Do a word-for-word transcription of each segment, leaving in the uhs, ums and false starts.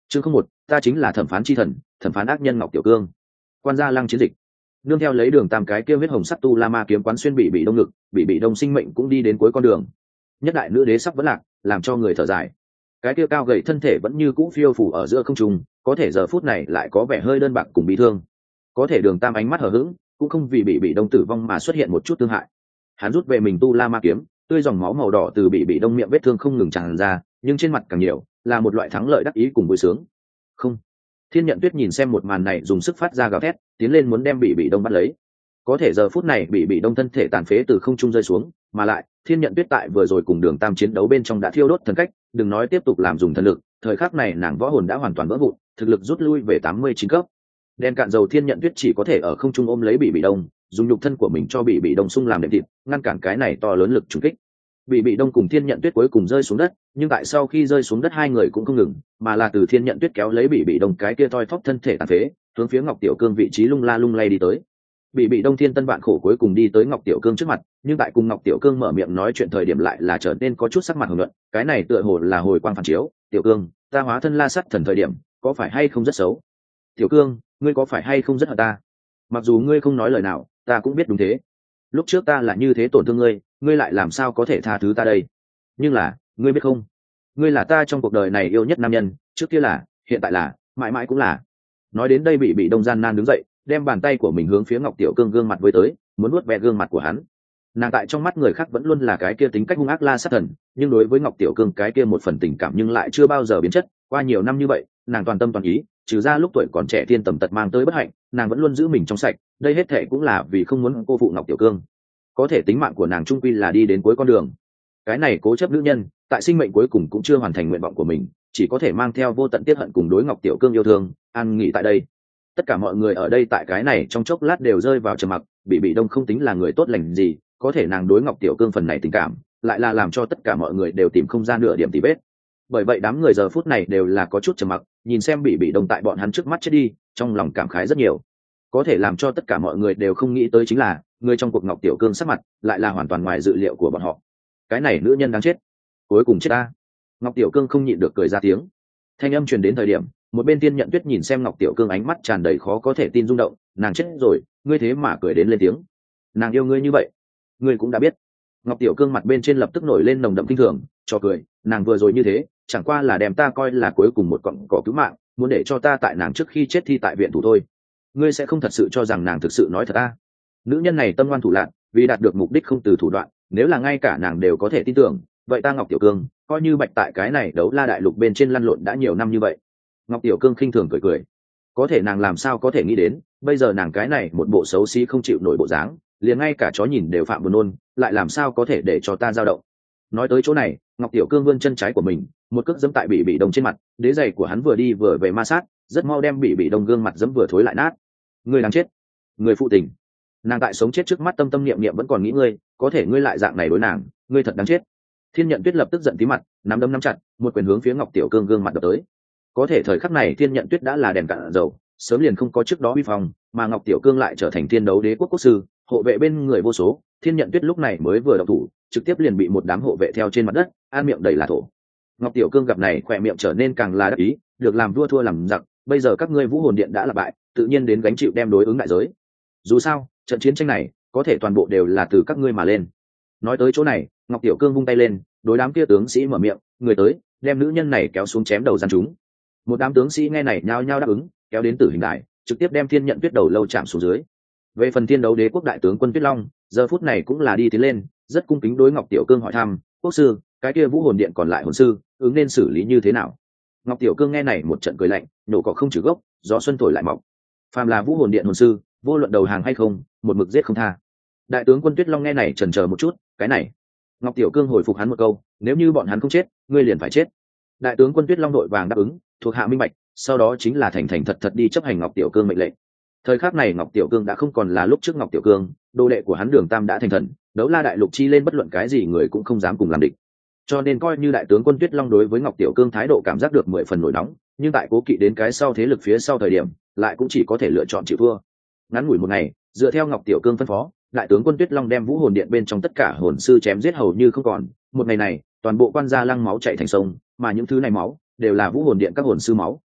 chương không một, ta chính là thẩm phán chi thần, thẩm phán ác nhân Ngọc Tiểu Cương. Quan gia lăng chiến dịch, nương theo lấy đường tam cái kia huyết hồng sắc tu la ma kiếm quán xuyên bị bị đông ngực, bị bị đông sinh mệnh cũng đi đến cuối con đường. Nhất đại nữ đế sắp vẫn lạc, làm cho người thở dài. Cái kia cao gầy thân thể vẫn như cũ phiêu phù ở giữa không trung, có thể giờ phút này lại có vẻ hơi đơn bạc cùng bị thương. Có thể đường tam ánh mắt hờ hững, cũng không vì bị bị đông tử vong mà xuất hiện một chút thương hại. Hắn rút về mình tu la ma kiếm, tươi dòng máu màu đỏ từ bị bị đông miệng vết thương không ngừng tràn ra, nhưng trên mặt càng nhiều là một loại thắng lợi đắc ý cùng vui sướng. Không. Thiên Nhận Tuyết nhìn xem một màn này dùng sức phát ra gào thét, tiến lên muốn đem bị bị đông bắt lấy. Có thể giờ phút này bị bị đông thân thể tàn phế từ không trung rơi xuống, mà lại Thiên Nhận Tuyết tại vừa rồi cùng đường tam chiến đấu bên trong đã thiêu đốt thần cách, đừng nói tiếp tục làm dùng thần lực, thời khắc này nàng võ hồn đã hoàn toàn vỡ vụn, thực lực rút lui về tám mươi chín cấp. Đen cạn dầu Thiên Nhận Tuyết chỉ có thể ở không trung ôm lấy bị bị đông, dùng nhục thân của mình cho bị bị đông xung làm đệm thịt, ngăn cản cái này to lớn lực trùng kích. Bị bị đông cùng Thiên Nhận Tuyết cuối cùng rơi xuống đất, nhưng tại sau khi rơi xuống đất hai người cũng không ngừng, mà là từ Thiên Nhận Tuyết kéo lấy bị bị đông cái kia toi thóp thân thể tàn phế, hướng phía Ngọc Tiểu Cương vị trí lung la lung lay đi tới. Bị bị đông thiên tân vạn khổ cuối cùng đi tới Ngọc Tiểu Cương trước mặt, nhưng tại cùng Ngọc Tiểu Cương mở miệng nói chuyện thời điểm lại là trở nên có chút sắc mặt hồng nhuận, cái này tựa hồ là hồi quang phản chiếu. Tiểu Cương, ta hóa thân La Sắt Thần thời điểm, có phải hay không rất xấu? Tiểu Cương, ngươi có phải hay không rất hận ta? Mặc dù ngươi không nói lời nào, ta cũng biết đúng thế. Lúc trước ta là như thế tổn thương ngươi, ngươi lại làm sao có thể tha thứ ta đây? Nhưng là, ngươi biết không? Ngươi là ta trong cuộc đời này yêu nhất nam nhân, trước kia là, hiện tại là, mãi mãi cũng là. Nói đến đây bị bị đông gian nan đứng dậy, đem bàn tay của mình hướng phía Ngọc Tiểu Cương gương mặt với tới, muốn nuốt ve gương mặt của hắn. Nàng tại trong mắt người khác vẫn luôn là cái kia tính cách hung ác La Sát Thần, nhưng đối với Ngọc Tiểu Cương cái kia một phần tình cảm nhưng lại chưa bao giờ biến chất. Qua nhiều năm như vậy, nàng toàn tâm toàn ý, trừ ra lúc tuổi còn trẻ thiên tầm tật mang tới bất hạnh, nàng vẫn luôn giữ mình trong sạch. Đây hết thệ cũng là vì không muốn cô phụ Ngọc Tiểu Cương. Có thể tính mạng của nàng trung quy là đi đến cuối con đường. Cái này cố chấp nữ nhân, tại sinh mệnh cuối cùng cũng chưa hoàn thành nguyện vọng của mình, chỉ có thể mang theo vô tận tiết hận cùng đối Ngọc Tiểu Cương yêu thương, an nghỉ tại đây. Tất cả mọi người ở đây tại cái này trong chốc lát đều rơi vào trầm mặc. Bị bị đông không tính là người tốt lành gì, có thể nàng đối Ngọc Tiểu Cương phần này tình cảm lại là làm cho tất cả mọi người đều tìm không ra nửa điểm tì vết. Bởi vậy đám người giờ phút này đều là có chút trầm mặc, nhìn xem bị bị đông tại bọn hắn trước mắt chết đi, trong lòng cảm khái rất nhiều. Có thể làm cho tất cả mọi người đều không nghĩ tới chính là người trong cuộc Ngọc Tiểu Cương sắc mặt lại là hoàn toàn ngoài dự liệu của bọn họ. Cái này nữ nhân đáng chết, cuối cùng chết ta. Ngọc Tiểu Cương không nhịn được cười ra tiếng. Thanh âm truyền đến thời điểm, một bên Tiên Nhận Tuyết nhìn xem Ngọc Tiểu Cương ánh mắt tràn đầy khó có thể tin rung động. Nàng chết rồi, ngươi thế mà cười đến lên tiếng. Nàng yêu ngươi như vậy, ngươi cũng đã biết. Ngọc Tiểu Cương mặt bên trên lập tức nổi lên nồng đậm kinh thường, cho cười. Nàng vừa rồi như thế, chẳng qua là đem ta coi là cuối cùng một cọng cỏ cứu mạng, muốn để cho ta tại nàng trước khi chết thi tại viện thủ thôi. Ngươi sẽ không thật sự cho rằng nàng thực sự nói thật à? Nữ nhân này tâm ngoan thủ lạn, vì đạt được mục đích không từ thủ đoạn, nếu là ngay cả nàng đều có thể tin tưởng, vậy ta Ngọc Tiểu Cương coi như bạch tại cái này đấu la đại lục bên trên lăn lộn đã nhiều năm như vậy. Ngọc Tiểu Cương khinh thường cười cười. Có thể nàng làm sao có thể nghĩ đến, bây giờ nàng cái này một bộ xấu xí không chịu nổi bộ dáng, liền ngay cả chó nhìn đều phạm buồn nôn, lại làm sao có thể để cho ta dao động. Nói tới chỗ này, Ngọc Tiểu Cương vươn chân trái của mình, một cước giẫm tại bị bị đông trên mặt, đế giày của hắn vừa đi vừa về ma sát, rất mau đem bị bị đông gương mặt giẫm vừa thối lại nát. Ngươi đáng chết, người phụ tình. Nàng tại sống chết trước mắt tâm tâm niệm niệm vẫn còn nghĩ ngươi, có thể ngươi lại dạng này đối nàng, ngươi thật đáng chết. Thiên Nhận Tuyết lập tức giận tí mặt, nắm đấm nắm chặt, một quyền hướng phía Ngọc Tiểu Cương gương mặt đập tới. Có thể thời khắc này Thiên Nhận Tuyết đã là đèn cạn dầu, sớm liền không có trước đó uy phong, mà Ngọc Tiểu Cương lại trở thành thiên đấu đế quốc quốc sư, hộ vệ bên người vô số. Thiên Nhận Tuyết lúc này mới vừa động thủ, trực tiếp liền bị một đám hộ vệ theo trên mặt đất, an miệng đầy là thổ. Ngọc Tiểu Cương gặp này khỏe miệng trở nên càng là đắc ý, được làm vua thua làm giặc, bây giờ các ngươi Vũ Hồn Điện đã là bại, tự nhiên đến gánh chịu đem đối ứng đại giới. Dù sao, trận chiến tranh này có thể toàn bộ đều là từ các ngươi mà lên. Nói tới chỗ này, Ngọc Tiểu Cương vung tay lên, đối đám kia tướng sĩ mở miệng, người tới, đem nữ nhân này kéo xuống chém đầu gian chúng. Một đám tướng sĩ nghe này nhao nhao đáp ứng, kéo đến tử hình đại, trực tiếp đem Thiên Nhận Tuyết đầu lâu chạm xuống dưới. Về phần thiên đấu đế quốc đại tướng quân Tuyết Long, giờ phút này cũng là đi tiến lên, rất cung kính đối Ngọc Tiểu Cương hỏi thăm, quốc sư, cái kia Vũ Hồn Điện còn lại hồn sư, ứng nên xử lý như thế nào? Ngọc Tiểu Cương nghe này một trận cười lạnh, nổ cỏ không trừ gốc, gió xuân thổi lại mọc. Phàm là Vũ Hồn Điện hồn sư, vô luận đầu hàng hay không, một mực giết không tha. Đại tướng quân Tuyết Long nghe này chần chờ một chút, cái này. Ngọc Tiểu Cương hồi phục hắn một câu, nếu như bọn hắn không chết, ngươi liền phải chết. Đại tướng quân Tuyết Long đội vàng đáp ứng, thuộc hạ minh bạch, sau đó chính là thành thành thật thật đi chấp hành Ngọc Tiểu Cương mệnh lệnh. Thời khắc này Ngọc Tiểu Cương đã không còn là lúc trước Ngọc Tiểu Cương, đồ đệ của hắn Đường Tam đã thành thần, đấu la đại lục chi lên bất luận cái gì người cũng không dám cùng làm địch. Cho nên coi như đại tướng quân Tuyết Long đối với Ngọc Tiểu Cương thái độ cảm giác được mười phần nổi nóng, nhưng tại cố kỵ đến cái sau thế lực phía sau thời điểm, lại cũng chỉ có thể lựa chọn chịu thua. Ngắn ngủi một ngày, dựa theo Ngọc Tiểu Cương phân phó, đại tướng quân Tuyết Long đem Vũ Hồn Điện bên trong tất cả hồn sư chém giết hầu như không còn. Một ngày này, toàn bộ quan gia lăng máu chảy thành sông, mà những thứ này máu đều là Vũ Hồn Điện các hồn sư máu.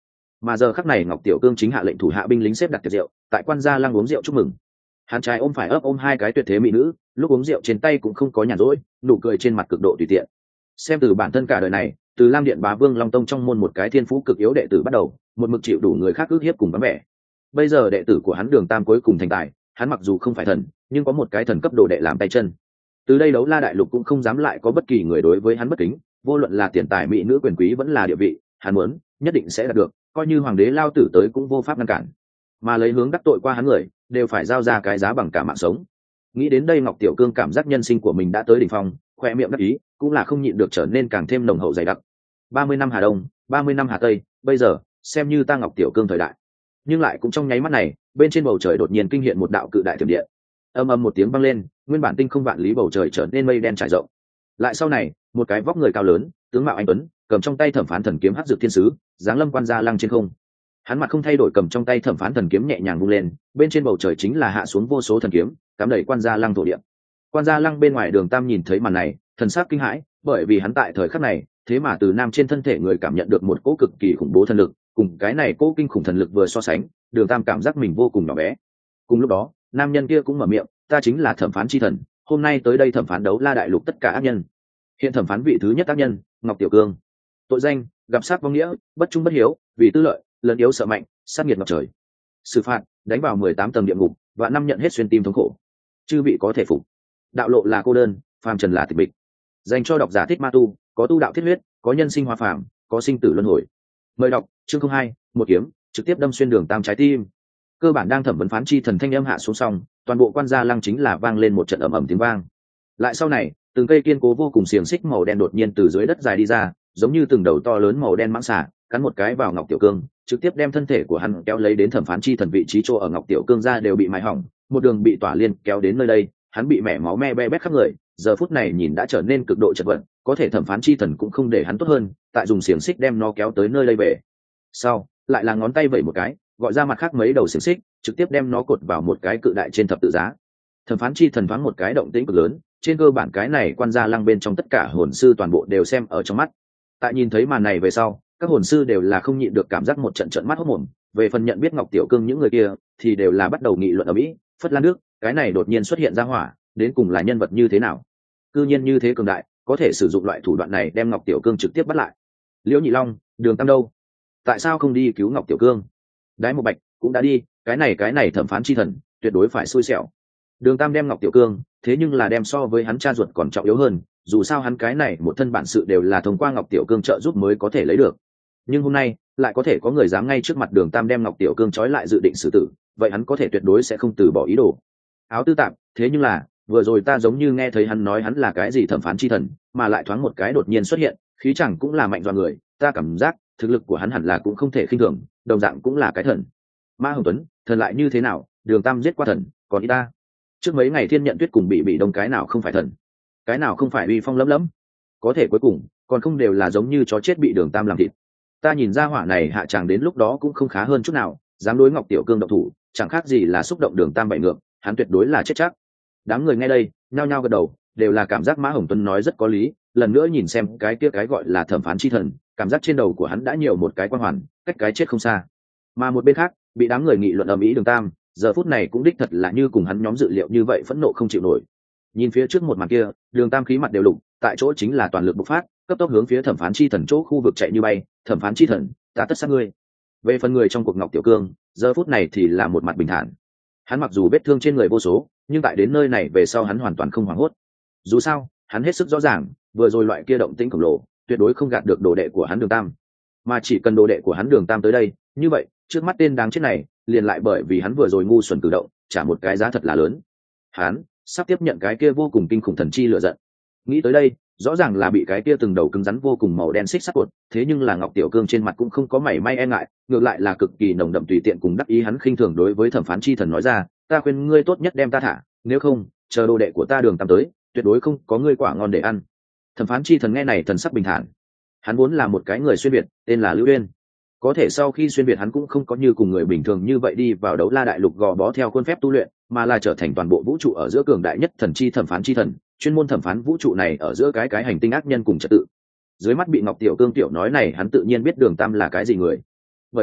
Mà giờ khắc này Ngọc Tiểu Cương chính hạ lệnh thủ hạ binh lính xếp đặt tiệc rượu, tại quan gia lăng uống rượu chúc mừng. Hắn trai ôm phải ấp ôm hai cái tuyệt thế mỹ nữ, lúc uống rượu trên tay cũng không có nhàn rỗi, nụ cười trên mặt cực độ tùy tiện. Xem từ bản thân cả đời này, từ Lam Điện Bá Vương Long Tông trong môn một cái thiên phú cực yếu đệ tử bắt đầu, một mực chịu đủ người khác ức hiếp cùng bám bẻ. Bây giờ đệ tử của hắn Đường Tam cuối cùng thành tài, hắn mặc dù không phải thần, nhưng có một cái thần cấp đồ đệ làm tay chân. Từ đây Đấu La Đại Lục cũng không dám lại có bất kỳ người đối với hắn bất kính, vô luận là tiền tài mỹ nữ quyền quý vẫn là địa vị, hắn muốn nhất định sẽ đạt được, coi như hoàng đế lao tử tới cũng vô pháp ngăn cản. Mà lấy hướng đắc tội qua hắn người, đều phải giao ra cái giá bằng cả mạng sống. Nghĩ đến đây Ngọc Tiểu Cương cảm giác nhân sinh của mình đã tới đỉnh phong, khoe miệng đắc ý, cũng là không nhịn được trở nên càng thêm nồng hậu dày đặc. Ba mươi năm Hà Đông, ba mươi năm Hà Tây, bây giờ xem như ta Ngọc Tiểu Cương thời đại. Nhưng lại cũng trong nháy mắt này, bên trên bầu trời đột nhiên kinh hiện một đạo cự đại thiểm điện. Ầm ầm một tiếng vang lên, nguyên bản tinh không vạn lý bầu trời trở nên mây đen trải rộng. Lại sau này, một cái vóc người cao lớn, tướng mạo anh tuấn, cầm trong tay thẩm phán thần kiếm hắc dược thiên sứ, giáng lâm quan gia lăng trên không. Hắn mặt không thay đổi cầm trong tay thẩm phán thần kiếm nhẹ nhàng vung lên, bên trên bầu trời chính là hạ xuống vô số thần kiếm, cắm đầy quan gia lăng thổ địa. Quan gia lăng bên ngoài Đường Tam nhìn thấy màn này, thần sắc kinh hãi, bởi vì hắn tại thời khắc này, thế mà từ nam trên thân thể người cảm nhận được một cỗ cực kỳ khủng bố thần lực, cùng cái này cỗ kinh khủng thần lực vừa so sánh, Đường Tam cảm giác mình vô cùng nhỏ bé. Cùng lúc đó, nam nhân kia cũng mở miệng, ta chính là thẩm phán chi thần, hôm nay tới đây thẩm phán Đấu La Đại Lục tất cả ác nhân. Hiện thẩm phán vị thứ nhất ác nhân, Ngọc Tiểu Cương. Tội danh, gặp sát vong nghĩa, bất trung bất hiếu, vì tư lợi, lớn yếu sợ mạnh, sát nghiệt ngập trời. Xử phạt, đánh vào mười tám tầng địa ngục, và năm nhận hết xuyên tim thống khổ. Chư vị có thể phục. Đạo lộ là cô đơn, phàm trần là tịch mịch. Dành cho độc giả thích ma tu, có tu đạo thiết huyết, có nhân sinh hoa phàm, có sinh tử luân hồi. Mời đọc chương không hai, một kiếm, trực tiếp đâm xuyên Đường Tam trái tim. Cơ bản đang thẩm vấn phán chi thần thanh âm hạ xuống xong, toàn bộ quan gia lăng chính là vang lên một trận ầm ầm tiếng vang. Lại sau này, từng cây kiên cố vô cùng xiềng xích màu đen đột nhiên từ dưới đất dài đi ra, giống như từng đầu to lớn màu đen mãng xà, cắn một cái vào Ngọc Tiểu Cương, trực tiếp đem thân thể của hắn kéo lấy đến thẩm phán chi thần vị trí chỗ ở Ngọc Tiểu Cương ra đều bị mài hỏng, một đường bị tỏa liên kéo đến nơi đây, hắn bị mẻ máu me be bét khắp người, giờ phút này nhìn đã trở nên cực độ chật vật, có thể thẩm phán chi thần cũng không để hắn tốt hơn, tại dùng xiềng xích đem nó kéo tới nơi đây về. Sau, lại là ngón tay vẩy một cái, gọi ra mặt khác mấy đầu xiềng xích, trực tiếp đem nó cột vào một cái cự đại trên thập tự giá. Thẩm phán chi thần thoáng một cái động tĩnh cực lớn, trên cơ bản cái này quan gia lăng bên trong tất cả hồn sư toàn bộ đều xem ở trong mắt. Tại nhìn thấy màn này về sau, các hồn sư đều là không nhịn được cảm giác một trận trận mắt hốt mồm, về phần nhận biết Ngọc Tiểu Cương những người kia thì đều là bắt đầu nghị luận ở mỹ, phất lan nước, cái này đột nhiên xuất hiện ra hỏa, đến cùng là nhân vật như thế nào? Cư nhiên như thế cường đại, có thể sử dụng loại thủ đoạn này đem Ngọc Tiểu Cương trực tiếp bắt lại. Liễu Nhị Long, Đường Tam đâu? Tại sao không đi cứu Ngọc Tiểu Cương? Đái Một Bạch cũng đã đi, cái này cái này thẩm phán chi thần, tuyệt đối phải xui xẻo. Đường Tam đem Ngọc Tiểu Cương, thế nhưng là đem so với hắn cha ruột còn trọng yếu hơn, dù sao hắn cái này một thân bản sự đều là thông qua Ngọc Tiểu Cương trợ giúp mới có thể lấy được. Nhưng hôm nay, lại có thể có người dám ngay trước mặt Đường Tam đem Ngọc Tiểu Cương trói lại dự định xử tử, vậy hắn có thể tuyệt đối sẽ không từ bỏ ý đồ. Áo tư tạp, thế nhưng là, vừa rồi ta giống như nghe thấy hắn nói hắn là cái gì thẩm phán chi thần, mà lại thoáng một cái đột nhiên xuất hiện, khí chẳng cũng là mạnh dọa người, ta cảm giác thực lực của hắn hẳn là cũng không thể khinh thường, đồng dạng cũng là cái thần. Ma Hồng Tuấn, thần lại như thế nào, Đường Tam giết qua thần, còn ý ta. Trước mấy ngày Thiên Nhận Tuyết cùng bị bị đông cái nào không phải thần, cái nào không phải uy phong lẫm lẫm, có thể cuối cùng còn không đều là giống như chó chết bị Đường Tam làm thịt. Ta nhìn ra hỏa này hạ tràng đến lúc đó cũng không khá hơn chút nào, dám đối Ngọc Tiểu Cương động thủ, chẳng khác gì là xúc động Đường Tam bại ngược, hắn tuyệt đối là chết chắc. Đám người nghe đây nhao nhao gật đầu, đều là cảm giác Mã Hồng Tuấn nói rất có lý, lần nữa nhìn xem cái kia cái gọi là thẩm phán chi thần, cảm giác trên đầu của hắn đã nhiều một cái quan hoàn, cách cái chết không xa. Mà một bên khác, bị đám người nghị luận ầm ĩ Đường Tam, giờ phút này cũng đích thật là như cùng hắn nhóm dự liệu như vậy, phẫn nộ không chịu nổi. Nhìn phía trước một màn kia, Đường Tam khí mặt đều lục, tại chỗ chính là toàn lực bộc phát, cấp tốc hướng phía thẩm phán chi thần chỗ khu vực chạy như bay. Thẩm phán chi thần, ta tất sát ngươi. Về phần người trong cuộc Ngọc Tiểu Cương, giờ phút này thì là một mặt bình thản. Hắn mặc dù vết thương trên người vô số, nhưng tại đến nơi này về sau hắn hoàn toàn không hoảng hốt. Dù sao, hắn hết sức rõ ràng, vừa rồi loại kia động tĩnh khổng lồ, tuyệt đối không gạt được đồ đệ của hắn Đường Tam. Mà chỉ cần đồ đệ của hắn Đường Tam tới đây, như vậy, trước mắt tên đáng chết này, liền lại bởi vì hắn vừa rồi ngu xuẩn cử động, trả một cái giá thật là lớn. Hắn sắp tiếp nhận cái kia vô cùng kinh khủng thần chi lửa giận. Nghĩ tới đây, rõ ràng là bị cái kia từng đầu cứng rắn vô cùng màu đen xích sắt cột, thế nhưng là Ngọc Tiểu Cương trên mặt cũng không có mảy may e ngại, ngược lại là cực kỳ nồng đậm tùy tiện cùng đắc ý. Hắn khinh thường đối với thẩm phán chi thần nói ra, ta khuyên ngươi tốt nhất đem ta thả, nếu không, chờ đồ đệ của ta Đường Tam tới, tuyệt đối không có ngươi quả ngon để ăn. Thẩm phán chi thần nghe này thần sắc bình thản. Hắn vốn là một cái người xuyên việt, tên là Lưu Uyên. Có thể sau khi xuyên việt hắn cũng không có như cùng người bình thường như vậy đi vào Đấu La Đại Lục gò bó theo khuôn phép tu luyện, mà là trở thành toàn bộ vũ trụ ở giữa cường đại nhất thần chi thẩm phán chi thần, chuyên môn thẩm phán vũ trụ này ở giữa cái cái hành tinh ác nhân cùng trật tự. Dưới mắt bị Ngọc Tiểu Cương tiểu nói này, hắn tự nhiên biết Đường Tam là cái gì người. Bởi vậy,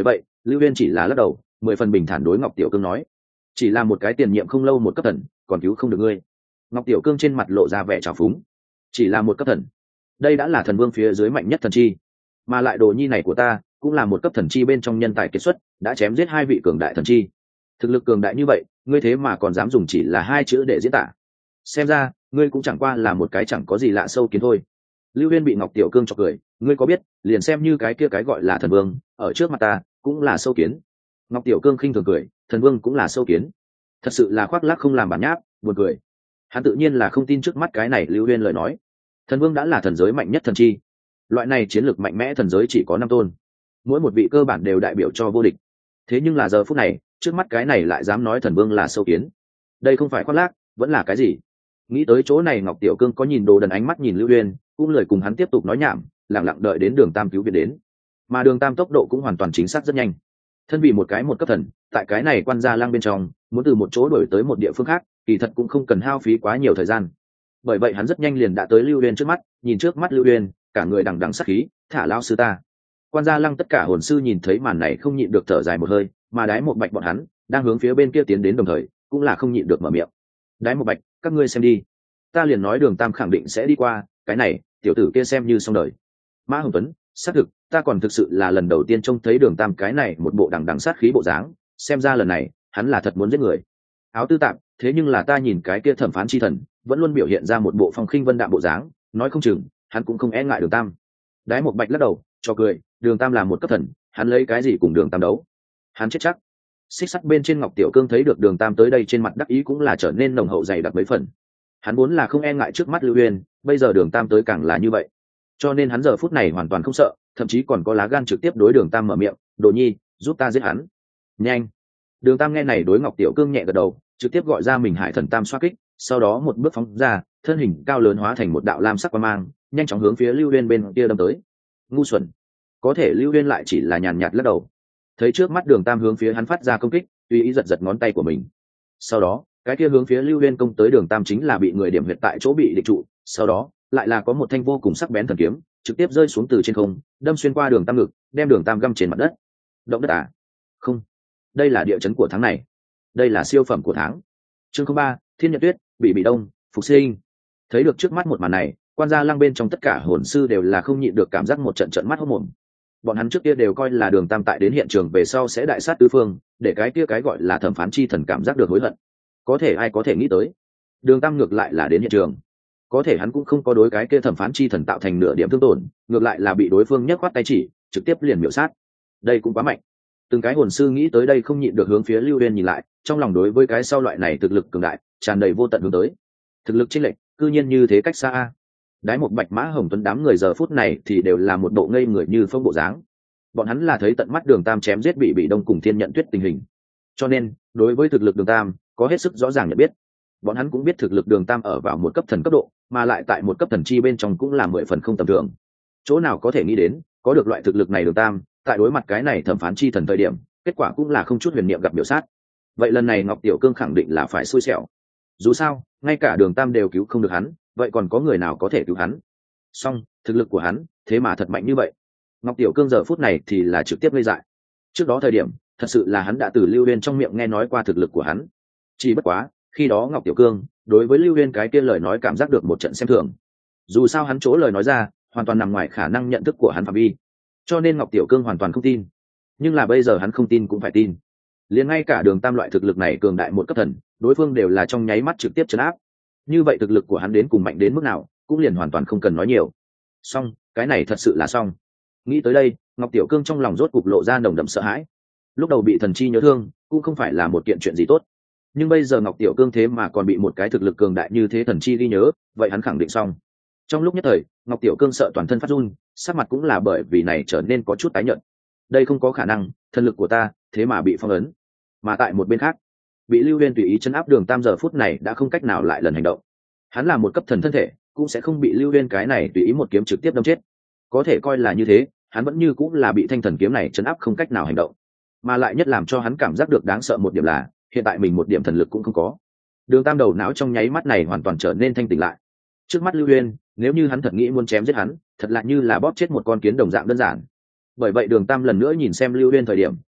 Lưu Uyên chỉ là lắc đầu, mười phần bình thản đối Ngọc Tiểu Cương nói, chỉ là một cái tiền nhiệm không lâu một cấp thần, còn cứu không được ngươi. Ngọc Tiểu Cương trên mặt lộ ra vẻ trào phúng, chỉ là một cấp thần, đây đã là thần vương phía dưới mạnh nhất thần chi, mà lại đồ nhi này của ta cũng là một cấp thần chi bên trong nhân tài kiệt xuất, đã chém giết hai vị cường đại thần chi, thực lực cường đại như vậy, ngươi thế mà còn dám dùng chỉ là hai chữ để diễn tả, xem ra ngươi cũng chẳng qua là một cái chẳng có gì lạ sâu kiến thôi. Lưu Uyên bị Ngọc Tiểu Cương chọc cười, ngươi có biết, liền xem như cái kia cái gọi là thần vương ở trước mặt ta cũng là sâu kiến. Ngọc Tiểu Cương khinh thường cười, thần vương cũng là sâu kiến, thật sự là khoác lác không làm bản nháp, buồn cười. Hắn tự nhiên là không tin trước mắt cái này Lưu Uyên lời nói. Thần vương đã là thần giới mạnh nhất thần chi, loại này chiến lược mạnh mẽ thần giới chỉ có năm tôn, mỗi một vị cơ bản đều đại biểu cho vô địch. Thế nhưng là giờ phút này, trước mắt cái này lại dám nói thần vương là sâu kiến, đây không phải khoác lác, vẫn là cái gì? Nghĩ tới chỗ này, Ngọc Tiểu Cương có nhìn đồ đần ánh mắt nhìn Lưu Uyên, cũng lời cùng hắn tiếp tục nói nhảm, lặng lặng đợi đến Đường Tam cứu viện đến. Mà Đường Tam tốc độ cũng hoàn toàn chính xác rất nhanh, thân vì một cái một cấp thần, tại cái này Quan Gia Lăng bên trong, muốn từ một chỗ đổi tới một địa phương khác, kỳ thật cũng không cần hao phí quá nhiều thời gian. Bởi vậy hắn rất nhanh liền đã tới Lưu Uyên trước mắt, nhìn trước mắt Lưu Uyên, cả người đằng đằng sát khí, thả lão sư ta. Quan Gia Lăng tất cả hồn sư nhìn thấy màn này không nhịn được thở dài một hơi, mà Đái Một Bạch bọn hắn đang hướng phía bên kia tiến đến đồng thời, cũng là không nhịn được mở miệng. Đái Một Bạch, các ngươi xem đi, ta liền nói Đường Tam khẳng định sẽ đi qua, cái này tiểu tử kia xem như xong đời. Mã Hồng Tuấn, xác thực, ta còn thực sự là lần đầu tiên trông thấy Đường Tam cái này một bộ đằng đằng sát khí bộ dáng, xem ra lần này hắn là thật muốn giết người. Áo Tư Tạm, thế nhưng là ta nhìn cái kia thẩm phán chi thần vẫn luôn biểu hiện ra một bộ phong khinh vân đạm bộ dáng, nói không chừng hắn cũng không e ngại Đường Tam. Đái Một Bạch lắc đầu cho cười, Đường Tam là một cấp thần, hắn lấy cái gì cùng Đường Tam đấu, hắn chết chắc. Xích sắt bên trên Ngọc Tiểu Cương thấy được Đường Tam tới đây, trên mặt đắc ý cũng là trở nên nồng hậu dày đặc mấy phần. Hắn vốn là không e ngại trước mắt Lưu Uyên, bây giờ Đường Tam tới càng là như vậy, cho nên hắn giờ phút này hoàn toàn không sợ, thậm chí còn có lá gan trực tiếp đối Đường Tam mở miệng, đồ nhi, giúp ta giết hắn, nhanh. Đường Tam nghe này đối Ngọc Tiểu Cương nhẹ gật đầu, trực tiếp gọi ra mình Hải Thần Tam xoa kích, sau đó một bước phóng ra, thân hình cao lớn hóa thành một đạo lam sắc quang mang, nhanh chóng hướng phía Lưu Uyên bên kia đâm tới. Ngu xuẩn. Có thể Lưu Uyên lại chỉ là nhàn nhạt lắc đầu. Thấy trước mắt Đường Tam hướng phía hắn phát ra công kích, tùy ý giật giật ngón tay của mình. Sau đó, cái kia hướng phía Lưu Uyên công tới Đường Tam chính là bị người điểm huyệt tại chỗ bị địch trụ, sau đó, lại là có một thanh vô cùng sắc bén thần kiếm, trực tiếp rơi xuống từ trên không, đâm xuyên qua Đường Tam ngực, đem Đường Tam găm trên mặt đất. Động đất à? Không, đây là địa chấn của tháng này, đây là siêu phẩm của tháng. Chương không ba, Thiên Nhật Tuyết, Bị Bị Đông, Phục Sinh. Thấy được trước mắt một màn này, Quan Gia Lăng bên trong tất cả hồn sư đều là không nhịn được cảm giác một trận trận mắt hốt mồm. Bọn hắn trước kia đều coi là Đường Tam tại đến hiện trường về sau sẽ đại sát tứ phương, để cái kia cái gọi là thẩm phán chi thần cảm giác được hối hận. Có thể ai có thể nghĩ tới, Đường Tam ngược lại là đến hiện trường, có thể hắn cũng không có đối cái kia thẩm phán chi thần tạo thành nửa điểm thương tổn, ngược lại là bị đối phương nhấc khoát tay chỉ, trực tiếp liền miểu sát. Đây cũng quá mạnh. Từng cái hồn sư nghĩ tới đây không nhịn được hướng phía Lưu Uyên nhìn lại, trong lòng đối với cái sau loại này thực lực cường đại tràn đầy vô tận hướng tới. Thực lực chênh lệch cư nhiên như thế cách xa. Đái Một Bạch, Mã Hồng Tuấn đám người giờ phút này thì đều là một bộ ngây người như phong bộ dáng. Bọn hắn là thấy tận mắt Đường Tam chém giết Bị Bị Đông cùng Thiên Nhận Tuyết tình hình, cho nên đối với thực lực Đường Tam có hết sức rõ ràng nhận biết. Bọn hắn cũng biết thực lực Đường Tam ở vào một cấp thần cấp độ, mà lại tại một cấp thần chi bên trong cũng là mười phần không tầm thường. Chỗ nào có thể nghĩ đến, có được loại thực lực này Đường Tam, tại đối mặt cái này thẩm phán chi thần thời điểm, kết quả cũng là không chút huyền niệm gặp biểu sát. Vậy lần này Ngọc Tiểu Cương khẳng định là phải xui xẻo. Dù sao, ngay cả Đường Tam đều cứu không được hắn, vậy còn có người nào có thể cứu hắn? Song, thực lực của hắn, thế mà thật mạnh như vậy. Ngọc Tiểu Cương giờ phút này thì là trực tiếp ngây dại. Trước đó thời điểm, thật sự là hắn đã từ Lưu Uyên trong miệng nghe nói qua thực lực của hắn. Chỉ bất quá, khi đó Ngọc Tiểu Cương đối với Lưu Uyên cái kia lời nói cảm giác được một trận xem thường. Dù sao hắn chỗ lời nói ra, hoàn toàn nằm ngoài khả năng nhận thức của hắn phạm vi, cho nên Ngọc Tiểu Cương hoàn toàn không tin. Nhưng là bây giờ hắn không tin cũng phải tin. Liền ngay cả Đường Tam loại thực lực này cường đại một cấp thần, đối phương đều là trong nháy mắt trực tiếp trấn áp. Như vậy thực lực của hắn đến cùng mạnh đến mức nào, cũng liền hoàn toàn không cần nói nhiều. Xong, cái này thật sự là xong. Nghĩ tới đây, Ngọc Tiểu Cương trong lòng rốt cục lộ ra nồng đậm sợ hãi. Lúc đầu bị thần chi nhớ thương, cũng không phải là một kiện chuyện gì tốt. Nhưng bây giờ Ngọc Tiểu Cương thế mà còn bị một cái thực lực cường đại như thế thần chi ghi nhớ, vậy hắn khẳng định xong. Trong lúc nhất thời, Ngọc Tiểu Cương sợ toàn thân phát run, sắc mặt cũng là bởi vì này trở nên có chút tái nhợt. Đây không có khả năng, thần lực của ta thế mà bị phong ấn. Mà tại một bên khác, bị Lưu Uyên tùy ý chấn áp Đường Tam giờ phút này đã không cách nào lại lần hành động. Hắn là một cấp thần thân thể, cũng sẽ không bị Lưu Uyên cái này tùy ý một kiếm trực tiếp đâm chết. Có thể coi là như thế, hắn vẫn như cũng là bị thanh thần kiếm này chấn áp không cách nào hành động. Mà lại nhất làm cho hắn cảm giác được đáng sợ một điểm là, hiện tại mình một điểm thần lực cũng không có. Đường Tam đầu não trong nháy mắt này hoàn toàn trở nên thanh tỉnh lại. Trước mắt Lưu Uyên, nếu như hắn thật nghĩ muốn chém giết hắn, thật là như là bóp chết một con kiến đồng dạng đơn giản. Bởi vậy Đường Tam lần nữa nhìn xem Lưu Uyên thời điểm,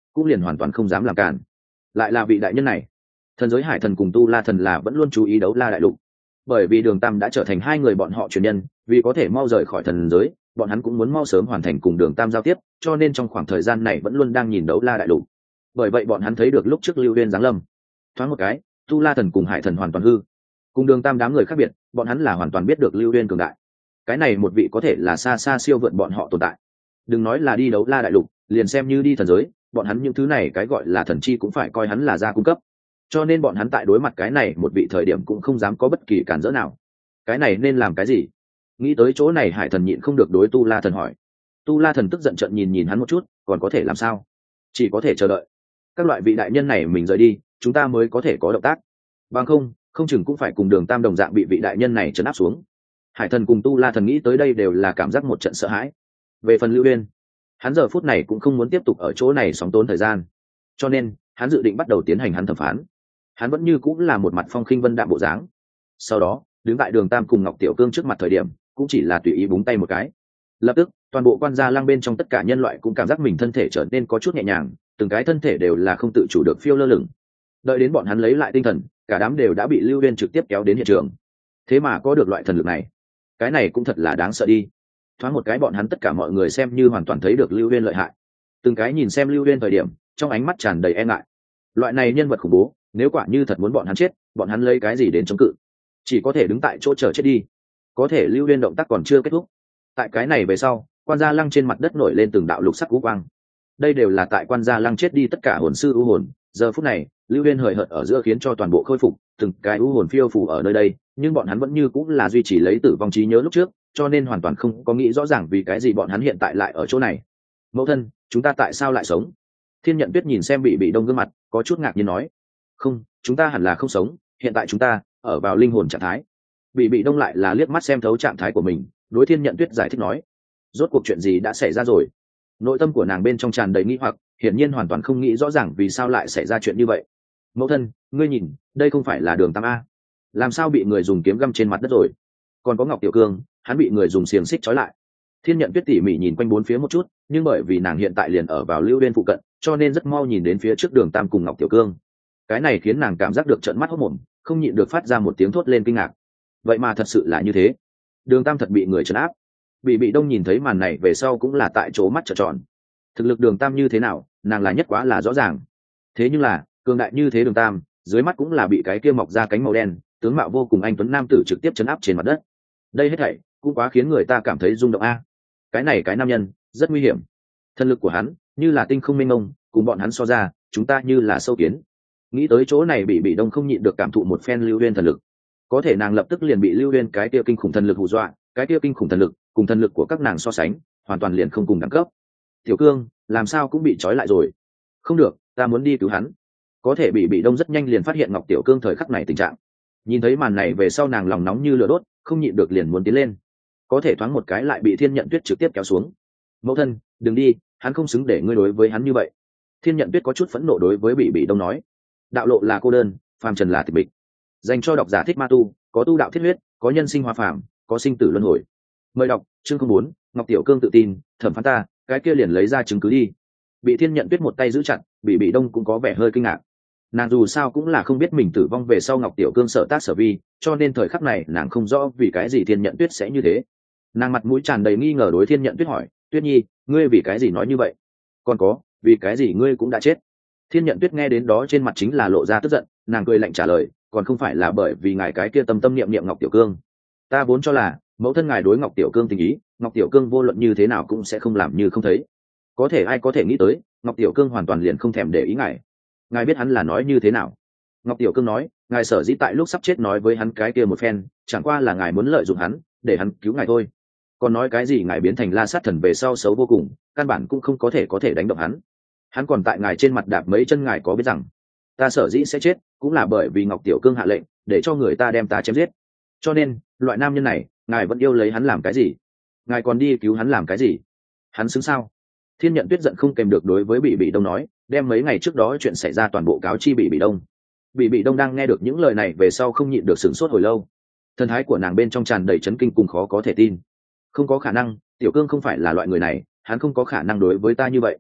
cũng liền hoàn toàn không dám làm cản. Lại là vị đại nhân này, thần giới hải thần cùng tu la thần là vẫn luôn chú ý đấu la đại lục, bởi vì đường tam đã trở thành hai người bọn họ truyền nhân, vì có thể mau rời khỏi thần giới, bọn hắn cũng muốn mau sớm hoàn thành cùng đường tam giao tiếp, cho nên trong khoảng thời gian này vẫn luôn đang nhìn đấu la đại lục. Bởi vậy bọn hắn thấy được lúc trước lưu uyên giáng lâm, thoáng một cái tu la thần cùng hải thần hoàn toàn hư. Cùng đường tam đám người khác biệt, bọn hắn là hoàn toàn biết được lưu uyên cường đại, cái này một vị có thể là xa xa siêu vượt bọn họ tồn tại. Đừng nói là đi đấu la đại lục, liền xem như đi thần giới, bọn hắn những thứ này cái gọi là thần chi cũng phải coi hắn là gia cung cấp, cho nên bọn hắn tại đối mặt cái này một vị thời điểm cũng không dám có bất kỳ cản trở nào. Cái này nên làm cái gì? Nghĩ tới chỗ này, hải thần nhịn không được đối tu la thần hỏi. Tu la thần tức giận trợn nhìn nhìn hắn một chút, còn có thể làm sao? Chỉ có thể chờ đợi các loại vị đại nhân này mình rời đi, chúng ta mới có thể có động tác, bằng không không chừng cũng phải cùng đường tam đồng dạng bị vị đại nhân này trấn áp xuống. Hải thần cùng tu la thần nghĩ tới đây đều là cảm giác một trận sợ hãi. Về phần lưu uyên, hắn giờ phút này cũng không muốn tiếp tục ở chỗ này sóng tốn thời gian, cho nên hắn dự định bắt đầu tiến hành hắn thẩm phán. Hắn vẫn như cũng là một mặt phong khinh vân đạm bộ dáng, sau đó đứng tại đường tam cùng ngọc tiểu cương trước mặt thời điểm cũng chỉ là tùy ý búng tay một cái, lập tức toàn bộ quan gia lăng bên trong tất cả nhân loại cũng cảm giác mình thân thể trở nên có chút nhẹ nhàng, từng cái thân thể đều là không tự chủ được phiêu lơ lửng. Đợi đến bọn hắn lấy lại tinh thần, cả đám đều đã bị lưu uyên trực tiếp kéo đến hiện trường. Thế mà có được loại thần lực này, cái này cũng thật là đáng sợ đi. Thoáng một cái bọn hắn tất cả mọi người xem như hoàn toàn thấy được lưu uyên lợi hại, từng cái nhìn xem lưu uyên thời điểm trong ánh mắt tràn đầy e ngại. Loại này nhân vật khủng bố, nếu quả như thật muốn bọn hắn chết, bọn hắn lấy cái gì đến chống cự? Chỉ có thể đứng tại chỗ chờ chết đi. Có thể lưu uyên động tác còn chưa kết thúc, tại cái này về sau, quan gia lăng trên mặt đất nổi lên từng đạo lục sắc u quang. Đây đều là tại quan gia lăng chết đi tất cả hồn sư u hồn. Giờ phút này lưu uyên hời hợt ở giữa khiến cho toàn bộ khôi phục, từng cái u hồn phiêu phù ở nơi đây, nhưng bọn hắn vẫn như cũng là duy trì lấy tử vong trí nhớ lúc trước, cho nên hoàn toàn không có nghĩ rõ ràng vì cái gì bọn hắn hiện tại lại ở chỗ này. Mẫu thân, chúng ta tại sao lại sống? Thiên Nhận Tuyết nhìn xem bị bị đông gương mặt, có chút ngạc nhiên nói. Không, chúng ta hẳn là không sống, hiện tại chúng ta ở vào linh hồn trạng thái. Bị bị đông lại là liếc mắt xem thấu trạng thái của mình, đối Thiên Nhận Tuyết giải thích nói. Rốt cuộc chuyện gì đã xảy ra rồi? Nội tâm của nàng bên trong tràn đầy nghi hoặc, hiển nhiên hoàn toàn không nghĩ rõ ràng vì sao lại xảy ra chuyện như vậy. Mẫu thân, ngươi nhìn, đây không phải là đường tam a? Làm sao bị người dùng kiếm găm trên mặt đất rồi? Còn có Ngọc Tiểu Cương, hắn bị người dùng xiềng xích trói lại. Thiên Nhận Tuyết tỉ mỉ nhìn quanh bốn phía một chút, nhưng bởi vì nàng hiện tại liền ở vào lưu uyên phụ cận, cho nên rất mau nhìn đến phía trước đường tam cùng Ngọc Tiểu Cương. Cái này khiến nàng cảm giác được trợn mắt hốt mồm, không nhịn được phát ra một tiếng thốt lên kinh ngạc. Vậy mà thật sự là như thế, đường tam thật bị người trấn áp. Bị bị đông nhìn thấy màn này về sau cũng là tại chỗ mắt trợn tròn. Thực lực đường tam như thế nào, nàng là nhất quá là rõ ràng. Thế nhưng là cường đại như thế đường tam, dưới mắt cũng là bị cái kia mọc ra cánh màu đen, tướng mạo vô cùng anh tuấn nam tử trực tiếp trấn áp trên mặt đất. Đây hết thảy cũng quá khiến người ta cảm thấy rung động a. Cái này cái nam nhân rất nguy hiểm, thân lực của hắn như là tinh không mênh mông, cùng bọn hắn so ra chúng ta như là sâu kiến. Nghĩ tới chỗ này, bị bị đông không nhịn được cảm thụ một phen lưu uyên thần lực. Có thể nàng lập tức liền bị lưu uyên cái kia kinh khủng thần lực hù dọa, cái kia kinh khủng thần lực cùng thần lực của các nàng so sánh hoàn toàn liền không cùng đẳng cấp. Tiểu Cương làm sao cũng bị trói lại rồi. Không được, ta muốn đi cứu hắn. Có thể bị bị đông rất nhanh liền phát hiện Ngọc Tiểu Cương thời khắc này tình trạng. Nhìn thấy màn này về sau, nàng lòng nóng như lửa đốt, không nhịn được liền muốn tiến lên. Có thể thoáng một cái lại bị Thiên Nhận Tuyết trực tiếp kéo xuống. Mẫu thân, đừng đi, hắn không xứng để ngươi đối với hắn như vậy. Thiên Nhận Tuyết có chút phẫn nộ đối với bị bị đông nói. Đạo lộ là cô đơn, phàm trần là tịch mịch. Dành cho độc giả thích ma tu, có tu đạo thiết huyết, có nhân sinh hoa phàm, có sinh tử luân hồi. Mời đọc chương không bốn. Ngọc Tiểu Cương tự tin, thẩm phán ta, cái kia liền lấy ra chứng cứ đi. Bị Thiên Nhận Tuyết một tay giữ chặt, bị bị đông cũng có vẻ hơi kinh ngạc. Nàng dù sao cũng là không biết mình tử vong về sau Ngọc Tiểu Cương sợ tác sở vi, cho nên thời khắc này nàng không rõ vì cái gì Thiên Nhận Tuyết sẽ như thế. Nàng mặt mũi tràn đầy nghi ngờ đối Thiên Nhận Tuyết hỏi, Tuyết Nhi, ngươi vì cái gì nói như vậy? Còn có, vì cái gì ngươi cũng đã chết? Thiên Nhận Tuyết nghe đến đó trên mặt chính là lộ ra tức giận, nàng cười lạnh trả lời, còn không phải là bởi vì ngài cái kia tâm tâm niệm niệm Ngọc Tiểu Cương. Ta vốn cho là mẫu thân ngài đối Ngọc Tiểu Cương tình ý, Ngọc Tiểu Cương vô luận như thế nào cũng sẽ không làm như không thấy. Có thể ai có thể nghĩ tới, Ngọc Tiểu Cương hoàn toàn liền không thèm để ý ngài. Ngài biết hắn là nói như thế nào? Ngọc Tiểu Cương nói, ngài sở dĩ tại lúc sắp chết nói với hắn cái kia một phen, chẳng qua là ngài muốn lợi dụng hắn, để hắn cứu ngài thôi. Còn nói cái gì ngài biến thành La Sát Thần về sau xấu vô cùng, căn bản cũng không có thể có thể đánh động hắn. Hắn còn tại ngài trên mặt đạp mấy chân, ngài có biết rằng ta sở dĩ sẽ chết cũng là bởi vì Ngọc Tiểu Cương hạ lệnh để cho người ta đem ta chém giết. Cho nên loại nam nhân này ngài vẫn yêu lấy hắn làm cái gì? Ngài còn đi cứu hắn làm cái gì? Hắn xứng sao? Thiên Nhận Tuyết giận không kèm được đối với bị bị đông nói, đem mấy ngày trước đó chuyện xảy ra toàn bộ cáo chi bị bị đông. Bị bị đông đang nghe được những lời này về sau không nhịn được sửng sốt hồi lâu. Thần thái của nàng bên trong tràn đầy chấn kinh cùng khó có thể tin. Không có khả năng, Tiểu Cương không phải là loại người này, hắn không có khả năng đối với ta như vậy.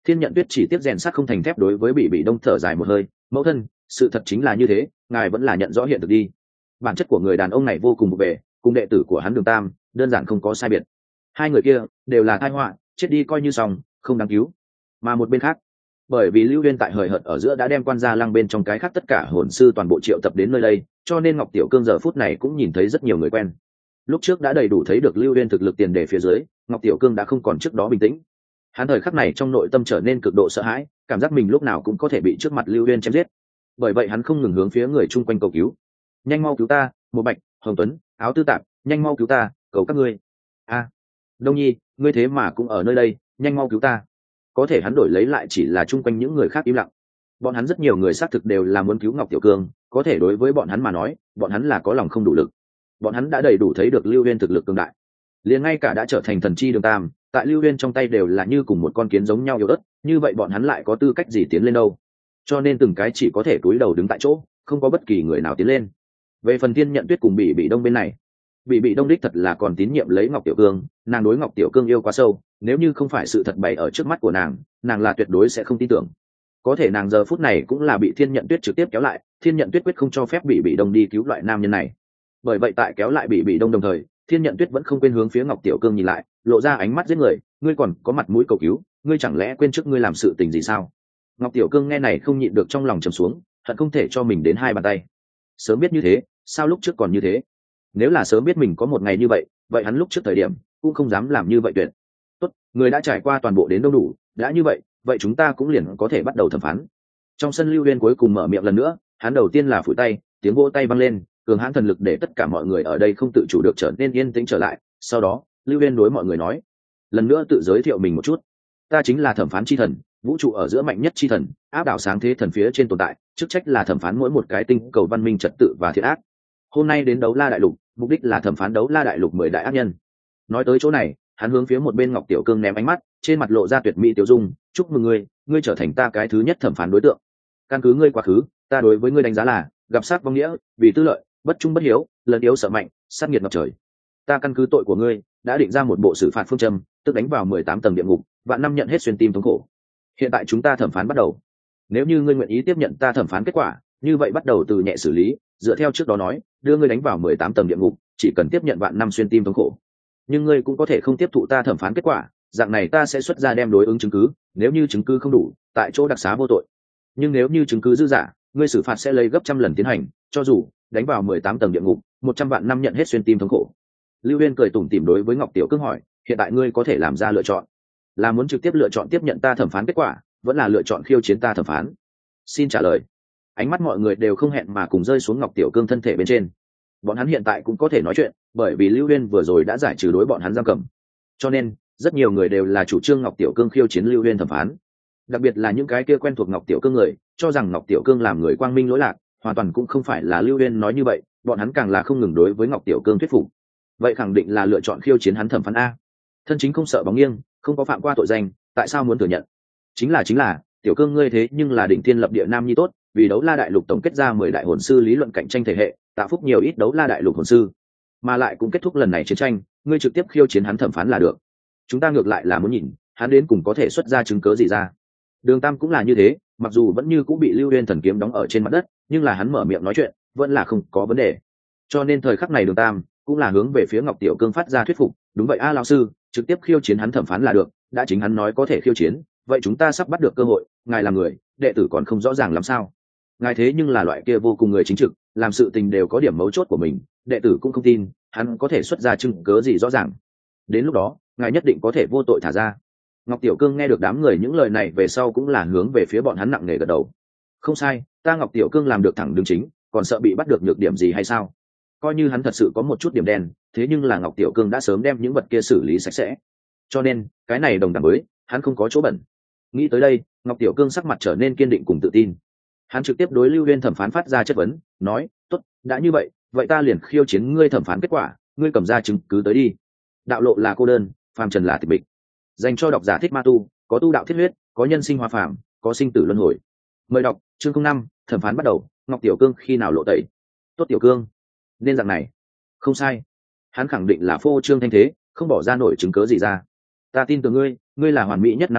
Thiên Nhận Tuyết chỉ tiếp rèn sắt không thành thép đối với Bị Bị Đông thở dài một hơi, mẫu thân, sự thật chính là như thế, ngài vẫn là nhận rõ hiện thực đi. Bản chất của người đàn ông này vô cùng bục bề, cùng đệ tử của hắn Đường Tam đơn giản không có sai biệt. Hai người kia đều là tai họa, chết đi coi như xong, không đáng cứu. Mà một bên khác, bởi vì Lưu Uyên tại hời hợt ở giữa đã đem Quan Gia Lăng bên trong cái khác tất cả hồn sư toàn bộ triệu tập đến nơi đây, cho nên Ngọc Tiểu Cương giờ phút này cũng nhìn thấy rất nhiều người quen. Lúc trước đã đầy đủ thấy được Lưu Uyên thực lực tiền đề phía dưới, Ngọc Tiểu Cương đã không còn trước đó bình tĩnh. Hắn thời khắc này trong nội tâm trở nên cực độ sợ hãi, cảm giác mình lúc nào cũng có thể bị trước mặt Lưu Uyên chém giết. Bởi vậy hắn không ngừng hướng phía người chung quanh cầu cứu. Nhanh mau cứu ta, Một Bạch, Hồng Tuấn, Áo Tư Tạp, nhanh mau cứu ta, cầu các ngươi. A, Đông Nhi, ngươi thế mà cũng ở nơi đây, nhanh mau cứu ta. Có thể hắn đổi lấy lại chỉ là chung quanh những người khác im lặng. Bọn hắn rất nhiều người xác thực đều là muốn cứu Ngọc Tiểu Cương, có thể đối với bọn hắn mà nói, bọn hắn là có lòng không đủ lực. Bọn hắn đã đầy đủ thấy được Lưu Uyên thực lực cường đại, liền ngay cả đã trở thành thần chi Đường Tam, tại Lưu Uyên trong tay đều là như cùng một con kiến giống nhau yếu ớt, như vậy bọn hắn lại có tư cách gì tiến lên đâu? Cho nên từng cái chỉ có thể cúi đầu đứng tại chỗ, không có bất kỳ người nào tiến lên. Về phần Thiên Nhận Tuyết cùng Bị Bị Đông bên này, Bị Bị Đông đích thật là còn tín nhiệm lấy Ngọc Tiểu Cương, nàng đối Ngọc Tiểu Cương yêu quá sâu, nếu như không phải sự thật bày ở trước mắt của nàng, nàng là tuyệt đối sẽ không tin tưởng. Có thể nàng giờ phút này cũng là bị Thiên Nhận Tuyết trực tiếp kéo lại, Thiên Nhận Tuyết quyết không cho phép Bị Bị Đông đi cứu loại nam nhân này. Bởi vậy tại kéo lại Bị Bị Đông đồng thời, Thiên Nhận Tuyết vẫn không quên hướng phía Ngọc Tiểu Cương nhìn lại, lộ ra ánh mắt giết người, ngươi còn có mặt mũi cầu cứu, ngươi chẳng lẽ quên trước ngươi làm sự tình gì sao? Ngọc Tiểu Cương nghe này không nhịn được trong lòng trầm xuống, hận không thể cho mình đến hai bàn tay. Sớm biết như thế, sao lúc trước còn như thế? Nếu là sớm biết mình có một ngày như vậy, vậy hắn lúc trước thời điểm cũng không dám làm như vậy tuyệt. Tốt, người đã trải qua toàn bộ đến đâu đủ, đã như vậy, vậy chúng ta cũng liền có thể bắt đầu thẩm phán. Trong sân Lưu Uyên cuối cùng mở miệng lần nữa, hắn đầu tiên là phủi tay, tiếng vỗ tay vang lên, cường hãn thần lực để tất cả mọi người ở đây không tự chủ được trở nên yên tĩnh trở lại. Sau đó, Lưu Uyên đối mọi người nói, lần nữa tự giới thiệu mình một chút, ta chính là thẩm phán chi thần, vũ trụ ở giữa mạnh nhất chi thần, áp đảo sáng thế thần phía trên tồn tại, chức trách là thẩm phán mỗi một cái tinh cầu văn minh trật tự và thiện ác. Hôm nay đến đấu la đại lục, mục đích là thẩm phán đấu la đại lục mười đại ác nhân. Nói tới chỗ này, hắn hướng phía một bên Ngọc Tiểu Cương ném ánh mắt, trên mặt lộ ra tuyệt mỹ tiểu dung, chúc mừng ngươi, ngươi trở thành ta cái thứ nhất thẩm phán đối tượng. Căn cứ ngươi quá khứ, ta đối với ngươi đánh giá là gặp sát vong nghĩa, vì tư lợi, bất trung bất hiếu, lần yếu sợ mạnh, sát nghiệt ngập trời. Ta căn cứ tội của ngươi, đã định ra một bộ xử phạt phương châm, tức đánh vào mười tám tầng địa ngục, vạn năm nhận hết xuyên tim thống khổ. Hiện tại chúng ta thẩm phán bắt đầu. Nếu như ngươi nguyện ý tiếp nhận ta thẩm phán kết quả, như vậy bắt đầu từ nhẹ xử lý, dựa theo trước đó nói, đưa ngươi đánh vào mười tám tầng địa ngục, chỉ cần tiếp nhận vạn năm xuyên tim thống khổ. Nhưng ngươi cũng có thể không tiếp thụ ta thẩm phán kết quả, dạng này ta sẽ xuất ra đem đối ứng chứng cứ, nếu như chứng cứ không đủ, tại chỗ đặc xá vô tội. Nhưng nếu như chứng cứ dư giả, ngươi xử phạt sẽ lấy gấp trăm lần tiến hành, cho dù đánh vào mười tám tầng địa ngục, một trăm vạn năm nhận hết xuyên tim thống khổ. Lưu Uyên cười tủm tỉm đối với Ngọc Tiểu Cương hỏi, hiện tại ngươi có thể làm ra lựa chọn, là muốn trực tiếp lựa chọn tiếp nhận ta thẩm phán kết quả, vẫn là lựa chọn khiêu chiến ta thẩm phán? Xin trả lời. Ánh mắt mọi người đều không hẹn mà cùng rơi xuống Ngọc Tiểu Cương thân thể bên trên. Bọn hắn hiện tại cũng có thể nói chuyện, bởi vì Lưu Uyên vừa rồi đã giải trừ đối bọn hắn giam cầm, cho nên rất nhiều người đều là chủ trương Ngọc Tiểu Cương khiêu chiến Lưu Uyên thẩm phán. Đặc biệt là những cái kia quen thuộc Ngọc Tiểu Cương người, cho rằng Ngọc Tiểu Cương làm người quang minh lỗi lạc, hoàn toàn cũng không phải là Lưu Uyên nói như vậy, bọn hắn càng là không ngừng đối với Ngọc Tiểu Cương thuyết phục. Vậy khẳng định là lựa chọn khiêu chiến hắn thẩm phán a. Thân chính không sợ bóng nghiêng, không có phạm qua tội danh, tại sao muốn thừa nhận? Chính là chính là, Tiểu Cương ngươi thế nhưng là đỉnh thiên lập địa nam nhi tốt, vì đấu la đại lục tổng kết ra mười đại hồn sư lý luận cạnh tranh thể hệ, tạo phúc nhiều ít đấu la đại lục hồn sư, mà lại cũng kết thúc lần này chiến tranh, ngươi trực tiếp khiêu chiến hắn thẩm phán là được. Chúng ta ngược lại là muốn nhìn, hắn đến cùng có thể xuất ra chứng cớ gì ra. Đường Tam cũng là như thế, mặc dù vẫn như cũng bị Lưu Uyên thần kiếm đóng ở trên mặt đất, nhưng là hắn mở miệng nói chuyện, vẫn là không có vấn đề. Cho nên thời khắc này Đường Tam cũng là hướng về phía Ngọc Tiểu Cương phát ra thuyết phục, đúng vậy a lão sư, trực tiếp khiêu chiến hắn thẩm phán là được, đã chính hắn nói có thể khiêu chiến, vậy chúng ta sắp bắt được cơ hội, ngài là người, đệ tử còn không rõ ràng làm sao? Ngài thế nhưng là loại kia vô cùng người chính trực, làm sự tình đều có điểm mấu chốt của mình, đệ tử cũng không tin hắn có thể xuất ra chứng cớ gì rõ ràng. Đến lúc đó, ngài nhất định có thể vô tội thả ra. Ngọc Tiểu Cương nghe được đám người những lời này về sau cũng là hướng về phía bọn hắn nặng nề gật đầu. Không sai, ta Ngọc Tiểu Cương làm được thẳng đứng chính, còn sợ bị bắt được nhược điểm gì hay sao? Coi như hắn thật sự có một chút điểm đen, thế nhưng là Ngọc Tiểu Cương đã sớm đem những vật kia xử lý sạch sẽ. Cho nên, cái này đồng đẳng với hắn không có chỗ bẩn. Nghĩ tới đây, Ngọc Tiểu Cương sắc mặt trở nên kiên định cùng tự tin. Hắn trực tiếp đối Lưu Uyên thẩm phán phát ra chất vấn, nói, tốt, đã như vậy, vậy ta liền khiêu chiến ngươi thẩm phán kết quả, ngươi cầm ra chứng cứ tới đi. Đạo lộ là cô đơn, phàm trần là tịch mịch. Dành cho độc giả thích ma tu, có tu đạo thiết huyết, có nhân sinh hoa phàm, có sinh tử luân hồi. Mời đọc chương không năm, thẩm phán bắt đầu. Ngọc Tiểu Cương khi nào lộ tẩy? Tốt Tiểu Cương, nên dạng này. Không sai, hắn khẳng định là phô trương thanh thế, không bỏ ra nổi chứng cớ gì ra. Ta tin tưởng ngươi, ngươi là hoàn mỹ nhất nam nhân,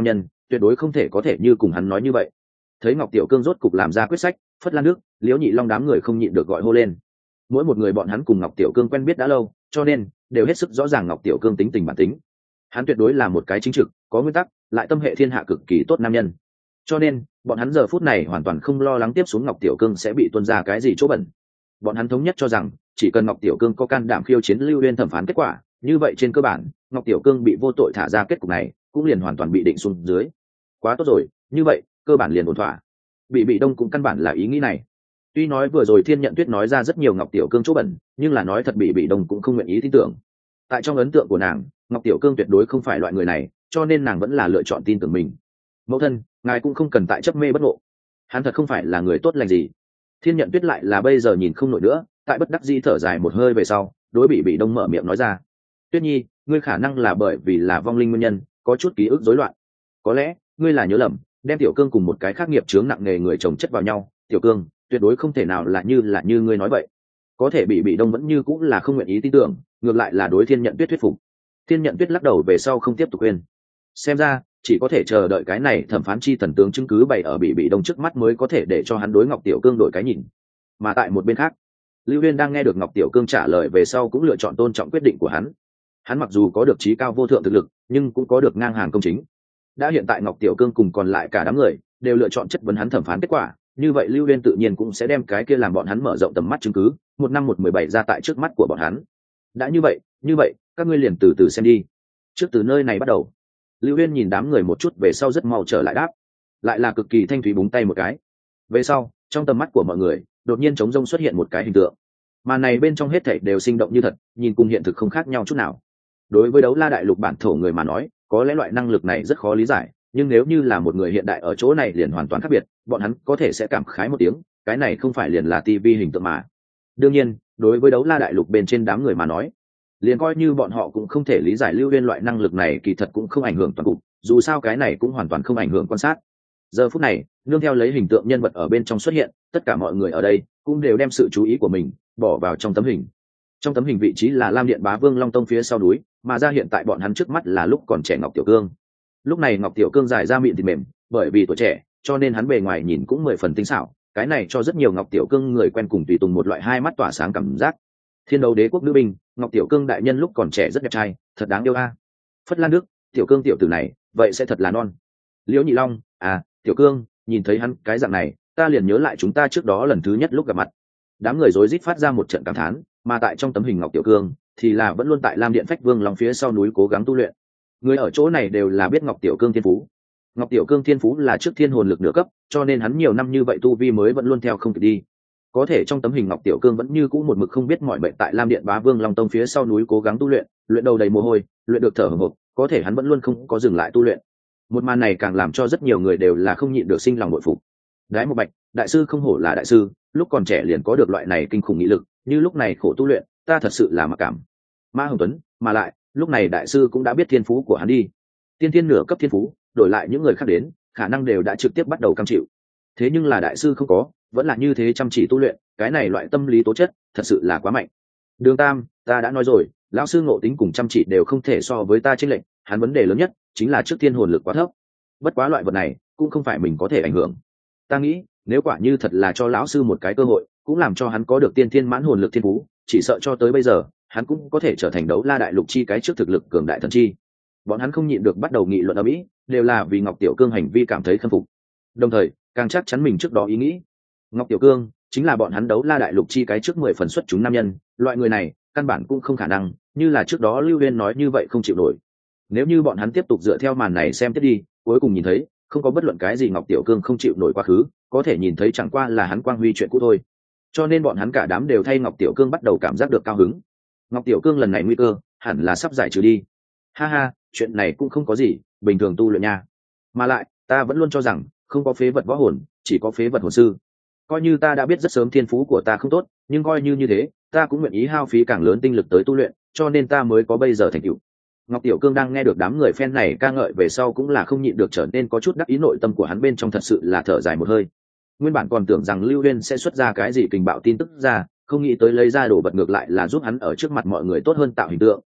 tuyệt đối không thể có thể như cùng hắn nói như vậy. Thấy Ngọc Tiểu Cương rốt cục làm ra quyết sách, Phất Lan Đức, Liễu Nhị Long đám người không nhịn được gọi hô lên. Mỗi một người bọn hắn cùng Ngọc Tiểu Cương quen biết đã lâu, cho nên đều hết sức rõ ràng Ngọc Tiểu Cương tính tình bản tính. Hắn tuyệt đối là một cái chính trực, có nguyên tắc, lại tâm hệ thiên hạ cực kỳ tốt nam nhân. Cho nên bọn hắn giờ phút này hoàn toàn không lo lắng tiếp xuống Ngọc Tiểu Cương sẽ bị tuôn ra cái gì chỗ bẩn. Bọn hắn thống nhất cho rằng chỉ cần Ngọc Tiểu Cương có can đảm khiêu chiến Lưu Uyên thẩm phán kết quả, như vậy trên cơ bản Ngọc Tiểu Cương bị vô tội thả ra kết cục này cũng liền hoàn toàn bị định xuống dưới. Quá tốt rồi, như vậy cơ bản liền ổn thỏa. Bị bị đông cũng căn bản là ý nghĩ này. Tuy nói vừa rồi Thiên Nhận Tuyết nói ra rất nhiều Ngọc Tiểu Cương chỗ bẩn, nhưng là nói thật bị bị đông cũng không nguyện ý tin tưởng. Tại trong ấn tượng của nàng, Ngọc Tiểu Cương tuyệt đối không phải loại người này, cho nên nàng vẫn là lựa chọn tin tưởng mình. Mẫu thân, ngài cũng không cần tại chấp mê bất ngộ. Hắn thật không phải là người tốt lành gì. Thiên Nhận Tuyết lại là bây giờ nhìn không nổi nữa, tại bất đắc dĩ thở dài một hơi về sau, đối bị bị đông mở miệng nói ra. Tuyết Nhi, ngươi khả năng là bởi vì là vong linh nguyên nhân, có chút ký ức rối loạn. Có lẽ ngươi là nhớ lầm, đem Tiểu Cương cùng một cái khác nghiệp chướng nặng nề người chồng chất vào nhau. Tiểu Cương tuyệt đối không thể nào là như là như ngươi nói vậy. Có thể bị bị đông vẫn như cũng là không nguyện ý tin tưởng, ngược lại là đối Thiên Nhận Tuyết thuyết phục. Thiên Nhận Tuyết lắc đầu về sau không tiếp tục khuyên. Xem ra chỉ có thể chờ đợi cái này thẩm phán chi thần tướng chứng cứ bày ở bị bị đông trước mắt mới có thể để cho hắn đối Ngọc Tiểu Cương đổi cái nhìn. Mà tại một bên khác, Lưu Uyên đang nghe được Ngọc Tiểu Cương trả lời về sau cũng lựa chọn tôn trọng quyết định của hắn. Hắn mặc dù có được trí cao vô thượng thực lực, nhưng cũng có được ngang hàng công chính. Đã hiện tại Ngọc Tiểu Cương cùng còn lại cả đám người đều lựa chọn chất vấn hắn thẩm phán kết quả, như vậy Lưu Uyên tự nhiên cũng sẽ đem cái kia làm bọn hắn mở rộng tầm mắt chứng cứ, một năm một mười bảy ra tại trước mắt của bọn hắn. Đã như vậy, như vậy, các ngươi liền từ từ xem đi. Trước từ nơi này bắt đầu. Lưu Uyên nhìn đám người một chút về sau rất mau trở lại đáp, lại là cực kỳ thanh thúy búng tay một cái. Về sau, trong tầm mắt của mọi người, đột nhiên trống rông xuất hiện một cái hình tượng. Mà này bên trong hết thảy đều sinh động như thật, nhìn cùng hiện thực không khác nhau chút nào. Đối với Đấu La đại lục bản thổ người mà nói, có lẽ loại năng lực này rất khó lý giải, nhưng nếu như là một người hiện đại ở chỗ này liền hoàn toàn khác biệt, bọn hắn có thể sẽ cảm khái một tiếng, cái này không phải liền là tivi hình tượng mà. Đương nhiên, đối với Đấu La đại lục bên trên đám người mà nói, liền coi như bọn họ cũng không thể lý giải Lưu Uyên loại năng lực này kỳ thật cũng không ảnh hưởng toàn cục, dù sao cái này cũng hoàn toàn không ảnh hưởng quan sát. Giờ phút này, nương theo lấy hình tượng nhân vật ở bên trong xuất hiện, tất cả mọi người ở đây cũng đều đem sự chú ý của mình bỏ vào trong tấm hình. Trong tấm hình vị trí là Lam Điện Bá Vương Long Tông phía sau núi, mà ra hiện tại bọn hắn trước mắt là lúc còn trẻ Ngọc Tiểu Cương. Lúc này Ngọc Tiểu Cương dài ra mịn thịt mềm, bởi vì tuổi trẻ, cho nên hắn bề ngoài nhìn cũng mười phần tinh xảo, cái này cho rất nhiều Ngọc Tiểu Cương người quen cùng tùy tùng một loại hai mắt tỏa sáng cảm giác. Thiên Đấu Đế quốc nữ binh, Ngọc Tiểu Cương đại nhân lúc còn trẻ rất đẹp trai, thật đáng yêu a. Phất Lan Đức, Tiểu Cương tiểu tử này, vậy sẽ thật là non. Liễu Nhị Long, à, Tiểu Cương, nhìn thấy hắn cái dạng này, ta liền nhớ lại chúng ta trước đó lần thứ nhất lúc gặp mặt. Đám người rối rít phát ra một trận cảm thán, mà tại trong tấm hình Ngọc Tiểu Cương thì là vẫn luôn tại Lam Điện Phách Vương Long phía sau núi cố gắng tu luyện. Người ở chỗ này đều là biết Ngọc Tiểu Cương thiên phú. Ngọc Tiểu Cương thiên phú là trước thiên hồn lực nửa cấp, cho nên hắn nhiều năm như vậy tu vi mới vẫn luôn theo không kịp đi. Có thể trong tấm hình Ngọc Tiểu Cương vẫn như cũ một mực không biết mọi bệnh tại Lam Điện Bá Vương Long Tông phía sau núi cố gắng tu luyện, luyện đầu đầy mồ hôi, luyện được thở hổn hộc, có thể hắn vẫn luôn không có dừng lại tu luyện. Một màn này càng làm cho rất nhiều người đều là không nhịn được sinh lòng bội phục. Đái một Bạch, đại sư không hổ là đại sư, lúc còn trẻ liền có được loại này kinh khủng nghị lực, như lúc này khổ tu luyện, ta thật sự là mặc cảm. Mã Hồng Tuấn, mà lại, lúc này đại sư cũng đã biết thiên phú của hắn đi. Tiên thiên nửa cấp thiên phú, đổi lại những người khác đến, khả năng đều đã trực tiếp bắt đầu cam chịu. Thế nhưng là đại sư không có, vẫn là như thế chăm chỉ tu luyện, cái này loại tâm lý tố chất, thật sự là quá mạnh. Đường Tam, ta đã nói rồi, lão sư ngộ tính cùng chăm chỉ đều không thể so với ta chênh lệch, hắn vấn đề lớn nhất chính là trước tiên hồn lực quá thấp. Bất quá loại vật này, cũng không phải mình có thể ảnh hưởng. Ta nghĩ, nếu quả như thật là cho lão sư một cái cơ hội, cũng làm cho hắn có được tiên thiên mãn hồn lực thiên phú, chỉ sợ cho tới bây giờ, hắn cũng có thể trở thành Đấu La đại lục chi cái trước thực lực cường đại thần chi. Bọn hắn không nhịn được bắt đầu nghị luận ở mỹ, đều là vì Ngọc Tiểu Cương hành vi cảm thấy khâm phục. Đồng thời, càng chắc chắn mình trước đó ý nghĩ. Ngọc Tiểu Cương chính là bọn hắn Đấu La đại lục chi cái trước mười phần xuất chúng nam nhân, loại người này, căn bản cũng không khả năng, như là trước đó Lưu Uyên nói như vậy không chịu nổi. Nếu như bọn hắn tiếp tục dựa theo màn này xem tiếp đi, cuối cùng nhìn thấy, không có bất luận cái gì Ngọc Tiểu Cương không chịu nổi quá khứ, có thể nhìn thấy chẳng qua là hắn quang huy chuyện cũ thôi. Cho nên bọn hắn cả đám đều thay Ngọc Tiểu Cương bắt đầu cảm giác được cao hứng. Ngọc Tiểu Cương lần này nguy cơ hẳn là sắp giải trừ đi. Ha ha, chuyện này cũng không có gì, bình thường tu luyện nha. Mà lại, ta vẫn luôn cho rằng không có phế vật võ hồn, chỉ có phế vật hồn sư. Coi như ta đã biết rất sớm thiên phú của ta không tốt, nhưng coi như như thế, ta cũng nguyện ý hao phí càng lớn tinh lực tới tu luyện, cho nên ta mới có bây giờ thành tựu. Ngọc Tiểu Cương đang nghe được đám người fan này ca ngợi về sau cũng là không nhịn được trở nên có chút đắc ý, nội tâm của hắn bên trong thật sự là thở dài một hơi. Nguyên bản còn tưởng rằng Lưu Uyên sẽ xuất ra cái gì kình bạo tin tức ra, không nghĩ tới lấy ra đồ bật ngược lại là giúp hắn ở trước mặt mọi người tốt hơn tạo hình tượng,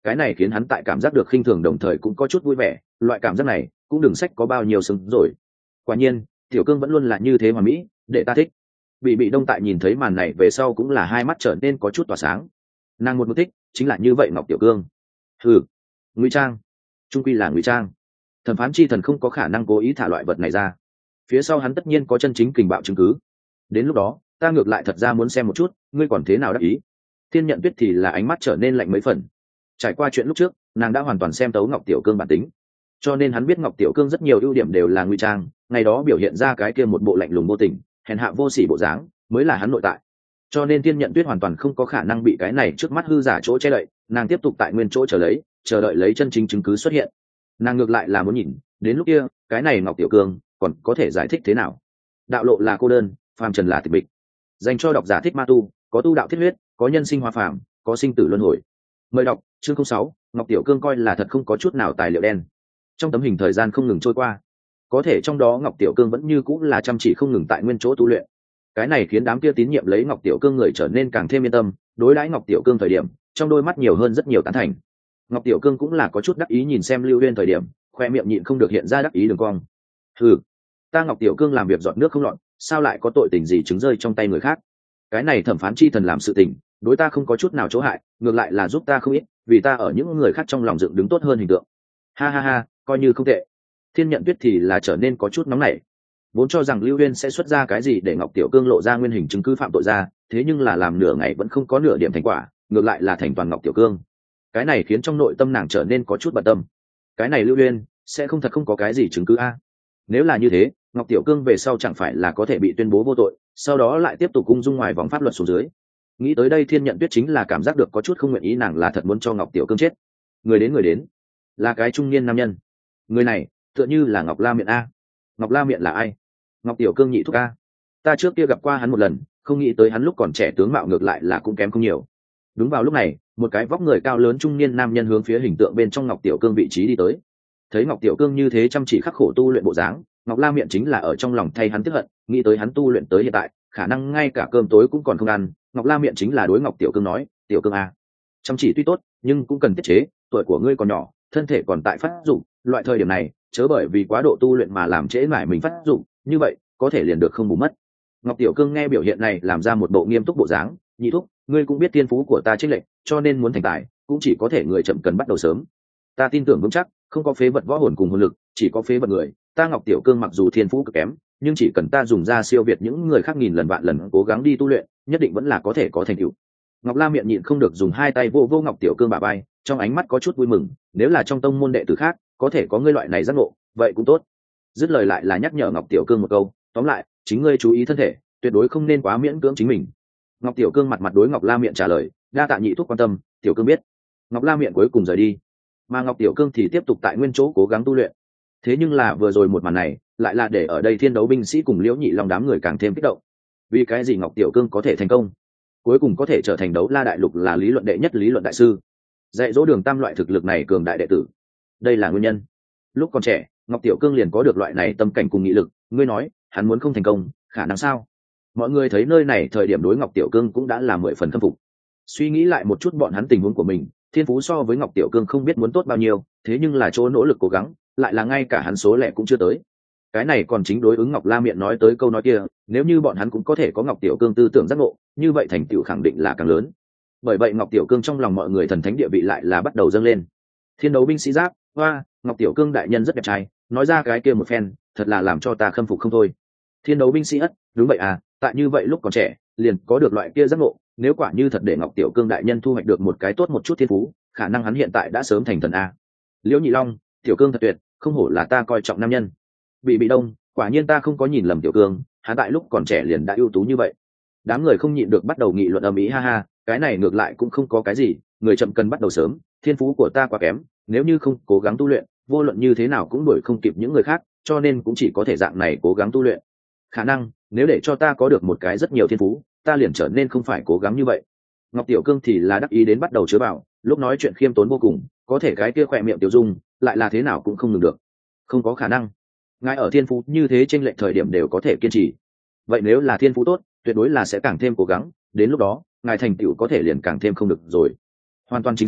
cái này khiến hắn tại cảm giác được khinh thường đồng thời cũng có chút vui vẻ, loại cảm giác này cũng đừng sách có bao nhiêu xứng rồi. Quả nhiên tiểu cương vẫn luôn là như thế mà mỹ, để ta thích. Bị bị đông tại nhìn thấy màn này về sau cũng là hai mắt trở nên có chút tỏa sáng. Nàng một mực thích chính là như vậy ngọc tiểu cương. Ừ, ngụy trang, trung quy là ngụy trang. Thẩm phán chi thần không có khả năng cố ý thả loại vật này ra, phía sau hắn tất nhiên có chân chính kình bạo chứng cứ. Đến lúc đó ta ngược lại thật ra muốn xem một chút ngươi còn thế nào đắc ý. Thiên Nhận Tuyết thì là ánh mắt trở nên lạnh mấy phần. Trải qua chuyện lúc trước nàng đã hoàn toàn xem tấu ngọc tiểu cương bản tính, cho nên hắn biết ngọc tiểu cương rất nhiều ưu điểm đều là ngụy trang, ngày đó biểu hiện ra cái kia một bộ lạnh lùng vô tình hèn hạ vô sỉ bộ dáng mới là hắn nội tại. Cho nên Thiên Nhận Tuyết hoàn toàn không có khả năng bị cái này trước mắt hư giả chỗ che đậy, nàng tiếp tục tại nguyên chỗ chờ lấy chờ đợi lấy chân chính chứng cứ xuất hiện. Nàng ngược lại là muốn nhìn đến lúc kia cái này ngọc tiểu cương còn có thể giải thích thế nào. Đạo lộ là cô đơn, phàm trần là tịch mịch. Dành cho độc giả thích ma tu, có tu đạo thiết huyết, có nhân sinh hoa phàm, có sinh tử luân hồi. Mời đọc chương không sáu, ngọc tiểu cương coi là thật không có chút nào tài liệu đen. Trong tấm hình thời gian không ngừng trôi qua, có thể trong đó ngọc tiểu cương vẫn như cũng là chăm chỉ không ngừng tại nguyên chỗ tu luyện. Cái này khiến đám kia tín nhiệm lấy ngọc tiểu cương người trở nên càng thêm yên tâm, đối đãi ngọc tiểu cương thời điểm trong đôi mắt nhiều hơn rất nhiều tán thành. Ngọc tiểu cương cũng là có chút đắc ý nhìn xem Lưu Uyên thời điểm, khoe miệng nhịn không được hiện ra đắc ý đường cong. Ừ, ta ngọc tiểu cương làm việc giọt nước không lọt, sao lại có tội tình gì trứng rơi trong tay người khác. Cái này thẩm phán chi thần làm sự tình đối ta không có chút nào chỗ hại, ngược lại là giúp ta không ít, vì ta ở những người khác trong lòng dựng đứng tốt hơn hình tượng. Ha ha ha, coi như không tệ. Thiên Nhận Tuyết thì là trở nên có chút nóng nảy, vốn cho rằng Lưu Uyên sẽ xuất ra cái gì để ngọc tiểu cương lộ ra nguyên hình chứng cứ phạm tội ra, thế nhưng là làm nửa ngày vẫn không có nửa điểm thành quả, ngược lại là thành toàn ngọc tiểu cương. Cái này khiến trong nội tâm nàng trở nên có chút bận tâm. Cái này Lưu Uyên sẽ không thật không có cái gì chứng cứ a? Nếu là như thế ngọc tiểu cương về sau chẳng phải là có thể bị tuyên bố vô tội, sau đó lại tiếp tục cung dung ngoài vòng pháp luật xuống dưới. Nghĩ tới đây Thiên Nhận Tuyết chính là cảm giác được có chút không nguyện ý, nàng là thật muốn cho ngọc tiểu cương chết. Người đến người đến là cái trung niên nam nhân, người này tựa như là Ngọc La Miện a. Ngọc La Miện là ai? Ngọc tiểu cương nhị thúc a. Ta trước kia gặp qua hắn một lần, không nghĩ tới hắn lúc còn trẻ tướng mạo ngược lại là cũng kém không nhiều. Đúng vào lúc này một cái vóc người cao lớn trung niên nam nhân hướng phía hình tượng bên trong ngọc tiểu cương vị trí đi tới. Thấy ngọc tiểu cương như thế chăm chỉ khắc khổ tu luyện bộ dáng, Ngọc La Miện chính là ở trong lòng thay hắn tiếc hận, nghĩ tới hắn tu luyện tới hiện tại khả năng ngay cả cơm tối cũng còn không ăn. Ngọc La Miện chính là đối ngọc tiểu cương nói, tiểu cương a, chăm chỉ tuy tốt nhưng cũng cần tiết chế, tuổi của ngươi còn nhỏ, thân thể còn tại phát dụng, loại thời điểm này chớ bởi vì quá độ tu luyện mà làm trễ mãi mình phát dụng, như vậy có thể liền được không bù mất. Ngọc tiểu cương nghe biểu hiện này làm ra một bộ nghiêm túc bộ dáng, nhị thúc, ngươi cũng biết thiên phú của ta chênh lệch, cho nên muốn thành tài cũng chỉ có thể người chậm cần bắt đầu sớm. Ta tin tưởng vững chắc không có phế vật võ hồn cùng hồn lực, chỉ có phế vật người. Ta ngọc tiểu cương mặc dù thiên phú cực kém, nhưng chỉ cần ta dùng ra siêu việt những người khác nghìn lần vạn lần cố gắng đi tu luyện, nhất định vẫn là có thể có thành tựu. Ngọc La Miện nhịn không được dùng hai tay vô vô ngọc tiểu cương bả vai, trong ánh mắt có chút vui mừng, nếu là trong tông môn đệ tử khác có thể có ngươi loại này giác ngộ vậy cũng tốt. Dứt lời lại là nhắc nhở ngọc tiểu cương một câu, tóm lại chính ngươi chú ý thân thể, tuyệt đối không nên quá miễn cưỡng chính mình. Ngọc tiểu cương mặt mặt đối Ngọc La Miện trả lời, đa tạ nhị thúc quan tâm, tiểu cương biết. Ngọc La Miện cuối cùng rời đi, mà Ngọc tiểu cương thì tiếp tục tại nguyên chỗ cố gắng tu luyện. Thế nhưng là vừa rồi một màn này lại là để ở đây thiên đấu binh sĩ cùng Liễu Nhị Long đám người càng thêm kích động. Vì cái gì Ngọc tiểu cương có thể thành công, cuối cùng có thể trở thành đấu la đại lục là lý luận đệ nhất lý luận đại sư, dạy dỗ đường tam loại thực lực này cường đại đệ tử, đây là nguyên nhân. Lúc còn trẻ Ngọc tiểu cương liền có được loại này tâm cảnh cùng nghị lực, ngươi nói hắn muốn không thành công khả năng sao? Mọi người thấy nơi này thời điểm đối Ngọc tiểu cương cũng đã là mười phần khâm phục. Suy nghĩ lại một chút bọn hắn tình huống của mình, thiên phú so với Ngọc tiểu cương không biết muốn tốt bao nhiêu, thế nhưng là chỗ nỗ lực cố gắng lại là ngay cả hắn số lẻ cũng chưa tới. Cái này còn chính đối ứng Ngọc La Miện nói tới câu nói kia, nếu như bọn hắn cũng có thể có Ngọc tiểu cương tư tưởng giác ngộ, như vậy thành tựu khẳng định là càng lớn. Bởi vậy Ngọc tiểu cương trong lòng mọi người thần thánh địa vị lại là bắt đầu dâng lên. Thiên đấu binh sĩ giáp, hoa, Ngọc tiểu cương đại nhân rất đẹp trai, nói ra cái kia một phen thật là làm cho ta khâm phục không thôi. Thiên đấu binh sĩ ất, đúng vậy à, tại như vậy lúc còn trẻ liền có được loại kia giác ngộ, nếu quả như thật để Ngọc tiểu cương đại nhân thu hoạch được một cái tốt một chút thiên phú, khả năng hắn hiện tại đã sớm thành thần a. Liễu Nhị Long, tiểu cương thật tuyệt, không hổ là ta coi trọng nam nhân. Bị bị đông, quả nhiên ta không có nhìn lầm tiểu cương, hắn tại lúc còn trẻ liền đã ưu tú như vậy. Đám người không nhịn được bắt đầu nghị luận ầm ĩ, ha ha, cái này ngược lại cũng không có cái gì, người chậm cần bắt đầu sớm, thiên phú của ta quá kém, nếu như không cố gắng tu luyện, vô luận như thế nào cũng đuổi không kịp những người khác, cho nên cũng chỉ có thể dạng này cố gắng tu luyện. Khả năng nếu để cho ta có được một cái rất nhiều thiên phú, ta liền trở nên không phải cố gắng như vậy. Ngọc tiểu cương thì là đắc ý đến bắt đầu chứa bảo, lúc nói chuyện khiêm tốn vô cùng, có thể cái kia khỏe miệng tiểu dung lại là thế nào cũng không ngừng được. Không có khả năng, ngài ở thiên phú như thế trên lệch thời điểm đều có thể kiên trì, vậy nếu là thiên phú tốt tuyệt đối là sẽ càng thêm cố gắng, đến lúc đó ngài thành tựu có thể liền càng thêm không được rồi. Hoàn toàn chính xác,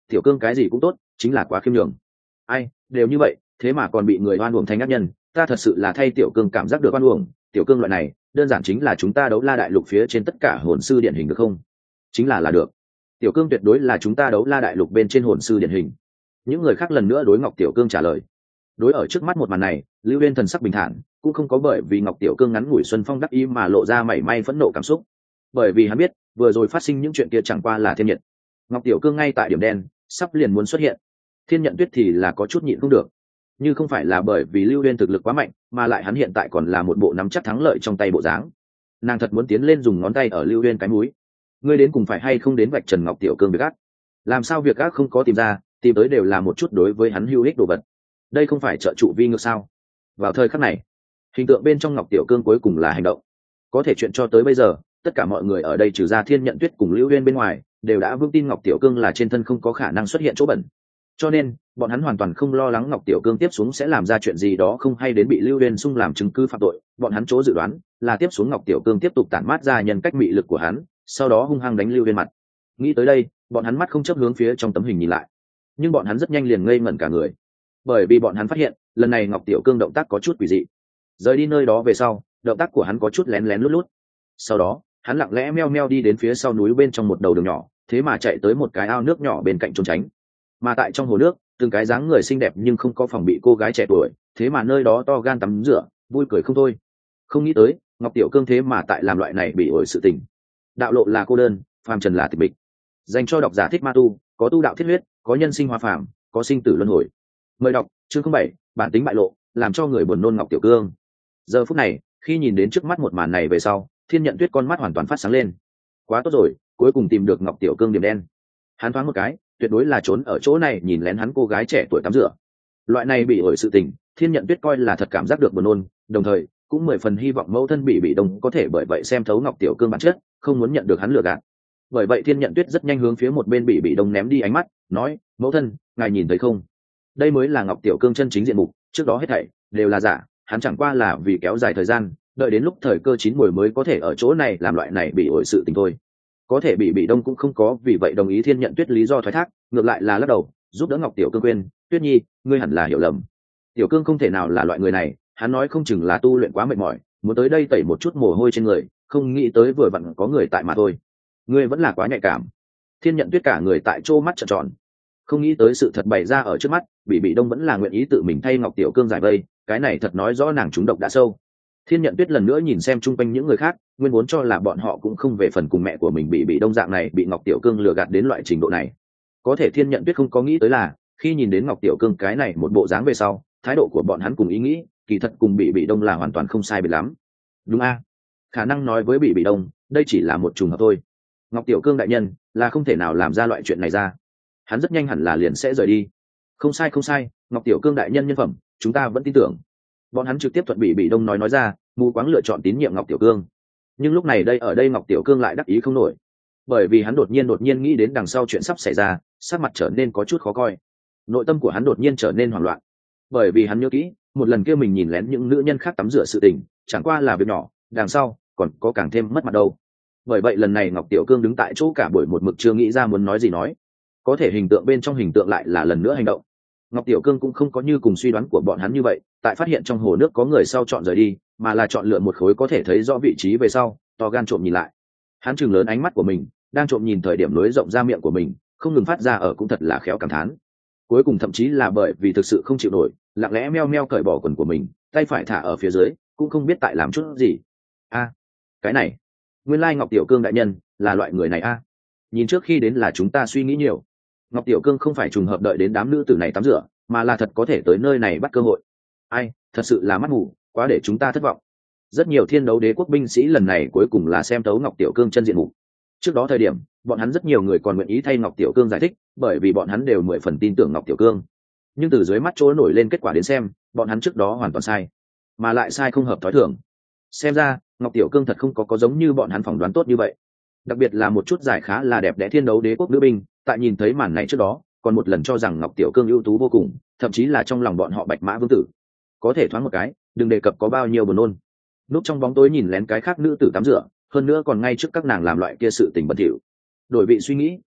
tiểu cương cái gì cũng tốt, chính là quá khiêm nhường. Ai đều như vậy, thế mà còn bị người oan uổng thành ác nhân, ta thật sự là thay tiểu cương cảm giác được oan uổng. Tiểu cương loại này đơn giản chính là chúng ta đấu la đại lục phía trên tất cả hồn sư điển hình được không? Chính là là được. Tiểu cương tuyệt đối là chúng ta đấu la đại lục bên trên hồn sư điển hình. Những người khác lần nữa đối Ngọc Tiểu Cương trả lời. Đối ở trước mắt một màn này, Lưu Uyên thần sắc bình thản, cũng không có bởi vì Ngọc Tiểu Cương ngắn ngủi xuân phong đắc ý mà lộ ra mảy may phẫn nộ cảm xúc. Bởi vì hắn biết, vừa rồi phát sinh những chuyện kia chẳng qua là thiên nhiệt. Ngọc Tiểu Cương ngay tại điểm đen, sắp liền muốn xuất hiện. Thiên Nhận Tuyết thì là có chút nhịn không được. Nhưng không phải là bởi vì Lưu Uyên thực lực quá mạnh, mà lại hắn hiện tại còn là một bộ nắm chắc thắng lợi trong tay bộ dáng. Nàng thật muốn tiến lên dùng ngón tay ở Lưu Uyên cái mũi. Ngươi đến cùng phải hay không đến vạch trần Ngọc Tiểu Cương việc ác? Làm sao việc ác không có tìm ra, tìm tới đều là một chút đối với hắn hữu ích đồ vật. Đây không phải trợ trụ vi ngược sao? Vào thời khắc này, hình tượng bên trong Ngọc Tiểu Cương cuối cùng là hành động. Có thể chuyện cho tới bây giờ, tất cả mọi người ở đây trừ ra Thiên Nhận Tuyết cùng Lưu Uyên bên ngoài, đều đã vững tin Ngọc Tiểu Cương là trên thân không có khả năng xuất hiện chỗ bẩn. Cho nên, bọn hắn hoàn toàn không lo lắng Ngọc Tiểu Cương tiếp xuống sẽ làm ra chuyện gì đó không hay đến bị Lưu Uyên xung làm chứng cứ phạm tội. Bọn hắn chỗ dự đoán là tiếp xuống Ngọc Tiểu Cương tiếp tục tản mát ra nhân cách mị lực của hắn, sau đó hung hăng đánh Lưu Uyên mặt. Nghĩ tới đây, bọn hắn mắt không chớp hướng phía trong tấm hình nhìn lại. Nhưng bọn hắn rất nhanh liền ngây ngẩn cả người, bởi vì bọn hắn phát hiện lần này Ngọc Tiểu Cương động tác có chút quỷ dị. Rời đi nơi đó về sau, động tác của hắn có chút lén lén lút lút. Sau đó hắn lặng lẽ meo meo đi đến phía sau núi bên trong một đầu đường nhỏ, thế mà chạy tới một cái ao nước nhỏ bên cạnh trốn tránh. Mà tại trong hồ nước, từng cái dáng người xinh đẹp nhưng không có phòng bị cô gái trẻ tuổi, thế mà nơi đó to gan tắm rửa, vui cười không thôi. Không nghĩ tới Ngọc Tiểu Cương thế mà tại làm loại này bị ổi sự tình. Đạo lộ là cô đơn, phàm trần là tịch mịch. Dành cho độc giả thích ma tu, có tu đạo thiết huyết, có nhân sinh hoa phàm, có sinh tử luân hồi. Mời đọc chương không bảy, bản tính bại lộ, làm cho người buồn nôn Ngọc Tiểu Cương. Giờ phút này, khi nhìn đến trước mắt một màn này về sau, Thiên Nhận Tuyết con mắt hoàn toàn phát sáng lên. Quá tốt rồi, cuối cùng tìm được Ngọc Tiểu Cương điểm đen. Hắn thoáng một cái, tuyệt đối là trốn ở chỗ này nhìn lén hắn cô gái trẻ tuổi tắm rửa. Loại này bị ổi sự tình, Thiên Nhận Tuyết coi là thật cảm giác được buồn nôn, đồng thời cũng mười phần hy vọng mẫu thân bị bị đông có thể bởi vậy xem thấu Ngọc Tiểu Cương bản chất, không muốn nhận được hắn lừa gạt. Bởi vậy Thiên Nhận Tuyết rất nhanh hướng phía một bên bị bị đông ném đi ánh mắt, nói: mẫu thân, ngài nhìn thấy không? Đây mới là Ngọc Tiểu Cương chân chính diện mục, trước đó hết thảy đều là giả, hắn chẳng qua là vì kéo dài thời gian, đợi đến lúc thời cơ chín muồi mới có thể ở chỗ này làm loại này bị ổi sự tình thôi. Có thể bị bị đông cũng không có vì vậy đồng ý Thiên Nhận Tuyết lý do thoái thác, ngược lại là lắc đầu, giúp đỡ Ngọc Tiểu Cương quên: Tuyết Nhi, ngươi hẳn là hiểu lầm. Tiểu Cương không thể nào là loại người này, hắn nói không chừng là tu luyện quá mệt mỏi, muốn tới đây tẩy một chút mồ hôi trên người, không nghĩ tới vừa vặn có người tại mà thôi. Ngươi vẫn là quá nhạy cảm. Thiên Nhận Tuyết cả người tại chỗ mắt trợn tròn, không nghĩ tới sự thật bày ra ở trước mắt, bị bị đông vẫn là nguyện ý tự mình thay Ngọc Tiểu Cương giải vây, cái này thật nói rõ nàng trúng độc đã sâu. Thiên Nhận Tuyết lần nữa nhìn xem chung quanh những người khác, nguyên vốn cho là bọn họ cũng không về phần cùng mẹ của mình bị bị đông dạng này bị Ngọc Tiểu Cương lừa gạt đến loại trình độ này. Có thể Thiên Nhận Tuyết không có nghĩ tới là, khi nhìn đến Ngọc Tiểu Cương cái này một bộ dáng về sau, thái độ của bọn hắn cùng ý nghĩ, kỳ thật cùng bị bị đông là hoàn toàn không sai biệt lắm. Đúng a? Khả năng nói với bị bị đông, đây chỉ là một trùng hợp thôi. Ngọc Tiểu Cương đại nhân là không thể nào làm ra loại chuyện này ra. Hắn rất nhanh hẳn là liền sẽ rời đi. Không sai không sai, Ngọc Tiểu Cương đại nhân nhân phẩm, chúng ta vẫn tin tưởng. Bọn hắn trực tiếp thuận bị bị đông nói nói ra, mù quáng lựa chọn tín nhiệm Ngọc Tiểu Cương. Nhưng lúc này đây ở đây Ngọc Tiểu Cương lại đắc ý không nổi, bởi vì hắn đột nhiên đột nhiên nghĩ đến đằng sau chuyện sắp xảy ra, sắc mặt trở nên có chút khó coi. Nội tâm của hắn đột nhiên trở nên hoảng loạn, bởi vì hắn nhớ kỹ một lần kia mình nhìn lén những nữ nhân khác tắm rửa sự tình, chẳng qua là việc nhỏ, đằng sau còn có càng thêm mất mặt đâu. Bởi vậy lần này Ngọc Tiểu Cương đứng tại chỗ cả buổi một mực chưa nghĩ ra muốn nói gì nói, có thể hình tượng bên trong hình tượng lại là lần nữa hành động. Ngọc Tiểu Cương cũng không có như cùng suy đoán của bọn hắn như vậy, tại phát hiện trong hồ nước có người sau chọn rời đi, mà là chọn lựa một khối có thể thấy rõ vị trí về sau, to gan trộm nhìn lại. Hắn trừng lớn ánh mắt của mình, đang trộm nhìn thời điểm nối rộng ra miệng của mình, không ngừng phát ra ở cũng thật là khéo cảm thán. Cuối cùng thậm chí là bởi vì thực sự không chịu nổi, lặng lẽ meo meo cởi bỏ quần của mình, tay phải thả ở phía dưới, cũng không biết tại làm chút gì. A, cái này, nguyên lai Ngọc Tiểu Cương đại nhân là loại người này a. Nhìn trước khi đến là chúng ta suy nghĩ nhiều. Ngọc Tiểu Cương không phải trùng hợp đợi đến đám nữ tử này tắm rửa, mà là thật có thể tới nơi này bắt cơ hội. Ai, thật sự là mắt mù, quá để chúng ta thất vọng. Rất nhiều Thiên Đấu Đế quốc binh sĩ lần này cuối cùng là xem tấu Ngọc Tiểu Cương chân diện mục. Trước đó thời điểm, bọn hắn rất nhiều người còn nguyện ý thay Ngọc Tiểu Cương giải thích, bởi vì bọn hắn đều mười phần tin tưởng Ngọc Tiểu Cương. Nhưng từ dưới mắt chỗ nổi lên kết quả đến xem, bọn hắn trước đó hoàn toàn sai, mà lại sai không hợp thói thường. Xem ra, Ngọc Tiểu Cương thật không có có giống như bọn hắn phỏng đoán tốt như vậy. Đặc biệt là một chút giải khá là đẹp đẽ Thiên Đấu Đế quốc nữ binh, tại nhìn thấy màn này trước đó, còn một lần cho rằng Ngọc Tiểu Cương ưu tú vô cùng, thậm chí là trong lòng bọn họ Bạch Mã Vương tử. Có thể thoáng một cái, đừng đề cập có bao nhiêu buồn nôn. Núp trong bóng tối nhìn lén cái khác nữ tử tắm rửa, hơn nữa còn ngay trước các nàng làm loại kia sự tình bẩn thỉu. Đổi vị suy nghĩ,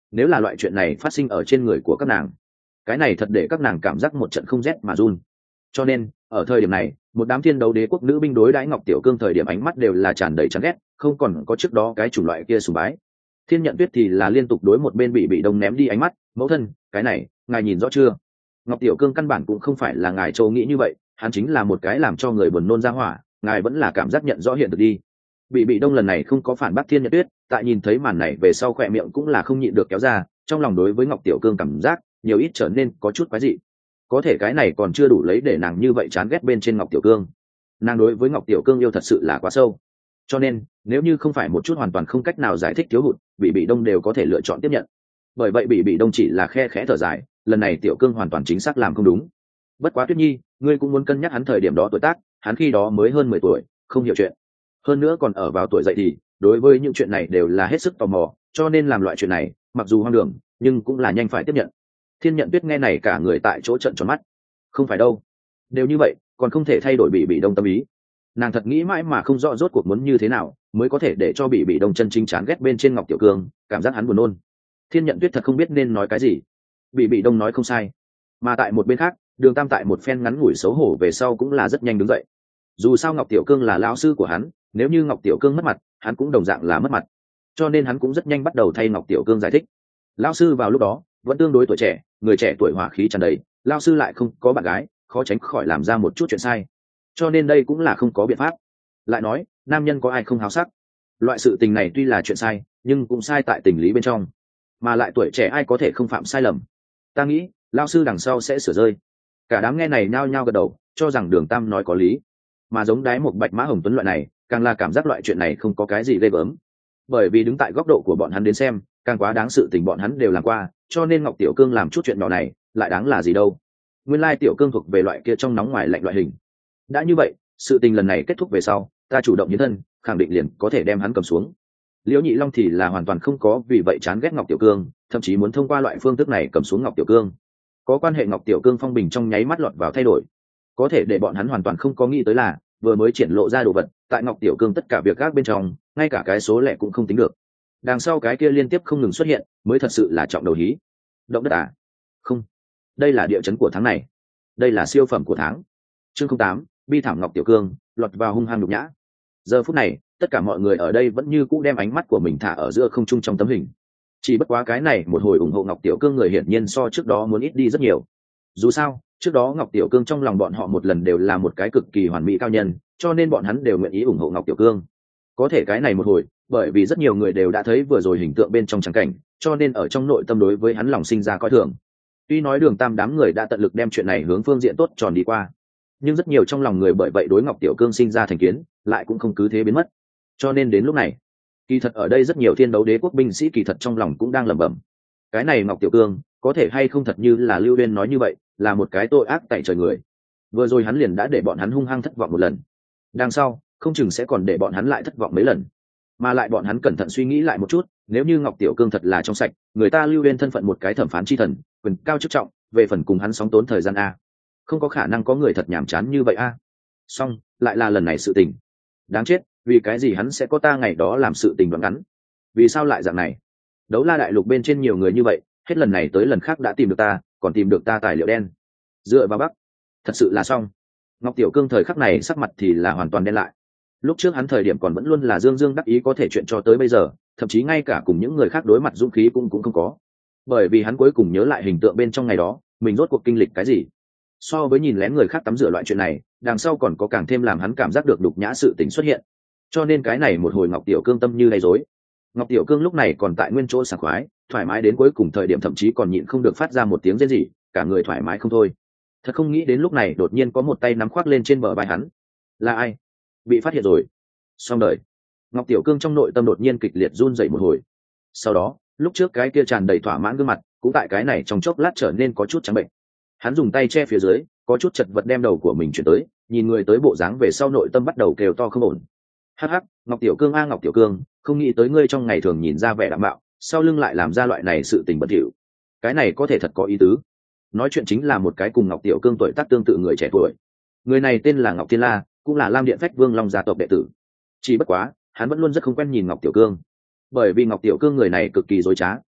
nếu là loại chuyện này phát sinh ở trên người của các nàng, cái này thật để các nàng cảm giác một trận không rét mà run. Cho nên ở thời điểm này, một đám thiên đấu đế quốc nữ binh đối đãi Ngọc Tiểu Cương thời điểm ánh mắt đều là tràn đầy chán ghét, không còn có trước đó cái chủng loại kia sùng bái. Thiên Nhận Tuyết thì là liên tục đối một bên bị bị đông ném đi ánh mắt, mẫu thân, cái này ngài nhìn rõ chưa? Ngọc Tiểu Cương căn bản cũng không phải là ngài châu nghĩ như vậy, hắn chính là một cái làm cho người buồn nôn ra hỏa, ngài vẫn là cảm giác nhận rõ hiện thực đi. Bị bị đông lần này không có phản bác Thiên Nhận Tuyết, tại nhìn thấy màn này về sau khỏe miệng cũng là không nhịn được kéo ra, trong lòng đối với Ngọc Tiểu Cương cảm giác nhiều ít trở nên có chút quái dị. Có thể cái này còn chưa đủ lấy để nàng như vậy chán ghét bên trên Ngọc Tiểu Cương. Nàng đối với Ngọc Tiểu Cương yêu thật sự là quá sâu, cho nên nếu như không phải một chút hoàn toàn không cách nào giải thích thiếu hụt, bị bị đông đều có thể lựa chọn tiếp nhận. Bởi vậy bị bị đông chỉ là khe khẽ thở dài, lần này Tiểu Cương hoàn toàn chính xác làm không đúng. Bất quá Tuyết Nhi, ngươi cũng muốn cân nhắc hắn thời điểm đó tuổi tác, hắn khi đó mới hơn mười tuổi, không hiểu chuyện, hơn nữa còn ở vào tuổi dậy thì đối với những chuyện này đều là hết sức tò mò, cho nên làm loại chuyện này mặc dù hoang đường nhưng cũng là nhanh phải tiếp nhận. Thiên Nhận Tuyết nghe này cả người tại chỗ trợn tròn mắt. Không phải đâu, đều như vậy còn không thể thay đổi bị bị đông tâm ý. Nàng thật nghĩ mãi mà không rõ rốt cuộc muốn như thế nào mới có thể để cho bị bị đông chân chính chán ghét bên trên Ngọc Tiểu Cương, cảm giác hắn buồn nôn. Thiên Nhận Tuyết thật không biết nên nói cái gì. Bị bị đông nói không sai, mà tại một bên khác, Đường Tam tại một phen ngắn ngủi xấu hổ về sau cũng là rất nhanh đứng dậy. Dù sao Ngọc Tiểu Cương là lão sư của hắn, nếu như Ngọc Tiểu Cương mất mặt, hắn cũng đồng dạng là mất mặt, cho nên hắn cũng rất nhanh bắt đầu thay Ngọc Tiểu Cương giải thích. Lão sư vào lúc đó vẫn tương đối tuổi trẻ, người trẻ tuổi hỏa khí tràn đầy, lão sư lại không có bạn gái, khó tránh khỏi làm ra một chút chuyện sai, cho nên đây cũng là không có biện pháp. Lại nói, nam nhân có ai không háo sắc, loại sự tình này tuy là chuyện sai nhưng cũng sai tại tình lý bên trong, mà lại tuổi trẻ ai có thể không phạm sai lầm. Ta nghĩ lão sư đằng sau sẽ sửa rơi. Cả đám nghe này nhao nhao gật đầu, cho rằng Đường Tam nói có lý, mà giống Đái một Bạch Mã Hồng Tuấn loại này càng là cảm giác loại chuyện này không có cái gì ghê gớm, bởi vì đứng tại góc độ của bọn hắn đến xem, càng quá đáng sự tình bọn hắn đều làm qua, cho nên Ngọc Tiểu Cương làm chút chuyện nhỏ này lại đáng là gì đâu. Nguyên lai Tiểu Cương thuộc về loại kia trong nóng ngoài lạnh loại hình. Đã như vậy, sự tình lần này kết thúc về sau, ta chủ động hiến thân, khẳng định liền có thể đem hắn cầm xuống. Liễu Nhị Long thì là hoàn toàn không có vì vậy chán ghét Ngọc Tiểu Cương, thậm chí muốn thông qua loại phương thức này cầm xuống Ngọc Tiểu Cương. Có quan hệ Ngọc Tiểu Cương phong bình trong nháy mắt lọt vào thay đổi. Có thể để bọn hắn hoàn toàn không có nghĩ tới là, vừa mới triển lộ ra đồ vật, tại Ngọc Tiểu Cương tất cả việc gác bên trong, ngay cả cái số lẻ cũng không tính được. Đằng sau cái kia liên tiếp không ngừng xuất hiện, mới thật sự là trọng đầu hí. Động đất à? Không, đây là địa chấn của tháng này. Đây là siêu phẩm của tháng. Chương không tám, bi thảm Ngọc Tiểu Cương, lọt vào hung hăng nhục nhã. Giờ phút này, tất cả mọi người ở đây vẫn như cũ đem ánh mắt của mình thả ở giữa không trung trong tấm hình. Chỉ bất quá cái này một hồi ủng hộ Ngọc Tiểu Cương người hiển nhiên so trước đó muốn ít đi rất nhiều. Dù sao, trước đó Ngọc Tiểu Cương trong lòng bọn họ một lần đều là một cái cực kỳ hoàn mỹ cao nhân, cho nên bọn hắn đều nguyện ý ủng hộ Ngọc Tiểu Cương. Có thể cái này một hồi, bởi vì rất nhiều người đều đã thấy vừa rồi hình tượng bên trong trắng cảnh, cho nên ở trong nội tâm đối với hắn lòng sinh ra coi thường. Tuy nói Đường Tam đám người đã tận lực đem chuyện này hướng phương diện tốt tròn đi qua, nhưng rất nhiều trong lòng người bởi vậy đối Ngọc Tiểu Cương sinh ra thành kiến, lại cũng không cứ thế biến mất. Cho nên đến lúc này, kỳ thật ở đây rất nhiều thiên đấu đế quốc binh sĩ kỳ thật trong lòng cũng đang lẩm bẩm, cái này Ngọc Tiểu Cương có thể hay không thật như là Lưu Uyên nói như vậy, là một cái tội ác tại trời người. Vừa rồi hắn liền đã để bọn hắn hung hăng thất vọng một lần, đằng sau không chừng sẽ còn để bọn hắn lại thất vọng mấy lần. Mà lại bọn hắn cẩn thận suy nghĩ lại một chút, nếu như Ngọc Tiểu Cương thật là trong sạch, người ta Lưu Uyên thân phận một cái thẩm phán chi thần, quyền cao chức trọng, về phần cùng hắn sóng tốn thời gian a, không có khả năng có người thật nhàm chán như vậy a. Xong, lại là lần này sự tình. Đáng chết, vì cái gì hắn sẽ có ta ngày đó làm sự tình đoạn ngắn? Vì sao lại dạng này? Đấu La đại lục bên trên nhiều người như vậy, hết lần này tới lần khác đã tìm được ta, còn tìm được ta tài liệu đen. Dựa vào Bắc, thật sự là xong. Ngọc Tiểu Cương thời khắc này sắc mặt thì là hoàn toàn đen lại. Lúc trước hắn thời điểm còn vẫn luôn là dương dương đắc ý có thể chuyện cho tới bây giờ, thậm chí ngay cả cùng những người khác đối mặt dũng khí cũng cũng không có. Bởi vì hắn cuối cùng nhớ lại hình tượng bên trong ngày đó, mình rốt cuộc kinh lịch cái gì. So với nhìn lén người khác tắm rửa loại chuyện này, đằng sau còn có càng thêm làm hắn cảm giác được đục nhã sự tình xuất hiện. Cho nên cái này một hồi Ngọc Tiểu Cương tâm như lay rối. Ngọc Tiểu Cương lúc này còn tại nguyên chỗ sảng khoái, thoải mái đến cuối cùng thời điểm thậm chí còn nhịn không được phát ra một tiếng rên rỉ, cả người thoải mái không thôi. Thật không nghĩ đến lúc này đột nhiên có một tay nắm khoác lên trên bờ vai hắn. Là ai? Bị phát hiện rồi. Xong đời. Ngọc Tiểu Cương trong nội tâm đột nhiên kịch liệt run rẩy một hồi. Sau đó, lúc trước cái kia tràn đầy thỏa mãn gương mặt, cũng tại cái này trong chốc lát trở nên có chút trắng bệnh. Hắn dùng tay che phía dưới, có chút chật vật đem đầu của mình chuyển tới, nhìn người tới bộ dáng về sau nội tâm bắt đầu kêu to không ổn. Hắc hắc, Ngọc Tiểu Cương a Ngọc Tiểu Cương, không nghĩ tới ngươi trong ngày thường nhìn ra vẻ đạm bạo, sau lưng lại làm ra loại này sự tình bất hiểu. Cái này có thể thật có ý tứ. Nói chuyện chính là một cái cùng Ngọc Tiểu Cương tuổi tác tương tự người trẻ tuổi. Người này tên là Ngọc Thiên La, cũng là Lam Điện Phách Vương Long gia tộc đệ tử. Chỉ bất quá, hắn vẫn luôn rất không quen nhìn Ngọc Tiểu Cương, bởi vì Ngọc Tiểu Cương người này cực kỳ dối trá,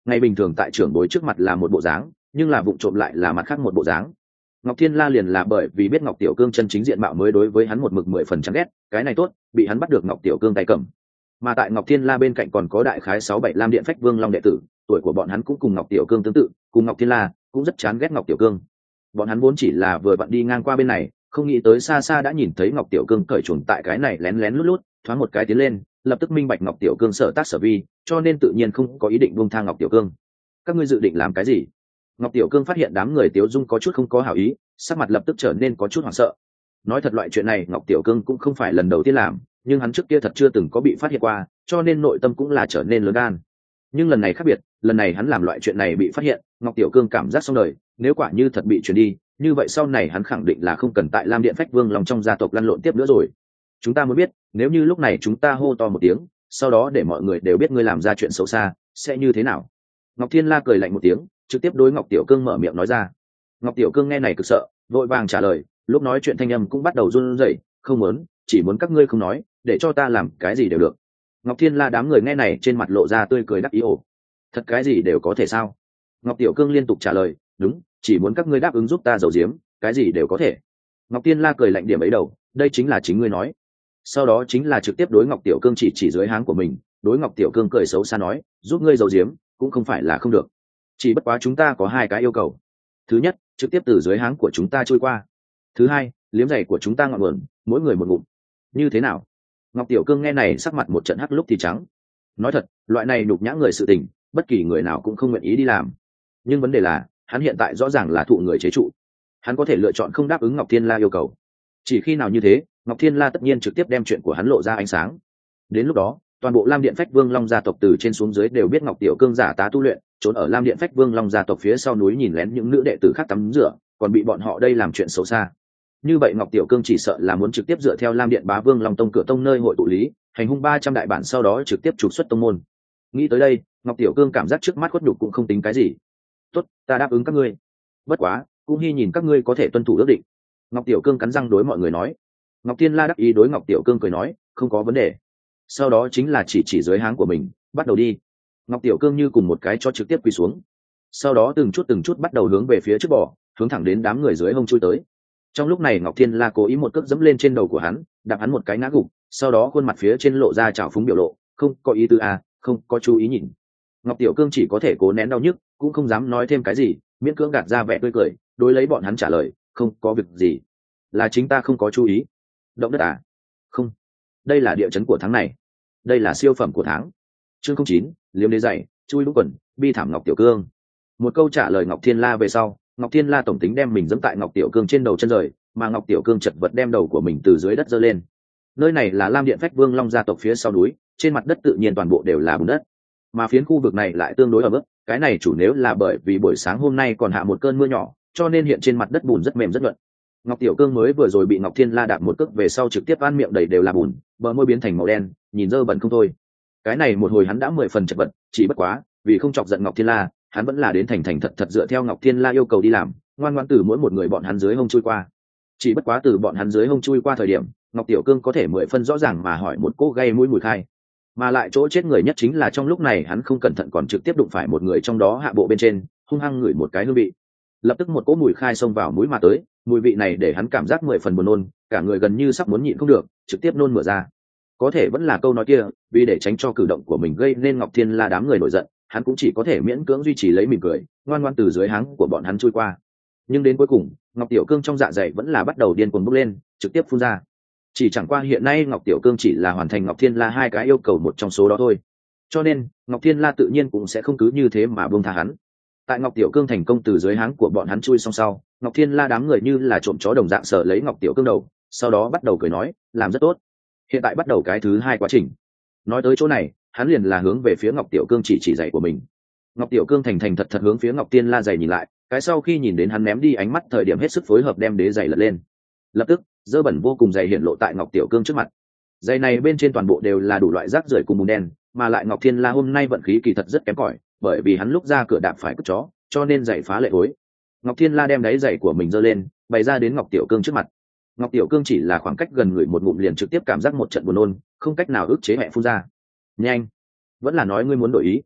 ngày bình thường tại trưởng bối trước mặt là một bộ dáng, nhưng là vụng trộm lại là mặt khác một bộ dáng. Ngọc Thiên La liền là bởi vì biết Ngọc Tiểu Cương chân chính diện mạo mới đối với hắn một mực mười phần chán ghét, cái này tốt, bị hắn bắt được Ngọc Tiểu Cương tay cầm. Mà tại Ngọc Thiên La bên cạnh còn có đại khái sáu bảy Lam Điện Phách Vương Long đệ tử, tuổi của bọn hắn cũng cùng Ngọc Tiểu Cương tương tự, cùng Ngọc Thiên La cũng rất chán ghét Ngọc Tiểu Cương. Bọn hắn vốn chỉ là vừa vặn đi ngang qua bên này, không nghĩ tới xa xa đã nhìn thấy Ngọc Tiểu Cương cởi chuồng tại cái này lén lén lút lút, thoáng một cái tiến lên, lập tức minh bạch Ngọc Tiểu Cương sở tác sở vi, cho nên tự nhiên không có ý định buông tha Ngọc Tiểu Cương. Các ngươi dự định làm cái gì? Ngọc Tiểu Cương phát hiện đám người Tiếu Dung có chút không có hảo ý, sắc mặt lập tức trở nên có chút hoảng sợ. Nói thật loại chuyện này Ngọc Tiểu Cương cũng không phải lần đầu tiên làm, nhưng hắn trước kia thật chưa từng có bị phát hiện qua, cho nên nội tâm cũng là trở nên lớn gan. Nhưng lần này khác biệt, lần này hắn làm loại chuyện này bị phát hiện, Ngọc Tiểu Cương cảm giác xong đời, nếu quả như thật bị truyền đi, như vậy sau này hắn khẳng định là không cần tại Lam Điện Phách Vương Long trong gia tộc lăn lộn tiếp nữa rồi. Chúng ta muốn biết, nếu như lúc này chúng ta hô to một tiếng, sau đó để mọi người đều biết ngươi làm ra chuyện xấu xa, sẽ như thế nào? Ngọc Thiên La cười lạnh một tiếng, trực tiếp đối Ngọc Tiểu Cương mở miệng nói ra. Ngọc Tiểu Cương nghe này cực sợ, vội vàng trả lời, lúc nói chuyện thanh âm cũng bắt đầu run rẩy, không muốn, chỉ muốn các ngươi không nói, để cho ta làm cái gì đều được. Ngọc Thiên La đám người nghe này trên mặt lộ ra tươi cười đắc ý ổ. Thật cái gì đều có thể sao? Ngọc Tiểu Cương liên tục trả lời, đúng, chỉ muốn các ngươi đáp ứng giúp ta giấu giếm, cái gì đều có thể. Ngọc Thiên La cười lạnh điểm ấy đầu, đây chính là chính ngươi nói. Sau đó chính là trực tiếp đối Ngọc Tiểu Cương chỉ chỉ dưới háng của mình, đối Ngọc Tiểu Cương cười xấu xa nói, giúp ngươi giấu giếm, cũng không phải là không được. Chỉ bất quá chúng ta có hai cái yêu cầu. Thứ nhất, trực tiếp từ dưới háng của chúng ta trôi qua. Thứ hai, liếm giày của chúng ta ngọn nguồn, mỗi người một ngụm. Như thế nào? Ngọc Tiểu Cương nghe này sắc mặt một trận hắc lúc thì trắng. Nói thật, loại này nhục nhã người sự tình, bất kỳ người nào cũng không nguyện ý đi làm. Nhưng vấn đề là, hắn hiện tại rõ ràng là thụ người chế trụ. Hắn có thể lựa chọn không đáp ứng Ngọc Thiên La yêu cầu. Chỉ khi nào như thế, Ngọc Thiên La tất nhiên trực tiếp đem chuyện của hắn lộ ra ánh sáng. Đến lúc đó, toàn bộ Lam Điện Phách Vương Long gia tộc từ trên xuống dưới đều biết Ngọc Tiểu Cương giả tá tu luyện, trốn ở Lam Điện Phách Vương Long gia tộc phía sau núi nhìn lén những nữ đệ tử khác tắm rửa, còn bị bọn họ đây làm chuyện xấu xa. Như vậy Ngọc Tiểu Cương chỉ sợ là muốn trực tiếp dựa theo Lam Điện Bá Vương Long tông cửa tông nơi hội tụ lý, hành hung ba trăm đại bản sau đó trực tiếp trục xuất tông môn. Nghĩ tới đây, Ngọc Tiểu Cương cảm giác trước mắt khuất nhục cũng không tính cái gì. Tốt, ta đáp ứng các ngươi. Bất quá, cũng hy nhìn các ngươi có thể tuân thủ ước định. Ngọc Tiểu Cương cắn răng đối mọi người nói. Ngọc Thiên La đắc ý đối Ngọc Tiểu Cương cười nói, không có vấn đề. Sau đó chính là chỉ chỉ dưới háng của mình, bắt đầu đi. Ngọc Tiểu Cương như cùng một cái cho trực tiếp quỳ xuống. Sau đó từng chút từng chút bắt đầu hướng về phía trước bò, hướng thẳng đến đám người dưới hông chui tới. Trong lúc này Ngọc Thiên La cố ý một cước dẫm lên trên đầu của hắn, đạp hắn một cái ngã gục, sau đó khuôn mặt phía trên lộ ra trào phúng biểu lộ, không có ý tứ à, không có chú ý nhìn. Ngọc Tiểu Cương chỉ có thể cố nén đau nhức, cũng không dám nói thêm cái gì, miễn cưỡng gạt ra vẻ tươi cười, đối lấy bọn hắn trả lời, không có việc gì, là chính ta không có chú ý. Động đất à? Không, đây là địa chấn của tháng này, đây là siêu phẩm của tháng. Chương không chín, liếm đế dày, chui lũ quần, bi thảm Ngọc Tiểu Cương. Một câu trả lời Ngọc Thiên La về sau, Ngọc Thiên La tổng tính đem mình giẫm tại Ngọc Tiểu Cương trên đầu chân rời, mà Ngọc Tiểu Cương chật vật đem đầu của mình từ dưới đất giơ lên. Nơi này là Lam Điện Phách Vương Long gia tộc phía sau núi, trên mặt đất tự nhiên toàn bộ đều là bùn đất, mà phiến khu vực này lại tương đối ẩm ướt. Cái này chủ nếu là bởi vì buổi sáng hôm nay còn hạ một cơn mưa nhỏ, cho nên hiện trên mặt đất bùn rất mềm rất nhuận. Ngọc Tiểu Cương mới vừa rồi bị Ngọc Thiên La đạp một cước về sau trực tiếp ăn miệng đầy đều là bùn, bờ môi biến thành màu đen, nhìn dơ bẩn không thôi. Cái này một hồi hắn đã mười phần chật vật, chỉ bất quá, vì không chọc giận Ngọc Thiên La, hắn vẫn là đến thành thành thật thật dựa theo Ngọc Thiên La yêu cầu đi làm, ngoan ngoãn từ mỗi một người bọn hắn dưới hông chui qua. Chỉ bất quá từ bọn hắn dưới hông chui qua thời điểm, Ngọc Tiểu Cương có thể mười phân rõ ràng mà hỏi một cô gây mũi mùi khai. Mà lại chỗ chết người nhất chính là trong lúc này hắn không cẩn thận còn trực tiếp đụng phải một người trong đó hạ bộ bên trên, hung hăng ngửi một cái hương vị. Lập tức một cỗ mùi khai xông vào mũi mà tới, mùi vị này để hắn cảm giác mười phần buồn nôn, cả người gần như sắp muốn nhịn không được, trực tiếp nôn mửa ra. Có thể vẫn là câu nói kia, vì để tránh cho cử động của mình gây nên Ngọc Thiên La đám người nổi giận, hắn cũng chỉ có thể miễn cưỡng duy trì lấy mỉm cười, ngoan ngoãn từ dưới háng của bọn hắn chui qua. Nhưng đến cuối cùng, Ngọc Tiểu Cương trong dạ dày vẫn là bắt đầu điên cuồng bốc lên, trực tiếp phun ra. Chỉ chẳng qua hiện nay Ngọc Tiểu Cương chỉ là hoàn thành Ngọc Thiên La hai cái yêu cầu một trong số đó thôi, cho nên Ngọc Thiên La tự nhiên cũng sẽ không cứ như thế mà buông tha hắn. Tại Ngọc Tiểu Cương thành công từ dưới háng của bọn hắn chui xong sau, Ngọc Thiên La đám người như là trộm chó đồng dạng sợ lấy Ngọc Tiểu Cương đầu, sau đó bắt đầu cười nói, làm rất tốt. Hiện tại bắt đầu cái thứ hai quá trình. Nói tới chỗ này, hắn liền là hướng về phía Ngọc Tiểu Cương chỉ chỉ giày của mình. Ngọc Tiểu Cương thành thành thật thật hướng phía Ngọc Thiên La giày nhìn lại, cái sau khi nhìn đến hắn ném đi ánh mắt thời điểm hết sức phối hợp đem đế giày lật lên. Lập tức, dơ bẩn vô cùng giày hiện lộ tại Ngọc Tiểu Cương trước mặt. Giày này bên trên toàn bộ đều là đủ loại rác rưởi cùng bùn đen, mà lại Ngọc Thiên La hôm nay vận khí kỳ thật rất kém cỏi, bởi vì hắn lúc ra cửa đạp phải cất chó, cho nên giày phá lệ hối. Ngọc Thiên La đem đáy giày của mình giơ lên, bày ra đến Ngọc Tiểu Cương trước mặt. Ngọc Tiểu Cương chỉ là khoảng cách gần người một ngụm liền trực tiếp cảm giác một trận buồn nôn, không cách nào ức chế mẹ phun ra. Nhanh, vẫn là nói ngươi muốn đổi ý.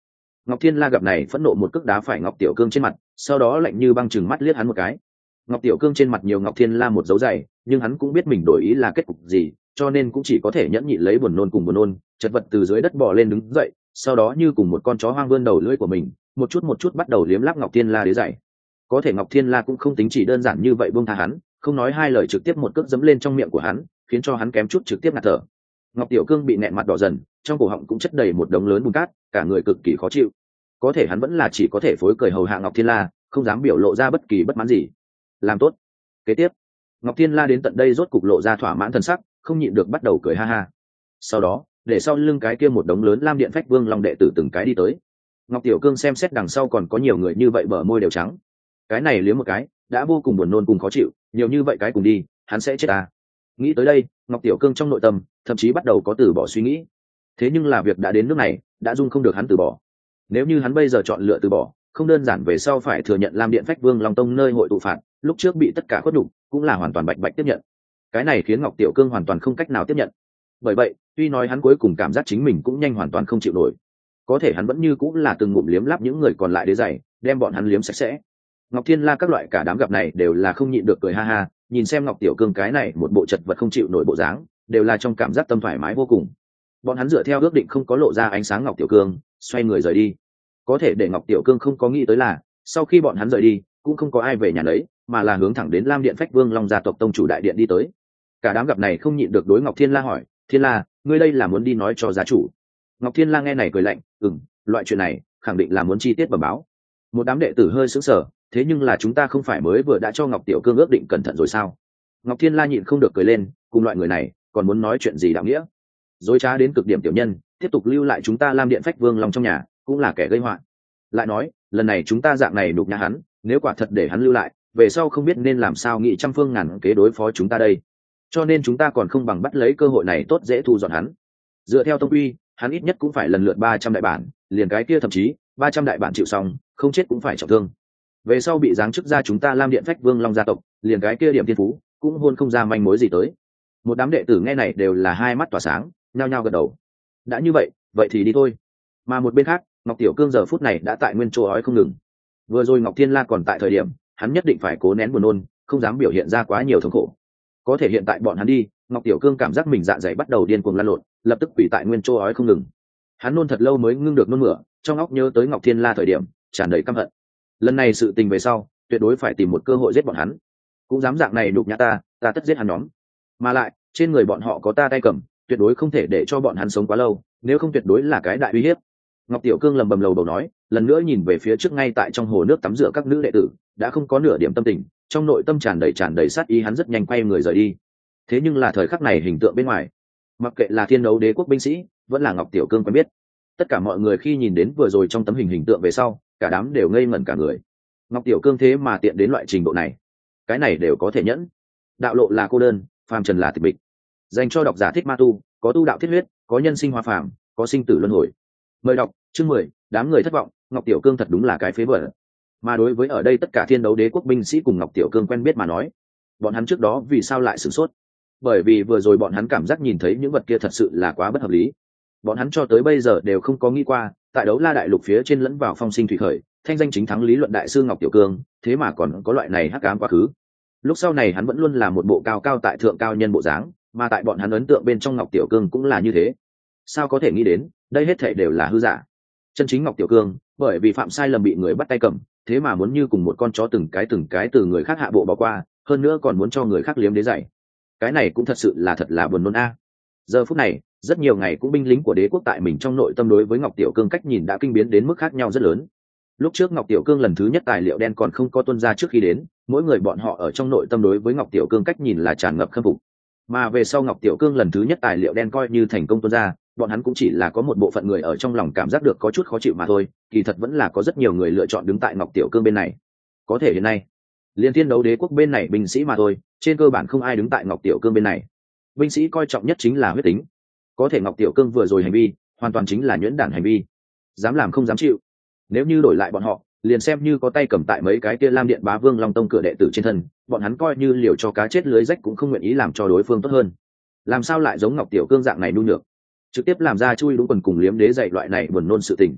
Ngọc Thiên La gặp này phẫn nộ một cước đá phải Ngọc Tiểu Cương trên mặt, sau đó lạnh như băng chừng mắt liếc hắn một cái. Ngọc Tiểu Cương trên mặt nhiều Ngọc Thiên La một dấu dày, nhưng hắn cũng biết mình đổi ý là kết cục gì, cho nên cũng chỉ có thể nhẫn nhịn lấy buồn nôn cùng buồn nôn, chật vật từ dưới đất bò lên đứng dậy, sau đó như cùng một con chó hoang vươn đầu lưỡi của mình, một chút một chút bắt đầu liếm láp Ngọc Thiên La đế giày. Có thể Ngọc Thiên La cũng không tính chỉ đơn giản như vậy buông tha hắn, không nói hai lời trực tiếp một cước giẫm lên trong miệng của hắn, khiến cho hắn kém chút trực tiếp ngạt thở. Ngọc Tiểu Cương bị nẹn mặt đỏ dần, trong cổ họng cũng chất đầy một đống lớn bùn cát, cả người cực kỳ khó chịu. Có thể hắn vẫn là chỉ có thể phối cười hầu hạ Ngọc Thiên La, không dám biểu lộ ra bất kỳ bất mãn gì. Làm tốt. Kế tiếp, Ngọc Thiên La đến tận đây rốt cục lộ ra thỏa mãn thần sắc, không nhịn được bắt đầu cười ha ha. Sau đó, để sau lưng cái kia một đống lớn lam điện phách vương long đệ tử từng cái đi tới. Ngọc Tiểu Cương xem xét đằng sau còn có nhiều người như vậy bờ môi đều trắng. Cái này liếm một cái, đã vô cùng buồn nôn cùng khó chịu, nhiều như vậy cái cùng đi, hắn sẽ chết à. Nghĩ tới đây, Ngọc Tiểu Cương trong nội tâm thậm chí bắt đầu có từ bỏ suy nghĩ. Thế nhưng là việc đã đến nước này, đã dung không được hắn từ bỏ. Nếu như hắn bây giờ chọn lựa từ bỏ, không đơn giản về sau phải thừa nhận lam điện phách vương long tông nơi hội tụ phạt, lúc trước bị tất cả khuất nhục, cũng là hoàn toàn bạch bạch tiếp nhận. Cái này khiến Ngọc Tiểu Cương hoàn toàn không cách nào tiếp nhận. Bởi vậy, tuy nói hắn cuối cùng cảm giác chính mình cũng nhanh hoàn toàn không chịu nổi, có thể hắn vẫn như cũng là từng ngụm liếm láp những người còn lại đế giày, đem bọn hắn liếm sạch sẽ. Ngọc Thiên La các loại cả đám gặp này đều là không nhịn được cười ha ha, nhìn xem Ngọc Tiểu Cương cái này một bộ chật vật không chịu nổi bộ dáng, đều là trong cảm giác tâm thoải mái vô cùng. Bọn hắn dựa theo ước định không có lộ ra ánh sáng Ngọc Tiểu Cương, xoay người rời đi. Có thể để Ngọc Tiểu Cương không có nghĩ tới là, sau khi bọn hắn rời đi, cũng không có ai về nhà lấy, mà là hướng thẳng đến Lam Điện Phách Vương Long gia tộc tông chủ đại điện đi tới. Cả đám gặp này không nhịn được đối Ngọc Thiên La hỏi, Thiên La, ngươi đây là muốn đi nói cho gia chủ? Ngọc Thiên La nghe này cười lạnh, ừm, loại chuyện này khẳng định là muốn chi tiết bẩm báo. Một đám đệ tử hơi sững sờ, thế nhưng là chúng ta không phải mới vừa đã cho Ngọc Tiểu Cương ước định cẩn thận rồi sao? Ngọc Thiên La nhịn không được cười lên, cùng loại người này còn muốn nói chuyện gì đạo nghĩa? Dối trá đến cực điểm tiểu nhân, tiếp tục lưu lại chúng ta Lam Điện Phách Vương Long trong nhà, cũng là kẻ gây họa. Lại nói, lần này chúng ta dạng này đục nhã hắn, nếu quả thật để hắn lưu lại, về sau không biết nên làm sao nghị trăm phương ngàn kế đối phó chúng ta đây. Cho nên chúng ta còn không bằng bắt lấy cơ hội này tốt dễ thu dọn hắn. Dựa theo tông uy, hắn ít nhất cũng phải lần lượt ba trăm đại bản, liền cái kia thậm chí ba trăm đại bản chịu xong, không chết cũng phải trọng thương. Về sau bị giáng chức ra chúng ta Lam Điện Phách Vương Long gia tộc, liền cái kia điểm thiên phú, cũng hôn không ra manh mối gì tới. Một đám đệ tử nghe này đều là hai mắt tỏa sáng, nhao nhao gật đầu. Đã như vậy, vậy thì đi thôi. Mà một bên khác, Ngọc Tiểu Cương giờ phút này đã tại nguyên chỗ ói không ngừng. Vừa rồi Ngọc Thiên La còn tại thời điểm, hắn nhất định phải cố nén buồn nôn, không dám biểu hiện ra quá nhiều thống khổ. Có thể hiện tại bọn hắn đi, Ngọc Tiểu Cương cảm giác mình dạ dày bắt đầu điên cuồng lăn lộn, lập tức quỳ tại nguyên chỗ ói không ngừng. Hắn nôn thật lâu mới ngưng được nôn mửa, trong óc nhớ tới Ngọc Thiên La thời điểm, tràn đầy căm hận. Lần này sự tình về sau, tuyệt đối phải tìm một cơ hội giết bọn hắn. Cũng dám dạng này đục nhã ta, ta tất giết hắn nhóm. Mà lại, trên người bọn họ có ta tay cầm, tuyệt đối không thể để cho bọn hắn sống quá lâu, nếu không tuyệt đối là cái đại uy hiếp. Ngọc Tiểu Cương lầm bầm lầu bầu nói, lần nữa nhìn về phía trước ngay tại trong hồ nước tắm rửa các nữ đệ tử, đã không có nửa điểm tâm tình, trong nội tâm tràn đầy tràn đầy sát ý, hắn rất nhanh quay người rời đi. Thế nhưng là thời khắc này hình tượng bên ngoài, mặc kệ là Thiên Đấu Đế quốc binh sĩ, vẫn là Ngọc Tiểu Cương quen biết, tất cả mọi người khi nhìn đến vừa rồi trong tấm hình hình tượng về sau, cả đám đều ngây ngẩn cả người. Ngọc Tiểu Cương thế mà tiện đến loại trình độ này, cái này đều có thể nhẫn. Đạo lộ là cô đơn, phàm trần là tịch mịch. Dành cho độc giả thích ma tu, có tu đạo thiết huyết, có nhân sinh hoa phàm, có sinh tử luân hồi. Mời đọc chương mười, đám người thất vọng, Ngọc Tiểu Cương thật đúng là cái phế vật. Mà đối với ở đây tất cả Thiên Đấu Đế quốc binh sĩ cùng Ngọc Tiểu Cương quen biết mà nói, bọn hắn trước đó vì sao lại sửng sốt? Bởi vì vừa rồi bọn hắn cảm giác nhìn thấy những vật kia thật sự là quá bất hợp lý. Bọn hắn cho tới bây giờ đều không có nghĩ qua, tại Đấu La đại lục phía trên lẫn vào phong sinh thủy khởi, thanh danh chính thắng lý luận đại sư Ngọc Tiểu Cương, thế mà còn có loại này hắc ám quá khứ. Lúc sau này hắn vẫn luôn là một bộ cao cao tại thượng cao nhân bộ dáng, mà tại bọn hắn ấn tượng bên trong Ngọc Tiểu Cương cũng là như thế. Sao có thể nghĩ đến, đây hết thảy đều là hư giả. Chân chính Ngọc Tiểu Cương, bởi vì phạm sai lầm bị người bắt tay cầm, thế mà muốn như cùng một con chó từng cái từng cái từ người khác hạ bộ bỏ qua, hơn nữa còn muốn cho người khác liếm đế giày. Cái này cũng thật sự là thật là buồn nôn a. Giờ phút này, rất nhiều ngày cũng binh lính của đế quốc tại mình trong nội tâm đối với Ngọc Tiểu Cương cách nhìn đã kinh biến đến mức khác nhau rất lớn. Lúc trước Ngọc Tiểu Cương lần thứ nhất tài liệu đen còn không có tuân ra trước khi đến, mỗi người bọn họ ở trong nội tâm đối với Ngọc Tiểu Cương cách nhìn là tràn ngập khâm phục. Mà về sau Ngọc Tiểu Cương lần thứ nhất tài liệu đen coi như thành công tuân ra, bọn hắn cũng chỉ là có một bộ phận người ở trong lòng cảm giác được có chút khó chịu mà thôi, kỳ thật vẫn là có rất nhiều người lựa chọn đứng tại Ngọc Tiểu Cương bên này. Có thể hiện nay, liên Thiên Đấu Đế quốc bên này binh sĩ mà thôi, trên cơ bản không ai đứng tại Ngọc Tiểu Cương bên này. Binh sĩ coi trọng nhất chính là huyết tính. Có thể Ngọc Tiểu Cương vừa rồi hành vi, hoàn toàn chính là nhuyễn đản hành vi. Dám làm không dám chịu. Nếu như đổi lại bọn họ, liền xem như có tay cầm tại mấy cái kia Lam Điện Bá Vương Long Tông cửa đệ tử trên thân, bọn hắn coi như liều cho cá chết lưới rách cũng không nguyện ý làm cho đối phương tốt hơn. Làm sao lại giống Ngọc Tiểu Cương dạng này nhu nhược, trực tiếp làm ra chui đúng quần cùng liếm đế dạy loại này buồn nôn sự tình.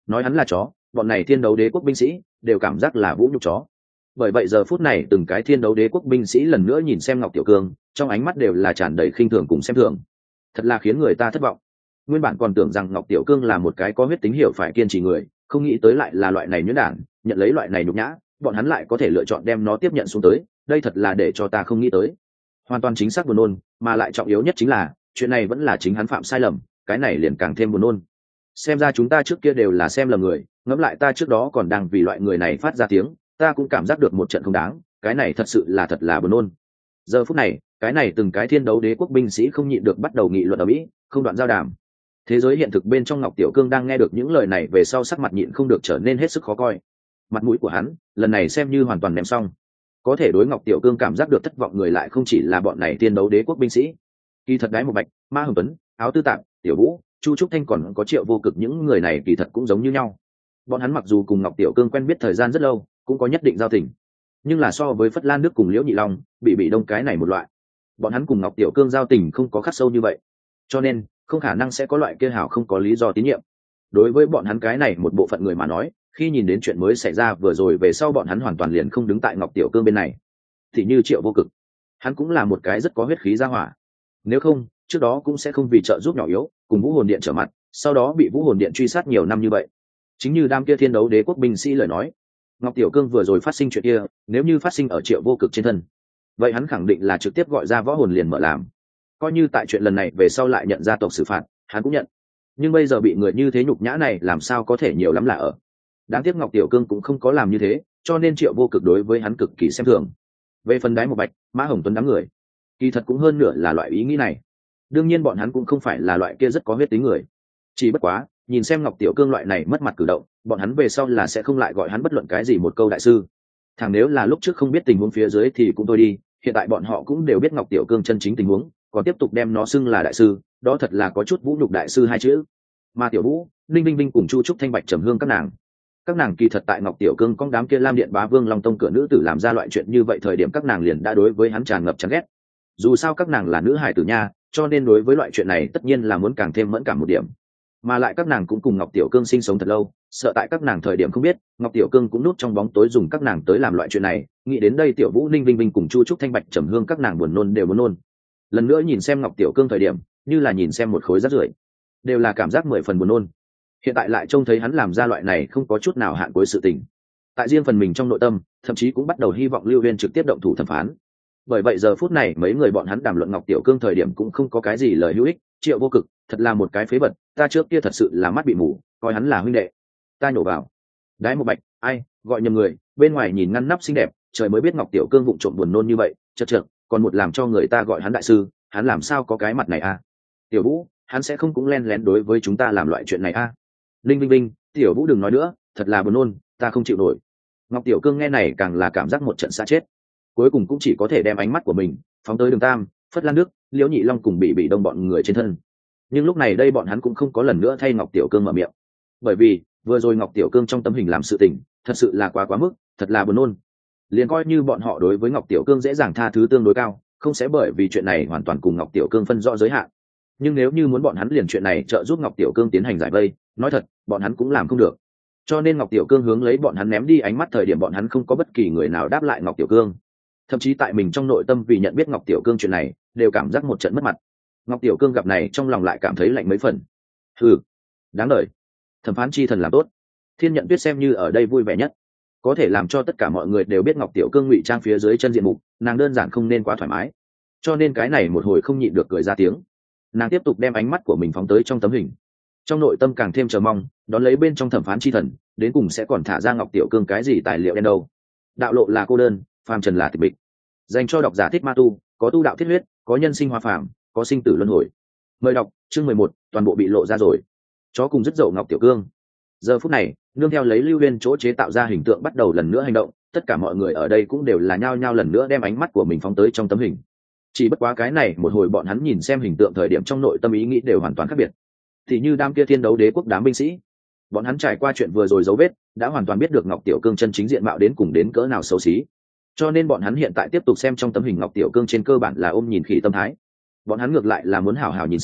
nói hắn là chó, bọn này thiên đấu đế quốc binh sĩ đều cảm giác là vũ nhục chó. Bởi vậy giờ phút này từng cái thiên đấu đế quốc binh sĩ lần nữa nhìn xem Ngọc Tiểu Cương, trong ánh mắt đều là tràn đầy khinh thường cùng xem thường, thật là khiến người ta thất vọng. Nguyên bản còn tưởng rằng Ngọc Tiểu Cương là một cái có huyết tính hiểu phải kiên trì người, không nghĩ tới lại là loại này nhuyễn đản, nhận lấy loại này nhục nhã, bọn hắn lại có thể lựa chọn đem nó tiếp nhận xuống tới, đây thật là để cho ta không nghĩ tới. Hoàn toàn chính xác buồn nôn, mà lại trọng yếu nhất chính là chuyện này vẫn là chính hắn phạm sai lầm, cái này liền càng thêm buồn nôn. Xem ra chúng ta trước kia đều là xem lầm người, ngẫm lại ta trước đó còn đang vì loại người này phát ra tiếng, ta cũng cảm giác được một trận không đáng, cái này thật sự là thật là buồn nôn. Giờ phút này, cái này từng cái thiên đấu đế quốc binh sĩ không nhịn được bắt đầu nghị luận ở mỹ, không đoạn giao đàm. Thế giới hiện thực bên trong Ngọc Tiểu Cương đang nghe được những lời này về sau sắc mặt nhịn không được trở nên hết sức khó coi. Mặt mũi của hắn lần này xem như hoàn toàn ném xong. Có thể đối Ngọc Tiểu Cương cảm giác được thất vọng người lại không chỉ là bọn này thiên đấu đế quốc binh sĩ. Kỳ thật Đái Một Bạch, Ma Hồng Tuấn, Áo Tư Tạp, Tiểu Vũ, Chu Trúc Thanh còn có Triệu Vô Cực, những người này kỳ thật cũng giống như nhau. Bọn hắn mặc dù cùng Ngọc Tiểu Cương quen biết thời gian rất lâu, cũng có nhất định giao tình, nhưng là so với Phất Lan Đức cùng Liễu Nhị Long, bị bị đông cái này một loại, bọn hắn cùng Ngọc Tiểu Cương giao tình không có khắc sâu như vậy, cho nên không khả năng sẽ có loại kia hảo không có lý do tín nhiệm. Đối với bọn hắn cái này một bộ phận người mà nói, khi nhìn đến chuyện mới xảy ra vừa rồi về sau bọn hắn hoàn toàn liền không đứng tại Ngọc Tiểu Cương bên này. Thì như Triệu Vô Cực, hắn cũng là một cái rất có huyết khí ra hỏa, nếu không trước đó cũng sẽ không vì trợ giúp nhỏ yếu cùng Vũ Hồn Điện trở mặt, sau đó bị Vũ Hồn Điện truy sát nhiều năm như vậy. Chính như đám kia thiên đấu đế quốc binh sĩ lời nói, Ngọc Tiểu Cương vừa rồi phát sinh chuyện kia, nếu như phát sinh ở Triệu Vô Cực trên thân, vậy hắn khẳng định là trực tiếp gọi ra võ hồn liền mở làm. Coi như tại chuyện lần này về sau lại nhận ra tộc xử phạt, hắn cũng nhận. Nhưng bây giờ bị người như thế nhục nhã này làm sao có thể nhiều lắm là ở. Đáng tiếc Ngọc Tiểu Cương cũng không có làm như thế, cho nên Triệu Vô Cực đối với hắn cực kỳ xem thường. Về phần Đái Một Bạch, Mã Hồng Tuấn đám người, kỳ thật cũng hơn nửa là loại ý nghĩ này. Đương nhiên bọn hắn cũng không phải là loại kia rất có huyết tính người. Chỉ bất quá, nhìn xem Ngọc Tiểu Cương loại này mất mặt cử động, bọn hắn về sau là sẽ không lại gọi hắn bất luận cái gì một câu đại sư. Thằng nếu là lúc trước không biết tình huống phía dưới thì cũng thôi đi, hiện tại bọn họ cũng đều biết Ngọc Tiểu Cương chân chính tình huống, còn tiếp tục đem nó xưng là đại sư, đó thật là có chút vũ nhục đại sư hai chữ. Mà Tiểu Vũ, Ninh Vinh Vinh cùng Chu Trúc Thanh, Bạch Trầm Hương các nàng, các nàng kỳ thật tại Ngọc Tiểu Cương con đám kia Lam Điện Bá Vương Long Tông cửa nữ tử làm ra loại chuyện như vậy thời điểm các nàng liền đã đối với hắn tràn ngập chán ghét. Dù sao các nàng là nữ hài tử nha, cho nên đối với loại chuyện này tất nhiên là muốn càng thêm mẫn cảm một điểm. Mà lại các nàng cũng cùng Ngọc Tiểu Cương sinh sống thật lâu, sợ tại các nàng thời điểm không biết Ngọc Tiểu Cương cũng núp trong bóng tối dùng các nàng tới làm loại chuyện này. Nghĩ đến đây Tiểu Vũ, Ninh Vinh Vinh cùng Chu Trúc Thanh, Bạch Trầm Hương các nàng buồn nôn đều muốn nôn. Lần nữa nhìn xem Ngọc Tiểu Cương thời điểm như là nhìn xem một khối rác rưởi, đều là cảm giác mười phần buồn nôn. Hiện tại lại trông thấy hắn làm ra loại này không có chút nào hạn cuối sự tình, tại riêng phần mình trong nội tâm thậm chí cũng bắt đầu hy vọng Lưu Huyên trực tiếp động thủ thẩm phán. Bởi vậy giờ phút này mấy người bọn hắn đàm luận Ngọc Tiểu Cương thời điểm cũng không có cái gì lời hữu ích. Triệu Vô Cực thật là một cái phế vật, ta trước kia thật sự là mắt bị mù, coi hắn là huynh đệ, ta nhổ vào. Đái Một Bạch, ai gọi nhầm người, bên ngoài nhìn ngăn nắp xinh đẹp, trời mới biết Ngọc Tiểu Cương vụng trộm buồn nôn như vậy, chật chật, còn một làm cho người ta gọi hắn đại sư, hắn làm sao có cái mặt này a? Tiểu Vũ, hắn sẽ không cũng len lén đối với chúng ta làm loại chuyện này a? Linh Vinh Vinh, Tiểu Vũ đừng nói nữa, thật là buồn nôn, ta không chịu nổi. Ngọc Tiểu Cương nghe này càng là cảm giác một trận xa chết, cuối cùng cũng chỉ có thể đem ánh mắt của mình phóng tới Đường Tam, Phất Lan Đức, Liễu Nhị Long cùng bị bị đông bọn người trên thân. Nhưng lúc này đây bọn hắn cũng không có lần nữa thay Ngọc Tiểu Cương mở miệng, bởi vì vừa rồi Ngọc Tiểu Cương trong tấm hình làm sự tình thật sự là quá quá mức, thật là buồn nôn. Liền coi như bọn họ đối với Ngọc Tiểu Cương dễ dàng tha thứ tương đối cao, không sẽ bởi vì chuyện này hoàn toàn cùng Ngọc Tiểu Cương phân rõ giới hạn. Nhưng nếu như muốn bọn hắn liền chuyện này trợ giúp Ngọc Tiểu Cương tiến hành giải vây, nói thật, bọn hắn cũng làm không được. Cho nên Ngọc Tiểu Cương hướng lấy bọn hắn ném đi ánh mắt thời điểm bọn hắn không có bất kỳ người nào đáp lại Ngọc Tiểu Cương. Thậm chí tại mình trong nội tâm vì nhận biết Ngọc Tiểu Cương chuyện này, đều cảm giác một trận mất mặt. Ngọc Tiểu Cương gặp này trong lòng lại cảm thấy lạnh mấy phần. Ừ, đáng đời. Thẩm phán chi thần làm tốt. Thiên Nhận Tuyết xem như ở đây vui vẻ nhất, có thể làm cho tất cả mọi người đều biết Ngọc Tiểu Cương ngụy trang phía dưới chân diện mục, nàng đơn giản không nên quá thoải mái. Cho nên cái này một hồi không nhịn được cười ra tiếng. Nàng tiếp tục đem ánh mắt của mình phóng tới trong tấm hình, trong nội tâm càng thêm chờ mong, đón lấy bên trong thẩm phán chi thần đến cùng sẽ còn thả ra Ngọc Tiểu Cương cái gì tài liệu đen đâu. Đạo lộ là cô đơn, phàm trần là tịch mịch. Dành cho độc giả thích ma tu, có tu đạo thiết huyết, có nhân sinh hoa phàm, có sinh tử luân hồi. Mời đọc chương mười một, toàn bộ bị lộ ra rồi. Chó cùng dứt dậu Ngọc Tiểu Cương. Giờ phút này, nương theo lấy Lưu Huyên chỗ chế tạo ra hình tượng bắt đầu lần nữa hành động, tất cả mọi người ở đây cũng đều là nhao nhao lần nữa đem ánh mắt của mình phóng tới trong tấm hình. Chỉ bất quá cái này một hồi bọn hắn nhìn xem hình tượng thời điểm trong nội tâm ý nghĩ đều hoàn toàn khác biệt. Thì như đám kia thiên đấu đế quốc đám binh sĩ, bọn hắn trải qua chuyện vừa rồi dấu vết, đã hoàn toàn biết được Ngọc Tiểu Cương chân chính diện mạo đến cùng đến cỡ nào xấu xí. Cho nên bọn hắn hiện tại tiếp tục xem trong tấm hình Ngọc Tiểu Cương trên cơ bản là ôm nhìn khỉ tâm thái. Bọn hắn ngược lại là muốn hảo hảo nhìn xem,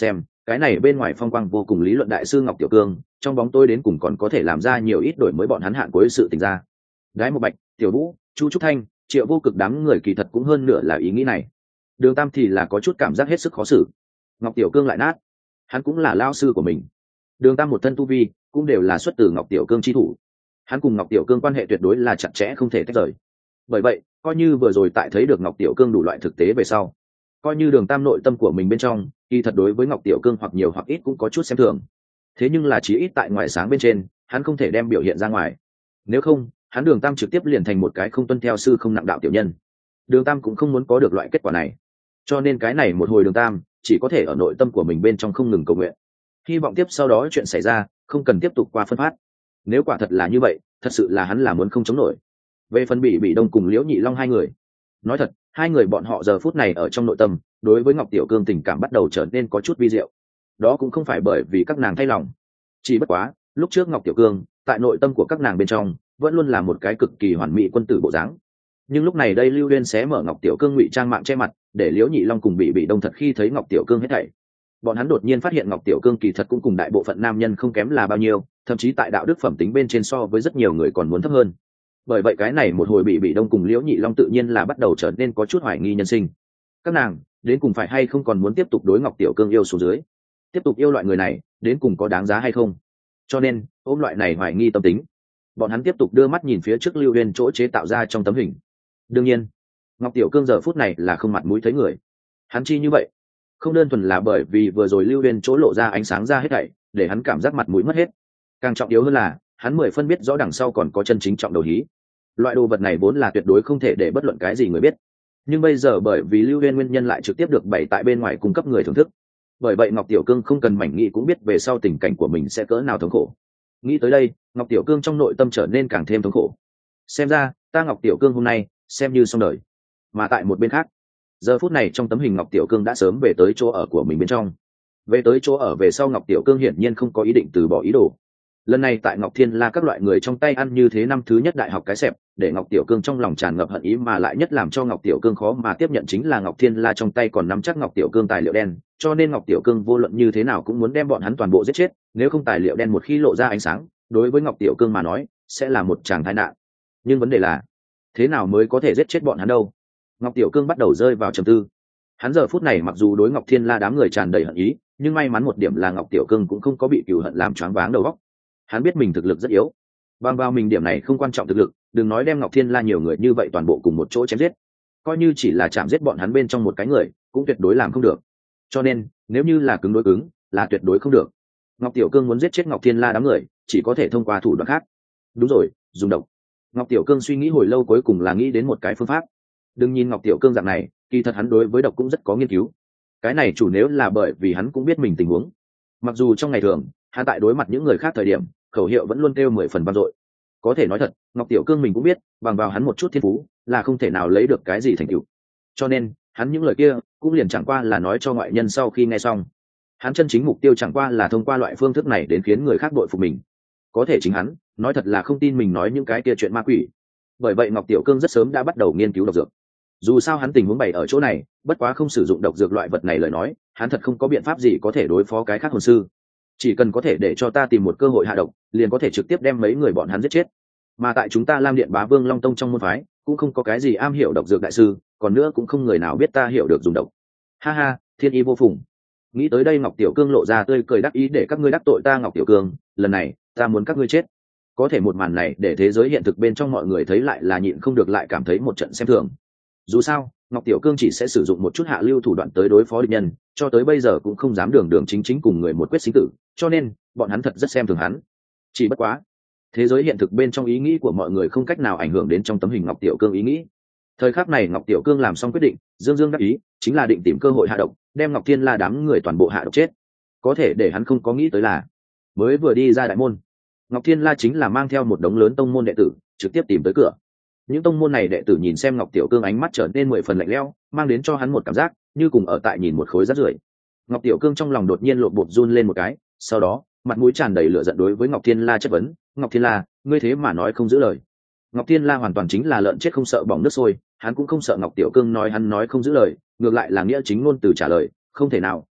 cái này bên ngoài phong quang vô cùng lý luận đại sư Ngọc Tiểu Cương trong bóng tôi đến cùng còn có thể làm ra nhiều ít đổi mới bọn hắn hạn cuối sự tình ra. Đái Một Bạch, Tiểu Vũ, Chu Trúc Thanh, Triệu Vô Cực đám người kỳ thật cũng hơn nửa là ý nghĩ này. Đường Tam thì là có chút cảm giác hết sức khó xử. Ngọc Tiểu Cương lại nát, hắn cũng là lao sư của mình. Đường Tam một thân tu vi cũng đều là xuất từ Ngọc Tiểu Cương chi thủ, hắn cùng Ngọc Tiểu Cương quan hệ tuyệt đối là chặt chẽ không thể tách rời. Bởi vậy coi như vừa rồi tại thấy được Ngọc Tiểu Cương đủ loại thực tế về sau, coi như Đường Tam nội tâm của mình bên trong kỳ thật đối với Ngọc Tiểu Cương hoặc nhiều hoặc ít cũng có chút xem thường. Thế nhưng là chí ít tại ngoài sáng bên trên hắn không thể đem biểu hiện ra ngoài, nếu không hắn Đường Tam trực tiếp liền thành một cái không tuân theo sư không nặng đạo tiểu nhân. Đường Tam cũng không muốn có được loại kết quả này, cho nên cái này một hồi Đường Tam chỉ có thể ở nội tâm của mình bên trong không ngừng cầu nguyện, hy vọng tiếp sau đó chuyện xảy ra không cần tiếp tục qua phân phát. Nếu quả thật là như vậy, thật sự là hắn là muốn không chống nổi. Về phần Bị Bị Đông cùng Liễu Nhị Long hai người, nói thật hai người bọn họ giờ phút này ở trong nội tâm đối với Ngọc Tiểu Cương tình cảm bắt đầu trở nên có chút vi diệu. Đó cũng không phải bởi vì các nàng thay lòng, chỉ bất quá lúc trước Ngọc Tiểu Cương tại nội tâm của các nàng bên trong vẫn luôn là một cái cực kỳ hoàn mỹ quân tử bộ dáng. Nhưng lúc này đây Lưu Uyên xé mở Ngọc Tiểu Cương ngụy trang mạng che mặt, để Liễu Nhị Long cùng Bị Bị Đông thật khi thấy Ngọc Tiểu Cương hết thảy, bọn hắn đột nhiên phát hiện Ngọc Tiểu Cương kỳ thật cũng cùng đại bộ phận nam nhân không kém là bao nhiêu, thậm chí tại đạo đức phẩm tính bên trên so với rất nhiều người còn muốn thấp hơn. Bởi vậy cái này một hồi Bị Bị Đông cùng Liễu Nhị Long tự nhiên là bắt đầu trở nên có chút hoài nghi nhân sinh. Các nàng đến cùng phải hay không còn muốn tiếp tục đối Ngọc Tiểu Cương yêu xuống dưới, tiếp tục yêu loại người này đến cùng có đáng giá hay không. Cho nên ôm loại này hoài nghi tâm tính, bọn hắn tiếp tục đưa mắt nhìn phía trước Lưu Uyên chỗ chế tạo ra trong tấm hình. Đương nhiên Ngọc Tiểu Cương giờ phút này là không mặt mũi thấy người. Hắn chi như vậy không đơn thuần là bởi vì vừa rồi Lưu Uyên chỗ lộ ra ánh sáng ra hết thảy để hắn cảm giác mặt mũi mất hết, càng trọng yếu hơn là hắn mười phân biết rõ đằng sau còn có chân chính trọng đầu hí. Loại đồ vật này vốn là tuyệt đối không thể để bất luận cái gì người biết, nhưng bây giờ bởi vì Lưu Uyên nguyên nhân lại trực tiếp được bày tại bên ngoài cung cấp người thưởng thức. Bởi vậy Ngọc Tiểu Cương không cần mảnh nghĩ cũng biết về sau tình cảnh của mình sẽ cỡ nào thống khổ. Nghĩ tới đây Ngọc Tiểu Cương trong nội tâm trở nên càng thêm thống khổ. Xem ra ta Ngọc Tiểu Cương hôm nay xem như xong đời. Mà tại một bên khác, giờ phút này trong tấm hình Ngọc Tiểu Cương đã sớm về tới chỗ ở của mình bên trong. Về tới chỗ ở về sau Ngọc Tiểu Cương hiển nhiên không có ý định từ bỏ ý đồ. Lần này tại Ngọc Thiên La các loại người trong tay ăn như thế năm thứ nhất đại học cái xẹp, để Ngọc Tiểu Cương trong lòng tràn ngập hận ý, mà lại nhất làm cho Ngọc Tiểu Cương khó mà tiếp nhận chính là Ngọc Thiên La trong tay còn nắm chắc Ngọc Tiểu Cương tài liệu đen, cho nên Ngọc Tiểu Cương vô luận như thế nào cũng muốn đem bọn hắn toàn bộ giết chết, nếu không tài liệu đen một khi lộ ra ánh sáng, đối với Ngọc Tiểu Cương mà nói sẽ là một tràng tai nạn. Nhưng vấn đề là thế nào mới có thể giết chết bọn hắn đâu? Ngọc Tiểu Cương bắt đầu rơi vào trầm tư. Hắn giờ phút này mặc dù đối Ngọc Thiên La đám người tràn đầy hận ý, nhưng may mắn một điểm là Ngọc Tiểu Cương cũng không có bị cừu hận làm choáng váng đầu óc. Hắn biết mình thực lực rất yếu, bằng vào mình điểm này không quan trọng thực lực, đừng nói đem Ngọc Thiên La nhiều người như vậy toàn bộ cùng một chỗ chém giết, coi như chỉ là chạm giết bọn hắn bên trong một cái người cũng tuyệt đối làm không được. Cho nên nếu như là cứng đối cứng là tuyệt đối không được. Ngọc Tiểu Cương muốn giết chết Ngọc Thiên La đám người chỉ có thể thông qua thủ đoạn khác. Đúng rồi, dùng độc. Ngọc Tiểu Cương suy nghĩ hồi lâu cuối cùng là nghĩ đến một cái phương pháp. Đừng nhìn Ngọc Tiểu Cương dạng này, kỳ thật hắn đối với độc cũng rất có nghiên cứu. Cái này chủ nếu là bởi vì hắn cũng biết mình tình huống. Mặc dù trong ngày thường hắn tại đối mặt những người khác thời điểm khẩu hiệu vẫn luôn kêu mười phần vang dội, có thể nói thật Ngọc Tiểu Cương mình cũng biết bằng vào hắn một chút thiên phú là không thể nào lấy được cái gì thành tựu, cho nên hắn những lời kia cũng liền chẳng qua là nói cho ngoại nhân sau khi nghe xong. Hắn chân chính mục tiêu chẳng qua là thông qua loại phương thức này đến khiến người khác đội phục mình. Có thể chính hắn nói thật là không tin mình nói những cái kia chuyện ma quỷ. Bởi vậy Ngọc Tiểu Cương rất sớm đã bắt đầu nghiên cứu độc dược. Dù sao hắn tình huống bày ở chỗ này, bất quá không sử dụng độc dược loại vật này lời nói, hắn thật không có biện pháp gì có thể đối phó cái khác hồn sư. Chỉ cần có thể để cho ta tìm một cơ hội hạ độc, liền có thể trực tiếp đem mấy người bọn hắn giết chết. Mà tại chúng ta Lam Điện Bá Vương Long Tông trong môn phái, cũng không có cái gì am hiểu độc dược đại sư, còn nữa cũng không người nào biết ta hiểu được dùng độc. Ha ha, thiên ý vô phùng. Nghĩ tới đây Ngọc Tiểu Cương lộ ra tươi cười đắc ý, để các ngươi đắc tội ta Ngọc Tiểu Cương, lần này ta muốn các ngươi chết. Có thể một màn này để thế giới hiện thực bên trong mọi người thấy lại là nhịn không được lại cảm thấy một trận xem thường. Dù sao Ngọc Tiểu Cương chỉ sẽ sử dụng một chút hạ lưu thủ đoạn tới đối phó địch nhân, cho tới bây giờ cũng không dám đường đường chính chính cùng người một quyết sinh tử, cho nên bọn hắn thật rất xem thường hắn. Chỉ bất quá thế giới hiện thực bên trong ý nghĩ của mọi người không cách nào ảnh hưởng đến trong tấm hình Ngọc Tiểu Cương ý nghĩ. Thời khắc này Ngọc Tiểu Cương làm xong quyết định, dương dương đắc ý, chính là định tìm cơ hội hạ độc, đem Ngọc Thiên La đám người toàn bộ hạ độc chết. Có thể để hắn không có nghĩ tới là mới vừa đi ra đại môn, Ngọc Thiên La chính là mang theo một đống lớn tông môn đệ tử trực tiếp tìm tới cửa. Những tông môn này đệ tử nhìn xem Ngọc Tiểu Cương ánh mắt trở nên mười phần lạnh lẽo, mang đến cho hắn một cảm giác như cùng ở tại nhìn một khối rác rưởi. Ngọc Tiểu Cương trong lòng đột nhiên lộn bột run lên một cái, sau đó mặt mũi tràn đầy lửa giận đối với Ngọc Thiên La chất vấn: Ngọc Thiên La, ngươi thế mà nói không giữ lời. Ngọc Thiên La hoàn toàn chính là lợn chết không sợ bỏng nước sôi, hắn cũng không sợ Ngọc Tiểu Cương nói hắn nói không giữ lời, ngược lại là nghĩa chính ngôn từ trả lời: không thể nào,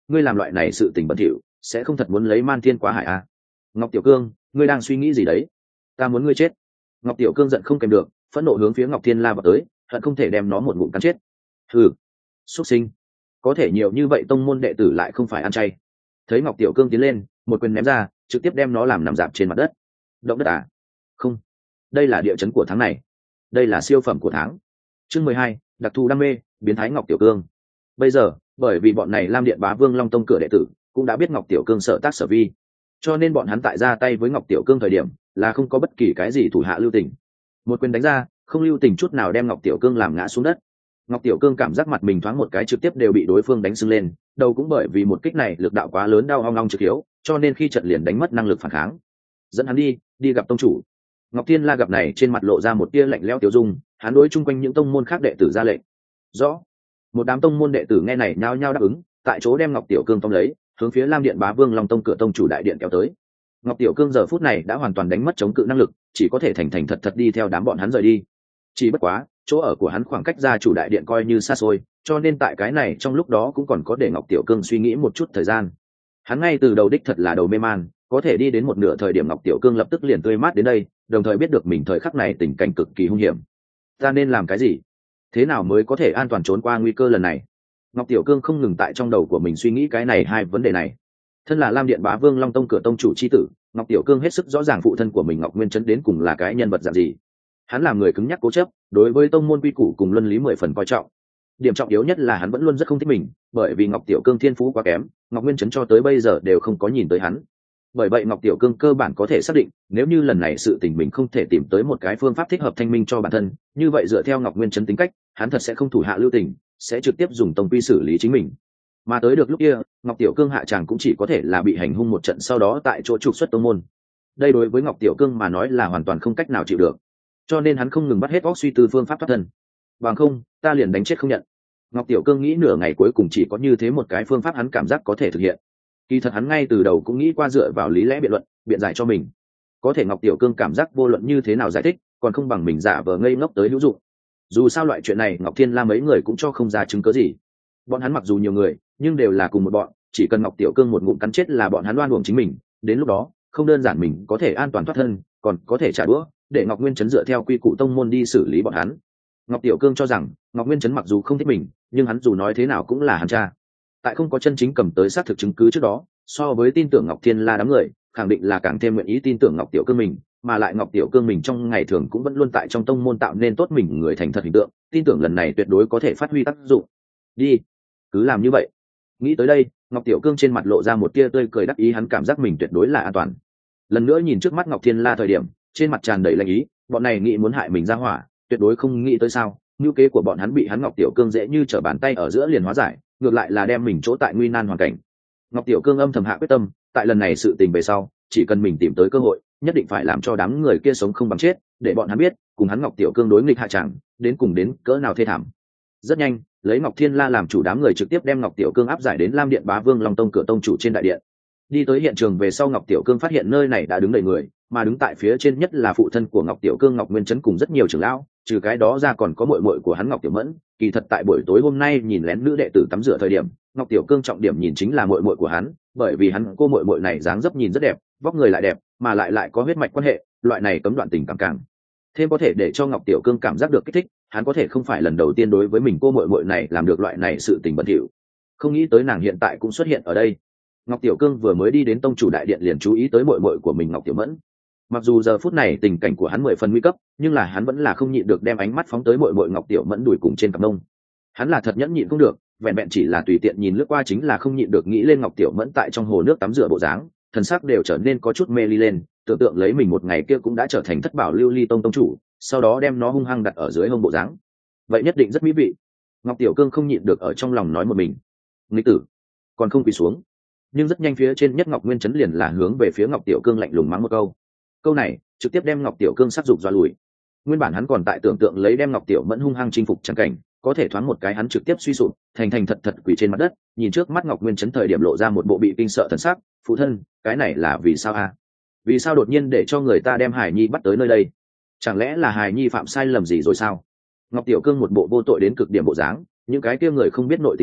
ngươi làm loại này sự tình bẩn thỉu sẽ không thật muốn lấy man thiên quá hải à? Ngọc Tiểu Cương, ngươi đang suy nghĩ gì đấy? Ta muốn ngươi chết. Ngọc Tiểu Cương giận không kèm được, phẫn nộ hướng phía Ngọc Thiên La vào tới, hận không thể đem nó một ngụm cắn chết. Hừ, xuất sinh, có thể nhiều như vậy tông môn đệ tử lại không phải ăn chay. Thấy Ngọc Tiểu Cương tiến lên, một quyền ném ra, trực tiếp đem nó làm nằm dạp trên mặt đất. Động đất à? Không, đây là địa chấn của tháng này, đây là siêu phẩm của tháng. Chương mười hai, đặc thù đam mê, biến thái Ngọc Tiểu Cương. Bây giờ, bởi vì bọn này Lam Điện Bá Vương Long Tông cửa đệ tử cũng đã biết Ngọc Tiểu Cương sở tác sở vi, cho nên bọn hắn tại ra tay với Ngọc Tiểu Cương thời điểm là không có bất kỳ cái gì thủ hạ lưu tình. Một quyền đánh ra, không lưu tình chút nào đem Ngọc Tiểu Cương làm ngã xuống đất. Ngọc Tiểu Cương cảm giác mặt mình thoáng một cái trực tiếp đều bị đối phương đánh sưng lên, đầu cũng bởi vì một kích này lực đạo quá lớn đau ong ong trực hiếu, cho nên khi trận liền đánh mất năng lực phản kháng. Dẫn hắn đi, đi gặp tông chủ. Ngọc Thiên La gặp này trên mặt lộ ra một tia lạnh lẽo tiêu dung, hắn đối chung quanh những tông môn khác đệ tử ra lệnh. Rõ. Một đám tông môn đệ tử nghe này nhao nhao đáp ứng, tại chỗ đem Ngọc Tiểu Cương tông lấy, hướng phía Lam Điện Bá Vương Long Tông cửa tông chủ đại điện kéo tới. Ngọc Tiểu Cương giờ phút này đã hoàn toàn đánh mất chống cự năng lực, chỉ có thể thành thành thật thật đi theo đám bọn hắn rời đi. Chỉ bất quá, chỗ ở của hắn khoảng cách ra chủ đại điện coi như xa xôi, cho nên tại cái này trong lúc đó cũng còn có để Ngọc Tiểu Cương suy nghĩ một chút thời gian. Hắn ngay từ đầu đích thật là đầu mê man, có thể đi đến một nửa thời điểm Ngọc Tiểu Cương lập tức liền tươi mát đến đây, đồng thời biết được mình thời khắc này tình cảnh cực kỳ hung hiểm. Ta nên làm cái gì? Thế nào mới có thể an toàn trốn qua nguy cơ lần này? Ngọc Tiểu Cương không ngừng tại trong đầu của mình suy nghĩ cái này hai vấn đề này. Thân là Lam Điện Bá Vương Long Tông cửa tông chủ chi tử, Ngọc Tiểu Cương hết sức rõ ràng phụ thân của mình Ngọc Nguyên Chấn đến cùng là cái nhân vật dạng gì. Hắn là người cứng nhắc cố chấp, đối với tông môn quy củ cùng luân lý mười phần coi trọng. Điểm trọng yếu nhất là hắn vẫn luôn rất không thích mình, bởi vì Ngọc Tiểu Cương thiên phú quá kém, Ngọc Nguyên Chấn cho tới bây giờ đều không có nhìn tới hắn. Bởi vậy Ngọc Tiểu Cương cơ bản có thể xác định, nếu như lần này sự tình mình không thể tìm tới một cái phương pháp thích hợp thanh minh cho bản thân, như vậy dựa theo Ngọc Nguyên Chấn tính cách, hắn thật sẽ không thủ hạ lưu tình, sẽ trực tiếp dùng tông quy xử lý chính mình. Mà tới được lúc kia, Ngọc Tiểu Cương hạ tràng cũng chỉ có thể là bị hành hung một trận sau đó tại chỗ trục xuất tông môn. Đây đối với Ngọc Tiểu Cương mà nói là hoàn toàn không cách nào chịu được, cho nên hắn không ngừng bắt hết óc suy tư phương pháp thoát thân. Bằng không, ta liền đánh chết không nhận. Ngọc Tiểu Cương nghĩ nửa ngày cuối cùng chỉ có như thế một cái phương pháp hắn cảm giác có thể thực hiện. Kỳ thật hắn ngay từ đầu cũng nghĩ qua dựa vào lý lẽ biện luận, biện giải cho mình. Có thể Ngọc Tiểu Cương cảm giác vô luận như thế nào giải thích, còn không bằng mình giả vờ ngây ngốc tới hữu dụng. Dù sao loại chuyện này Ngọc Thiên La mấy người cũng cho không ra chứng cớ gì. Bọn hắn mặc dù nhiều người, nhưng đều là cùng một bọn, chỉ cần Ngọc Tiểu Cương một ngụm cắn chết là bọn hắn oan uổng chính mình. Đến lúc đó, không đơn giản mình có thể an toàn thoát thân, còn có thể trả đũa, để Ngọc Nguyên Chấn dựa theo quy củ tông môn đi xử lý bọn hắn. Ngọc Tiểu Cương cho rằng Ngọc Nguyên Chấn mặc dù không thích mình, nhưng hắn dù nói thế nào cũng là hắn cha. Tại không có chân chính cầm tới xác thực chứng cứ trước đó, so với tin tưởng Ngọc Thiên La đám người, khẳng định là càng thêm nguyện ý tin tưởng Ngọc Tiểu Cương mình, mà lại Ngọc Tiểu Cương mình trong ngày thường cũng vẫn luôn tại trong tông môn tạo nên tốt mình người thành thật hình tượng, tin tưởng lần này tuyệt đối có thể phát huy tác dụng. Đi, cứ làm như vậy. Nghĩ tới đây, Ngọc Tiểu Cương trên mặt lộ ra một tia tươi cười đắc ý, hắn cảm giác mình tuyệt đối là an toàn. Lần nữa nhìn trước mắt Ngọc Thiên La thời điểm, trên mặt tràn đầy lạnh ý, bọn này nghĩ muốn hại mình ra hỏa, tuyệt đối không nghĩ tới sao, nhu kế của bọn hắn bị hắn Ngọc Tiểu Cương dễ như trở bàn tay ở giữa liền hóa giải, ngược lại là đem mình chỗ tại nguy nan hoàn cảnh. Ngọc Tiểu Cương âm thầm hạ quyết tâm, tại lần này sự tình về sau, chỉ cần mình tìm tới cơ hội, nhất định phải làm cho đám người kia sống không bằng chết, để bọn hắn biết, cùng hắn Ngọc Tiểu Cương đối nghịch hạ chẳng, đến cùng đến cỡ nào thê thảm. Rất nhanh, lấy Ngọc Thiên La làm chủ đám người trực tiếp đem Ngọc Tiểu Cương áp giải đến Lam Điện Bá Vương Long Tông cửa tông chủ trên đại điện. Đi tới hiện trường về sau, Ngọc Tiểu Cương phát hiện nơi này đã đứng đầy người, mà đứng tại phía trên nhất là phụ thân của Ngọc Tiểu Cương Ngọc Nguyên Chấn cùng rất nhiều trưởng lão, trừ cái đó ra còn có muội muội của hắn Ngọc Tiểu Mẫn. Kỳ thật tại buổi tối hôm nay nhìn lén nữ đệ tử tắm rửa thời điểm, Ngọc Tiểu Cương trọng điểm nhìn chính là muội muội của hắn, bởi vì hắn cô muội muội này dáng dấp nhìn rất đẹp, vóc người lại đẹp, mà lại lại có huyết mạch quan hệ, loại này cấm đoạn tình cảm càng thêm có thể để cho Ngọc Tiểu Cương cảm giác được kích thích, hắn có thể không phải lần đầu tiên đối với mình cô muội muội này làm được loại này sự tình bẩn thỉu. Không nghĩ tới nàng hiện tại cũng xuất hiện ở đây. Ngọc Tiểu Cương vừa mới đi đến tông chủ đại điện liền chú ý tới muội muội của mình Ngọc Tiểu Mẫn. Mặc dù giờ phút này tình cảnh của hắn mười phần nguy cấp, nhưng là hắn vẫn là không nhịn được đem ánh mắt phóng tới muội muội Ngọc Tiểu Mẫn đùi cùng trên cặp mông. Hắn là thật nhẫn nhịn không được, vẹn vẹn chỉ là tùy tiện nhìn lướt qua chính là không nhịn được nghĩ lên Ngọc Tiểu Mẫn tại trong hồ nước tắm rửa bộ dáng, thần sắc đều trở nên có chút mê ly lên, tưởng tượng lấy mình một ngày kia cũng đã trở thành thất bảo lưu ly tông tông chủ, sau đó đem nó hung hăng đặt ở dưới hông bộ dáng, vậy nhất định rất mỹ vị. Ngọc Tiểu Cương không nhịn được ở trong lòng nói một mình, nghịch tử, còn không quỳ xuống. Nhưng rất nhanh phía trên nhất Ngọc Nguyên Chấn liền là hướng về phía Ngọc Tiểu Cương lạnh lùng mắng một câu. Câu này trực tiếp đem Ngọc Tiểu Cương sắc dục dọa lùi. Nguyên bản hắn còn tại tưởng tượng lấy đem Ngọc Tiểu Mẫn hung hăng chinh phục chẳng cảnh, có thể thoáng một cái hắn trực tiếp suy sụp, thành thành thật thật quỳ trên mặt đất, nhìn trước mắt Ngọc Nguyên Chấn thời điểm lộ ra một bộ bị kinh sợ thần sắc. Phụ thân, cái này là vì sao a? À? Vì sao đột nhiên để cho người ta đem Hải Nhi bắt tới nơi đây? Chẳng lẽ là Hải Nhi phạm sai lầm gì rồi sao? Ngọc Tiểu Cương một bộ vô tội đến cực điểm bộ dáng, những cái kia người không biết nội tình nhìn,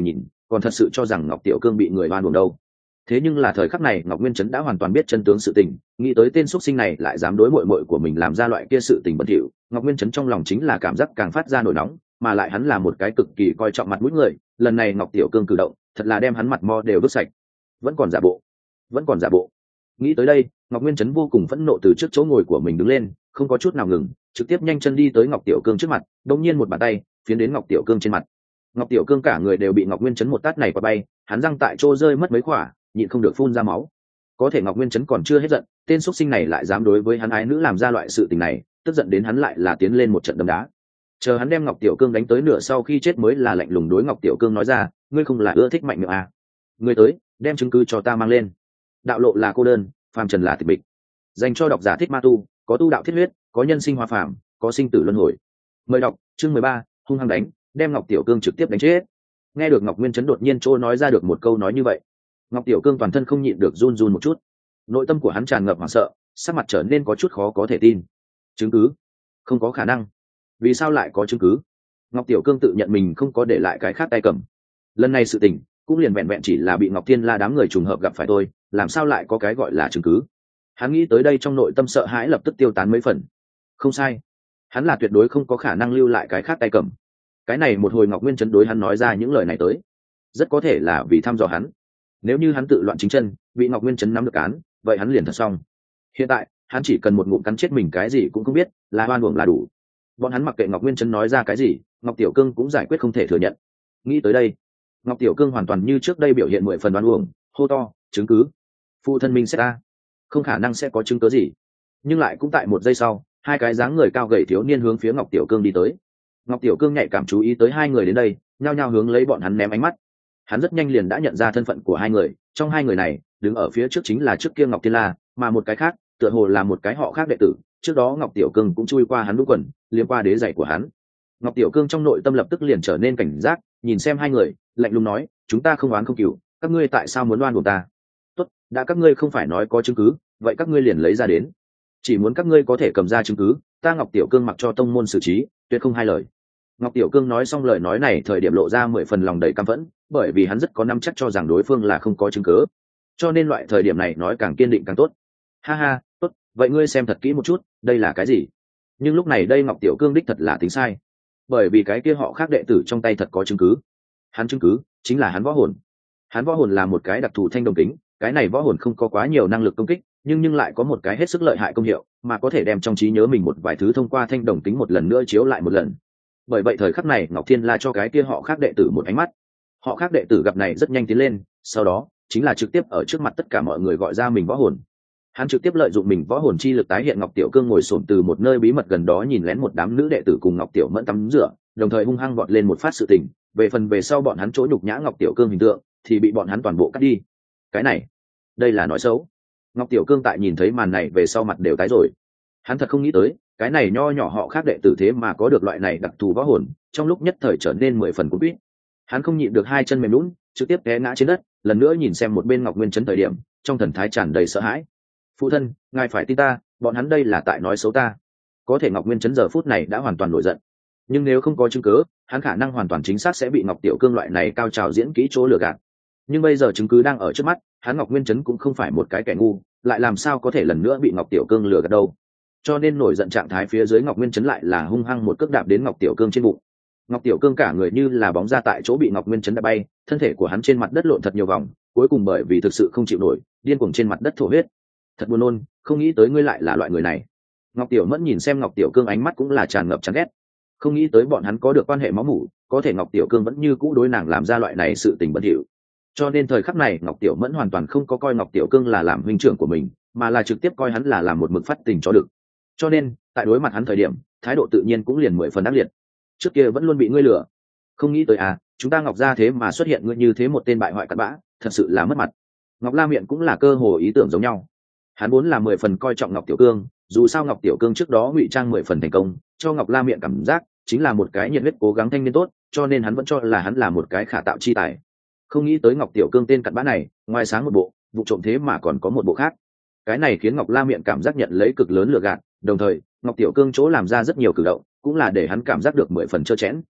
còn thật sự cho rằng Ngọc Tiểu Cương bị người oan uổng đâu. Thế nhưng là thời khắc này Ngọc Nguyên Chấn đã hoàn toàn biết chân tướng sự tình, nghĩ tới tên xuất sinh này lại dám đối muội muội của mình làm ra loại kia sự tình bất thỉu, Ngọc Nguyên Chấn trong lòng chính là cảm giác càng phát ra nổi nóng, mà lại hắn là một cái cực kỳ coi trọng mặt mũi người, lần này Ngọc Tiểu Cương cử động thật là đem hắn mặt mo đều vứt sạch. Vẫn còn giả bộ, vẫn còn giả bộ. Nghĩ tới đây, Ngọc Nguyên Chấn vô cùng phẫn nộ từ trước chỗ ngồi của mình đứng lên, không có chút nào ngừng, trực tiếp nhanh chân đi tới Ngọc Tiểu Cương trước mặt, đột nhiên một bàn tay phiến đến Ngọc Tiểu Cương trên mặt. Ngọc Tiểu Cương cả người đều bị Ngọc Nguyên Chấn một tát này quả bay, hắn răng tại chỗ rơi mất mấy khỏa, nhịn không được phun ra máu. Có thể Ngọc Nguyên Chấn còn chưa hết giận, tên xuất sinh này lại dám đối với hắn ái nữ làm ra loại sự tình này, tức giận đến hắn lại là tiến lên một trận đấm đá. Chờ hắn đem Ngọc Tiểu Cương đánh tới nửa sau khi chết mới là lạnh lùng đối Ngọc Tiểu Cương nói ra, ngươi không là ưa thích mạnh miệng à? Ngươi tới, đem chứng cứ cho ta mang lên. Đạo lộ là cô đơn, phàm trần là tịch mịch. Dành cho độc giả thích ma tu, có tu đạo thiết huyết, có nhân sinh hoa phàm, có sinh tử luân hồi. Mời đọc chương mười ba, hung hăng đánh, đem Ngọc Tiểu Cương trực tiếp đánh chết. Nghe được Ngọc Nguyên Chấn đột nhiên trôi nói ra được một câu nói như vậy, Ngọc Tiểu Cương toàn thân không nhịn được run run một chút, nội tâm của hắn tràn ngập hoảng sợ, sắc mặt trở nên có chút khó có thể tin. Chứng cứ? Không có khả năng. Vì sao lại có chứng cứ? Ngọc Tiểu Cương tự nhận mình không có để lại cái khác tay cầm. Lần này sự tình cũng liền vẹn vẹn chỉ là bị Ngọc Thiên La đám người trùng hợp gặp phải thôi, làm sao lại có cái gọi là chứng cứ? Hắn nghĩ tới đây trong nội tâm sợ hãi lập tức tiêu tán mấy phần. Không sai, hắn là tuyệt đối không có khả năng lưu lại cái khác tay cầm. Cái này một hồi Ngọc Nguyên Chấn đối hắn nói ra những lời này tới, rất có thể là vì thăm dò hắn. Nếu như hắn tự loạn chính chân, bị Ngọc Nguyên Chấn nắm được án, vậy hắn liền thật xong. Hiện tại hắn chỉ cần một ngụm cắn chết mình cái gì cũng không biết, là oan uổng là đủ. Bọn hắn mặc kệ Ngọc Nguyên Chấn nói ra cái gì, Ngọc Tiểu Cương cũng giải quyết không thể thừa nhận. Nghĩ tới đây, Ngọc Tiểu Cương hoàn toàn như trước đây biểu hiện mười phần oan uổng, hô to, chứng cứ. Phụ thân minh sẽ ta, không khả năng sẽ có chứng cứ gì. Nhưng lại cũng tại một giây sau, hai cái dáng người cao gầy thiếu niên hướng phía Ngọc Tiểu Cương đi tới. Ngọc Tiểu Cương nhạy cảm chú ý tới hai người đến đây, nhao nhao hướng lấy bọn hắn ném ánh mắt. Hắn rất nhanh liền đã nhận ra thân phận của hai người, trong hai người này, đứng ở phía trước chính là trước kia Ngọc Thiên La, mà một cái khác, tựa hồ là một cái họ khác đệ tử, trước đó Ngọc Tiểu Cương cũng chui qua hắn đũ quần, liếm qua đế giày của hắn. Ngọc Tiểu Cương trong nội tâm lập tức liền trở nên cảnh giác, nhìn xem hai người, lạnh lùng nói, chúng ta không oán không cừu, các ngươi tại sao muốn oan uổng ta? Tốt, đã các ngươi không phải nói có chứng cứ, vậy các ngươi liền lấy ra đến. Chỉ muốn các ngươi có thể cầm ra chứng cứ, ta Ngọc Tiểu Cương mặc cho tông môn xử trí, tuyệt không hai lời. Ngọc Tiểu Cương nói xong lời nói này thời điểm lộ ra mười phần lòng đầy căm phẫn, bởi vì hắn rất có nắm chắc cho rằng đối phương là không có chứng cứ, cho nên loại thời điểm này nói càng kiên định càng tốt. Ha ha, tốt, vậy ngươi xem thật kỹ một chút, đây là cái gì? Nhưng lúc này đây Ngọc Tiểu Cương đích thật là tính sai, bởi vì cái kia họ khác đệ tử trong tay thật có chứng cứ. Hắn chứng cứ chính là hắn võ hồn. Hắn võ hồn là một cái đặc thù thanh đồng kính, cái này võ hồn không có quá nhiều năng lực công kích, nhưng nhưng lại có một cái hết sức lợi hại công hiệu, mà có thể đem trong trí nhớ mình một vài thứ thông qua thanh đồng kính một lần nữa chiếu lại một lần. Bởi vậy thời khắc này Ngọc Thiên La cho cái kia họ khác đệ tử một ánh mắt. Họ khác đệ tử gặp này rất nhanh tiến lên, sau đó chính là trực tiếp ở trước mặt tất cả mọi người gọi ra mình võ hồn. Hắn trực tiếp lợi dụng mình võ hồn chi lực tái hiện Ngọc Tiểu Cương ngồi xổm từ một nơi bí mật gần đó nhìn lén một đám nữ đệ tử cùng Ngọc Tiểu Mẫn tắm rửa, đồng thời hung hăng bọn lên một phát sự tình. Về phần về sau bọn hắn chỗ nhục nhã Ngọc Tiểu Cương hình tượng thì bị bọn hắn toàn bộ cắt đi. Cái này, đây là nói xấu. Ngọc Tiểu Cương tại nhìn thấy màn này về sau mặt đều tái rồi. Hắn thật không nghĩ tới, cái này nho nhỏ họ khác đệ tử thế mà có được loại này đặc thù võ hồn, trong lúc nhất thời trở nên mười phần cuốn quýt. Hắn không nhịn được hai chân mềm lún, trực tiếp té ngã trên đất, lần nữa nhìn xem một bên Ngọc Nguyên Chấn thời điểm, trong thần thái tràn đầy sợ hãi. Phụ thân, ngài phải tin ta, bọn hắn đây là tại nói xấu ta. Có thể Ngọc Nguyên Chấn giờ phút này đã hoàn toàn nổi giận, nhưng nếu không có chứng cứ, hắn khả năng hoàn toàn chính xác sẽ bị Ngọc Tiểu Cương loại này cao trào diễn kỹ chỗ lừa gạt. Nhưng bây giờ chứng cứ đang ở trước mắt, hắn Ngọc Nguyên Chấn cũng không phải một cái kẻ ngu, lại làm sao có thể lần nữa bị Ngọc Tiểu Cương lừa gạt đâu. Cho nên nổi giận trạng thái phía dưới Ngọc Nguyên Chấn lại là hung hăng một cước đạp đến Ngọc Tiểu Cương trên bụng. Ngọc Tiểu Cương cả người như là bóng ra tại chỗ bị Ngọc Nguyên Chấn đạp bay, thân thể của hắn trên mặt đất lộn thật nhiều vòng, cuối cùng bởi vì thực sự không chịu nổi, điên cuồng trên mặt đất thổ huyết. Thật buồn nôn, không nghĩ tới ngươi lại là loại người này. Ngọc Tiểu Mẫn nhìn xem Ngọc Tiểu Cương ánh mắt cũng là tràn ngập chán ghét. Không nghĩ tới bọn hắn có được quan hệ máu mủ, có thể Ngọc Tiểu Cương vẫn như cũ đối nàng làm ra loại này sự tình bất hữu. Cho nên thời khắc này Ngọc Tiểu Mẫn hoàn toàn không có coi Ngọc Tiểu Cương là làm huynh trưởng của mình, mà là trực tiếp coi hắn là làm một mực phát tình cho được. Cho nên tại đối mặt hắn thời điểm, thái độ tự nhiên cũng liền mười phần ác liệt. Trước kia vẫn luôn bị ngươi lừa, không nghĩ tới à, chúng ta Ngọc gia thế mà xuất hiện ngươi như thế một tên bại hoại cặn bã, thật sự là mất mặt. Ngọc La Miện cũng là cơ hồ ý tưởng giống nhau. Hắn vốn là mười phần coi trọng Ngọc Tiểu Cương, dù sao Ngọc Tiểu Cương trước đó ngụy trang mười phần thành công, cho Ngọc La Miện cảm giác chính là một cái nhiệt huyết cố gắng thanh niên tốt, cho nên hắn vẫn cho là hắn là một cái khả tạo chi tài. Không nghĩ tới Ngọc Tiểu Cương tên cặn bã này, ngoài sáng một bộ, vụ trộm thế mà còn có một bộ khác. Cái này khiến Ngọc La Miện cảm giác nhận lấy cực lớn lừa gạt, đồng thời Ngọc Tiểu Cương chỗ làm ra rất nhiều cử động, cũng là để hắn cảm giác được mười phần trơ chẽn.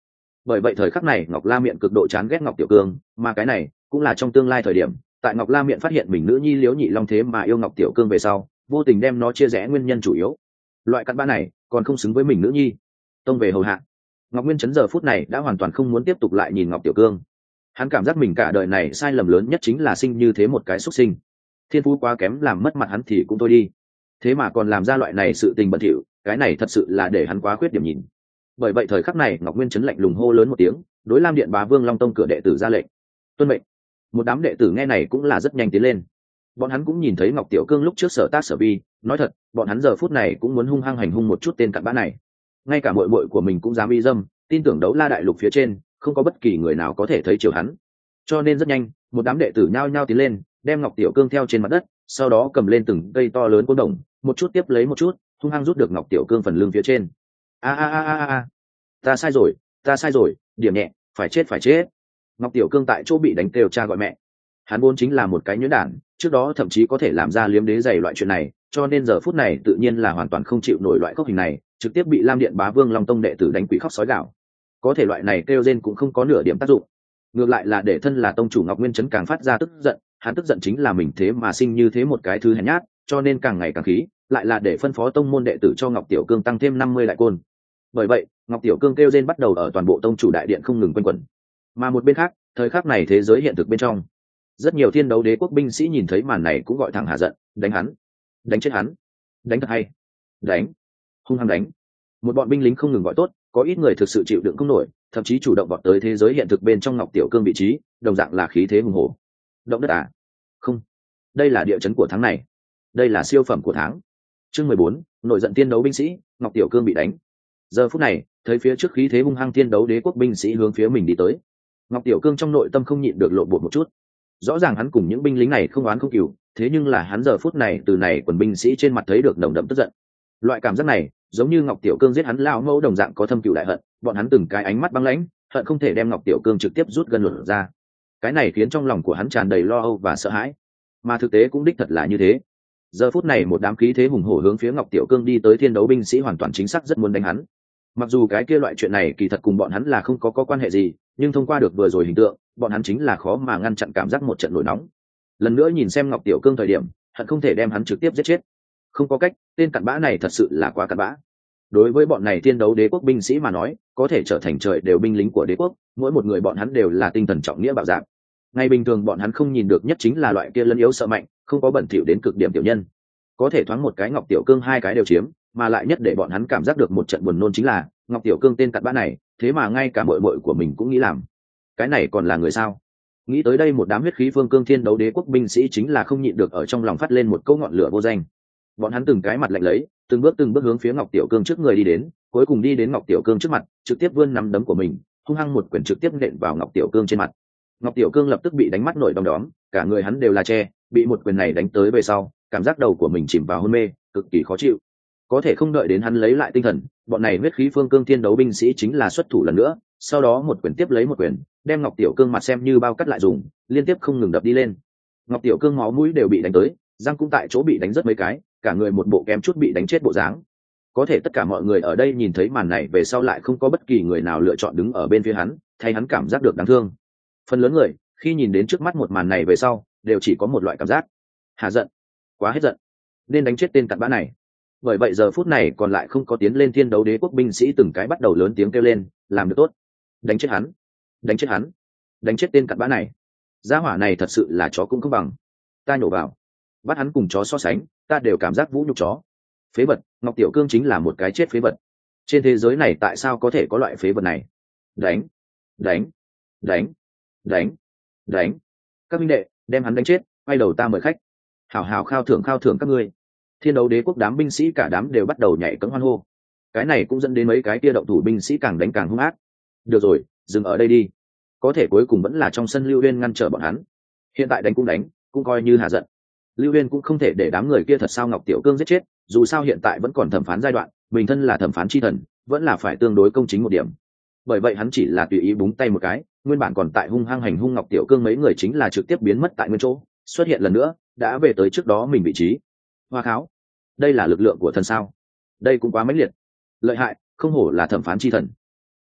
Bởi vậy thời khắc này Ngọc La Miện cực độ chán ghét Ngọc Tiểu Cương, mà cái này cũng là trong tương lai thời điểm tại Ngọc La Miện phát hiện mình nữ nhi Liễu Nhị Long thế mà yêu Ngọc Tiểu Cương về sau, vô tình đem nó chia rẽ nguyên nhân chủ yếu. Loại cặn bã này còn không xứng với mình nữ nhi, tông về hầu hạ. Ngọc Nguyên Chấn giờ phút này đã hoàn toàn không muốn tiếp tục lại nhìn Ngọc Tiểu Cương. Hắn cảm giác mình cả đời này sai lầm lớn nhất chính là sinh như thế một cái xuất sinh. Thiên phú quá kém làm mất mặt hắn thì cũng thôi đi, thế mà còn làm ra loại này sự tình bẩn thỉu, cái này thật sự là để hắn quá khuyết điểm nhìn. Bởi vậy thời khắc này Ngọc Nguyên Chấn lạnh lùng hô lớn một tiếng, đối Lam Điện Bá Vương Long Tông cửa đệ tử ra lệnh. Tuân mệnh. Một đám đệ tử nghe này cũng là rất nhanh tiến lên. Bọn hắn cũng nhìn thấy Ngọc Tiểu Cương lúc trước sở tác sở vi, nói thật, bọn hắn giờ phút này cũng muốn hung hăng hành hung một chút tên cặn bã này. Ngay cả muội muội của mình cũng dám uy dâm, tin tưởng Đấu La đại lục phía trên không có bất kỳ người nào có thể thấy chiều hắn. Cho nên rất nhanh, một đám đệ tử nhao nhao tiến lên, đem Ngọc Tiểu Cương theo trên mặt đất, sau đó cầm lên từng cây to lớn cuốn đồng, một chút tiếp lấy một chút, hung hăng rút được Ngọc Tiểu Cương phần lưng phía trên. A a a a a, ta sai rồi, ta sai rồi, điểm nhẹ, phải chết phải chết. Ngọc Tiểu Cương tại chỗ bị đánh kêu cha gọi mẹ. Hắn vốn chính là một cái nhuyễn đản, trước đó thậm chí có thể làm ra liếm đế giày loại chuyện này, cho nên giờ phút này tự nhiên là hoàn toàn không chịu nổi loại khốc hình này, trực tiếp bị Lam Điện Bá Vương Long Tông đệ tử đánh quỷ khóc sói gào. Có thể loại này kêu rên cũng không có nửa điểm tác dụng, ngược lại là để thân là tông chủ Ngọc Nguyên Chấn càng phát ra tức giận. Hắn tức giận chính là mình thế mà sinh như thế một cái thứ hèn nhát, cho nên càng ngày càng khí, lại là để phân phó tông môn đệ tử cho Ngọc Tiểu Cương tăng thêm năm mươi đại côn. Bởi vậy, Ngọc Tiểu Cương kêu rên bắt đầu ở toàn bộ tông chủ đại điện không ngừng quanh quẩn. Mà một bên khác, thời khắc này thế giới hiện thực bên trong, rất nhiều Thiên Đấu Đế quốc binh sĩ nhìn thấy màn này cũng gọi thẳng hạ giận, đánh hắn, đánh chết hắn, đánh thật hay, đánh, hung hăng đánh. Một bọn binh lính không ngừng gọi tốt, có ít người thực sự chịu đựng không nổi, thậm chí chủ động vọt tới thế giới hiện thực bên trong Ngọc Tiểu Cương vị trí, đồng dạng là khí thế hùng hổ. Động đất à? Không, đây là địa chấn của tháng này, đây là siêu phẩm của tháng. Chương mười bốn, nổi giận Thiên Đấu binh sĩ, Ngọc Tiểu Cương bị đánh. Giờ phút này, thấy phía trước khí thế hung hăng Thiên Đấu Đế quốc binh sĩ hướng phía mình đi tới, Ngọc Tiểu Cương trong nội tâm không nhịn được lộn bột một chút. Rõ ràng hắn cùng những binh lính này không oán không cừu, thế nhưng là hắn giờ phút này từ này quần binh sĩ trên mặt thấy được nồng đậm tức giận. Loại cảm giác này, giống như Ngọc Tiểu Cương giết hắn lão mẫu đồng dạng có thâm cừu đại hận, bọn hắn từng cái ánh mắt băng lãnh, hận không thể đem Ngọc Tiểu Cương trực tiếp rút gân luận ra. Cái này khiến trong lòng của hắn tràn đầy lo âu và sợ hãi, mà thực tế cũng đích thật là như thế. Giờ phút này một đám khí thế hùng hổ hướng phía Ngọc Tiểu Cương đi tới Thiên Đấu binh sĩ hoàn toàn chính xác rất muốn đánh hắn. Mặc dù cái kia loại chuyện này kỳ thật cùng bọn hắn là không có có quan hệ gì, nhưng thông qua được vừa rồi hình tượng, bọn hắn chính là khó mà ngăn chặn cảm giác một trận nổi nóng. Lần nữa nhìn xem Ngọc Tiểu Cương thời điểm, hận không thể đem hắn trực tiếp giết chết. Không có cách, tên cặn bã này thật sự là quá cặn bã. Đối với bọn này Thiên Đấu Đế quốc binh sĩ mà nói, có thể trở thành trời đều binh lính của đế quốc, mỗi một người bọn hắn đều là tinh thần trọng nghĩa bạo dạn. Ngày bình thường bọn hắn không nhìn được nhất chính là loại kia lấn yếu sợ mạnh, không có bẩn thỉu đến cực điểm tiểu nhân. Có thể thoáng một cái Ngọc Tiểu Cương hai cái đều chiếm, mà lại nhất để bọn hắn cảm giác được một trận buồn nôn chính là Ngọc Tiểu Cương tên cặn bã này, thế mà ngay cả muội muội của mình cũng nghĩ làm. Cái này còn là người sao? Nghĩ tới đây một đám huyết khí phương cương Thiên Đấu Đế quốc binh sĩ chính là không nhịn được ở trong lòng phát lên một câu ngọn lửa vô danh. Bọn hắn từng cái mặt lạnh lấy, từng bước từng bước hướng phía Ngọc Tiểu Cương trước người đi đến, cuối cùng đi đến Ngọc Tiểu Cương trước mặt, trực tiếp vươn nắm đấm của mình, hung hăng một quyền trực tiếp nện vào Ngọc Tiểu Cương trên mặt. Ngọc Tiểu Cương lập tức bị đánh mắt nổi đom đóm, cả người hắn đều là che, bị một quyền này đánh tới về sau, cảm giác đầu của mình chìm vào hôn mê, cực kỳ khó chịu. Có thể không đợi đến hắn lấy lại tinh thần, bọn này huyết khí phương cương Thiên Đấu binh sĩ chính là xuất thủ lần nữa, sau đó một quyền tiếp lấy một quyền, đem Ngọc Tiểu Cương mặt xem như bao cắt lại dùng, liên tiếp không ngừng đập đi lên. Ngọc Tiểu Cương máu mũi đều bị đánh tới, răng cũng tại chỗ bị đánh rất mấy cái, cả người một bộ kém chút bị đánh chết bộ dáng. Có thể tất cả mọi người ở đây nhìn thấy màn này về sau lại không có bất kỳ người nào lựa chọn đứng ở bên phía hắn, thay hắn cảm giác được đáng thương. Phần lớn người khi nhìn đến trước mắt một màn này về sau, đều chỉ có một loại cảm giác: hà giận, quá hết giận, nên đánh chết tên cặn bã này. Bởi vậy giờ phút này còn lại không có tiến lên Thiên Đấu Đế quốc binh sĩ từng cái bắt đầu lớn tiếng kêu lên, làm được tốt, đánh chết hắn, đánh chết hắn, đánh chết tên cặn bã này. Gia hỏa này thật sự là chó cũng không bằng, ta nhổ vào, bắt hắn cùng chó so sánh, ta đều cảm giác vũ nhục chó. Phế vật, Ngọc Tiểu Cương chính là một cái chết phế vật. Trên thế giới này tại sao có thể có loại phế vật này? Đánh, đánh, đánh, đánh, đánh. Các minh đệ, đem hắn đánh chết, quay đầu ta mời khách. Hảo hảo khao thưởng khao thưởng các ngươi. Thiên Đấu Đế quốc đám binh sĩ cả đám đều bắt đầu nhảy cẫng hoan hô. Cái này cũng dẫn đến mấy cái kia động thủ binh sĩ càng đánh càng hung ác. Được rồi, dừng ở đây đi. Có thể cuối cùng vẫn là trong sân Lưu Uyên ngăn trở bọn hắn. Hiện tại đánh cũng đánh, cũng coi như hạ giận. Lưu Uyên cũng không thể để đám người kia thật sao Ngọc Tiểu Cương giết chết, dù sao hiện tại vẫn còn thẩm phán giai đoạn, mình thân là thẩm phán chi thần, vẫn là phải tương đối công chính một điểm. Bởi vậy hắn chỉ là tùy ý búng tay một cái, nguyên bản còn tại hung hăng hành hung Ngọc Tiểu Cương mấy người chính là trực tiếp biến mất tại nguyên chỗ, xuất hiện lần nữa, đã về tới trước đó mình vị trí. Hoa kháo, đây là lực lượng của thần sao? Đây cũng quá mãnh liệt, lợi hại, không hổ là thẩm phán chi thần.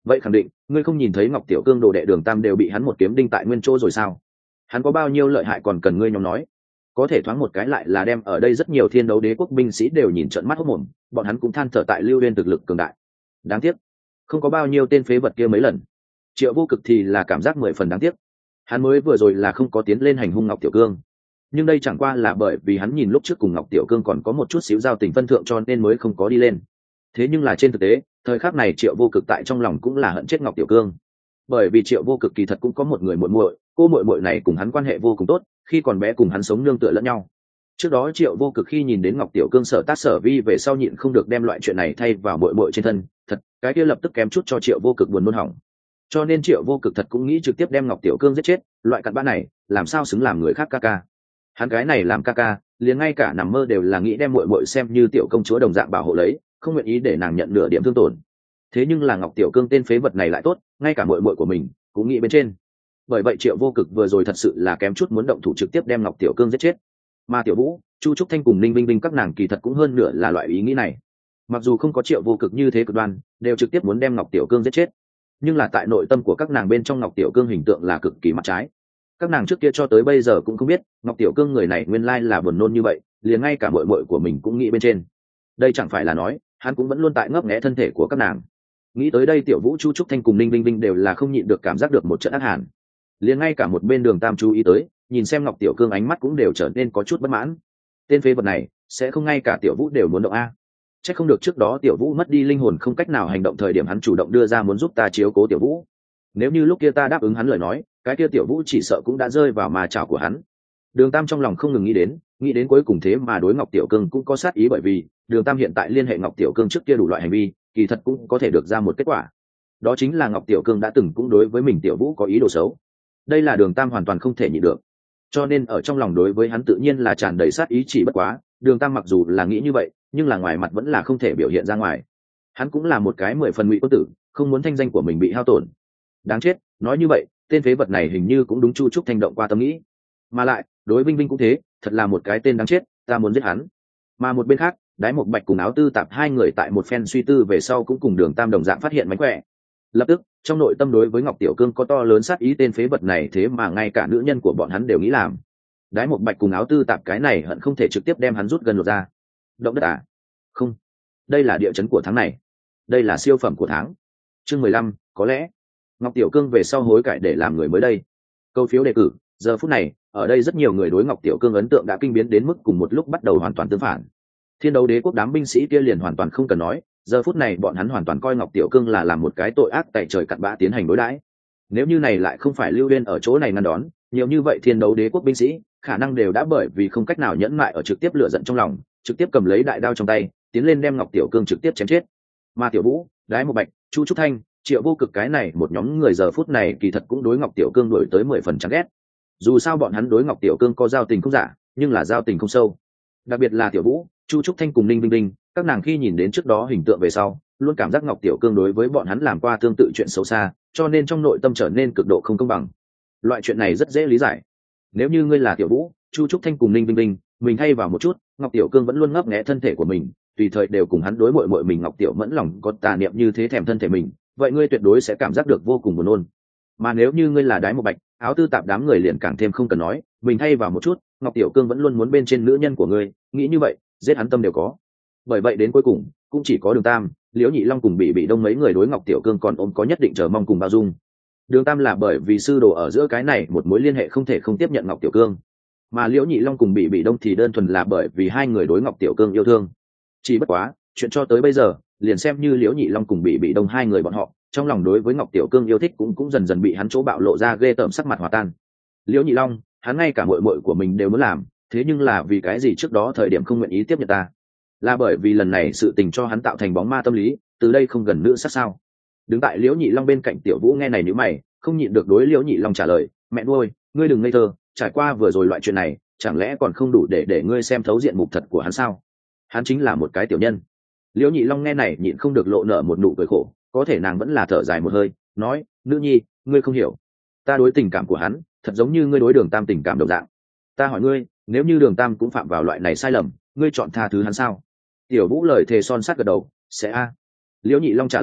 vậy khẳng định ngươi không nhìn thấy ngọc tiểu cương đồ đệ đường tam đều bị hắn một kiếm đinh tại nguyên chỗ rồi sao? Hắn có bao nhiêu lợi hại còn cần ngươi nhóm nói? Có thể thoáng một cái lại là đem ở đây rất nhiều thiên đấu đế quốc binh sĩ đều nhìn trợn mắt hốc mồm, bọn hắn cũng than thở tại Lưu Uyên thực lực cường đại. Đáng tiếc, không có bao nhiêu tên phế vật kia mấy lần. Triệu Vô Cực thì là cảm giác mười phần đáng tiếc. Hắn mới vừa rồi là không có tiến lên hành hung Ngọc Tiểu Cương, nhưng đây chẳng qua là bởi vì hắn nhìn lúc trước cùng Ngọc Tiểu Cương còn có một chút xíu giao tình phân thượng cho nên mới không có đi lên. Thế nhưng là trên thực tế, thời khắc này Triệu Vô Cực tại trong lòng cũng là hận chết Ngọc Tiểu Cương, bởi vì Triệu Vô Cực kỳ thật cũng có một người muội muội, cô muội muội này cùng hắn quan hệ vô cùng tốt, khi còn bé cùng hắn sống nương tựa lẫn nhau. Trước đó Triệu Vô Cực khi nhìn đến Ngọc Tiểu Cương sở tác sở vi về sau nhịn không được đem loại chuyện này thay vào muội muội trên thân, thật, cái kia lập tức kém chút cho Triệu Vô Cực buồn nôn hỏng. Cho nên Triệu Vô Cực thật cũng nghĩ trực tiếp đem Ngọc Tiểu Cương giết chết, loại cặn bã này, làm sao xứng làm người khác ca ca. Hắn cái này làm ca ca, liền ngay cả nằm mơ đều là nghĩ đem muội muội xem như tiểu công chúa đồng dạng bảo hộ lấy, không nguyện ý để nàng nhận nửa điểm thương tổn. Thế nhưng là Ngọc Tiểu Cương tên phế vật này lại tốt, ngay cả muội muội của mình cũng nghĩ bên trên. Bởi vậy Triệu Vô Cực vừa rồi thật sự là kém chút muốn động thủ trực tiếp đem Ngọc Tiểu Cương giết chết. Mà Tiểu Vũ, Chu Trúc Thanh cùng Ninh Vinh Vinh các nàng kỳ thật cũng hơn nửa là loại ý nghĩ này. Mặc dù không có Triệu Vô Cực như thế cực đoan, đều trực tiếp muốn đem Ngọc Tiểu Cương giết chết, nhưng là tại nội tâm của các nàng bên trong Ngọc Tiểu Cương hình tượng là cực kỳ mặt trái. Các nàng trước kia cho tới bây giờ cũng không biết Ngọc Tiểu Cương người này nguyên lai là buồn nôn như vậy, liền ngay cả muội muội của mình cũng nghĩ bên trên. Đây chẳng phải là nói hắn cũng vẫn luôn tại ngấp nghé thân thể của các nàng. Nghĩ tới đây Tiểu Vũ, Chu Trúc Thanh cùng Ninh Vinh Vinh đều là không nhịn được cảm giác được một trận ác hàn. Liền ngay cả một bên Đường Tam chú ý tới, nhìn xem Ngọc Tiểu Cương ánh mắt cũng đều trở nên có chút bất mãn. Tên phế vật này sẽ không ngay cả Tiểu Vũ đều muốn động a? Chắc không được trước đó Tiểu Vũ mất đi linh hồn không cách nào hành động thời điểm hắn chủ động đưa ra muốn giúp ta chiếu cố Tiểu Vũ. Nếu như lúc kia ta đáp ứng hắn lời nói, cái kia Tiểu Vũ chỉ sợ cũng đã rơi vào ma chảo của hắn. Đường Tam trong lòng không ngừng nghĩ đến, nghĩ đến cuối cùng thế mà đối Ngọc Tiểu Cương cũng có sát ý, bởi vì Đường Tam hiện tại liên hệ Ngọc Tiểu Cương trước kia đủ loại hành vi, kỳ thật cũng có thể được ra một kết quả. Đó chính là Ngọc Tiểu Cương đã từng cũng đối với mình Tiểu Vũ có ý đồ xấu. Đây là Đường Tam hoàn toàn không thể nhịn được. Cho nên ở trong lòng đối với hắn tự nhiên là tràn đầy sát ý, chỉ bất quá, Đường Tam mặc dù là nghĩ như vậy, nhưng là ngoài mặt vẫn là không thể biểu hiện ra ngoài. Hắn cũng là một cái mười phần ngụy quân tử, không muốn thanh danh của mình bị hao tổn. Đáng chết, nói như vậy, tên phế vật này hình như cũng đúng Chu Trúc Thanh động qua tâm nghĩ. Mà lại, đối Vinh Vinh cũng thế, thật là một cái tên đáng chết, ta muốn giết hắn. Mà một bên khác, Đái Mộc Bạch cùng Áo Tư Tạp hai người tại một phen suy tư về sau cũng cùng Đường Tam đồng dạng phát hiện mánh khỏe. Lập tức, trong nội tâm đối với Ngọc Tiểu Cương có to lớn sát ý, tên phế vật này thế mà ngay cả nữ nhân của bọn hắn đều nghĩ làm. Đái Mộc Bạch cùng Áo Tư Tạp cái này hận không thể trực tiếp đem hắn rút gần lột ra. Động đất à? Không, đây là địa chấn của tháng này, đây là siêu phẩm của tháng. Chương mười lăm, có lẽ Ngọc Tiểu Cương về sau hối cải để làm người mới đây. Câu phiếu đề cử, giờ phút này, ở đây rất nhiều người đối Ngọc Tiểu Cương ấn tượng đã kinh biến đến mức cùng một lúc bắt đầu hoàn toàn tương phản. Thiên đấu đế quốc đám binh sĩ kia liền hoàn toàn không cần nói, giờ phút này bọn hắn hoàn toàn coi Ngọc Tiểu Cương là làm một cái tội ác tày trời cặn bã tiến hành đối đãi. Nếu như này lại không phải Lưu Uyên ở chỗ này ngăn đón, nhiều như vậy thiên đấu đế quốc binh sĩ khả năng đều đã bởi vì không cách nào nhẫn mại ở trực tiếp lửa giận trong lòng, trực tiếp cầm lấy đại đao trong tay, tiến lên đem Ngọc Tiểu Cương trực tiếp chém chết. Mà Tiểu Vũ, Đái Mộc Bạch, Chu Trúc Thanh, Triệu Vô Cực cái này một nhóm người giờ phút này kỳ thật cũng đối Ngọc Tiểu Cương đổi tới mười phần chán ghét. Dù sao bọn hắn đối Ngọc Tiểu Cương có giao tình không giả, nhưng là giao tình không sâu. Đặc biệt là Tiểu Vũ, Chu Trúc Thanh cùng Ninh Vinh Vinh, các nàng khi nhìn đến trước đó hình tượng về sau, luôn cảm giác Ngọc Tiểu Cương đối với bọn hắn làm qua tương tự chuyện xấu xa, cho nên trong nội tâm trở nên cực độ không công bằng. Loại chuyện này rất dễ lý giải. Nếu như ngươi là Tiểu Vũ, Chu Trúc Thanh cùng Ninh Vinh Vinh, mình thay vào một chút, Ngọc Tiểu Cương vẫn luôn ngấp nghé thân thể của mình, tùy thời đều cùng hắn đối muội muội mình Ngọc Tiểu Mẫn lòng có tà niệm như thế thèm thân thể mình, vậy ngươi tuyệt đối sẽ cảm giác được vô cùng buồn nôn. Mà nếu như ngươi là Đái Mộc Bạch, Áo Tư Tạp đám người liền càng thêm không cần nói, mình thay vào một chút, Ngọc Tiểu Cương vẫn luôn muốn bên trên nữ nhân của ngươi, nghĩ như vậy, giết hắn tâm đều có. Bởi vậy đến cuối cùng, cũng chỉ có Đường Tam, Liễu Nhị Long cùng Bị Bị Đông mấy người đối Ngọc Tiểu Cương còn ôm có nhất định chờ mong cùng bao dung. Đường Tam là bởi vì sư đồ ở giữa cái này một mối liên hệ không thể không tiếp nhận Ngọc Tiểu Cương, mà Liễu Nhị Long cùng Bị Bị Đông thì đơn thuần là bởi vì hai người đối Ngọc Tiểu Cương yêu thương. Chỉ bất quá, chuyện cho tới bây giờ, liền xem như Liễu Nhị Long cùng Bị Bị Đông hai người bọn họ, trong lòng đối với Ngọc Tiểu Cương yêu thích cũng cũng dần dần bị hắn chỗ bạo lộ ra ghê tởm sắc mặt hòa tan. Liễu Nhị Long, hắn ngay cả muội muội của mình đều muốn làm, thế nhưng là vì cái gì trước đó thời điểm không nguyện ý tiếp nhận ta? Là bởi vì lần này sự tình cho hắn tạo thành bóng ma tâm lý, từ đây không gần nữa sát sao? Đứng tại Liễu Nhị Long bên cạnh Tiểu Vũ nghe này nhíu mày, không nhịn được đối Liễu Nhị Long trả lời, mẹ nuôi, ngươi đừng ngây thơ, trải qua vừa rồi loại chuyện này, chẳng lẽ còn không đủ để để ngươi xem thấu diện mục thật của hắn sao? Hắn chính là một cái tiểu nhân. Liễu Nhị Long nghe này nhịn không được lộ nở một nụ cười khổ, có thể nàng vẫn là thở dài một hơi, nói, nữ nhi, ngươi không hiểu, ta đối tình cảm của hắn thật giống như ngươi đối Đường Tam tình cảm đồng dạng. Ta hỏi ngươi, nếu như Đường Tam cũng phạm vào loại này sai lầm, ngươi chọn tha thứ hắn sao? Tiểu Vũ lời thề son sắt gật đầu, sẽ a. Liễu Nhị Long trả lời,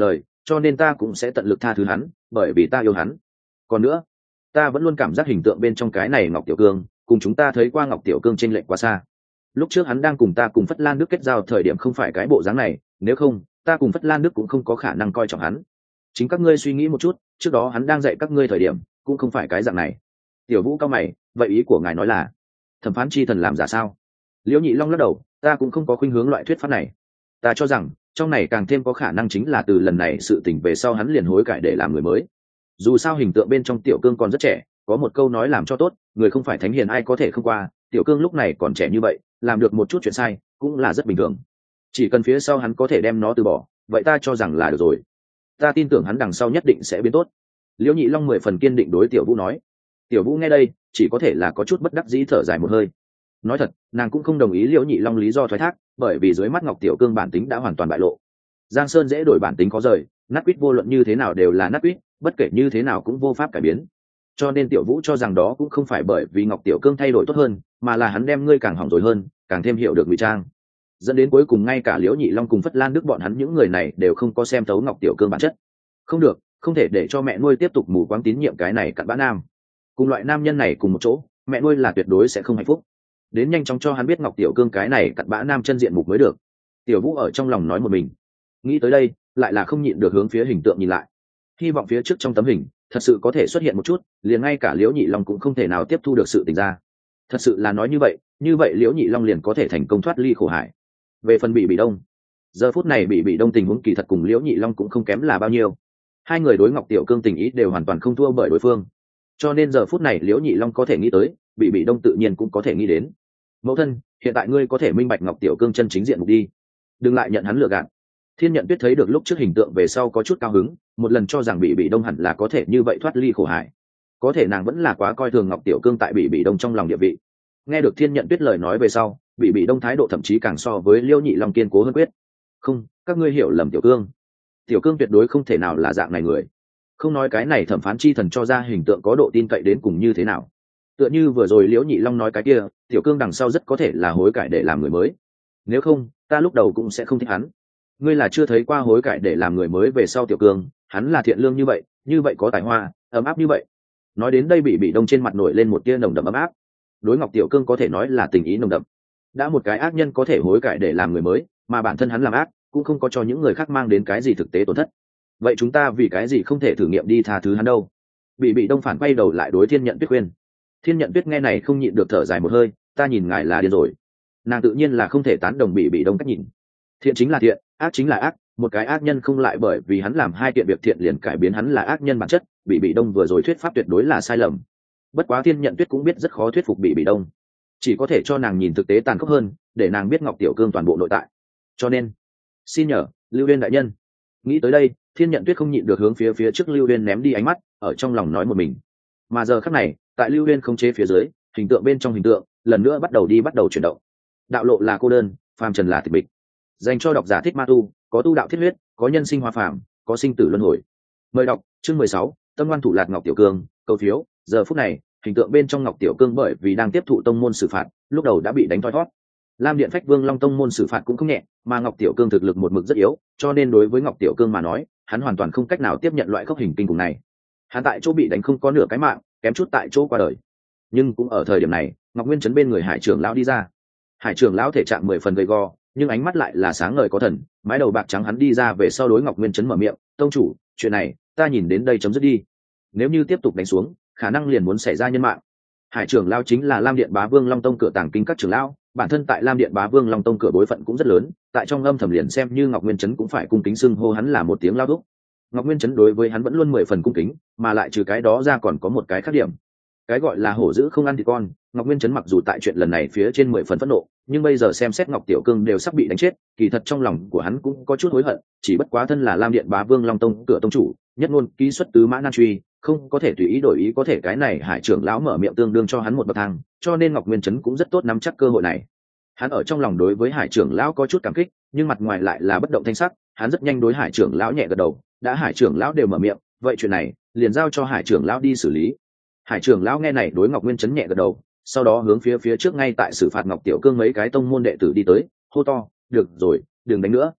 cho nên ta cũng sẽ tận lực tha thứ hắn, bởi vì ta yêu hắn. Còn nữa, ta vẫn luôn cảm giác hình tượng bên trong cái này Ngọc Tiểu Cương cùng chúng ta thấy qua Ngọc Tiểu Cương chênh lệch quá xa. Lúc trước hắn đang cùng ta cùng Phất Lan Đức kết giao thời điểm không phải cái bộ dáng này, nếu không ta cùng Phất Lan Đức cũng không có khả năng coi trọng hắn. Chính các ngươi suy nghĩ một chút, trước đó hắn đang dạy các ngươi thời điểm cũng không phải cái dạng này. Tiểu Vũ cao mày, vậy ý của ngài nói là thẩm phán chi thần làm giả sao? Liễu Nhị Long lắc đầu, ta cũng không có khuynh hướng loại thuyết pháp này. Ta cho rằng trong này càng thêm có khả năng chính là từ lần này sự tình về sau hắn liền hối cải để làm người mới. Dù sao hình tượng bên trong Tiểu Cương còn rất trẻ, có một câu nói làm cho tốt, người không phải thánh hiền ai có thể không qua. Tiểu Cương lúc này còn trẻ như vậy, làm được một chút chuyện sai cũng là rất bình thường. Chỉ cần phía sau hắn có thể đem nó từ bỏ, vậy ta cho rằng là được rồi. Ta tin tưởng hắn đằng sau nhất định sẽ biến tốt. Liễu Nhị Long mười phần kiên định đối Tiểu Vũ nói. Tiểu Vũ nghe đây chỉ có thể là có chút bất đắc dĩ thở dài một hơi. Nói thật, nàng cũng không đồng ý Liễu Nhị Long lý do thoái thác, bởi vì dưới mắt Ngọc Tiểu Cương bản tính đã hoàn toàn bại lộ. Giang Sơn dễ đổi bản tính có rời, nát quýt vô luận như thế nào đều là nát quýt, bất kể như thế nào cũng vô pháp cải biến. Cho nên Tiểu Vũ cho rằng đó cũng không phải bởi vì Ngọc Tiểu Cương thay đổi tốt hơn, mà là hắn đem ngươi càng hỏng rồi hơn, càng thêm hiểu được ngụy trang, dẫn đến cuối cùng ngay cả Liễu Nhị Long cùng Phất Lan Đức bọn hắn những người này đều không có xem thấu Ngọc Tiểu Cương bản chất. Không được, không thể để cho mẹ nuôi tiếp tục mù quáng tín nhiệm cái này cặn bã nam. Cùng loại nam nhân này cùng một chỗ, mẹ nuôi là tuyệt đối sẽ không hạnh phúc. Đến nhanh chóng cho hắn biết Ngọc Tiểu Cương cái này cặn bã nam chân diện mục mới được. Tiểu Vũ ở trong lòng nói một mình. Nghĩ tới đây, lại là không nhịn được hướng phía hình tượng nhìn lại. Hy vọng phía trước trong tấm hình thật sự có thể xuất hiện một chút, liền ngay cả Liễu Nhị Long cũng không thể nào tiếp thu được sự tình ra. Thật sự là nói như vậy, như vậy Liễu Nhị Long liền có thể thành công thoát ly khổ hải. Về phần Bị Bị Đông, giờ phút này Bị Bị Đông tình huống kỳ thật cùng Liễu Nhị Long cũng không kém là bao nhiêu. Hai người đối Ngọc Tiểu Cương tình ý đều hoàn toàn không thua bởi đối phương, cho nên giờ phút này Liễu Nhị Long có thể nghĩ tới, Bị Bị Đông tự nhiên cũng có thể nghĩ đến. Mẫu thân, hiện tại ngươi có thể minh bạch Ngọc Tiểu Cương chân chính diện mục đi, đừng lại nhận hắn lừa gạt. Thiên Nhận Tuyết thấy được lúc trước hình tượng về sau có chút cao hứng, một lần cho rằng Bị Bị Đông hẳn là có thể như vậy thoát ly khổ hải. Có thể nàng vẫn là quá coi thường Ngọc Tiểu Cương tại Bị Bị Đông trong lòng địa vị. Nghe được Thiên Nhận Tuyết lời nói về sau, Bị Bị Đông thái độ thậm chí càng so với Liễu Nhị Long kiên cố hơn quyết. Không, các ngươi hiểu lầm Tiểu Cương. Tiểu Cương tuyệt đối không thể nào là dạng này người. Không nói cái này thẩm phán chi thần cho ra hình tượng có độ tin cậy đến cùng như thế nào. Tựa như vừa rồi Liễu Nhị Long nói cái kia, Tiểu Cương đằng sau rất có thể là hối cải để làm người mới. Nếu không, ta lúc đầu cũng sẽ không thích hắn. Ngươi là chưa thấy qua hối cải để làm người mới về sau Tiểu Cương, hắn là thiện lương như vậy, như vậy có tài hoa, ấm áp như vậy. Nói đến đây Bị Bị Đông trên mặt nổi lên một tia nồng đậm ấm áp. Đối Ngọc Tiểu Cương có thể nói là tình ý nồng đậm. Đã một cái ác nhân có thể hối cải để làm người mới, mà bản thân hắn làm ác cũng không có cho những người khác mang đến cái gì thực tế tổn thất. Vậy chúng ta vì cái gì không thể thử nghiệm đi tha thứ hắn đâu? Bị Bị Đông phản quay đầu lại đối Thiên Nhận Tuyết khuyên. Thiên Nhận Tuyết nghe này không nhịn được thở dài một hơi, ta nhìn ngài là điên rồi. Nàng tự nhiên là không thể tán đồng Bị Bị Đông cách nhìn. Thiện chính là thiện, ác chính là ác, một cái ác nhân không lại bởi vì hắn làm hai kiện việc thiện liền cải biến hắn là ác nhân bản chất. Bị Bị Đông vừa rồi thuyết pháp tuyệt đối là sai lầm. Bất quá Thiên Nhận Tuyết cũng biết rất khó thuyết phục Bị Bị Đông, chỉ có thể cho nàng nhìn thực tế tàn khốc hơn, để nàng biết Ngọc Tiểu Cương toàn bộ nội tại. Cho nên, xin nhờ Lưu Uyên đại nhân. Nghĩ tới đây, Thiên Nhận Tuyết không nhịn được hướng phía phía trước Lưu Uyên ném đi ánh mắt, ở trong lòng nói một mình. Mà giờ khắc này, tại Lưu Uyên không chế phía dưới, hình tượng bên trong hình tượng lần nữa bắt đầu đi bắt đầu chuyển động. Đạo lộ là cô đơn, phàm trần là tịch mịch. Dành cho độc giả thích ma tu, có tu đạo thiết huyết, có nhân sinh hoa phàm, có sinh tử luân hồi. Mời đọc chương mười sáu, Tâm ngoan thủ lạt Ngọc Tiểu Cương, câu phiếu. Giờ phút này, hình tượng bên trong Ngọc Tiểu Cương bởi vì đang tiếp thụ tông môn xử phạt, lúc đầu đã bị đánh thoi thoát. Lam Điện Phách Vương Long tông môn xử phạt cũng không nhẹ, mà Ngọc Tiểu Cương thực lực một mực rất yếu, cho nên đối với Ngọc Tiểu Cương mà nói, hắn hoàn toàn không cách nào tiếp nhận loại khốc hình kinh khủng này. Hắn tại chỗ bị đánh không có nửa cái mạng, kém chút tại chỗ qua đời. Nhưng cũng ở thời điểm này, Ngọc Nguyên Chấn bên người Hải trưởng lão đi ra. Hải trưởng lão thể trạng mười phần gầy gò, nhưng ánh mắt lại là sáng ngời có thần, mái đầu bạc trắng hắn đi ra về sau đối Ngọc Nguyên Chấn mở miệng, "Tông chủ, chuyện này, ta nhìn đến đây chấm dứt đi. Nếu như tiếp tục đánh xuống, khả năng liền muốn xảy ra nhân mạng." Hải trưởng lão chính là Lam Điện Bá Vương Long tông cửa tàng kinh các trưởng lão, bản thân tại Lam Điện Bá Vương Long tông cửa bối phận cũng rất lớn, tại trong âm thầm liền xem như Ngọc Nguyên Chấn cũng phải cung kính xưng hô hắn là một tiếng lao thúc. Ngọc Nguyên Chấn đối với hắn vẫn luôn mười phần cung kính, mà lại trừ cái đó ra còn có một cái khác điểm. Cái gọi là hổ dữ không ăn thịt con, Ngọc Nguyên Chấn mặc dù tại chuyện lần này phía trên mười phần phẫn nộ, nhưng bây giờ xem xét Ngọc Tiểu Cương đều sắp bị đánh chết, kỳ thật trong lòng của hắn cũng có chút hối hận, chỉ bất quá thân là Lam Điện Bá Vương Long tông cửa tông chủ, nhất ngôn ký xuất tứ mã nan truy, không có thể tùy ý đổi ý, có thể cái này Hải trưởng lão mở miệng tương đương cho hắn một bậc thang, cho nên Ngọc Nguyên Chấn cũng rất tốt nắm chắc cơ hội này. Hắn ở trong lòng đối với Hải trưởng lão có chút cảm kích, nhưng mặt ngoài lại là bất động thanh sắc, hắn rất nhanh đối Hải trưởng lão nhẹ gật đầu, đã Hải trưởng lão đều mở miệng, vậy chuyện này liền giao cho Hải trưởng lão đi xử lý. Hải trưởng lão nghe này đối Ngọc Nguyên Chấn nhẹ gật đầu, sau đó hướng phía phía trước ngay tại xử phạt Ngọc Tiểu Cương mấy cái tông môn đệ tử đi tới, hô to, "Được rồi, đừng đánh nữa."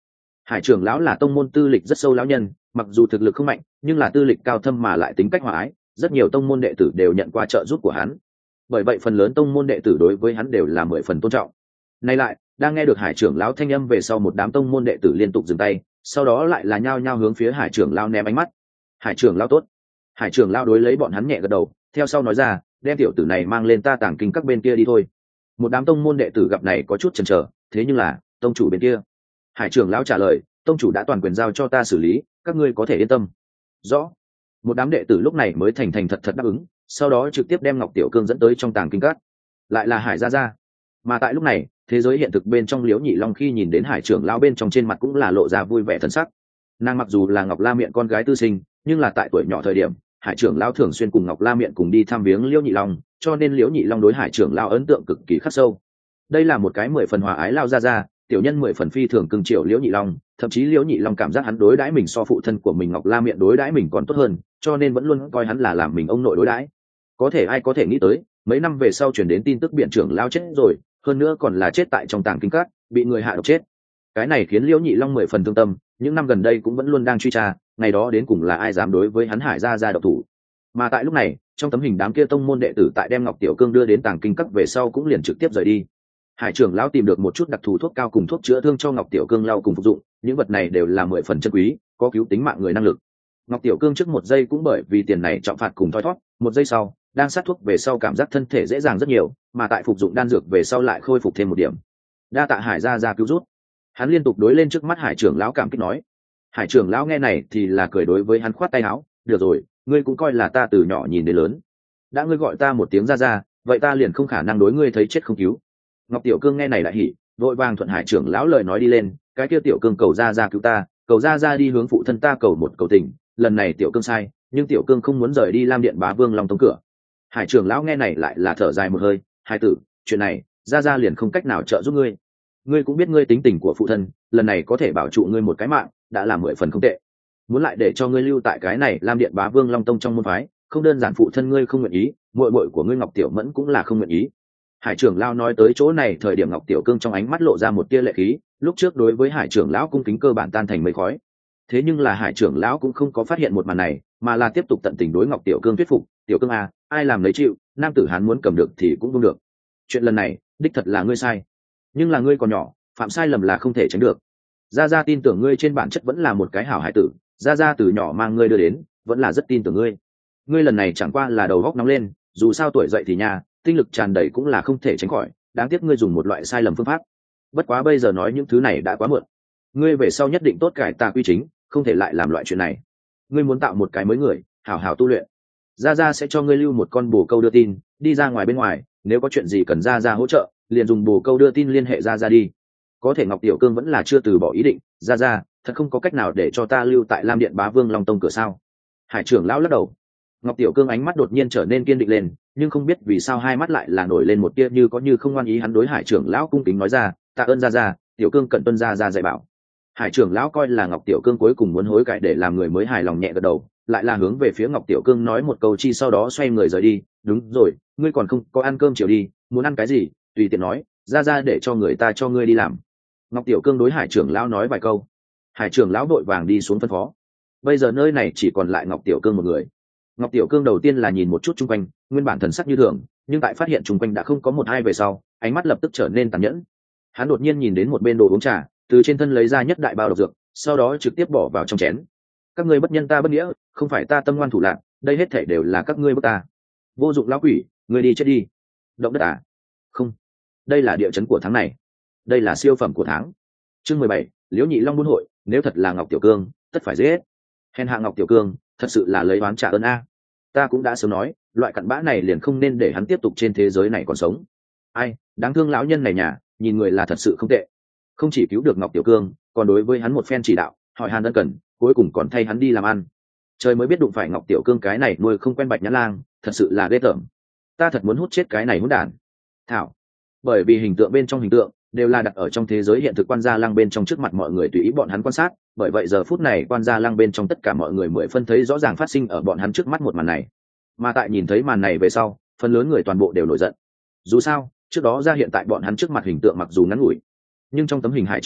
Hải trưởng lão là tông môn tư lịch rất sâu lão nhân, mặc dù thực lực không mạnh nhưng là tư lịch cao thâm mà lại tính cách hòa ái, rất nhiều tông môn đệ tử đều nhận qua trợ giúp của hắn. Bởi vậy phần lớn tông môn đệ tử đối với hắn đều là mười phần tôn trọng. Nay lại đang nghe được hải trưởng lão thanh âm về sau, một đám tông môn đệ tử liên tục dừng tay, sau đó lại là nhao nhao hướng phía hải trưởng lão ném ánh mắt. Hải trưởng lão tốt. Hải trưởng lão đối lấy bọn hắn nhẹ gật đầu, theo sau nói ra, đem tiểu tử này mang lên ta tàng kinh các bên kia đi thôi. Một đám tông môn đệ tử gặp này có chút chần chờ, thế nhưng là tông chủ bên kia. Hải trưởng lão trả lời, tông chủ đã toàn quyền giao cho ta xử lý, các ngươi có thể yên tâm. Rõ. Một đám đệ tử lúc này mới thành thành thật thật đáp ứng, sau đó trực tiếp đem Ngọc Tiểu Cương dẫn tới trong tàng kinh các. Lại là Hải gia gia. Mà tại lúc này, thế giới hiện thực bên trong Liễu Nhị Long khi nhìn đến hải trưởng lão bên trong trên mặt cũng là lộ ra vui vẻ thần sắc. Nàng mặc dù là Ngọc La Miện con gái tư sinh, nhưng là tại tuổi nhỏ thời điểm, hải trưởng lão thường xuyên cùng Ngọc La Miện cùng đi thăm viếng Liễu Nhị Long, cho nên Liễu Nhị Long đối hải trưởng lão ấn tượng cực kỳ khắc sâu. Đây là một cái mười phần hòa ái lao gia gia, tiểu nhân mười phần phi thường cưng chiều Liễu Nhị Long, thậm chí Liễu Nhị Long cảm giác hắn đối đãi mình so phụ thân của mình Ngọc La Miện đối đãi mình còn tốt hơn, cho nên vẫn luôn coi hắn là làm mình ông nội đối đãi. Có thể ai có thể nghĩ tới, mấy năm về sau truyền đến tin tức biện trưởng lão chết rồi, hơn nữa còn là chết tại trong tàng kinh các, bị người hạ độc chết. Cái này khiến Liễu Nhị Long mười phần thương tâm, những năm gần đây cũng vẫn luôn đang truy tra, ngày đó đến cùng là ai dám đối với hắn Hải gia gia độc thủ. Mà tại lúc này, trong tấm hình đám kia tông môn đệ tử tại đem Ngọc Tiểu Cương đưa đến tàng kinh các về sau cũng liền trực tiếp rời đi. Hải trưởng lão tìm được một chút đặc thù thuốc cao cùng thuốc chữa thương cho Ngọc Tiểu Cương lau cùng phục dụng, những vật này đều là mười phần chân quý, có cứu tính mạng người năng lực. Ngọc Tiểu Cương trước một giây cũng bởi vì tiền này trọng phạt cùng thoi thoát, một giây sau, đang sát thuốc về sau cảm giác thân thể dễ dàng rất nhiều, mà tại phục dụng đan dược về sau lại khôi phục thêm một điểm. Đa tạ Hải gia gia cứu rút. Hắn liên tục đối lên trước mắt Hải trưởng lão cảm kích nói. Hải trưởng lão nghe này thì là cười đối với hắn khoát tay áo, được rồi, ngươi cũng coi là ta từ nhỏ nhìn đến lớn. Đã ngươi gọi ta một tiếng gia gia, vậy ta liền không khả năng đối ngươi thấy chết không cứu. Ngọc Tiểu Cương nghe này lại hỉ, vội vàng thuận Hải trưởng lão lời nói đi lên, cái kia Tiểu Cương cầu gia gia cứu ta, cầu gia gia đi hướng phụ thân ta cầu một cầu tình, lần này Tiểu Cương sai, nhưng Tiểu Cương không muốn rời đi Lam Điện Bá Vương Long Tông cửa. Hải trưởng lão nghe này lại là thở dài một hơi, hai tử, chuyện này gia gia liền không cách nào trợ giúp ngươi. Ngươi cũng biết ngươi tính tình của phụ thân, lần này có thể bảo trụ ngươi một cái mạng, đã là mười phần không tệ. Muốn lại để cho ngươi lưu tại cái này Lam Điện Bá Vương Long Tông trong môn phái, không đơn giản phụ thân ngươi không nguyện ý, muội muội của ngươi Ngọc Tiểu Mẫn cũng là không nguyện ý. Hải trưởng lão nói tới chỗ này, thời điểm Ngọc Tiểu Cương trong ánh mắt lộ ra một tia lệ khí, lúc trước đối với Hải trưởng lão cung kính cơ bản tan thành mây khói. Thế nhưng là Hải trưởng lão cũng không có phát hiện một màn này, mà là tiếp tục tận tình đối Ngọc Tiểu Cương thuyết phục, "Tiểu Cương à, ai làm lấy chịu, nam tử hắn muốn cầm được thì cũng không được. Chuyện lần này, đích thật là ngươi sai, nhưng là ngươi còn nhỏ, phạm sai lầm là không thể tránh được. Gia Gia tin tưởng ngươi trên bản chất vẫn là một cái hảo hải tử, Gia Gia từ nhỏ mang ngươi đưa đến, vẫn là rất tin tưởng ngươi. Ngươi lần này chẳng qua là đầu góc nóng lên, dù sao tuổi dậy thì nhà, tinh lực tràn đầy cũng là không thể tránh khỏi, đáng tiếc ngươi dùng một loại sai lầm phương pháp. Bất quá bây giờ nói những thứ này đã quá muộn. Ngươi về sau nhất định tốt cải tà quy chính, không thể lại làm loại chuyện này. Ngươi muốn tạo một cái mới người, hảo hảo tu luyện. Gia Gia sẽ cho ngươi lưu một con bồ câu đưa tin, đi ra ngoài bên ngoài, nếu có chuyện gì cần Gia Gia hỗ trợ, liền dùng bồ câu đưa tin liên hệ Gia Gia đi." Có thể Ngọc Tiểu Cương vẫn là chưa từ bỏ ý định, "Gia Gia, thật không có cách nào để cho ta lưu tại Lam Điện Bá Vương Long Tông cửa sao?" Hải trưởng lão lắc đầu. Ngọc Tiểu Cương ánh mắt đột nhiên trở nên kiên định lên, nhưng không biết vì sao hai mắt lại là nổi lên một tia như có như không ngoan ý. Hắn đối Hải trưởng lão cung kính nói ra, "Tạ ơn Gia Gia, Tiểu Cương cận tuân Gia Gia dạy bảo." Hải trưởng lão coi là Ngọc Tiểu Cương cuối cùng muốn hối cải để làm người mới hài lòng, nhẹ gật đầu, lại là hướng về phía Ngọc Tiểu Cương nói một câu chi, sau đó xoay người rời đi. "Đúng rồi, ngươi còn không có ăn cơm chiều đi, muốn ăn cái gì tùy tiện nói, Gia Gia để cho người ta cho ngươi đi làm." Ngọc Tiểu Cương đối Hải trưởng lão nói vài câu. Hải trưởng lão vội vàng đi xuống phân phó. Bây giờ nơi này chỉ còn lại Ngọc Tiểu Cương một người. Ngọc Tiểu Cương đầu tiên là nhìn một chút chung quanh, nguyên bản thần sắc như thường, nhưng tại phát hiện chung quanh đã không có một hai về sau, ánh mắt lập tức trở nên tàn nhẫn. Hắn đột nhiên nhìn đến một bên đồ uống trà, từ trên thân lấy ra nhất đại bao độc dược, sau đó trực tiếp bỏ vào trong chén. "Các ngươi bất nhân ta bất nghĩa, không phải ta tâm ngoan thủ lạn, đây hết thảy đều là các ngươi bức ta. Vô dụng lão quỷ, ngươi đi chết đi." "Động đất à?" "Không, đây là địa chấn của tháng này, đây là siêu phẩm của tháng." Chương mười bảy, Liễu Nhị Long buôn hội, nếu thật là Ngọc Tiểu Cương, tất phải giết. Hèn hạ Ngọc Tiểu Cương, thật sự là lấy oán trả ơn a. Ta cũng đã sớm nói, loại cặn bã này liền không nên để hắn tiếp tục trên thế giới này còn sống. Ai, đáng thương lão nhân này nhà, nhìn người là thật sự không tệ. Không chỉ cứu được Ngọc Tiểu Cương, còn đối với hắn một phen chỉ đạo, hỏi han ân cần, cuối cùng còn thay hắn đi làm ăn. Trời mới biết đụng phải Ngọc Tiểu Cương cái này nuôi không quen Bạch Nhã Lang, thật sự là ghê tởm. Ta thật muốn hút chết cái này hỗn đản. Thảo. Bởi vì hình tượng bên trong hình tượng đều là đặt ở trong thế giới hiện thực Quan Gia Lăng bên trong trước mặt mọi người tùy ý bọn hắn quan sát, bởi vậy giờ phút này Quan Gia Lăng bên trong tất cả mọi người mười phân thấy rõ ràng phát sinh ở bọn hắn trước mắt một màn này. Mà tại nhìn thấy màn này về sau, phần lớn người toàn bộ đều nổi giận. Dù sao, trước đó ra hiện tại bọn hắn trước mặt hình tượng mặc dù ngắn ngủi, nhưng trong tấm hình Hải trưởng lão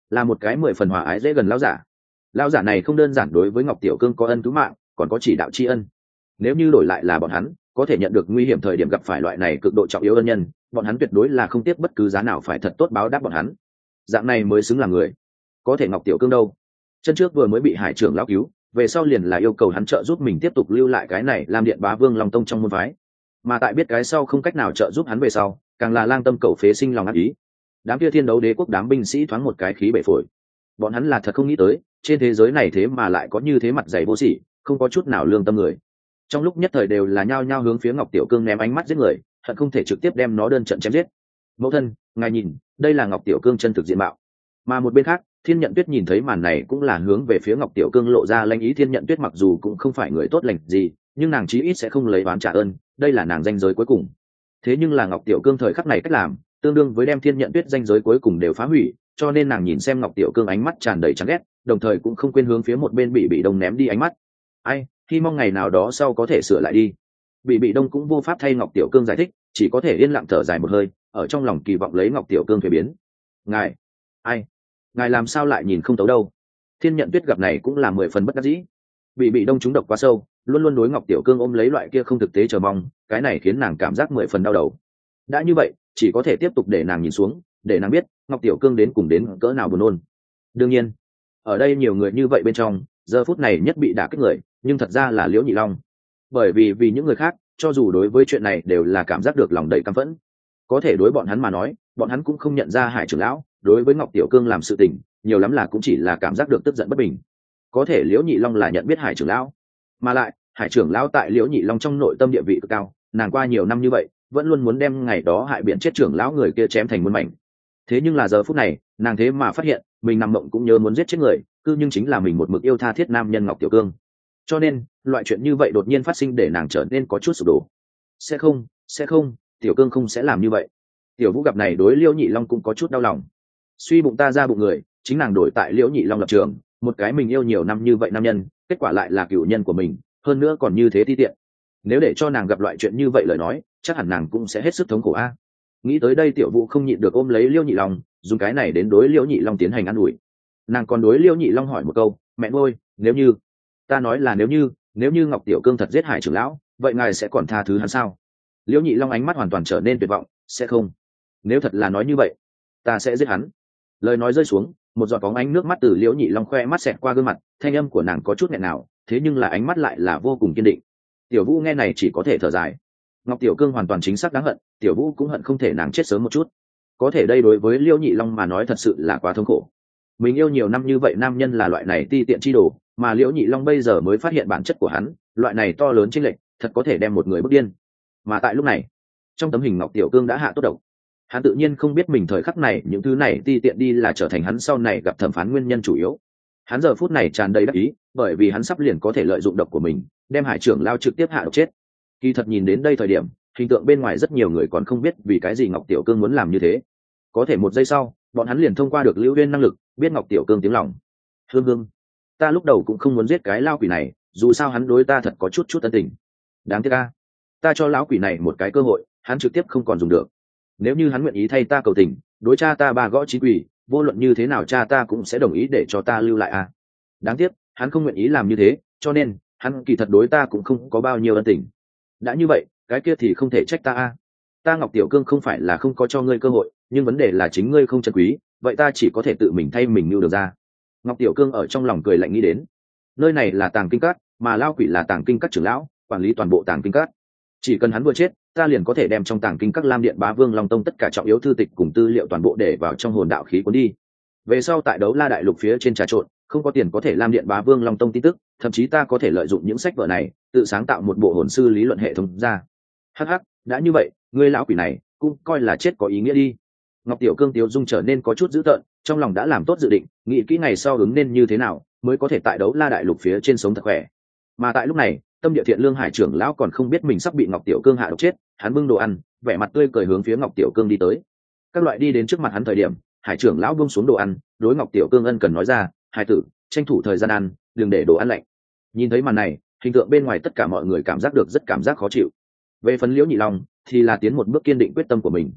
là một cái mười phần hòa ái dễ gần lão giả. Lão giả này không đơn giản đối với Ngọc Tiểu Cương có ân cứu mạng, còn có chỉ đạo tri ân. Nếu như đổi lại là bọn hắn có thể nhận được nguy hiểm thời điểm gặp phải loại này cực độ trọng yếu ân nhân, bọn hắn tuyệt đối là không tiếc bất cứ giá nào phải thật tốt báo đáp bọn hắn. Dạng này mới xứng là người. Có thể Ngọc Tiểu Cương đâu? Chân trước vừa mới bị Hải trưởng lão cứu, về sau liền là yêu cầu hắn trợ giúp mình tiếp tục lưu lại cái này làm Điện Bá Vương Long Tông trong môn phái. Mà tại biết cái sau không cách nào trợ giúp hắn về sau, càng là lang tâm cầu phế sinh lòng ác ý. Đám kia Thiên Đấu Đế quốc đám binh sĩ thoáng một cái khí bể phổi. Bọn hắn là thật không nghĩ tới, trên thế giới này thế mà lại có như thế mặt dày vô sỉ, không có chút nào lương tâm người. Trong lúc nhất thời đều là nhao nhao hướng phía Ngọc Tiểu Cương ném ánh mắt giết người, hận không thể trực tiếp đem nó đơn trận chém giết. Mẫu thân, ngài nhìn, đây là Ngọc Tiểu Cương chân thực diện mạo. Mà một bên khác, Thiên Nhận Tuyết nhìn thấy màn này cũng là hướng về phía Ngọc Tiểu Cương lộ ra lanh ý. Thiên Nhận Tuyết mặc dù cũng không phải người tốt lành gì, nhưng nàng chí ít sẽ không lấy oán trả ơn, đây là nàng danh giới cuối cùng. Thế nhưng là Ngọc Tiểu Cương thời khắc này cách làm, tương đương với đem Thiên Nhận Tuyết danh giới cuối cùng đều phá hủy, cho nên nàng nhìn xem Ngọc Tiểu Cương ánh mắt tràn đầy chán ghét, đồng thời cũng không quên hướng phía một bên Bị Bị Đông ném đi ánh mắt. Ai, hy mong ngày nào đó sau có thể sửa lại đi. Bị Bị Đông cũng vô pháp thay Ngọc Tiểu Cương giải thích, chỉ có thể yên lặng thở dài một hơi, ở trong lòng kỳ vọng lấy Ngọc Tiểu Cương thuế biến. Ngài, ai, ngài làm sao lại nhìn không tấu đâu? Thiên Nhận Tuyết gặp này cũng là mười phần bất đắc dĩ. Bị Bị Đông trúng độc quá sâu, luôn luôn đối Ngọc Tiểu Cương ôm lấy loại kia không thực tế chờ mong, cái này khiến nàng cảm giác mười phần đau đầu. Đã như vậy, chỉ có thể tiếp tục để nàng nhìn xuống, để nàng biết Ngọc Tiểu Cương đến cùng đến cỡ nào buồn nôn. Đương nhiên, ở đây nhiều người như vậy bên trong, giờ phút này nhất bị đả kích người, nhưng thật ra là Liễu Nhị Long. Bởi vì vì những người khác, cho dù đối với chuyện này đều là cảm giác được lòng đầy căm phẫn, có thể đối bọn hắn mà nói, bọn hắn cũng không nhận ra Hải trưởng lão đối với Ngọc Tiểu Cương làm sự tình, nhiều lắm là cũng chỉ là cảm giác được tức giận bất bình. Có thể Liễu Nhị Long là nhận biết Hải trưởng lão, mà lại Hải trưởng lão tại Liễu Nhị Long trong nội tâm địa vị cực cao, nàng qua nhiều năm như vậy vẫn luôn muốn đem ngày đó hại biện chết trưởng lão người kia chém thành muôn mảnh. Thế nhưng là giờ phút này, nàng thế mà phát hiện mình nằm mộng cũng nhớ muốn giết chết người, cứ nhưng chính là mình một mực yêu tha thiết nam nhân Ngọc Tiểu Cương. Cho nên loại chuyện như vậy đột nhiên phát sinh để nàng trở nên có chút sụp đổ. Sẽ không, sẽ không, Tiểu Cương không sẽ làm như vậy. Tiểu Vũ gặp này đối Liễu Nhị Long cũng có chút đau lòng. Suy bụng ta ra bụng người, chính nàng đổi tại Liễu Nhị Long lập trường, một cái mình yêu nhiều năm như vậy nam nhân, kết quả lại là cựu nhân của mình, hơn nữa còn như thế ti tiện. Nếu để cho nàng gặp loại chuyện như vậy lời nói, chắc hẳn nàng cũng sẽ hết sức thống khổ a. Nghĩ tới đây Tiểu Vũ không nhịn được ôm lấy Liễu Nhị Long, dùng cái này đến đối Liễu Nhị Long tiến hành an ủi. Nàng còn đối Liễu Nhị Long hỏi một câu, mẹ ơi, nếu như, ta nói là nếu như, nếu như Ngọc Tiểu Cương thật giết Hải trưởng lão, vậy ngài sẽ còn tha thứ hắn sao? Liễu Nhị Long ánh mắt hoàn toàn trở nên tuyệt vọng, sẽ không. Nếu thật là nói như vậy, ta sẽ giết hắn. Lời nói rơi xuống, một giọt bóng ánh nước mắt từ Liễu Nhị Long khoe mắt xẹt qua gương mặt, thanh âm của nàng có chút nghẹn nào, thế nhưng là ánh mắt lại là vô cùng kiên định. Tiểu Vũ nghe này chỉ có thể thở dài. Ngọc Tiểu Cương hoàn toàn chính xác đáng hận, Tiểu Vũ cũng hận không thể nàng chết sớm một chút. Có thể đây đối với Liễu Nhị Long mà nói thật sự là quá thống khổ. Mình yêu nhiều năm như vậy nam nhân là loại này ti tiện chi đồ, mà Liễu Nhị Long bây giờ mới phát hiện bản chất của hắn, loại này to lớn chênh lệch, thật có thể đem một người bức điên. Mà tại lúc này, trong tấm hình Ngọc Tiểu Cương đã hạ tốt độc. Hắn tự nhiên không biết mình thời khắc này những thứ này ti tiện đi là trở thành hắn sau này gặp thẩm phán nguyên nhân chủ yếu. Hắn giờ phút này tràn đầy đắc ý, bởi vì hắn sắp liền có thể lợi dụng độc của mình, đem Hải trưởng lao trực tiếp hạ độc chết. Kỳ thật nhìn đến đây thời điểm, hình tượng bên ngoài rất nhiều người còn không biết vì cái gì Ngọc Tiểu Cương muốn làm như thế. Có thể một giây sau, bọn hắn liền thông qua được Lưu Uyên năng lực, biết Ngọc Tiểu Cương tiếng lòng. Hương Hương, ta lúc đầu cũng không muốn giết cái lao quỷ này, dù sao hắn đối ta thật có chút chút ân tình. Đáng tiếc a, ta cho lão quỷ này một cái cơ hội, hắn trực tiếp không còn dùng được. Nếu như hắn nguyện ý thay ta cầu tình, đối cha ta ba gõ chín quỷ, vô luận như thế nào cha ta cũng sẽ đồng ý để cho ta lưu lại a. Đáng tiếc, hắn không nguyện ý làm như thế, cho nên hắn kỳ thật đối ta cũng không có bao nhiêu ân tình. Đã như vậy, cái kia thì không thể trách ta a. Ta Ngọc Tiểu Cương không phải là không có cho ngươi cơ hội, nhưng vấn đề là chính ngươi không trân quý, vậy ta chỉ có thể tự mình thay mình nưu được ra. Ngọc Tiểu Cương ở trong lòng cười lạnh nghĩ đến, nơi này là Tàng Kinh Các, mà lao quỷ là Tàng Kinh Các trưởng lão, quản lý toàn bộ Tàng Kinh Các. Chỉ cần hắn vừa chết, ta liền có thể đem trong Tàng Kinh Các Lam Điện Bá Vương Long Tông tất cả trọng yếu thư tịch cùng tư liệu toàn bộ để vào trong hồn đạo khí cuốn đi. Về sau tại Đấu La Đại Lục phía trên trà trộn, không có tiền có thể Lam Điện Bá Vương Long Tông tin tức, thậm chí ta có thể lợi dụng những sách vở này, tự sáng tạo một bộ hồn sư lý luận hệ thống ra. Hắc hắc, đã như vậy, ngươi lão quỷ này cũng coi là chết có ý nghĩa đi. Ngọc Tiểu Cương Tiểu Dung trở nên có chút dữ tợn, trong lòng đã làm tốt dự định, nghĩ kỹ ngày sau ứng nên như thế nào, mới có thể tại Đấu La Đại Lục phía trên sống thật khỏe. Mà tại lúc này, Tâm Địa Thiện Lương Hải trưởng lão còn không biết mình sắp bị Ngọc Tiểu Cương hạ độc chết, hắn bưng đồ ăn, vẻ mặt tươi cười hướng phía Ngọc Tiểu Cương đi tới. Các loại đi đến trước mặt hắn thời điểm, Hải trưởng lão buông xuống đồ ăn, đối Ngọc Tiểu Cương ân cần nói ra, "Hải tử, tranh thủ thời gian ăn, đừng để đồ ăn lạnh." Nhìn thấy màn này, hình tượng bên ngoài tất cả mọi người cảm giác được rất cảm giác khó chịu. Về phần Liễu Nhị Long thì là tiến một bước kiên định quyết tâm của mình.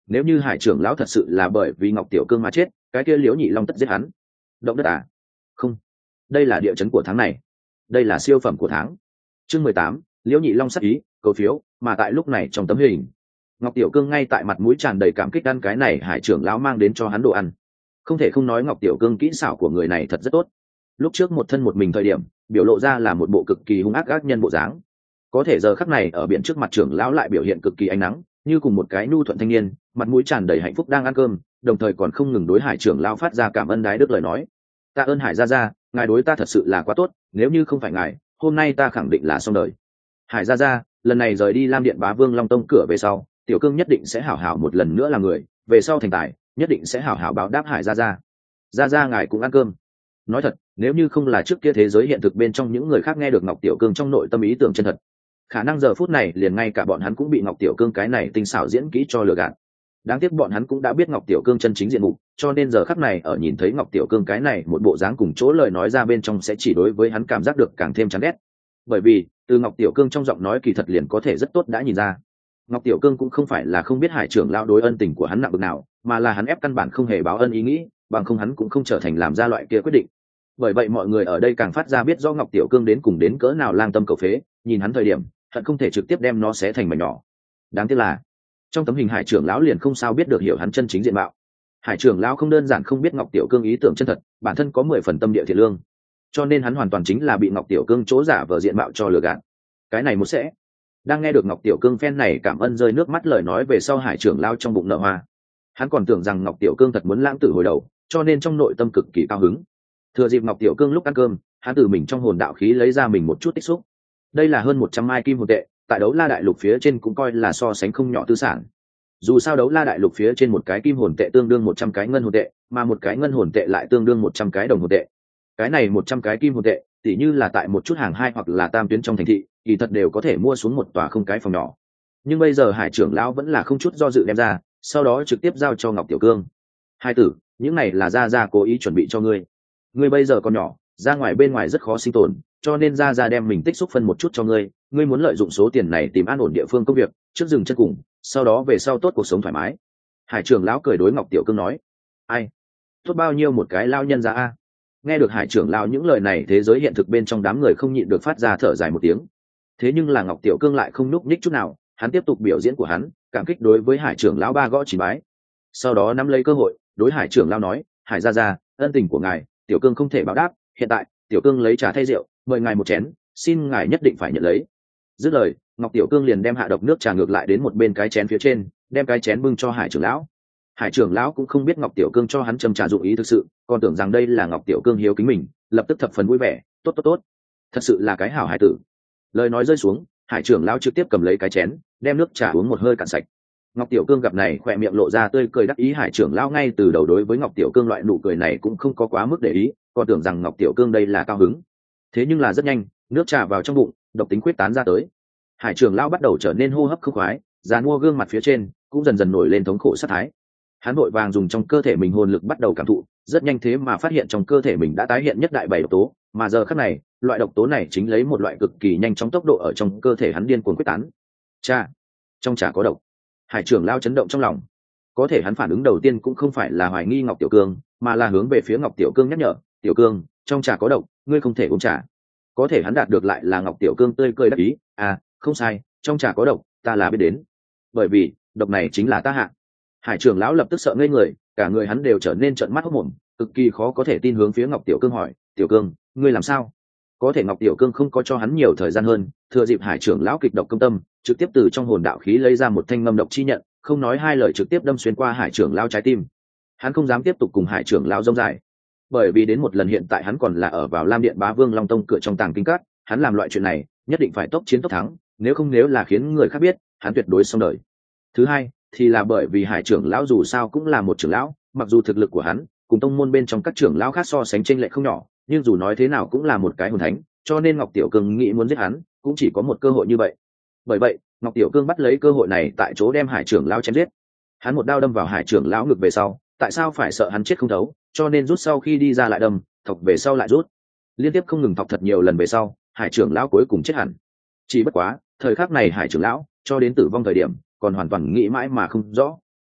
nếu như hải trưởng lão thật sự là bởi vì ngọc tiểu cương mà chết, cái kia liễu nhị long tất giết hắn. Động đất à? Không, đây là địa chấn của tháng này, đây là siêu phẩm của tháng. Chương mười tám, liễu nhị long sắc ý, cầu phiếu. Mà tại lúc này trong tấm hình, ngọc tiểu cương ngay tại mặt mũi tràn đầy cảm kích ăn cái này hải trưởng lão mang đến cho hắn đồ ăn. Không thể không nói ngọc tiểu cương kỹ xảo của người này thật rất tốt. Lúc trước một thân một mình thời điểm, biểu lộ ra là một bộ cực kỳ hung ác ác nhân bộ dáng, có thể giờ khắc này ở biển trước mặt trưởng lão lại biểu hiện cực kỳ ánh nắng, như cùng một cái nhu thuận thanh niên, mặt mũi tràn đầy hạnh phúc đang ăn cơm, đồng thời còn không ngừng đối hải trưởng lão phát ra cảm ơn đái đức lời nói. Tạ ơn hải gia gia, ngài đối ta thật sự là quá tốt, nếu như không phải ngài, hôm nay ta khẳng định là xong đời. Hải gia gia, lần này rời đi Lam Điện Bá Vương Long Tông cửa về sau, tiểu cương nhất định sẽ hảo hảo một lần nữa là người, về sau thành tài, nhất định sẽ hảo hảo báo đáp hải gia gia. Gia gia ngài cũng ăn cơm. Nói thật, nếu như không là trước kia thế giới hiện thực bên trong những người khác nghe được ngọc tiểu cương trong nội tâm ý tưởng chân thật, khả năng giờ phút này liền ngay cả bọn hắn cũng bị ngọc tiểu cương cái này tinh xảo diễn kỹ cho lừa gạt. Đáng tiếc bọn hắn cũng đã biết ngọc tiểu cương chân chính diện mục, cho nên giờ khắc này ở nhìn thấy ngọc tiểu cương cái này một bộ dáng cùng chỗ lời nói ra bên trong sẽ chỉ đối với hắn cảm giác được càng thêm chán ghét. Bởi vì từ ngọc tiểu cương trong giọng nói kỳ thật liền có thể rất tốt đã nhìn ra, ngọc tiểu cương cũng không phải là không biết hải trưởng lão đối ân tình của hắn nặng bực nào, mà là hắn ép căn bản không hề báo ân ý nghĩ, bằng không hắn cũng không trở thành làm ra loại kia quyết định. Bởi vậy mọi người ở đây càng phát ra biết rõ ngọc tiểu cương đến cùng đến cỡ nào lang tâm cầu phế, nhìn hắn thời điểm hận không thể trực tiếp đem nó xé thành mảnh nhỏ. Đáng tiếc là trong tấm hình hải trưởng lão liền không sao biết được hiểu hắn chân chính diện mạo. Hải trưởng lão không đơn giản không biết ngọc tiểu cương ý tưởng chân thật, bản thân có mười phần tâm địa thiện lương, cho nên hắn hoàn toàn chính là bị ngọc tiểu cương chỗ giả vờ diện mạo cho lừa gạt. Cái này một sẽ đang nghe được ngọc tiểu cương phen này cảm ơn rơi nước mắt lời nói về sau, hải trưởng lão trong bụng nở hoa. Hắn còn tưởng rằng ngọc tiểu cương thật muốn lãng tử hồi đầu, cho nên trong nội tâm cực kỳ cao hứng. Thừa dịp ngọc tiểu cương lúc ăn cơm, hắn từ mình trong hồn đạo khí lấy ra mình một chút tích xúc. Đây là hơn một trăm mai kim hồn tệ, tại đấu la đại lục phía trên cũng coi là so sánh không nhỏ tư sản. Dù sao đấu la đại lục phía trên một cái kim hồn tệ tương đương một trăm cái ngân hồn tệ, mà một cái ngân hồn tệ lại tương đương một trăm cái đồng hồn tệ. Cái này một trăm cái kim hồn tệ, tỉ như là tại một chút hàng hai hoặc là tam tuyến trong thành thị, kỳ thật đều có thể mua xuống một tòa không cái phòng nhỏ. Nhưng bây giờ hải trưởng lão vẫn là không chút do dự đem ra, sau đó trực tiếp giao cho ngọc tiểu cương. Hai tử, những này là gia gia cố ý chuẩn bị cho ngươi. Ngươi bây giờ còn nhỏ, ra ngoài bên ngoài rất khó sinh tồn, cho nên gia gia đem mình tích xúc phân một chút cho ngươi. Ngươi muốn lợi dụng số tiền này tìm an ổn địa phương công việc, trước dừng chân cùng, sau đó về sau tốt cuộc sống thoải mái. Hải trưởng lão cười đối ngọc tiểu cương nói. Ai, tốt bao nhiêu một cái lao nhân ra a. Nghe được hải trưởng lão những lời này, thế giới hiện thực bên trong đám người không nhịn được phát ra thở dài một tiếng. Thế nhưng là ngọc tiểu cương lại không núp nhích chút nào, hắn tiếp tục biểu diễn của hắn, cảm kích đối với hải trưởng lão ba gõ chỉ bái. Sau đó nắm lấy cơ hội đối hải trưởng lão nói, hải gia gia, ân tình của ngài tiểu cương không thể báo đáp, hiện tại tiểu cương lấy trà thay rượu, mời ngài một chén, xin ngài nhất định phải nhận lấy. Dứt lời, ngọc tiểu cương liền đem hạ độc nước trà ngược lại đến một bên cái chén phía trên, đem cái chén bưng cho hải trưởng lão. Hải trưởng lão cũng không biết ngọc tiểu cương cho hắn châm trà dụng ý thực sự, còn tưởng rằng đây là ngọc tiểu cương hiếu kính mình, lập tức thập phần vui vẻ, tốt tốt tốt, thật sự là cái hảo hải tử. Lời nói rơi xuống, hải trưởng lão trực tiếp cầm lấy cái chén, đem nước trà uống một hơi cạn sạch. Ngọc tiểu cương gặp này khỏe miệng lộ ra tươi cười đắc ý, hải trưởng lão ngay từ đầu đối với ngọc tiểu cương loại nụ cười này cũng không có quá mức để ý, còn tưởng rằng ngọc tiểu cương đây là cao hứng. Thế nhưng là rất nhanh, nước trà vào trong bụng, độc tính quyết tán ra tới. Hải trưởng lão bắt đầu trở nên hô hấp không khoái, già mua gương mặt phía trên cũng dần dần nổi lên thống khổ sát thái. Hắn vội vàng dùng trong cơ thể mình hồn lực bắt đầu cảm thụ, rất nhanh thế mà phát hiện trong cơ thể mình đã tái hiện nhất đại bảy độc tố, mà giờ khắc này, loại độc tố này chính lấy một loại cực kỳ nhanh chóng tốc độ ở trong cơ thể hắn điên cuồng quyết tán. Cha, trong trà có độc. Hải trưởng lão chấn động trong lòng. Có thể hắn phản ứng đầu tiên cũng không phải là hoài nghi ngọc tiểu cương, mà là hướng về phía ngọc tiểu cương nhắc nhở, tiểu cương, trong trà có độc, ngươi không thể uống trà. Có thể hắn đạt được lại là ngọc tiểu cương tươi cười đắc ý, à, không sai, trong trà có độc, ta là biết đến, bởi vì độc này chính là ta hạ. Hải trưởng lão lập tức sợ ngây người, cả người hắn đều trở nên trợn mắt hốc mồm, cực kỳ khó có thể tin hướng phía ngọc tiểu cương hỏi, tiểu cương, ngươi làm sao? Có thể ngọc tiểu cương không có cho hắn nhiều thời gian hơn, thừa dịp hải trưởng lão kịch độc công tâm, trực tiếp từ trong hồn đạo khí lấy ra một thanh ngâm độc chi nhận, không nói hai lời trực tiếp đâm xuyên qua hải trưởng lão trái tim. Hắn không dám tiếp tục cùng hải trưởng lão rông dài, bởi vì đến một lần hiện tại hắn còn là ở vào Lam Điện Bá Vương Long Tông cửa trong tàng kinh các, hắn làm loại chuyện này nhất định phải tốc chiến tốc thắng, nếu không nếu là khiến người khác biết, hắn tuyệt đối xong đời. Thứ hai thì là bởi vì hải trưởng lão dù sao cũng là một trưởng lão, mặc dù thực lực của hắn cùng tông môn bên trong các trưởng lão khác so sánh chênh lệch không nhỏ, nhưng dù nói thế nào cũng là một cái hồn thánh, cho nên ngọc tiểu cương nghĩ muốn giết hắn cũng chỉ có một cơ hội như vậy. Bởi vậy ngọc tiểu cương bắt lấy cơ hội này tại chỗ đem hải trưởng lão chém giết. Hắn một đao đâm vào hải trưởng lão ngực về sau, tại sao phải sợ hắn chết không thấu, cho nên rút sau khi đi ra lại đâm, thọc về sau lại rút, liên tiếp không ngừng thọc thật nhiều lần về sau, hải trưởng lão cuối cùng chết hẳn. Chỉ bất quá thời khắc này hải trưởng lão cho đến tử vong thời điểm còn hoàn toàn nghĩ mãi mà không rõ.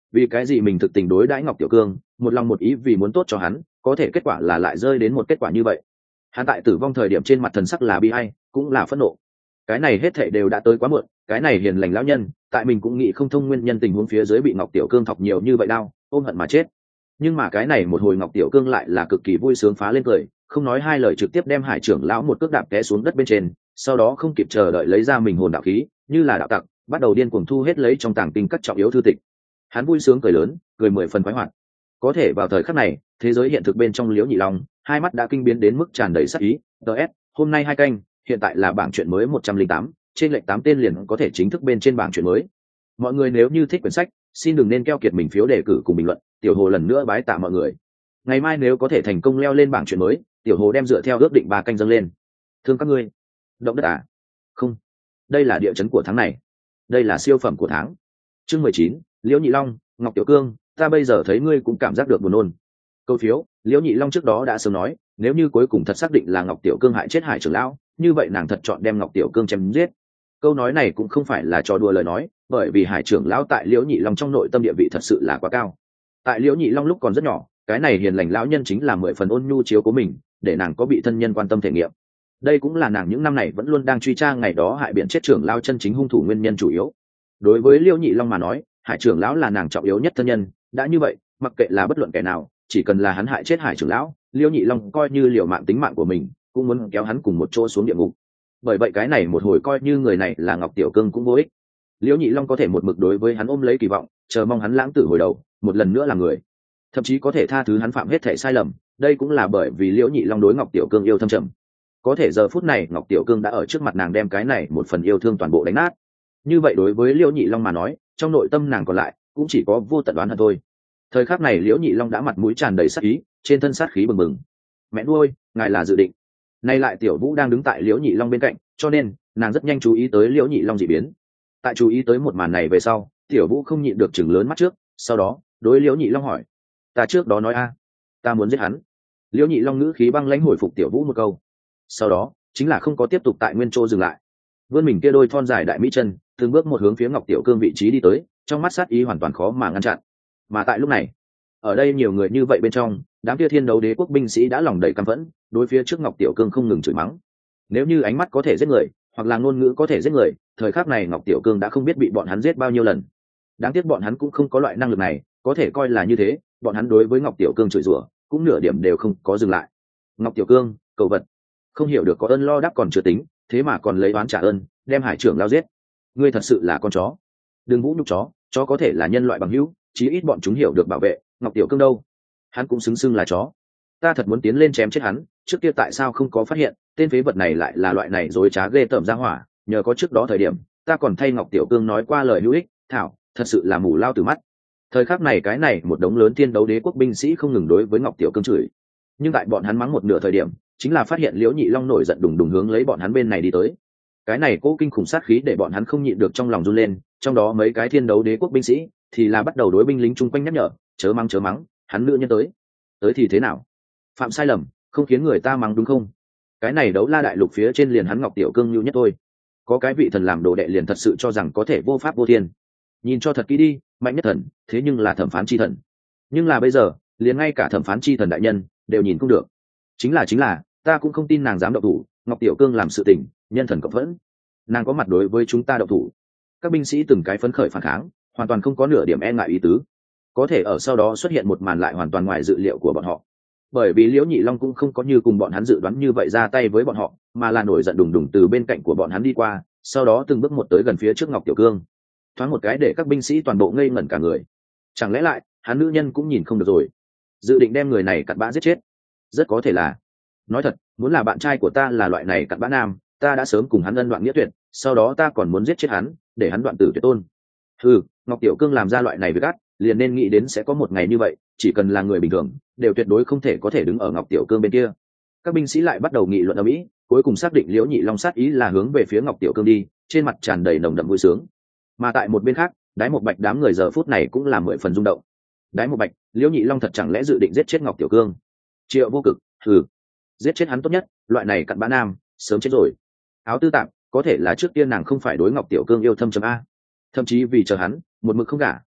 vì cái gì mình thực tình đối đãi Ngọc Tiểu Cương, một lòng một ý vì muốn tốt cho hắn, có thể kết quả là lại rơi đến một kết quả như vậy. Hắn tại tử vong thời điểm trên mặt thần sắc là bi ai, cũng là phẫn nộ. Cái này hết thảy đều đã tới quá muộn, cái này hiền lành lão nhân, tại mình cũng nghĩ không thông nguyên nhân tình huống phía dưới bị Ngọc Tiểu Cương thọc nhiều như vậy đau, ôm hận mà chết. Nhưng mà cái này một hồi Ngọc Tiểu Cương lại là cực kỳ vui sướng phá lên cười, không nói hai lời trực tiếp đem Hải trưởng lão một cước đạp té xuống đất bên trên, sau đó không kịp chờ đợi lấy ra mình hồn đạo khí, như là đạo tặc, bắt đầu điên cuồng thu hết lấy trong tàng kinh các trọng yếu thư tịch. Hắn vui sướng cười lớn, cười mười phần khoái hoạt. Có thể vào thời khắc này, thế giới hiện thực bên trong Liễu Nhị Long, hai mắt đã kinh biến đến mức tràn đầy sát ý. ds hôm nay hai canh, hiện tại là bảng truyện mới một trăm linh tám, trên lệnh tám tên liền có thể chính thức bên trên bảng truyện mới. Mọi người nếu như thích quyển sách, xin đừng nên keo kiệt mình phiếu đề cử cùng bình luận, tiểu hồ lần nữa bái tạ mọi người. Ngày mai nếu có thể thành công leo lên bảng truyện mới, tiểu hồ đem dựa theo ước định ba canh dâng lên. Thương các ngươi. Động đất à? Không, đây là địa chấn của tháng này, đây là siêu phẩm của tháng. Chương mười chín, Liễu Nhị Long, Ngọc Tiểu Cương, ta bây giờ thấy ngươi cũng cảm giác được buồn nôn. Câu phiếu, Liễu Nhị Long trước đó đã sớm nói, nếu như cuối cùng thật xác định là Ngọc Tiểu Cương hại chết Hải trưởng lão, như vậy nàng thật chọn đem Ngọc Tiểu Cương chém giết. Câu nói này cũng không phải là trò đùa lời nói, bởi vì Hải trưởng lão tại Liễu Nhị Long trong nội tâm địa vị thật sự là quá cao. Tại Liễu Nhị Long lúc còn rất nhỏ, cái này hiền lành lão nhân chính là mười phần ôn nhu chiếu cố mình, để nàng có bị thân nhân quan tâm thể nghiệm. Đây cũng là nàng những năm này vẫn luôn đang truy tra ngày đó hại biển chết trưởng lão chân chính hung thủ nguyên nhân chủ yếu. Đối với Liễu Nhị Long mà nói, Hải trưởng lão là nàng trọng yếu nhất thân nhân, đã như vậy, mặc kệ là bất luận kẻ nào, chỉ cần là hắn hại chết Hải trưởng lão, Liễu Nhị Long coi như liều mạng tính mạng của mình, cũng muốn kéo hắn cùng một chỗ xuống địa ngục. Bởi vậy cái này một hồi coi như người này là Ngọc Tiểu Cương cũng vô ích. Liễu Nhị Long có thể một mực đối với hắn ôm lấy kỳ vọng, chờ mong hắn lãng tử hồi đầu, một lần nữa là người, thậm chí có thể tha thứ hắn phạm hết thảy sai lầm. Đây cũng là bởi vì Liễu Nhị Long đối Ngọc Tiểu Cương yêu thâm trầm. Có thể giờ phút này Ngọc Tiểu Cương đã ở trước mặt nàng đem cái này một phần yêu thương toàn bộ đánh nát. Như vậy đối với Liễu Nhị Long mà nói, trong nội tâm nàng còn lại cũng chỉ có vô tận đoán hận thôi. Thời khắc này Liễu Nhị Long đã mặt mũi tràn đầy sát ý, trên thân sát khí bừng bừng. Mẹ nuôi, ngài là dự định. Nay lại Tiểu Vũ đang đứng tại Liễu Nhị Long bên cạnh, cho nên nàng rất nhanh chú ý tới Liễu Nhị Long dị biến. Tại chú ý tới một màn này về sau, Tiểu Vũ không nhịn được chừng lớn mắt trước, sau đó đối Liễu Nhị Long hỏi: ta trước đó nói a, ta muốn giết hắn. Liễu Nhị Long ngữ khí băng lãnh hồi phục Tiểu Vũ một câu, sau đó chính là không có tiếp tục tại nguyên chỗ dừng lại, vươn mình kia đôi thon dài đại mỹ chân, từng bước một hướng phía Ngọc Tiểu Cương vị trí đi tới, trong mắt sát ý hoàn toàn khó mà ngăn chặn. Mà tại lúc này, ở đây nhiều người như vậy bên trong, đám kia Thiên Đấu Đế quốc binh sĩ đã lòng đầy căm phẫn, đối phía trước Ngọc Tiểu Cương không ngừng chửi mắng. Nếu như ánh mắt có thể giết người, hoặc là ngôn ngữ có thể giết người, thời khắc này Ngọc Tiểu Cương đã không biết bị bọn hắn giết bao nhiêu lần. Đáng tiếc bọn hắn cũng không có loại năng lực này, có thể coi là như thế, bọn hắn đối với Ngọc Tiểu Cương chửi rủa, cũng nửa điểm đều không có dừng lại. Ngọc Tiểu Cương, cầu vật, không hiểu được có ơn lo đáp còn chưa tính, thế mà còn lấy oán trả ơn, đem Hải trưởng lao giết. Ngươi thật sự là con chó. Đừng vũ nhục chó, chó có thể là nhân loại bằng hữu, chí ít bọn chúng hiểu được bảo vệ. Ngọc Tiểu Cương đâu? Hắn cũng xứng xưng là chó. Ta thật muốn tiến lên chém chết hắn, trước kia tại sao không có phát hiện, tên phế vật này lại là loại này dối trá ghê tởm ra hỏa, nhờ có trước đó thời điểm, ta còn thay Ngọc Tiểu Cương nói qua lời hữu ích, thảo, thật sự là mù lao từ mắt. Thời khắc này cái này một đống lớn Thiên Đấu Đế quốc binh sĩ không ngừng đối với Ngọc Tiểu Cương chửi. Nhưng tại bọn hắn mắng một nửa thời điểm, chính là phát hiện Liễu Nhị Long nổi giận đùng đùng hướng lấy bọn hắn bên này đi tới. Cái này cố kinh khủng sát khí để bọn hắn không nhịn được trong lòng run lên, trong đó mấy cái Thiên Đấu Đế quốc binh sĩ thì là bắt đầu đối binh lính chung quanh nhắc nhở, chớ mắng chớ mắng, hắn nữ nhân tới. Tới thì thế nào? Phạm sai lầm, không khiến người ta mắng đúng không? Cái này Đấu La đại lục phía trên liền hắn Ngọc Tiểu Cương nhu nhất thôi. Có cái vị thần làm đồ đệ liền thật sự cho rằng có thể vô pháp vô thiên. Nhìn cho thật kỹ đi, mạnh nhất thần, thế nhưng là thẩm phán chi thần. Nhưng là bây giờ, liền ngay cả thẩm phán chi thần đại nhân đều nhìn không được. Chính là chính là, ta cũng không tin nàng dám động thủ, Ngọc Tiểu Cương làm sự tình, nhân thần cộng vẫn. Nàng có mặt đối với chúng ta động thủ. Các binh sĩ từng cái phấn khởi phản kháng, hoàn toàn không có nửa điểm e ngại ý tứ. Có thể ở sau đó xuất hiện một màn lại hoàn toàn ngoài dự liệu của bọn họ. Bởi vì Liễu Nhị Long cũng không có như cùng bọn hắn dự đoán như vậy ra tay với bọn họ, mà là nổi giận đùng đùng từ bên cạnh của bọn hắn đi qua, sau đó từng bước một tới gần phía trước Ngọc Tiểu Cương. Thoáng một cái để các binh sĩ toàn bộ ngây ngẩn cả người. Chẳng lẽ lại, hắn nữ nhân cũng nhìn không được rồi, dự định đem người này cặn bã giết chết? Rất có thể là. Nói thật, muốn là bạn trai của ta là loại này cặn bã nam, ta đã sớm cùng hắn ân đoạn nghĩa tuyệt, sau đó ta còn muốn giết chết hắn, để hắn đoạn tử tuyệt tôn. Ừ, Ngọc Tiểu Cương làm ra loại này với gắt, liền nên nghĩ đến sẽ có một ngày như vậy, chỉ cần là người bình thường, đều tuyệt đối không thể có thể đứng ở Ngọc Tiểu Cương bên kia. Các binh sĩ lại bắt đầu nghị luận ầm ĩ, cuối cùng xác định Liễu Nhị Long sát ý là hướng về phía Ngọc Tiểu Cương đi, trên mặt tràn đầy nồng đậm vui sướng. Mà tại một bên khác, Đái Một Bạch đám người giờ phút này cũng là mười phần rung động. Đái Một Bạch, Liễu Nhị Long thật chẳng lẽ dự định giết chết Ngọc Tiểu Cương? Triệu Vô Cực, ừ, giết chết hắn tốt nhất, loại này cặn bã nam, sớm chết rồi. Áo Tư Tạm, có thể là trước tiên nàng không phải đối Ngọc Tiểu Cương yêu thâm trầm a, thậm chí vì chờ hắn, một mực không gả,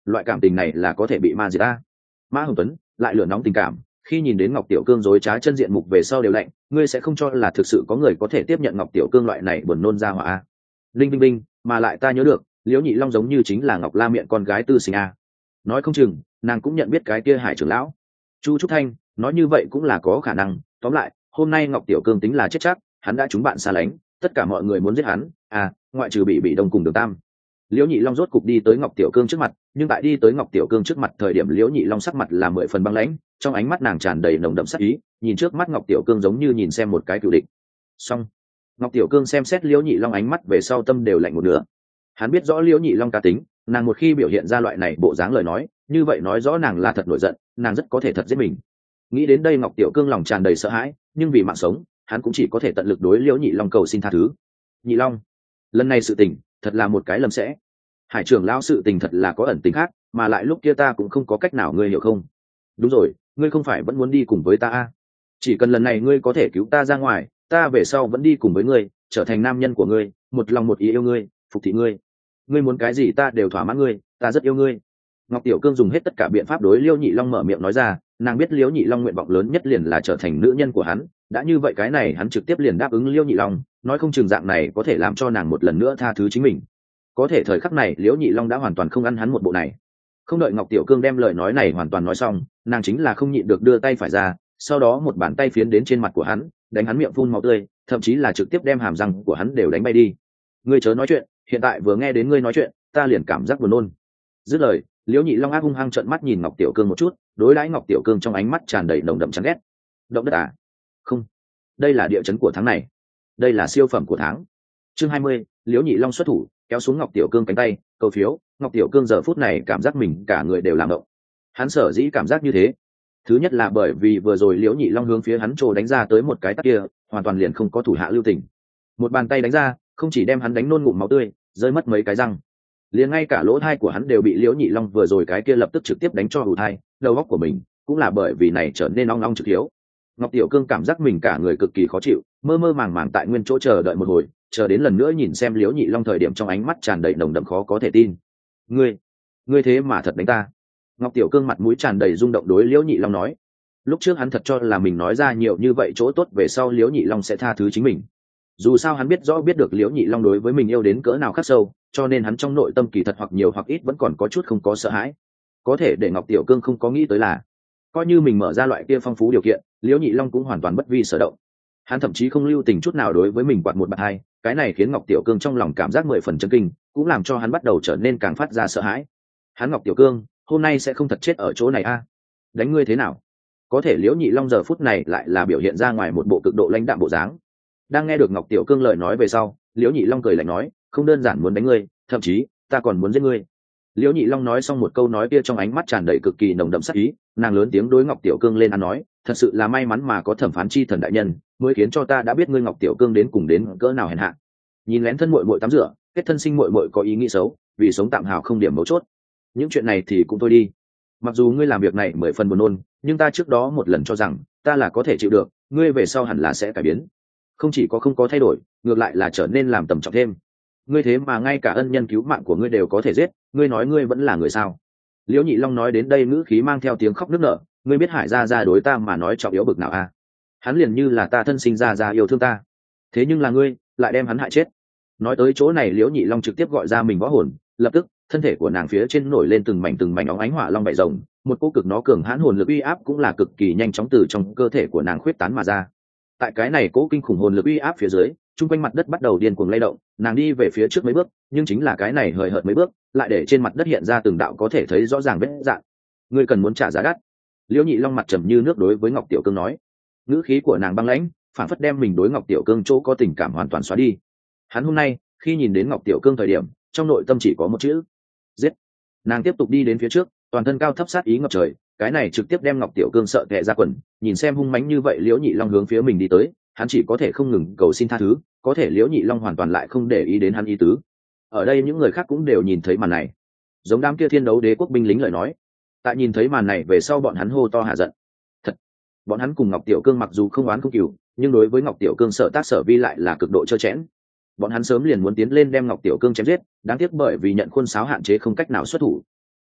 loại cảm tình này là có thể bị ma diệt ta. Mã Hồng Tuấn lại lửa nóng tình cảm, khi nhìn đến Ngọc Tiểu Cương dối trá chân diện mục về sau đều lạnh, ngươi sẽ không cho là thực sự có người có thể tiếp nhận Ngọc Tiểu Cương loại này buồn nôn ra hỏa a. Linh Binh Binh, mà lại ta nhớ được, Liễu Nhị Long giống như chính là Ngọc La Miện con gái tư sinh a. Nói không chừng, nàng cũng nhận biết cái kia Hải trưởng lão. Chu Trúc Thanh, nói như vậy cũng là có khả năng, tóm lại, hôm nay Ngọc Tiểu Cương tính là chết chắc, hắn đã trúng bạn xa lánh, tất cả mọi người muốn giết hắn, à, ngoại trừ bị bị đông cùng Đường Tam. Liễu Nhị Long rốt cục đi tới Ngọc Tiểu Cương trước mặt, nhưng tại đi tới Ngọc Tiểu Cương trước mặt thời điểm Liễu Nhị Long sắc mặt là mười phần băng lãnh, trong ánh mắt nàng tràn đầy nồng đậm sát ý, nhìn trước mắt Ngọc Tiểu Cương giống như nhìn xem một cái cựu địch. Xong, Ngọc Tiểu Cương xem xét Liễu Nhị Long ánh mắt về sau tâm đều lạnh một nửa. Hắn biết rõ Liễu Nhị Long cá tính, nàng một khi biểu hiện ra loại này bộ dáng lời nói, như vậy nói rõ nàng là thật nổi giận, nàng rất có thể thật giết mình. Nghĩ đến đây Ngọc Tiểu Cương lòng tràn đầy sợ hãi, nhưng vì mạng sống, hắn cũng chỉ có thể tận lực đối Liễu Nhị Long cầu xin tha thứ. Nhị Long, lần này sự tình, thật là một cái lầm sẽ. Hải trưởng lão sự tình thật là có ẩn tình khác, mà lại lúc kia ta cũng không có cách nào, ngươi hiểu không? Đúng rồi, ngươi không phải vẫn muốn đi cùng với ta à? Chỉ cần lần này ngươi có thể cứu ta ra ngoài, ta về sau vẫn đi cùng với ngươi, trở thành nam nhân của ngươi, một lòng một ý yêu ngươi, phục thị ngươi. Ngươi muốn cái gì ta đều thỏa mãn ngươi, ta rất yêu ngươi. Ngọc Tiểu Cương dùng hết tất cả biện pháp đối Liễu Nhị Long mở miệng nói ra, nàng biết Liễu Nhị Long nguyện vọng lớn nhất liền là trở thành nữ nhân của hắn, đã như vậy cái này hắn trực tiếp liền đáp ứng Liễu Nhị Long, nói không chừng dạng này có thể làm cho nàng một lần nữa tha thứ chính mình. Có thể thời khắc này Liễu Nhị Long đã hoàn toàn không ăn hắn một bộ này. Không đợi Ngọc Tiểu Cương đem lời nói này hoàn toàn nói xong, nàng chính là không nhịn được đưa tay phải ra, sau đó một bàn tay phiến đến trên mặt của hắn, đánh hắn miệng phun máu tươi, thậm chí là trực tiếp đem hàm răng của hắn đều đánh bay đi. Ngươi chớ nói chuyện, hiện tại vừa nghe đến ngươi nói chuyện, ta liền cảm giác buồn nôn. Dứt lời, Liễu Nhị Long ác hung hăng trợn mắt nhìn Ngọc Tiểu Cương một chút, đối đãi Ngọc Tiểu Cương trong ánh mắt tràn đầy nồng đậm chán ghét. Động đất à? Không, đây là địa chấn của tháng này, đây là siêu phẩm của tháng. Chương hai mươi, Liễu Nhị Long xuất thủ, kéo xuống Ngọc Tiểu Cương cánh tay, cầu phiếu. Ngọc Tiểu Cương giờ phút này cảm giác mình cả người đều làm động. Hắn sở dĩ cảm giác như thế, thứ nhất là bởi vì vừa rồi Liễu Nhị Long hướng phía hắn trồ đánh ra tới một cái tát kia, hoàn toàn liền không có thủ hạ lưu tình. Một bàn tay đánh ra, không chỉ đem hắn đánh nôn ngụm máu tươi, rơi mất mấy cái răng, liền ngay cả lỗ thai của hắn đều bị Liễu Nhị Long vừa rồi cái kia lập tức trực tiếp đánh cho hù thai, đầu óc của mình cũng là bởi vì này trở nên ong ong trực hiếu. Ngọc Tiểu Cương cảm giác mình cả người cực kỳ khó chịu, mơ mơ màng màng tại nguyên chỗ chờ đợi một hồi, chờ đến lần nữa nhìn xem Liễu Nhị Long thời điểm trong ánh mắt tràn đầy nồng đậm khó có thể tin. Ngươi, ngươi thế mà thật đánh ta? Ngọc Tiểu Cương mặt mũi tràn đầy rung động đối Liễu Nhị Long nói. Lúc trước hắn thật cho là mình nói ra nhiều như vậy chỗ tốt về sau Liễu Nhị Long sẽ tha thứ chính mình. Dù sao hắn biết rõ biết được Liễu Nhị Long đối với mình yêu đến cỡ nào khắc sâu, cho nên hắn trong nội tâm kỳ thật hoặc nhiều hoặc ít vẫn còn có chút không có sợ hãi. Có thể để Ngọc Tiểu Cương không có nghĩ tới là, coi như mình mở ra loại kia phong phú điều kiện, Liễu Nhị Long cũng hoàn toàn bất vi sở động. Hắn thậm chí không lưu tình chút nào đối với mình quạt một bạt hai, cái này khiến Ngọc Tiểu Cương trong lòng cảm giác mười phần chấn kinh, cũng làm cho hắn bắt đầu trở nên càng phát ra sợ hãi. Hắn Ngọc Tiểu Cương, hôm nay sẽ không thật chết ở chỗ này a? Đánh ngươi thế nào? Có thể Liễu Nhị Long giờ phút này lại là biểu hiện ra ngoài một bộ cực độ lãnh đạm bộ dáng. Đang nghe được Ngọc Tiểu Cương lời nói về sau, Liễu Nhị Long cười lạnh nói, không đơn giản muốn đánh ngươi, thậm chí ta còn muốn giết ngươi. Liễu Nhị Long nói xong một câu nói kia trong ánh mắt tràn đầy cực kỳ nồng đậm sát ý, nàng lớn tiếng đối Ngọc Tiểu Cương lên ăn nói, thật sự là may mắn mà có thẩm phán chi thần đại nhân, mới khiến cho ta đã biết ngươi Ngọc Tiểu Cương đến cùng đến cỡ nào hèn hạ. Nhìn lén thân muội muội tắm rửa, kết thân sinh muội muội có ý nghĩ xấu, vì sống tạm hào không điểm mấu chốt. Những chuyện này thì cũng thôi đi. Mặc dù ngươi làm việc này mười phần buồn nôn, nhưng ta trước đó một lần cho rằng ta là có thể chịu được, ngươi về sau hẳn là sẽ cải biến. Không chỉ có không có thay đổi, ngược lại là trở nên làm tầm trọng thêm. Ngươi thế mà ngay cả ân nhân cứu mạng của ngươi đều có thể giết, ngươi nói ngươi vẫn là người sao? Liễu Nhị Long nói đến đây ngữ khí mang theo tiếng khóc nức nở, ngươi biết Hải gia gia đối ta mà nói trọng yếu bực nào à? Hắn liền như là ta thân sinh ra ra yêu thương ta, thế nhưng là ngươi lại đem hắn hại chết. Nói tới chỗ này Liễu Nhị Long trực tiếp gọi ra mình võ hồn, lập tức thân thể của nàng phía trên nổi lên từng mảnh từng mảnh óng ánh hỏa long bảy rồng, một cỗ cực nó cường hãn hồn lực uy áp cũng là cực kỳ nhanh chóng từ trong cơ thể của nàng khuyết tán mà ra. Tại cái này cỗ kinh khủng hồn lực uy áp phía dưới, chung quanh mặt đất bắt đầu điên cuồng lay động, nàng đi về phía trước mấy bước, nhưng chính là cái này hời hợt mấy bước, lại để trên mặt đất hiện ra từng đạo có thể thấy rõ ràng vết rạn. Ngươi cần muốn trả giá đắt. Liễu Nhị Long mặt trầm như nước đối với Ngọc Tiểu Cương nói, ngữ khí của nàng băng lãnh, phản phất đem mình đối Ngọc Tiểu Cương chỗ có tình cảm hoàn toàn xóa đi. Hắn hôm nay khi nhìn đến Ngọc Tiểu Cương thời điểm, trong nội tâm chỉ có một chữ: giết. Nàng tiếp tục đi đến phía trước, toàn thân cao thấp sát ý ngập trời, cái này trực tiếp đem Ngọc Tiểu Cương sợ tè ra quần, nhìn xem hung mãnh như vậy Liễu Nhị Long hướng phía mình đi tới, hắn chỉ có thể không ngừng cầu xin tha thứ, có thể Liễu Nhị Long hoàn toàn lại không để ý đến hắn ý tứ. Ở đây những người khác cũng đều nhìn thấy màn này, giống đám kia thiên đấu đế quốc binh lính lời nói. Tại nhìn thấy màn này về sau bọn hắn hô to hạ giận. Thật, bọn hắn cùng Ngọc Tiểu Cương mặc dù không oán không cừu, nhưng đối với Ngọc Tiểu Cương sợ tác sở vi lại là cực độ trơ chẽn. Bọn hắn sớm liền muốn tiến lên đem Ngọc Tiểu Cương chém giết, đáng tiếc bởi vì nhận khuôn sáo hạn chế không cách nào xuất thủ.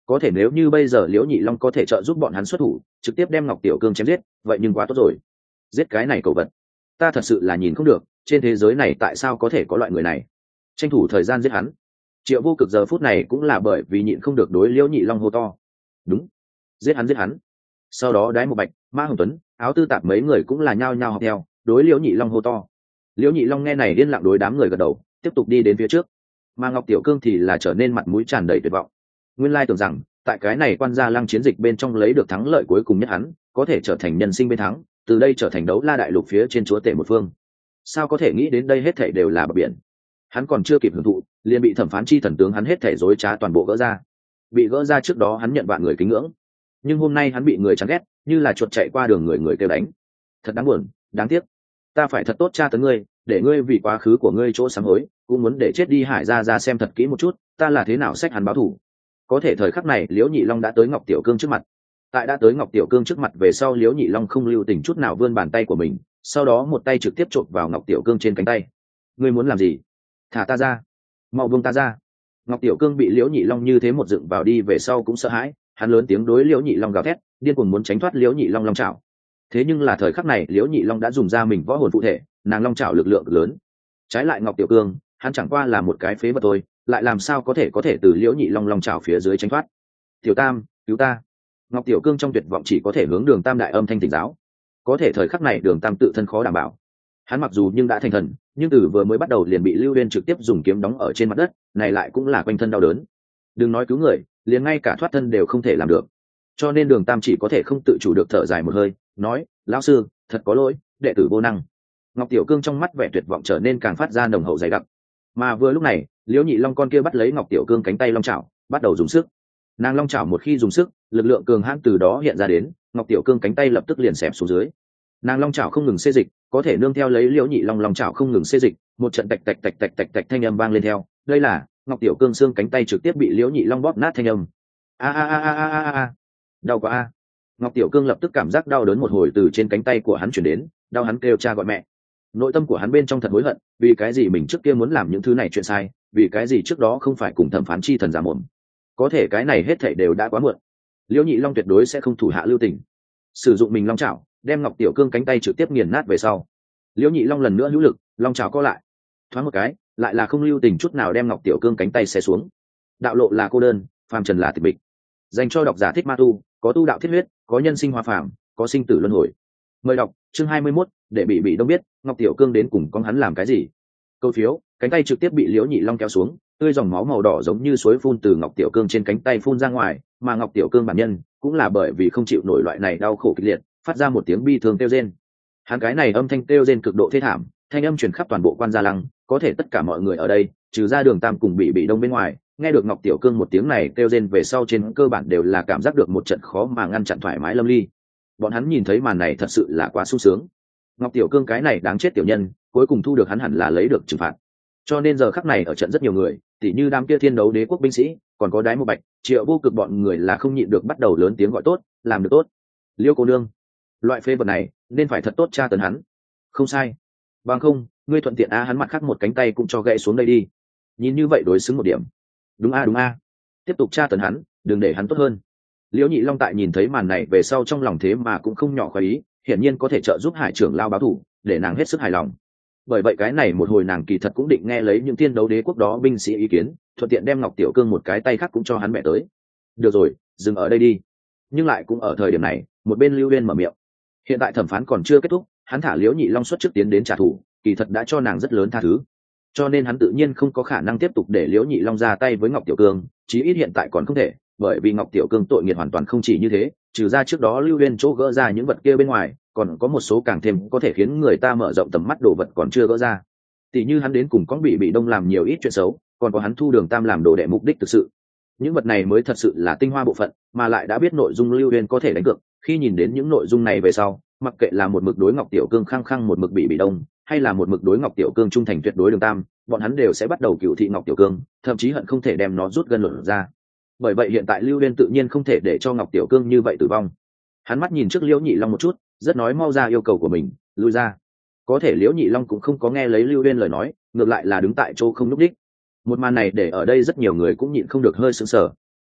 có thể nếu như bây giờ liễu nhị long có thể trợ giúp bọn hắn xuất thủ trực tiếp đem ngọc tiểu cương chém giết vậy nhưng quá tốt rồi. Giết cái này cầu vật, ta thật sự là nhìn không được, trên thế giới này tại sao có thể có loại người này. Tranh thủ thời gian giết hắn. Triệu Vô Cực giờ phút này cũng là bởi vì nhịn không được đối liễu nhị long hô to. Đúng, giết hắn giết hắn. Sau đó Đái Một Bạch, Ma Hồng Tuấn, Áo Tư Tạp mấy người cũng là nhao nhao học theo đối liễu nhị long hô to. Liễu nhị long nghe này điên lặng đối đám người gật đầu tiếp tục đi đến phía trước, mà Ngọc Tiểu Cương thì là trở nên mặt mũi tràn đầy tuyệt vọng. Nguyên lai tưởng rằng tại cái này Quan Gia Lăng chiến dịch bên trong lấy được thắng lợi cuối cùng nhất hắn có thể trở thành nhân sinh bên thắng, từ đây trở thành đấu la đại lục phía trên chúa tể một phương. Sao có thể nghĩ đến đây hết thảy đều là bờ biển. Hắn còn chưa kịp hưởng thụ liền bị thẩm phán chi thần tướng hắn hết thảy dối trá toàn bộ gỡ ra. Bị gỡ ra trước đó hắn nhận vạn người kính ngưỡng, nhưng hôm nay hắn bị người chán ghét như là chuột chạy qua đường người người kêu đánh. Thật đáng buồn, đáng tiếc. Ta phải thật tốt tra tấn ngươi, để ngươi vì quá khứ của ngươi chỗ sám hối, cũng muốn để chết đi Hải Gia ra xem thật kỹ một chút ta là thế nào xách hắn báo thù. Có thể thời khắc này liễu nhị long đã tới Ngọc Tiểu Cương trước mặt. Tại đã tới Ngọc Tiểu Cương trước mặt về sau liễu nhị long không lưu tình chút nào vươn bàn tay của mình, sau đó một tay trực tiếp chộp vào Ngọc Tiểu Cương trên cánh tay. Ngươi muốn làm gì? Thả ta ra, mau buông ta ra. Ngọc Tiểu Cương bị liễu nhị long như thế một dựng vào đi về sau cũng sợ hãi, hắn lớn tiếng đối liễu nhị long gào thét, điên cuồng muốn tránh thoát liễu nhị long long chảo. Thế nhưng là thời khắc này liễu nhị long đã dùng ra mình võ hồn phụ thể, nàng long chảo lực lượng lớn. Trái lại Ngọc Tiểu Cương, hắn chẳng qua là một cái phế vật thôi, lại làm sao có thể có thể từ liễu nhị long long chảo phía dưới tránh thoát. Tiểu Tam, cứu ta. Ngọc Tiểu Cương trong tuyệt vọng chỉ có thể hướng Đường Tam đại âm thanh tỉnh giáo. Có thể thời khắc này Đường Tam tự thân khó đảm bảo. Hắn mặc dù nhưng đã thành thần, nhưng từ vừa mới bắt đầu liền bị Lưu Uyên trực tiếp dùng kiếm đóng ở trên mặt đất, này lại cũng là quanh thân đau đớn. Đừng nói cứu người, liền ngay cả thoát thân đều không thể làm được. Cho nên Đường Tam chỉ có thể không tự chủ được thở dài một hơi, nói: "Lão sư, thật có lỗi, đệ tử vô năng." Ngọc Tiểu Cương trong mắt vẻ tuyệt vọng trở nên càng phát ra nồng hậu dày đặc. Mà vừa lúc này, Liễu Nhị Long con kia bắt lấy Ngọc Tiểu Cương cánh tay long chảo, bắt đầu dùng sức. Nàng long chảo một khi dùng sức, lực lượng cường hãn từ đó hiện ra đến, Ngọc Tiểu Cương cánh tay lập tức liền xẹp xuống dưới. Nàng long chảo không ngừng xê dịch, có thể nương theo lấy Liễu Nhị Long long chảo không ngừng xê dịch, một trận tạch tạch tạch tạch tạch tạch thanh âm vang lên theo. Đây là Ngọc Tiểu Cương xương cánh tay trực tiếp bị Liễu Nhị Long bóp nát thanh âm. A a a a a a a. Đau quá a. Ngọc Tiểu Cương lập tức cảm giác đau đớn một hồi từ trên cánh tay của hắn truyền đến, đau hắn kêu cha gọi mẹ. Nội tâm của hắn bên trong thật hối hận, vì cái gì mình trước kia muốn làm những thứ này chuyện sai, vì cái gì trước đó không phải cùng thẩm phán chi thần giả mồm. Có thể cái này hết thảy đều đã quá muộn. Liễu Nhị Long tuyệt đối sẽ không thủ hạ lưu tình, sử dụng mình long chảo đem Ngọc Tiểu Cương cánh tay trực tiếp nghiền nát về sau. Liễu Nhị Long lần nữa hữu lực, long chảo co lại, thoáng một cái, lại là không lưu tình chút nào đem Ngọc Tiểu Cương cánh tay xé xuống. Đạo lộ là cô đơn, phàm trần là tịch mịch. Dành cho độc giả thích ma tu, có tu đạo thiết huyết, có nhân sinh hoa phàm, có sinh tử luân hồi. Mời đọc chương hai mươi mốt, để bị bị đông biết Ngọc Tiểu Cương đến cùng con hắn làm cái gì. Câu phiếu, cánh tay trực tiếp bị Liễu Nhị Long kéo xuống, tươi dòng máu màu đỏ giống như suối phun từ Ngọc Tiểu Cương trên cánh tay phun ra ngoài, mà Ngọc Tiểu Cương bản nhân cũng là bởi vì không chịu nổi loại này đau khổ kịch liệt, phát ra một tiếng bi thương kêu rên. Hắn cái này âm thanh kêu rên cực độ thê thảm, thanh âm truyền khắp toàn bộ Quan Gia Lăng, có thể tất cả mọi người ở đây, trừ ra Đường Tam cùng bị bị đông bên ngoài, nghe được Ngọc Tiểu Cương một tiếng này kêu rên về sau trên cơ bản đều là cảm giác được một trận khó mà ngăn chặn thoải mái lâm ly. Bọn hắn nhìn thấy màn này thật sự là quá sung sướng. Ngọc Tiểu Cương cái này đáng chết tiểu nhân, cuối cùng thu được hắn hẳn là lấy được trừng phạt. Cho nên giờ khắc này ở trận rất nhiều người, tỉ như đám kia thiên đấu đế quốc binh sĩ, còn có Đái Một Bạch, Triệu Vô Cực bọn người là không nhịn được bắt đầu lớn tiếng gọi tốt, làm được tốt. Liêu cô nương, loại phê vật này nên phải thật tốt tra tấn hắn. Không sai. Bằng không, ngươi thuận tiện a hắn mặt khác một cánh tay cũng cho gãy xuống đây đi. Nhìn như vậy đối xứng một điểm. Đúng a đúng a. Tiếp tục tra tấn hắn, đừng để hắn tốt hơn. Liễu Nhị Long tại nhìn thấy màn này về sau trong lòng thế mà cũng không nhỏ khoái ý, hiển nhiên có thể trợ giúp Hải trưởng lao báo thù, để nàng hết sức hài lòng. Bởi vậy cái này một hồi nàng kỳ thật cũng định nghe lấy những thiên đấu đế quốc đó binh sĩ ý kiến, thuận tiện đem Ngọc Tiểu Cương một cái tay khác cũng cho hắn mẹ tới. Được rồi, dừng ở đây đi. Nhưng lại cũng ở thời điểm này, một bên Lưu Uyên mở miệng. Hiện tại thẩm phán còn chưa kết thúc, hắn thả Liễu Nhị Long xuất trước tiến đến trả thù, kỳ thật đã cho nàng rất lớn tha thứ. Cho nên hắn tự nhiên không có khả năng tiếp tục để Liễu Nhị Long ra tay với Ngọc Tiểu Cương, chí ít hiện tại còn không thể, bởi vì Ngọc Tiểu Cương tội nghiệp hoàn toàn không chỉ như thế, trừ ra trước đó Lưu Uyên chỗ gỡ ra những vật kia bên ngoài, còn có một số càng thêm có thể khiến người ta mở rộng tầm mắt đồ vật còn chưa gỡ ra. Tỷ như hắn đến cùng con bị bị đông làm nhiều ít chuyện xấu, còn có hắn thu Đường Tam làm đồ đệ mục đích thực sự. Những vật này mới thật sự là tinh hoa bộ phận, mà lại đã biết nội dung Lưu Uyên có thể đánh cược, khi nhìn đến những nội dung này về sau, mặc kệ là một mực đối Ngọc Tiểu Cương khăng khăng một mực bị bị đông, hay là một mực đối Ngọc Tiểu Cương trung thành tuyệt đối Đường Tam, bọn hắn đều sẽ bắt đầu cựu thị Ngọc Tiểu Cương, thậm chí hận không thể đem nó rút gân luận ra. Bởi vậy hiện tại Lưu Uyên tự nhiên không thể để cho Ngọc Tiểu Cương như vậy tử vong. Hắn mắt nhìn trước Liễu Nhị Long một chút, rất nói mau ra yêu cầu của mình, lui ra. Có thể Liễu Nhị Long cũng không có nghe lấy Lưu Uyên lời nói, ngược lại là đứng tại chỗ không nhúc đích. Một màn này để ở đây rất nhiều người cũng nhịn không được hơi sững sờ.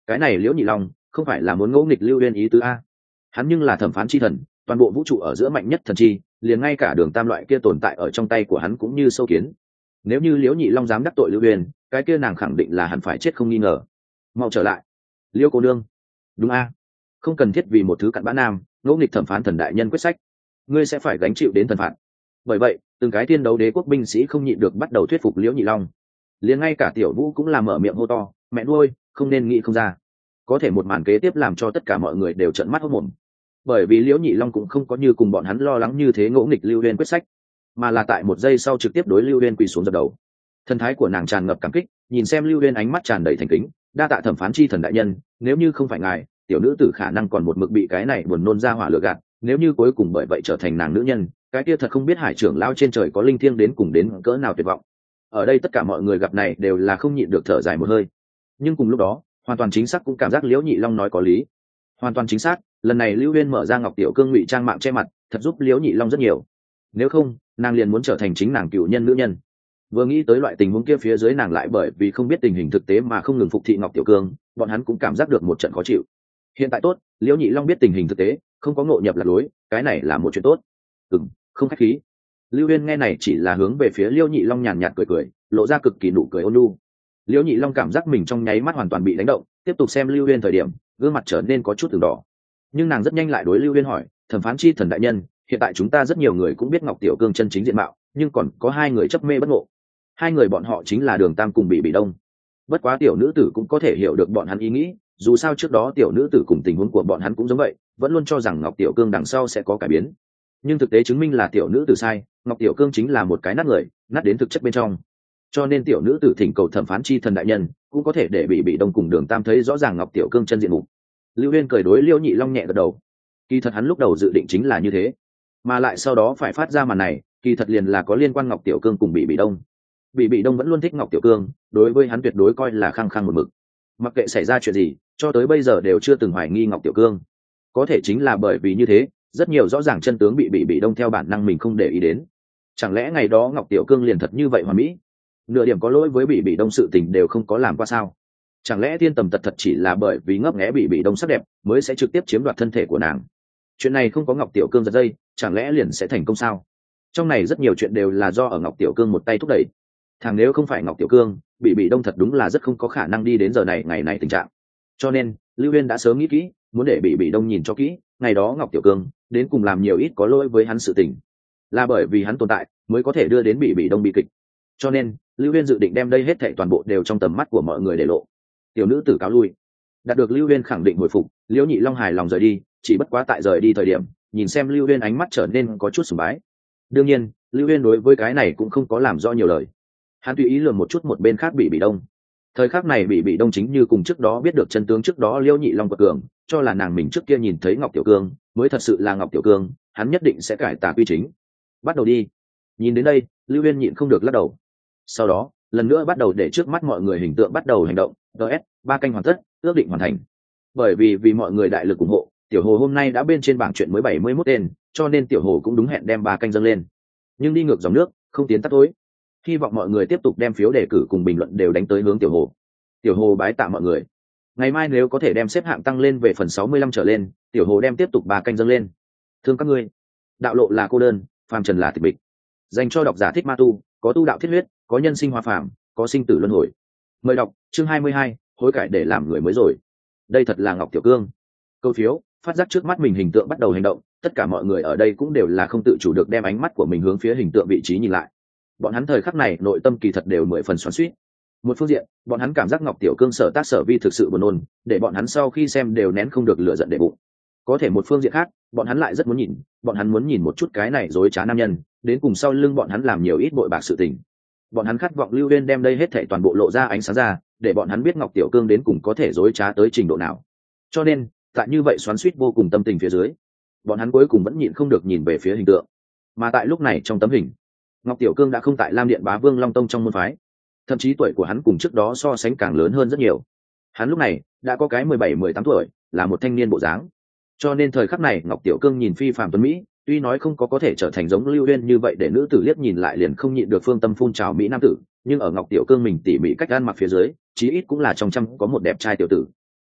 cái này liễu nhị long không phải là muốn ngỗ nghịch lưu uyên ý tứ a? Hắn nhưng là thẩm phán chi thần, toàn bộ vũ trụ ở giữa mạnh nhất thần chi, liền ngay cả đường tam loại kia tồn tại ở trong tay của hắn cũng như sâu kiến. Nếu như liễu nhị long dám đắc tội lưu uyên, cái kia nàng khẳng định là hẳn phải chết không nghi ngờ. Mau trở lại, liễu cô nương. Đúng a, không cần thiết vì một thứ cặn bã nam ngỗ nghịch thẩm phán thần đại nhân quyết sách, ngươi sẽ phải gánh chịu đến thần phạt. Bởi vậy từng cái thiên đấu đế quốc binh sĩ không nhịn được bắt đầu thuyết phục liễu nhị long, liền ngay cả tiểu vũ cũng làm mở miệng hô to, mẹ nuôi không nên nghĩ không ra. Có thể một màn kế tiếp làm cho tất cả mọi người đều trợn mắt hốt mồm, bởi vì liễu nhị long cũng không có như cùng bọn hắn lo lắng như thế ngỗ nghịch lưu uyên quyết sách, mà là tại một giây sau trực tiếp đối lưu uyên quỳ xuống dập đầu. Thần thái của nàng tràn ngập cảm kích, nhìn xem lưu uyên ánh mắt tràn đầy thành kính, đa tạ thẩm phán chi thần đại nhân, nếu như không phải ngài, tiểu nữ tử khả năng còn một mực bị cái này buồn nôn ra hỏa lửa gạt, nếu như cuối cùng bởi vậy trở thành nàng nữ nhân, cái kia thật không biết hải trưởng lao trên trời có linh thiêng đến cùng đến cỡ nào tuyệt vọng. Ở đây tất cả mọi người gặp này đều là không nhịn được thở dài một hơi, nhưng cùng lúc đó hoàn toàn chính xác cũng cảm giác liễu nhị long nói có lý. Hoàn toàn chính xác, lần này lưu uyên mở ra ngọc tiểu cương ngụy trang mạng che mặt, thật giúp liễu nhị long rất nhiều. Nếu không, nàng liền muốn trở thành chính nàng cựu nhân nữ nhân. Vừa nghĩ tới loại tình huống kia phía dưới nàng lại bởi vì không biết tình hình thực tế mà không ngừng phục thị ngọc tiểu cương, bọn hắn cũng cảm giác được một trận khó chịu. Hiện tại tốt, liễu nhị long biết tình hình thực tế, không có ngộ nhập lạc lối, cái này là một chuyện tốt. Ừm, không khách khí. Lưu uyên nghe này chỉ là hướng về phía liễu nhị long nhàn nhạt cười cười, lộ ra cực kỳ nụ cười ôn nhu. Liễu nhị long cảm giác mình trong nháy mắt hoàn toàn bị đánh động, tiếp tục xem lưu uyên thời điểm gương mặt trở nên có chút từng đỏ. Nhưng nàng rất nhanh lại đối lưu uyên hỏi, thẩm phán chi thần đại nhân, hiện tại chúng ta rất nhiều người cũng biết ngọc tiểu cương chân chính diện mạo, nhưng còn có hai người chấp mê bất ngộ. Hai người bọn họ chính là đường tam cùng bị bị đông. Bất quá tiểu nữ tử cũng có thể hiểu được bọn hắn ý nghĩ, dù sao trước đó tiểu nữ tử cùng tình huống của bọn hắn cũng giống vậy, vẫn luôn cho rằng ngọc tiểu cương đằng sau sẽ có cải biến. Nhưng thực tế chứng minh là tiểu nữ tử sai, ngọc tiểu cương chính là một cái nát người, nát đến thực chất bên trong. Cho nên tiểu nữ tử thỉnh cầu thẩm phán chi thần đại nhân cũng có thể để bị bị đông cùng đường tam thấy rõ ràng ngọc tiểu cương chân diện mục. Lưu uyên cười đối liễu nhị long nhẹ gật đầu. Kỳ thật hắn lúc đầu dự định chính là như thế, mà lại sau đó phải phát ra màn này kỳ thật liền là có liên quan ngọc tiểu cương cùng bị bị đông. Bị bị đông vẫn luôn thích ngọc tiểu cương, đối với hắn tuyệt đối coi là khăng khăng một mực, mặc kệ xảy ra chuyện gì cho tới bây giờ đều chưa từng hoài nghi ngọc tiểu cương. Có thể chính là bởi vì như thế, rất nhiều rõ ràng chân tướng bị bị bị đông theo bản năng mình không để ý đến. Chẳng lẽ ngày đó ngọc tiểu cương liền thật như vậy hoàn mỹ, nửa điểm có lỗi với bị bị đông sự tình đều không có làm qua sao? Chẳng lẽ thiên tầm tật thật chỉ là bởi vì ngấp nghé bị bị đông sắc đẹp mới sẽ trực tiếp chiếm đoạt thân thể của nàng? Chuyện này không có ngọc tiểu cương giật dây, chẳng lẽ liền sẽ thành công sao? Trong này rất nhiều chuyện đều là do ở ngọc tiểu cương một tay thúc đẩy. Thằng nếu không phải ngọc tiểu cương, bị bị đông thật đúng là rất không có khả năng đi đến giờ này ngày này tình trạng. Cho nên lưu uyên đã sớm nghĩ kỹ, muốn để bị bị đông nhìn cho kỹ, ngày đó ngọc tiểu cương đến cùng làm nhiều ít có lỗi với hắn sự tình, là bởi vì hắn tồn tại mới có thể đưa đến bị bị đông bi kịch. Cho nên lưu uyên dự định đem đây hết thảy toàn bộ đều trong tầm mắt của mọi người để lộ. Tiểu nữ tử cáo lui. Đạt được lưu uyên khẳng định hồi phục, liễu nhị long hài lòng rời đi, chỉ bất quá tại rời đi thời điểm nhìn xem lưu uyên ánh mắt trở nên có chút sùng bái. Đương nhiên lưu uyên đối với cái này cũng không có làm rõ nhiều lời, hắn tùy ý lườm một chút một bên khác bị bị đông. Thời khắc này bị bị đông chính như cùng trước đó biết được chân tướng trước đó liễu nhị long quật cường, cho là nàng mình trước kia nhìn thấy ngọc tiểu cương mới thật sự là ngọc tiểu cương, hắn nhất định sẽ cải tà quy chính. Bắt đầu đi. Nhìn đến đây lưu uyên nhịn không được lắc đầu. Sau đó lần nữa bắt đầu để trước mắt mọi người hình tượng bắt đầu hành động. ds ba canh hoàn tất, ước định hoàn thành. Bởi vì vì mọi người đại lực ủng hộ, tiểu hồ hôm nay đã bên trên bảng chuyện mới bảy mươi mốt tên, cho nên tiểu hồ cũng đúng hẹn đem ba canh dâng lên. Nhưng đi ngược dòng nước không tiến tắt tối, hy vọng mọi người tiếp tục đem phiếu đề cử cùng bình luận đều đánh tới hướng tiểu hồ. Tiểu hồ bái tạ mọi người. Ngày mai nếu có thể đem xếp hạng tăng lên về phần sáu mươi lăm trở lên, tiểu hồ đem tiếp tục ba canh dâng lên. Thương các ngươi. Đạo lộ là cô đơn, phàm trần là tịch mịch. Dành cho độc giả thích ma tu, có tu đạo thiết huyết, có nhân sinh hoa phàm, có sinh tử luân hồi. Mời đọc chương hai mươi hai, hối cải để làm người mới rồi. Đây thật là ngọc tiểu cương. Câu phiếu phát giác trước mắt mình hình tượng bắt đầu hành động, tất cả mọi người ở đây cũng đều là không tự chủ được đem ánh mắt của mình hướng phía hình tượng vị trí nhìn lại. Bọn hắn thời khắc này nội tâm kỳ thật đều mười phần xoắn xuýt. Một phương diện bọn hắn cảm giác ngọc tiểu cương sở tác sở vi thực sự buồn nôn, để bọn hắn sau khi xem đều nén không được lửa giận để bụng. Có thể một phương diện khác bọn hắn lại rất muốn nhìn, bọn hắn muốn nhìn một chút cái này dối trá nam nhân đến cùng sau lưng bọn hắn làm nhiều ít bội bạc sự tình. Bọn hắn khát vọng lưu uyên đem đây hết thảy toàn bộ lộ ra ánh sáng ra, để bọn hắn biết ngọc tiểu cương đến cùng có thể dối trá tới trình độ nào. Cho nên tại như vậy xoắn xuýt vô cùng tâm tình phía dưới, bọn hắn cuối cùng vẫn nhịn không được nhìn về phía hình tượng. Mà tại lúc này trong tấm hình, ngọc tiểu cương đã không tại lam điện bá vương long tông trong môn phái, thậm chí tuổi của hắn cùng trước đó so sánh càng lớn hơn rất nhiều. Hắn lúc này đã có cái mười bảy mười tám tuổi, là một thanh niên bộ dáng. Cho nên thời khắc này ngọc tiểu cương nhìn phi phàm tuấn mỹ, tuy nói không có có thể trở thành giống lưu uyên như vậy để nữ tử liếc nhìn lại liền không nhịn được phương tâm phun trào mỹ nam tử, nhưng ở ngọc tiểu cương mình tỉ mỉ cách ăn mặc phía dưới chí ít cũng là trong trăm có một đẹp trai tiểu tử.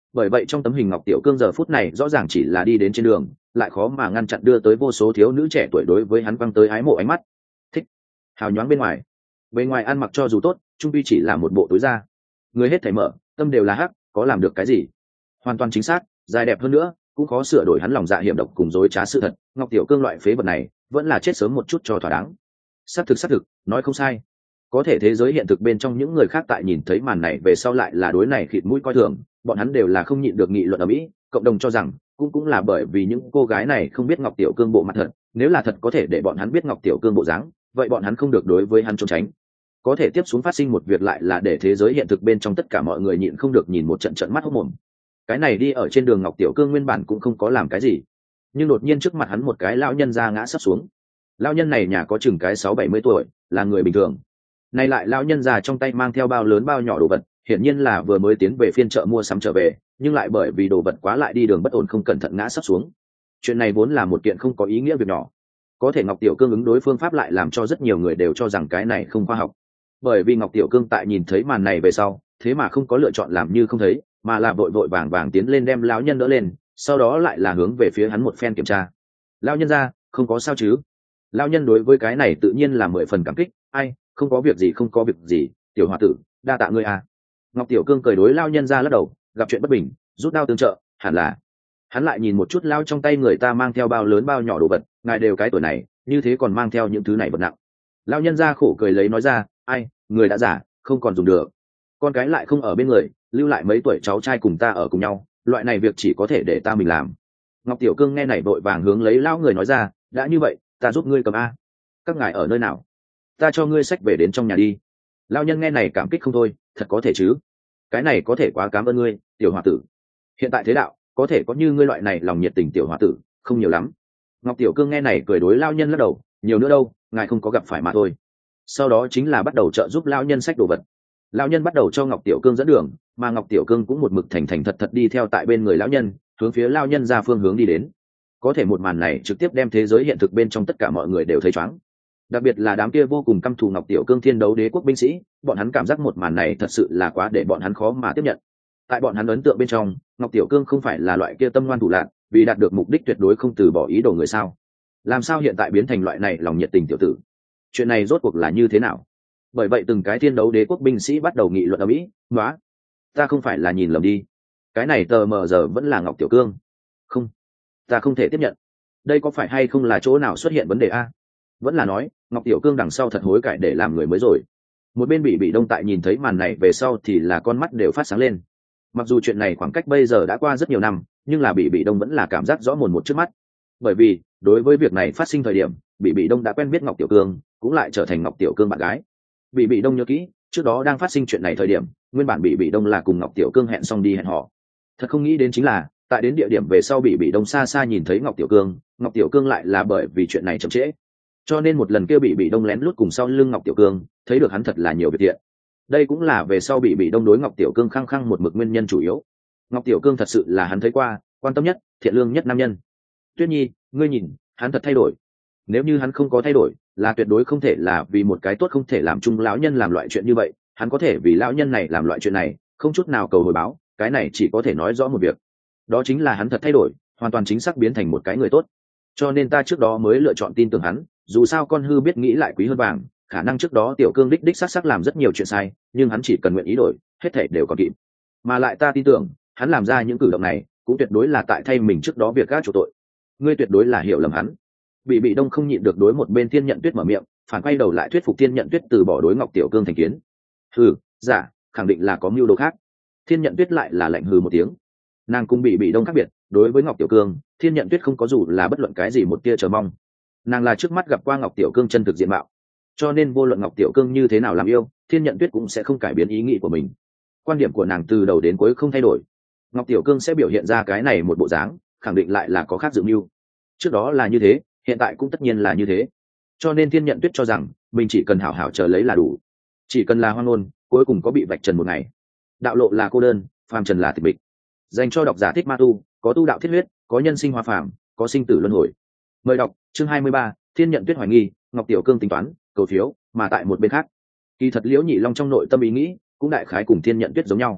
Bởi vậy trong tấm hình Ngọc Tiểu Cương giờ phút này rõ ràng chỉ là đi đến trên đường, lại khó mà ngăn chặn đưa tới vô số thiếu nữ trẻ tuổi đối với hắn quăng tới ái mộ ánh mắt. Thích, hào nhoáng bên ngoài, bên ngoài ăn mặc cho dù tốt, trung quy chỉ là một bộ túi da. Người hết thảy mở, tâm đều là hắc, có làm được cái gì? Hoàn toàn chính xác, dài đẹp hơn nữa, cũng khó sửa đổi hắn lòng dạ hiểm độc cùng dối trá sự thật. Ngọc Tiểu Cương loại phế vật này, vẫn là chết sớm một chút cho thỏa đáng. Xác thực xác thực, nói không sai. Có thể thế giới hiện thực bên trong những người khác tại nhìn thấy màn này về sau lại là đối này khịt mũi coi thường, bọn hắn đều là không nhịn được nghị luận ở mỹ, cộng đồng cho rằng cũng cũng là bởi vì những cô gái này không biết Ngọc Tiểu Cương bộ mặt thật, nếu là thật có thể để bọn hắn biết Ngọc Tiểu Cương bộ dáng, vậy bọn hắn không được đối với hắn trốn tránh. Có thể tiếp xuống phát sinh một việc lại là để thế giới hiện thực bên trong tất cả mọi người nhịn không được nhìn một trận trận mắt hốc mồm. Cái này đi ở trên đường Ngọc Tiểu Cương nguyên bản cũng không có làm cái gì, nhưng đột nhiên trước mặt hắn một cái lão nhân ra ngã sắp xuống. Lão nhân này nhà có chừng cái sáu bảy mươi tuổi, là người bình thường. Này lại lão nhân già trong tay mang theo bao lớn bao nhỏ đồ vật, hiển nhiên là vừa mới tiến về phiên chợ mua sắm trở về, nhưng lại bởi vì đồ vật quá lại đi đường bất ổn không cẩn thận ngã sắp xuống. Chuyện này vốn là một kiện không có ý nghĩa việc nhỏ, có thể Ngọc Tiểu Cương ứng đối phương pháp lại làm cho rất nhiều người đều cho rằng cái này không khoa học. Bởi vì Ngọc Tiểu Cương tại nhìn thấy màn này về sau, thế mà không có lựa chọn làm như không thấy, mà là vội vội vàng vàng tiến lên đem lão nhân đỡ lên, sau đó lại là hướng về phía hắn một phen kiểm tra. Lão nhân ra, không có sao chứ? Lão nhân đối với cái này tự nhiên là mười phần cảm kích, ai, không có việc gì không có việc gì, tiểu hòa tử, đa tạ ngươi à. Ngọc Tiểu Cương cười đối lão nhân ra lắc đầu, gặp chuyện bất bình, rút đao tương trợ, hẳn là. Hắn lại nhìn một chút lao trong tay người ta mang theo bao lớn bao nhỏ đồ vật, ngài đều cái tuổi này, như thế còn mang theo những thứ này vật nặng. Lão nhân ra khổ cười lấy nói ra, ai, người đã già, không còn dùng được. Con cái lại không ở bên người, lưu lại mấy tuổi cháu trai cùng ta ở cùng nhau, loại này việc chỉ có thể để ta mình làm. Ngọc Tiểu Cương nghe này vội vàng hướng lấy lão người nói ra, đã như vậy, ta giúp ngươi cầm a. Các ngài ở nơi nào? Ta cho ngươi sách về đến trong nhà đi. Lão nhân nghe này cảm kích không thôi, thật có thể chứ? Cái này có thể quá cảm ơn ngươi, tiểu hòa tử. Hiện tại thế đạo, có thể có như ngươi loại này lòng nhiệt tình tiểu hòa tử, không nhiều lắm. Ngọc Tiểu Cương nghe này cười đối lão nhân lắc đầu, nhiều nữa đâu, ngài không có gặp phải mà thôi. Sau đó chính là bắt đầu trợ giúp lão nhân xách đồ vật. Lão nhân bắt đầu cho Ngọc Tiểu Cương dẫn đường, mà Ngọc Tiểu Cương cũng một mực thành thành thật thật đi theo tại bên người lão nhân, hướng phía lão nhân ra phương hướng đi đến. Có thể một màn này trực tiếp đem thế giới hiện thực bên trong tất cả mọi người đều thấy choáng. Đặc biệt là đám kia vô cùng căm thù Ngọc Tiểu Cương thiên đấu đế quốc binh sĩ, bọn hắn cảm giác một màn này thật sự là quá để bọn hắn khó mà tiếp nhận. Tại bọn hắn ấn tượng bên trong, Ngọc Tiểu Cương không phải là loại kia tâm ngoan thủ lạn, vì đạt được mục đích tuyệt đối không từ bỏ ý đồ người sao? Làm sao hiện tại biến thành loại này lòng nhiệt tình tiểu tử? Chuyện này rốt cuộc là như thế nào? Bởi vậy từng cái thiên đấu đế quốc binh sĩ bắt đầu nghị luận ở mỹ, nói: ta không phải là nhìn lầm đi, cái này tờ mờ giờ vẫn là Ngọc Tiểu Cương. Không, ta không thể tiếp nhận. Đây có phải hay không là chỗ nào xuất hiện vấn đề a? Vẫn là nói Ngọc Tiểu Cương đằng sau thật hối cải để làm người mới rồi. Một bên bị bị đông tại nhìn thấy màn này về sau thì là con mắt đều phát sáng lên. Mặc dù chuyện này khoảng cách bây giờ đã qua rất nhiều năm, nhưng là bị bị đông vẫn là cảm giác rõ mồn một trước mắt. Bởi vì đối với việc này phát sinh thời điểm, bị bị đông đã quen biết Ngọc Tiểu Cương, cũng lại trở thành Ngọc Tiểu Cương bạn gái. Bị bị đông nhớ kỹ, trước đó đang phát sinh chuyện này thời điểm, nguyên bản bị bị đông là cùng Ngọc Tiểu Cương hẹn xong đi hẹn hò. Thật không nghĩ đến chính là, tại đến địa điểm về sau bị bị đông xa xa nhìn thấy Ngọc Tiểu Cương, Ngọc Tiểu Cương lại là bởi vì chuyện này chậm trễ. Cho nên một lần kia bị bị đông lén lút cùng sau lưng Ngọc Tiểu Cương, thấy được hắn thật là nhiều việc thiện. Đây cũng là về sau bị bị đông đối Ngọc Tiểu Cương khăng khăng một mực nguyên nhân chủ yếu. Ngọc Tiểu Cương thật sự là hắn thấy qua, quan tâm nhất, thiện lương nhất nam nhân. Tuyết Nhi, ngươi nhìn, hắn thật thay đổi. Nếu như hắn không có thay đổi, là tuyệt đối không thể là vì một cái tốt không thể làm chung lão nhân làm loại chuyện như vậy. Hắn có thể vì lão nhân này làm loại chuyện này, không chút nào cầu hồi báo, cái này chỉ có thể nói rõ một việc. Đó chính là hắn thật thay đổi, hoàn toàn chính xác biến thành một cái người tốt. Cho nên ta trước đó mới lựa chọn tin tưởng hắn, dù sao con hư biết nghĩ lại quý hơn vàng, khả năng trước đó Tiểu Cương đích đích xác xác làm rất nhiều chuyện sai, nhưng hắn chỉ cần nguyện ý đổi, hết thảy đều còn kịp. Mà lại ta tin tưởng, hắn làm ra những cử động này, cũng tuyệt đối là tại thay mình trước đó việc gác chủ tội. Ngươi tuyệt đối là hiểu lầm hắn. Bị bị đông không nhịn được đối một bên Thiên Nhận Tuyết mở miệng, phản quay đầu lại thuyết phục Thiên Nhận Tuyết từ bỏ đối Ngọc Tiểu Cương thành kiến. Hừ, giả, khẳng định là có mưu đồ khác. Thiên Nhận Tuyết lại là lạnh hừ một tiếng. Nàng cũng bị bị đông khác biệt, đối với Ngọc Tiểu Cương, Thiên Nhận Tuyết không có dù là bất luận cái gì một tia chờ mong. Nàng là trước mắt gặp qua Ngọc Tiểu Cương chân thực diện mạo, cho nên vô luận Ngọc Tiểu Cương như thế nào làm yêu, Thiên Nhận Tuyết cũng sẽ không cải biến ý nghĩ của mình. Quan điểm của nàng từ đầu đến cuối không thay đổi. Ngọc Tiểu Cương sẽ biểu hiện ra cái này một bộ dáng, khẳng định lại là có khác dự mưu. Trước đó là như thế, hiện tại cũng tất nhiên là như thế. Cho nên Thiên Nhận Tuyết cho rằng mình chỉ cần hảo hảo chờ lấy là đủ. Chỉ cần là hoang ngôn, cuối cùng có bị vạch trần một ngày. Đạo lộ là cô đơn, phàm trần là tịch mịch. Dành cho độc giả thích ma tu, có tu đạo thiết huyết, có nhân sinh hóa phàm, có sinh tử luân hồi. Mời đọc chương hai mươi ba, Thiên Nhận Tuyết hoài nghi, Ngọc Tiểu Cương tính toán, cầu phiếu, mà tại một bên khác, kỳ thật Liễu Nhị Long trong nội tâm ý nghĩ cũng đại khái cùng Thiên Nhận Tuyết giống nhau.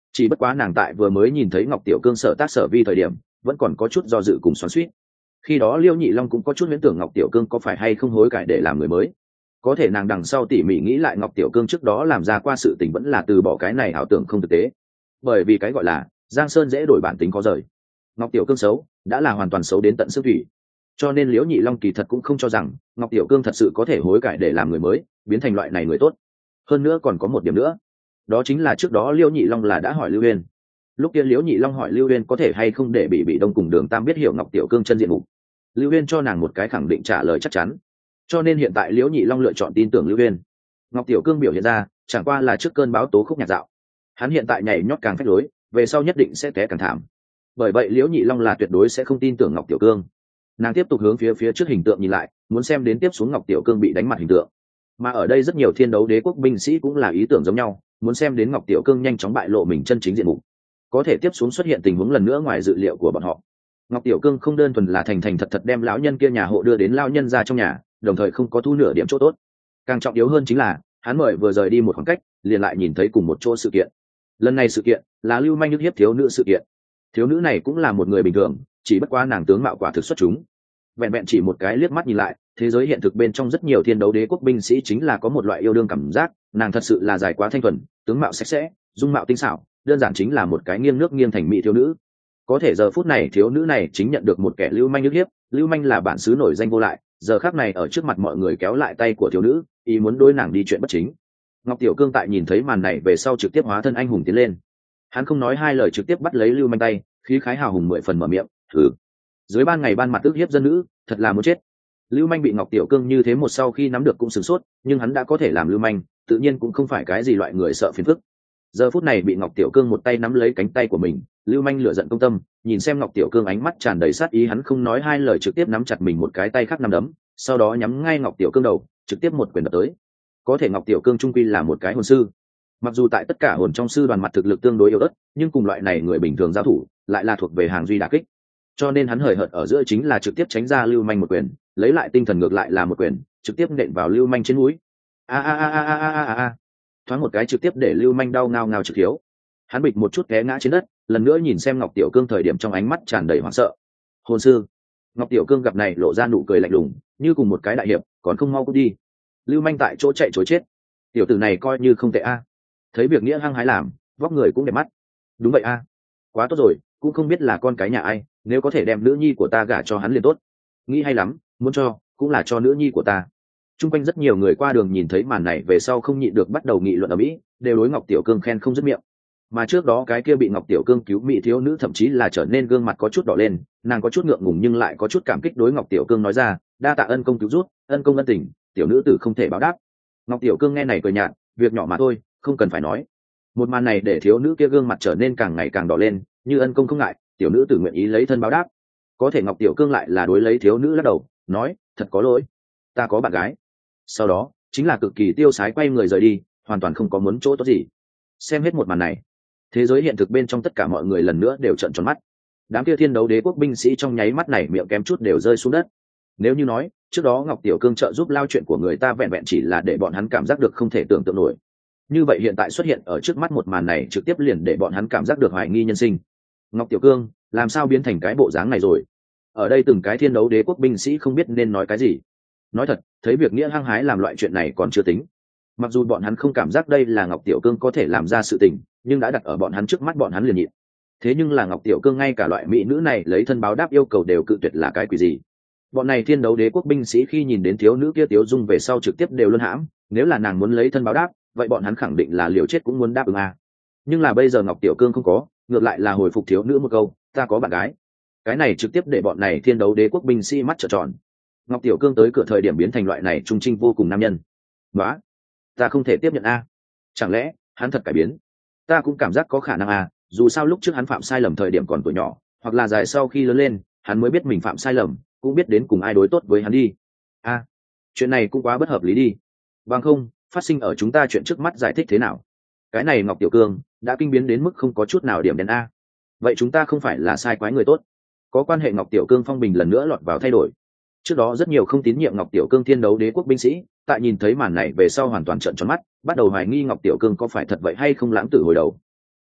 Chỉ bất quá nàng tại vừa mới nhìn thấy Ngọc Tiểu Cương sở tác sở vi thời điểm vẫn còn có chút do dự cùng xoắn xuýt. Khi đó Liêu Nhị Long cũng có chút huyễn tưởng Ngọc Tiểu Cương có phải hay không hối cải để làm người mới. Có thể nàng đằng sau tỉ mỉ nghĩ lại Ngọc Tiểu Cương trước đó làm ra qua sự tình vẫn là từ bỏ cái này ảo tưởng không thực tế. Bởi vì cái gọi là giang sơn dễ đổi bản tính có rời. Ngọc Tiểu Cương xấu đã là hoàn toàn xấu đến tận xương thủy, cho nên Liễu Nhị Long kỳ thật cũng không cho rằng Ngọc Tiểu Cương thật sự có thể hối cải để làm người mới, biến thành loại này người tốt. Hơn nữa còn có một điểm nữa, đó chính là trước đó Liễu Nhị Long là đã hỏi Lưu Uyên. Lúc kia Liễu Nhị Long hỏi Lưu Uyên có thể hay không để bị bị đông cùng Đường Tam biết hiểu Ngọc Tiểu Cương chân diện mục. Lưu Uyên cho nàng một cái khẳng định trả lời chắc chắn, cho nên hiện tại Liễu Nhị Long lựa chọn tin tưởng Lưu Uyên. Ngọc Tiểu Cương biểu hiện ra chẳng qua là trước cơn bão tố khúc nhạc dạo, hắn hiện tại nhảy nhót càng phách lối, về sau nhất định sẽ té càng thảm. Bởi vậy Liễu Nhị Long là tuyệt đối sẽ không tin tưởng Ngọc Tiểu Cương. Nàng tiếp tục hướng phía phía trước hình tượng nhìn lại, muốn xem đến tiếp xuống Ngọc Tiểu Cương bị đánh mặt hình tượng. Mà ở đây rất nhiều thiên đấu đế quốc binh sĩ cũng là ý tưởng giống nhau, muốn xem đến Ngọc Tiểu Cương nhanh chóng bại lộ mình chân chính diện mục. Có thể tiếp xuống xuất hiện tình huống lần nữa ngoài dự liệu của bọn họ. Ngọc Tiểu Cương không đơn thuần là thành thành thật thật đem lão nhân kia nhà hộ đưa đến lão nhân ra trong nhà, đồng thời không có thu nửa điểm chỗ tốt. Càng trọng yếu hơn chính là hắn mời vừa rời đi một khoảng cách, liền lại nhìn thấy cùng một chỗ sự kiện. Lần này sự kiện là Lưu Manh nhức hiếp thiếu nữ sự kiện. Thiếu nữ này cũng là một người bình thường, chỉ bất quá nàng tướng mạo quả thực xuất chúng. Vẹn vẹn chỉ một cái liếc mắt nhìn lại, thế giới hiện thực bên trong rất nhiều thiên đấu đế quốc binh sĩ chính là có một loại yêu đương cảm giác, nàng thật sự là dài quá thanh thuần, tướng mạo sạch sẽ, dung mạo tinh xảo, đơn giản chính là một cái nghiêng nước nghiêng thành mỹ thiếu nữ. Có thể giờ phút này thiếu nữ này chính nhận được một kẻ lưu manh nhức hiếp, lưu manh là bản xứ nổi danh vô lại, giờ khắc này ở trước mặt mọi người kéo lại tay của thiếu nữ, ý muốn đối nàng đi chuyện bất chính. Ngọc Tiểu Cương tại nhìn thấy màn này về sau trực tiếp hóa thân anh hùng tiến lên, hắn không nói hai lời trực tiếp bắt lấy lưu manh tay, khí khái hào hùng mười phần mở miệng, thử dưới ban ngày ban mặt ức hiếp dân nữ, thật là muốn chết. Lưu manh bị Ngọc Tiểu Cương như thế một sau khi nắm được cũng sửng sốt, nhưng hắn đã có thể làm lưu manh, tự nhiên cũng không phải cái gì loại người sợ phiền phức. Giờ phút này bị Ngọc Tiểu Cương một tay nắm lấy cánh tay của mình, lưu manh lửa giận công tâm, nhìn xem Ngọc Tiểu Cương ánh mắt tràn đầy sát ý, hắn không nói hai lời trực tiếp nắm chặt mình một cái tay khác nắm đấm, sau đó nhắm ngay Ngọc Tiểu Cương đầu, trực tiếp một quyền đập tới. Có thể Ngọc Tiểu Cương trung quy là một cái hồn sư, mặc dù tại tất cả hồn trong sư đoàn mặt thực lực tương đối yếu ớt, nhưng cùng loại này người bình thường giao thủ lại là thuộc về hàng duy đả kích, cho nên hắn hời hợt ở giữa chính là trực tiếp tránh ra lưu manh một quyền, lấy lại tinh thần ngược lại là một quyền trực tiếp nện vào lưu manh trên mũi. A a a a a a a, thoáng một cái trực tiếp để lưu manh đau ngao ngao trực thiếu. Hắn bịch một chút té ngã trên đất, lần nữa nhìn xem Ngọc Tiểu Cương thời điểm trong ánh mắt tràn đầy hoảng sợ. Hồn sư. Ngọc Tiểu Cương gặp này lộ ra nụ cười lạnh lùng, như cùng một cái đại hiệp, còn không mau cút đi. Lưu manh tại chỗ chạy chối chết. Tiểu tử này coi như không tệ a. Thấy việc nghĩa hăng hái làm, vóc người cũng đẹp mắt. Đúng vậy a. Quá tốt rồi, cũng không biết là con cái nhà ai, nếu có thể đem nữ nhi của ta gả cho hắn liền tốt. Nghĩ hay lắm, muốn cho cũng là cho nữ nhi của ta. Trung quanh rất nhiều người qua đường nhìn thấy màn này về sau không nhịn được bắt đầu nghị luận ở mỹ, đều đối Ngọc Tiểu Cương khen không dứt miệng. Mà trước đó cái kia bị Ngọc Tiểu Cương cứu mỹ thiếu nữ thậm chí là trở nên gương mặt có chút đỏ lên, nàng có chút ngượng ngùng nhưng lại có chút cảm kích đối Ngọc Tiểu Cương nói ra, đa tạ ân công cứu rút, ân công ân tình, tiểu nữ tử không thể báo đáp. Ngọc Tiểu Cương nghe này cười nhạt, việc nhỏ mà thôi, không cần phải nói. Một màn này để thiếu nữ kia gương mặt trở nên càng ngày càng đỏ lên, như ân công không ngại, tiểu nữ tử nguyện ý lấy thân báo đáp. Có thể Ngọc Tiểu Cương lại là đối lấy thiếu nữ lắc đầu, nói, thật có lỗi, ta có bạn gái. Sau đó chính là cực kỳ tiêu sái quay người rời đi, hoàn toàn không có muốn chỗ tốt gì. Xem hết một màn này, thế giới hiện thực bên trong tất cả mọi người lần nữa đều trợn tròn mắt. Đám kia thiên đấu đế quốc binh sĩ trong nháy mắt này miệng kém chút đều rơi xuống đất. Nếu như nói trước đó Ngọc Tiểu Cương trợ giúp lao chuyện của người ta vẹn vẹn chỉ là để bọn hắn cảm giác được không thể tưởng tượng nổi, như vậy hiện tại xuất hiện ở trước mắt một màn này trực tiếp liền để bọn hắn cảm giác được hoài nghi nhân sinh. Ngọc Tiểu Cương làm sao biến thành cái bộ dáng này rồi? Ở đây từng cái thiên đấu đế quốc binh sĩ không biết nên nói cái gì. Nói thật, thấy việc nghĩa hăng hái làm loại chuyện này còn chưa tính, mặc dù bọn hắn không cảm giác đây là Ngọc Tiểu Cương có thể làm ra sự tình, nhưng đã đặt ở bọn hắn trước mắt bọn hắn liền nhịn. Thế nhưng là Ngọc Tiểu Cương ngay cả loại mỹ nữ này lấy thân báo đáp yêu cầu đều cự tuyệt là cái quỷ gì? Bọn này thiên đấu đế quốc binh sĩ khi nhìn đến thiếu nữ kia Tiếu Dung về sau trực tiếp đều luân hãm, nếu là nàng muốn lấy thân báo đáp, vậy bọn hắn khẳng định là liều chết cũng muốn đáp ứng à. Nhưng là bây giờ Ngọc Tiểu Cương không có, ngược lại là hồi phục thiếu nữ một câu, ta có bạn gái. Cái này trực tiếp để bọn này thiên đấu đế quốc binh sĩ mắt trợn tròn. Ngọc Tiểu Cương tới cửa thời điểm biến thành loại này trung trinh vô cùng nam nhân. Đó, ta không thể tiếp nhận a. Chẳng lẽ hắn thật cải biến? Ta cũng cảm giác có khả năng a, dù sao lúc trước hắn phạm sai lầm thời điểm còn tuổi nhỏ, hoặc là dài sau khi lớn lên, hắn mới biết mình phạm sai lầm, cũng biết đến cùng ai đối tốt với hắn đi. A, chuyện này cũng quá bất hợp lý đi. Bằng không, phát sinh ở chúng ta chuyện trước mắt giải thích thế nào? Cái này Ngọc Tiểu Cương đã kinh biến đến mức không có chút nào điểm đen a. Vậy chúng ta không phải là sai quái người tốt? Có quan hệ Ngọc Tiểu Cương phong bình lần nữa lọt vào thay đổi. Trước đó rất nhiều không tín nhiệm Ngọc Tiểu Cương thiên đấu đế quốc binh sĩ, tại nhìn thấy màn này về sau hoàn toàn trợn tròn mắt, bắt đầu hoài nghi Ngọc Tiểu Cương có phải thật vậy hay không lãng tử hồi đầu.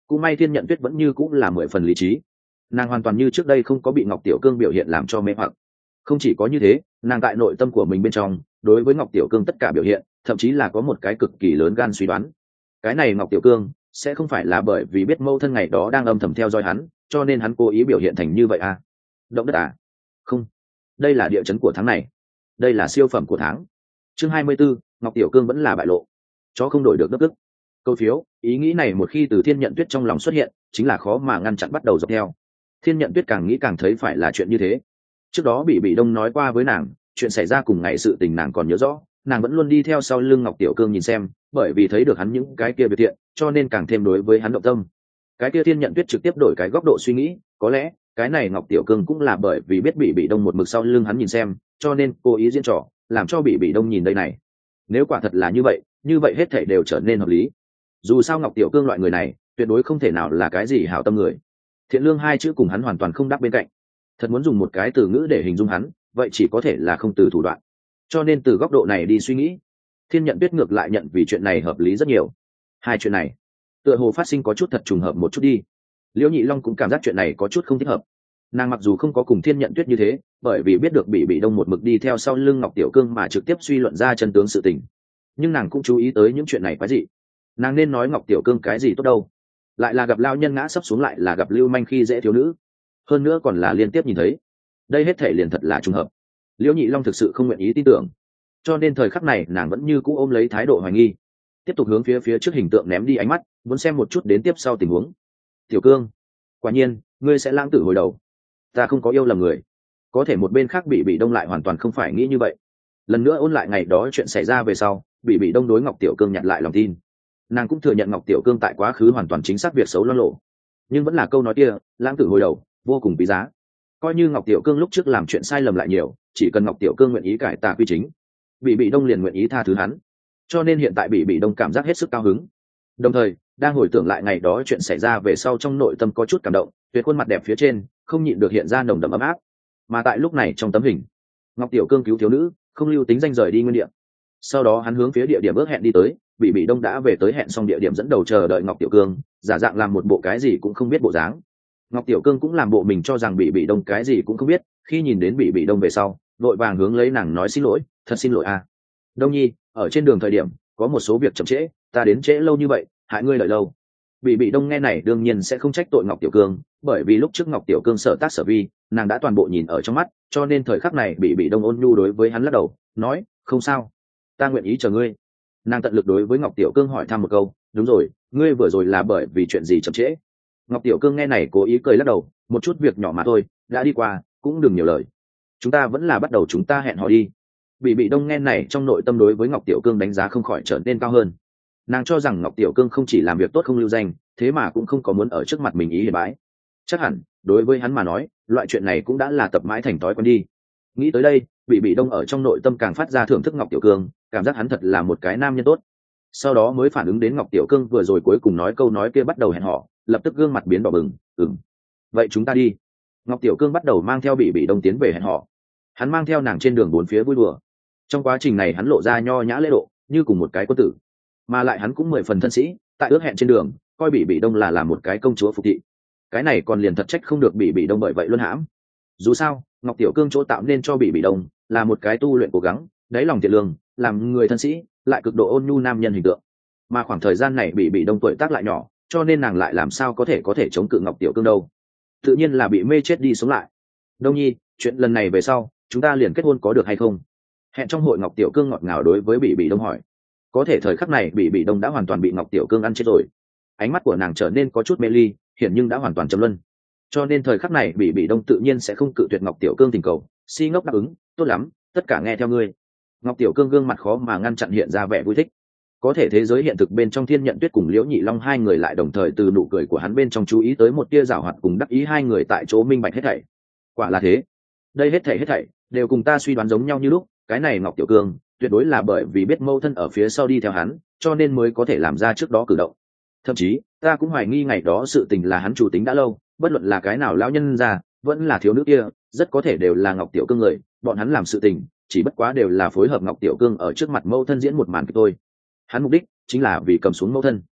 cũng may thiên nhận tuyết vẫn như cũng là mười phần lý trí, nàng hoàn toàn như trước đây không có bị ngọc tiểu cương biểu hiện làm cho mê hoặc. Không chỉ có như thế, nàng tại nội tâm của mình bên trong đối với ngọc tiểu cương tất cả biểu hiện thậm chí là có một cái cực kỳ lớn gan suy đoán, cái này ngọc tiểu cương sẽ không phải là bởi vì biết mâu thân ngày đó đang âm thầm theo dõi hắn cho nên hắn cố ý biểu hiện thành như vậy à? Động đất à? Không, đây là địa chấn của tháng này, đây là siêu phẩm của tháng. Chương hai mươi 24, ngọc tiểu cương vẫn là bại lộ, chó không đổi được đất ức. Câu phiếu, ý nghĩ này một khi từ thiên nhận tuyết trong lòng xuất hiện chính là khó mà ngăn chặn bắt đầu dọc theo. Thiên nhận tuyết càng nghĩ càng thấy phải là chuyện như thế. Trước đó bị bị đông nói qua với nàng chuyện xảy ra cùng ngày sự tình nàng còn nhớ rõ, nàng vẫn luôn đi theo sau lưng ngọc tiểu cương nhìn xem, bởi vì thấy được hắn những cái kia biệt thiện cho nên càng thêm đối với hắn động tâm. Cái kia thiên nhận tuyết trực tiếp đổi cái góc độ suy nghĩ, có lẽ cái này ngọc tiểu cương cũng là bởi vì biết bị bị đông một mực sau lưng hắn nhìn xem cho nên cố ý diễn trò làm cho bị bị đông nhìn đây này. Nếu quả thật là như vậy, như vậy hết thảy đều trở nên hợp lý. Dù sao ngọc tiểu cương loại người này tuyệt đối không thể nào là cái gì hảo tâm người, thiện lương hai chữ cùng hắn hoàn toàn không đáp bên cạnh. Thật muốn dùng một cái từ ngữ để hình dung hắn, vậy chỉ có thể là không từ thủ đoạn. Cho nên từ góc độ này đi suy nghĩ, thiên nhận tuyết ngược lại nhận vì chuyện này hợp lý rất nhiều. Hai chuyện này tựa hồ phát sinh có chút thật trùng hợp một chút đi. Liễu Nhị Long cũng cảm giác chuyện này có chút không thích hợp. Nàng mặc dù không có cùng thiên nhận tuyết như thế, bởi vì biết được bị bị đông một mực đi theo sau lưng ngọc tiểu cương mà trực tiếp suy luận ra chân tướng sự tình, nhưng nàng cũng chú ý tới những chuyện này quái dị. Nàng nên nói ngọc tiểu cương cái gì tốt đâu, lại là gặp lao nhân ngã sấp xuống, lại là gặp lưu manh khi dễ thiếu nữ, hơn nữa còn là liên tiếp nhìn thấy. Đây hết thể liền thật là trùng hợp. Liễu Nhị Long thực sự không nguyện ý tin tưởng, cho nên thời khắc này nàng vẫn như cũ ôm lấy thái độ hoài nghi, tiếp tục hướng phía phía trước hình tượng ném đi ánh mắt, muốn xem một chút đến tiếp sau tình huống. Tiểu cương, quả nhiên ngươi sẽ lãng tử hồi đầu, ta không có yêu lầm người. Có thể một bên khác bị bị đông lại hoàn toàn không phải nghĩ như vậy. Lần nữa ôn lại ngày đó chuyện xảy ra về sau, bị bị đông đối ngọc tiểu cương nhặt lại lòng tin. Nàng cũng thừa nhận ngọc tiểu cương tại quá khứ hoàn toàn chính xác việc xấu loang lộ, nhưng vẫn là câu nói kia, lãng tử hồi đầu vô cùng quý giá. Coi như ngọc tiểu cương lúc trước làm chuyện sai lầm lại nhiều, chỉ cần ngọc tiểu cương nguyện ý cải tà quy chính, bị bị đông liền nguyện ý tha thứ hắn. Cho nên hiện tại bị bị đông cảm giác hết sức cao hứng, đồng thời đang hồi tưởng lại ngày đó chuyện xảy ra về sau, trong nội tâm có chút cảm động, tuyệt khuôn mặt đẹp phía trên không nhịn được hiện ra nồng đậm ấm áp. Mà tại lúc này trong tấm hình, ngọc tiểu cương cứu thiếu nữ, không lưu tính danh rời đi nguyên địa. Sau đó hắn hướng phía địa điểm ước hẹn đi tới, bị bị đông đã về tới hẹn xong địa điểm dẫn đầu chờ đợi ngọc tiểu cương, giả dạng làm một bộ cái gì cũng không biết bộ dáng. Ngọc tiểu cương cũng làm bộ mình cho rằng bị bị đông cái gì cũng không biết, khi nhìn đến bị bị đông về sau, vội vàng hướng lấy nàng nói xin lỗi, thật xin lỗi à. Đông nhi, ở trên đường thời điểm có một số việc chậm trễ, ta đến trễ lâu như vậy, hại ngươi đợi lâu. Bị bị đông nghe này đương nhiên sẽ không trách tội ngọc tiểu cương, bởi vì lúc trước ngọc tiểu cương sở tác sở vi nàng đã toàn bộ nhìn ở trong mắt, cho nên thời khắc này bị bị đông ôn nhu đối với hắn lắc đầu nói không sao, ta nguyện ý chờ ngươi. Nàng tận lực đối với ngọc tiểu cương hỏi thăm một câu, đúng rồi, ngươi vừa rồi là bởi vì chuyện gì chậm trễ? Ngọc tiểu cương nghe này cố ý cười lắc đầu, một chút việc nhỏ mà thôi, đã đi qua cũng đừng nhiều lời, chúng ta vẫn là bắt đầu chúng ta hẹn hò đi. Bị bị đông nghe này trong nội tâm đối với ngọc tiểu cương đánh giá không khỏi trở nên cao hơn. Nàng cho rằng ngọc tiểu cương không chỉ làm việc tốt không lưu danh, thế mà cũng không có muốn ở trước mặt mình ý hiển bái. Chắc hẳn đối với hắn mà nói, loại chuyện này cũng đã là tập mãi thành thói quen đi. Nghĩ tới đây, bị bị đông ở trong nội tâm càng phát ra thưởng thức ngọc tiểu cương, cảm giác hắn thật là một cái nam nhân tốt. Sau đó mới phản ứng đến ngọc tiểu cương vừa rồi cuối cùng nói câu nói kia bắt đầu hẹn hò, lập tức gương mặt biến đỏ bừng. Ừm, vậy chúng ta đi. Ngọc tiểu cương bắt đầu mang theo bị bị đông tiến về hẹn hò. Hắn mang theo nàng trên đường bốn phía vui đùa, trong quá trình này hắn lộ ra nho nhã lễ độ, như cùng một cái quân tử, mà lại hắn cũng mười phần thân sĩ, tại ước hẹn trên đường coi bị bị đông là là một cái công chúa phục thị. Cái này còn liền thật trách không được bị bị đông bởi vậy luôn hãm. Dù sao ngọc tiểu cương chỗ tạo nên cho bị bị đông là một cái tu luyện cố gắng, đáy lòng thiện lương, làm người thân sĩ, lại cực độ ôn nhu nam nhân hình tượng. Mà khoảng thời gian này bị bị đông tuổi tác lại nhỏ, cho nên nàng lại làm sao có thể có thể chống cự ngọc tiểu cương đâu, tự nhiên là bị mê chết đi sống lại. Đông nhi, chuyện lần này về sau chúng ta liền kết hôn có được hay không? Hẹn trong hội ngọc tiểu cương ngọt ngào đối với bị bị đông hỏi. Có thể thời khắc này bị bị đông đã hoàn toàn bị ngọc tiểu cương ăn chết rồi, ánh mắt của nàng trở nên có chút mê ly, hiện nhưng đã hoàn toàn trầm luân, cho nên thời khắc này bị bị đông tự nhiên sẽ không cự tuyệt ngọc tiểu cương tình cầu, si ngốc đáp ứng, tốt lắm, tất cả nghe theo ngươi. Ngọc tiểu cương gương mặt khó mà ngăn chặn hiện ra vẻ vui thích. Có thể thế giới hiện thực bên trong thiên nhận tuyết cùng liễu nhị long hai người lại đồng thời từ nụ cười của hắn bên trong chú ý tới một tia giảo hoạt cùng đắc ý, hai người tại chỗ minh bạch hết thảy. Quả là thế, đây hết thảy hết thảy đều cùng ta suy đoán giống nhau như lúc, cái này ngọc tiểu cương tuyệt đối là bởi vì biết mâu thân ở phía sau đi theo hắn, cho nên mới có thể làm ra trước đó cử động. Thậm chí ta cũng hoài nghi ngày đó sự tình là hắn chủ tính đã lâu, bất luận là cái nào lão nhân già vẫn là thiếu nữ kia, rất có thể đều là ngọc tiểu cương người, bọn hắn làm sự tình chỉ bất quá đều là phối hợp ngọc tiểu cương ở trước mặt mâu thân diễn một màn kịch thôi. Hắn mục đích chính là vì cầm xuống mâu thân.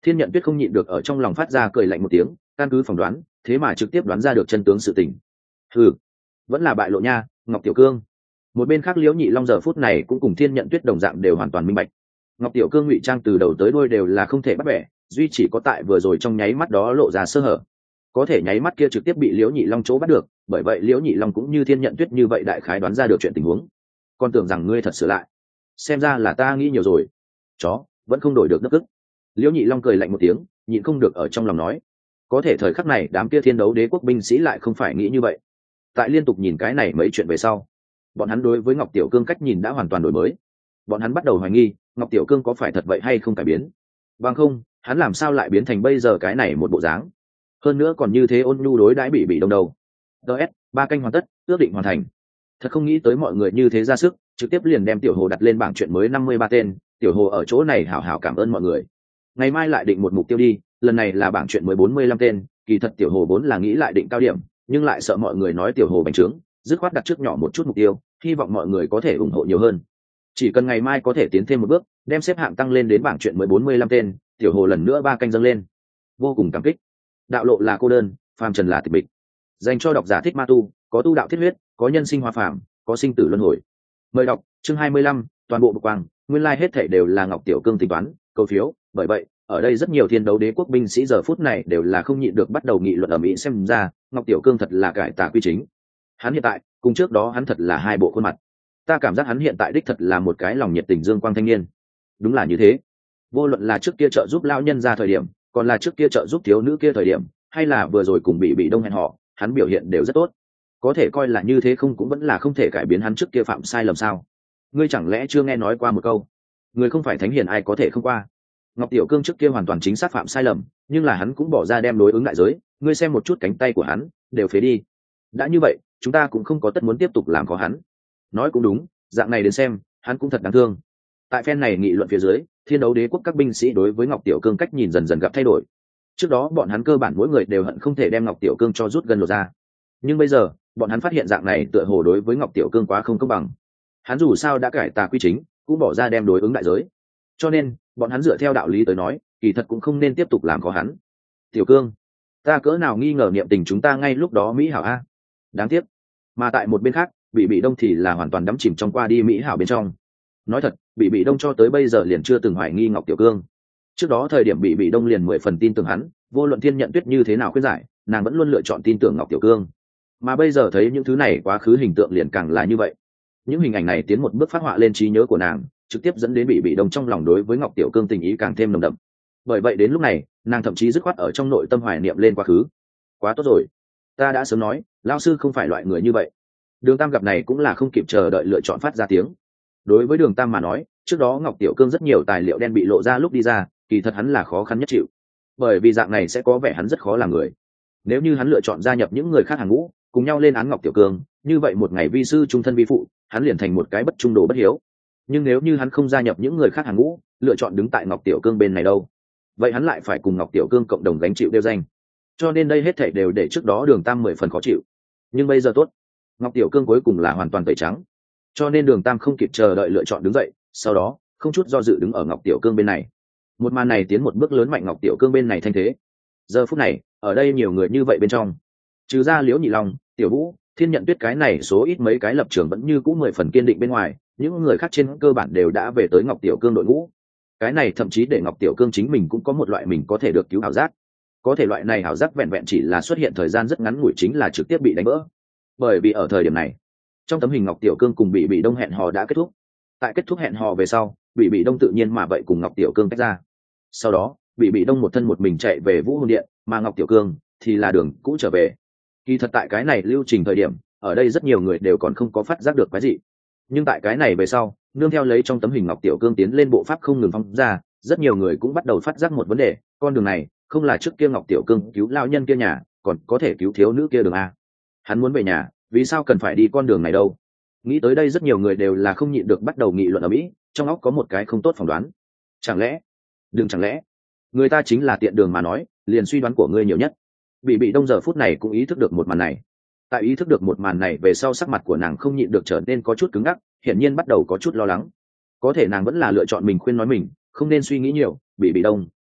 Thiên Nhận Tuyết không nhịn được ở trong lòng phát ra cười lạnh một tiếng, căn cứ phỏng đoán, thế mà trực tiếp đoán ra được chân tướng sự tình. Ừ, vẫn là bại lộ nha, Ngọc Tiểu Cương. Một bên khác Liễu Nhị Long giờ phút này cũng cùng Thiên Nhận Tuyết đồng dạng đều hoàn toàn minh bạch. Ngọc Tiểu Cương ngụy trang từ đầu tới đuôi đều là không thể bắt bẻ, duy chỉ có tại vừa rồi trong nháy mắt đó lộ ra sơ hở. Có thể nháy mắt kia trực tiếp bị Liễu Nhị Long chỗ bắt được, bởi vậy Liễu Nhị Long cũng như Thiên Nhận Tuyết như vậy đại khái đoán ra được chuyện tình huống. Con tưởng rằng ngươi thật sửa lại, xem ra là ta nghĩ nhiều rồi. Chó, vẫn không đổi được nước ức. Liễu Nhị Long cười lạnh một tiếng, nhịn không được ở trong lòng nói. Có thể thời khắc này đám kia Thiên Đấu Đế quốc binh sĩ lại không phải nghĩ như vậy. Tại liên tục nhìn cái này mấy chuyện về sau, bọn hắn đối với Ngọc Tiểu Cương cách nhìn đã hoàn toàn đổi mới. Bọn hắn bắt đầu hoài nghi Ngọc Tiểu Cương có phải thật vậy hay không cải biến. Bằng không, hắn làm sao lại biến thành bây giờ cái này một bộ dáng, hơn nữa còn như thế ôn nhu đối đãi bị bị đông đầu. ts ba canh hoàn tất, ước định hoàn thành. Thật không nghĩ tới mọi người như thế ra sức, trực tiếp liền đem Tiểu Hồ đặt lên bảng chuyện mới năm mươi ba tên. Tiểu Hồ ở chỗ này hảo hảo cảm ơn mọi người. Ngày mai lại định một mục tiêu đi, lần này là bảng chuyện mới bốn mươi lăm tên. Kỳ thật Tiểu Hồ vốn là nghĩ lại định cao điểm, nhưng lại sợ mọi người nói Tiểu Hồ bành trướng, dứt khoát đặt trước nhỏ một chút mục tiêu, hy vọng mọi người có thể ủng hộ nhiều hơn. Chỉ cần ngày mai có thể tiến thêm một bước, đem xếp hạng tăng lên đến bảng chuyện mới bốn mươi lăm tên, Tiểu Hồ lần nữa ba canh dâng lên. Vô cùng cảm kích. Đạo lộ là cô đơn, phàm trần là tịch mịch. Dành cho độc giả thích ma tu, có tu đạo thiết huyết, có nhân sinh hoa phàm, có sinh tử luân hồi. Mời đọc chương hai mươi lăm, toàn bộ bực quang, nguyên lai like hết thảy đều là Ngọc Tiểu Cương tính toán, câu phiếu, bởi vậy, ở đây rất nhiều Thiên Đấu Đế quốc binh sĩ giờ phút này đều là không nhịn được bắt đầu nghị luận ở Mỹ, xem ra, Ngọc Tiểu Cương thật là cải tà quy chính. Hắn hiện tại, cùng trước đó hắn thật là hai bộ khuôn mặt. Ta cảm giác hắn hiện tại đích thật là một cái lòng nhiệt tình dương quang thanh niên. Đúng là như thế. Vô luận là trước kia trợ giúp lão nhân ra thời điểm, còn là trước kia trợ giúp thiếu nữ kia thời điểm, hay là vừa rồi cùng bị bị đông hẹn họ, hắn biểu hiện đều rất tốt. Có thể coi là như thế không cũng vẫn là không thể cải biến hắn trước kia phạm sai lầm sao? Ngươi chẳng lẽ chưa nghe nói qua một câu, người không phải thánh hiền ai có thể không qua? Ngọc Tiểu Cương trước kia hoàn toàn chính xác phạm sai lầm, nhưng là hắn cũng bỏ ra đem đối ứng đại giới. Ngươi xem một chút cánh tay của hắn, đều phế đi. Đã như vậy, chúng ta cũng không có tất muốn tiếp tục làm khó hắn. Nói cũng đúng, dạng này đến xem, hắn cũng thật đáng thương. Tại phen này nghị luận phía dưới, Thiên Đấu Đế quốc các binh sĩ đối với Ngọc Tiểu Cương cách nhìn dần dần gặp thay đổi. Trước đó bọn hắn cơ bản mỗi người đều hận không thể đem Ngọc Tiểu Cương cho rút gần lột ra, nhưng bây giờ bọn hắn phát hiện dạng này tựa hồ đối với Ngọc Tiểu Cương quá không công bằng. Hắn dù sao đã cải tà quy chính, cũng bỏ ra đem đối ứng đại giới, cho nên bọn hắn dựa theo đạo lý tới nói, kỳ thật cũng không nên tiếp tục làm khó hắn. Tiểu Cương, ta cỡ nào nghi ngờ niệm tình chúng ta ngay lúc đó mỹ hảo a. Đáng tiếc. Mà tại một bên khác, bị bị đông thì là hoàn toàn đắm chìm trong qua đi mỹ hảo bên trong. Nói thật, bị bị đông cho tới bây giờ liền chưa từng hoài nghi Ngọc Tiểu Cương. Trước đó thời điểm bị bị đông liền mười phần tin tưởng hắn, vô luận Thiên Nhận Tuyết như thế nào khuyên giải, nàng vẫn luôn lựa chọn tin tưởng Ngọc Tiểu Cương. Mà bây giờ thấy những thứ này quá khứ hình tượng liền càng là như vậy. Những hình ảnh này tiến một bước phát họa lên trí nhớ của nàng, trực tiếp dẫn đến bị bị đông trong lòng đối với Ngọc Tiểu Cương tình ý càng thêm nồng đậm. Bởi vậy đến lúc này, nàng thậm chí dứt khoát ở trong nội tâm hoài niệm lên quá khứ. Quá tốt rồi, ta đã sớm nói, lão sư không phải loại người như vậy. Đường Tam gặp này cũng là không kịp chờ đợi lựa chọn phát ra tiếng. Đối với Đường Tam mà nói, trước đó Ngọc Tiểu Cương rất nhiều tài liệu đen bị lộ ra lúc đi ra, kỳ thật hắn là khó khăn nhất chịu, bởi vì dạng này sẽ có vẻ hắn rất khó làm người. Nếu như hắn lựa chọn gia nhập những người khác hàng ngũ, cùng nhau lên án Ngọc Tiểu Cương, như vậy một ngày vi sư trung thân vi phụ, hắn liền thành một cái bất trung đồ bất hiếu. Nhưng nếu như hắn không gia nhập những người khác hàng ngũ, lựa chọn đứng tại Ngọc Tiểu Cương bên này đâu, vậy hắn lại phải cùng Ngọc Tiểu Cương cộng đồng gánh chịu đeo danh. Cho nên đây hết thảy đều để trước đó Đường Tam mười phần khó chịu. Nhưng bây giờ tốt, Ngọc Tiểu Cương cuối cùng là hoàn toàn tẩy trắng, cho nên Đường Tam không kịp chờ đợi lựa chọn đứng dậy, sau đó không chút do dự đứng ở Ngọc Tiểu Cương bên này. Một màn này tiến một bước lớn mạnh Ngọc Tiểu Cương bên này thanh thế. Giờ phút này, ở đây nhiều người như vậy bên trong, trừ ra Liễu Nhị Long, Tiểu Vũ, Thiên Nhận Tuyết cái này số ít mấy cái lập trường vẫn như cũ mười phần kiên định bên ngoài, những người khác trên cơ bản đều đã về tới Ngọc Tiểu Cương đội ngũ. Cái này thậm chí để Ngọc Tiểu Cương chính mình cũng có một loại mình có thể được cứu ảo giác. Có thể loại này ảo giác vẹn vẹn chỉ là xuất hiện thời gian rất ngắn ngủi, chính là trực tiếp bị đánh vỡ. Bởi vì ở thời điểm này, trong tấm hình Ngọc Tiểu Cương cùng bị bị đông hẹn hò đã kết thúc. Tại kết thúc hẹn hò về sau, bị bị đông tự nhiên mà vậy cùng Ngọc Tiểu Cương tách ra. Sau đó, bị bị đông một thân một mình chạy về Vũ Hồn Điện, mà Ngọc Tiểu Cương thì là đường cũ trở về. Kỳ thật tại cái này lưu trình thời điểm, ở đây rất nhiều người đều còn không có phát giác được cái gì. Nhưng tại cái này về sau, nương theo lấy trong tấm hình Ngọc Tiểu Cương tiến lên bộ pháp không ngừng phóng ra, rất nhiều người cũng bắt đầu phát giác một vấn đề, con đường này không là trước kia Ngọc Tiểu Cương cứu lao nhân kia nhà, còn có thể cứu thiếu nữ kia đường a. Hắn muốn về nhà, vì sao cần phải đi con đường này đâu? Nghĩ tới đây rất nhiều người đều là không nhịn được bắt đầu nghị luận ở mỹ, trong óc có một cái không tốt phỏng đoán. Chẳng lẽ, đừng chẳng lẽ, người ta chính là tiện đường mà nói, liền suy đoán của ngươi nhiều nhất. Bị bị đông giờ phút này cũng ý thức được một màn này. Tại ý thức được một màn này về sau, sắc mặt của nàng không nhịn được trở nên có chút cứng ngắc, hiển nhiên bắt đầu có chút lo lắng. Có thể nàng vẫn là lựa chọn mình khuyên nói mình không nên suy nghĩ nhiều. Bị bị đông,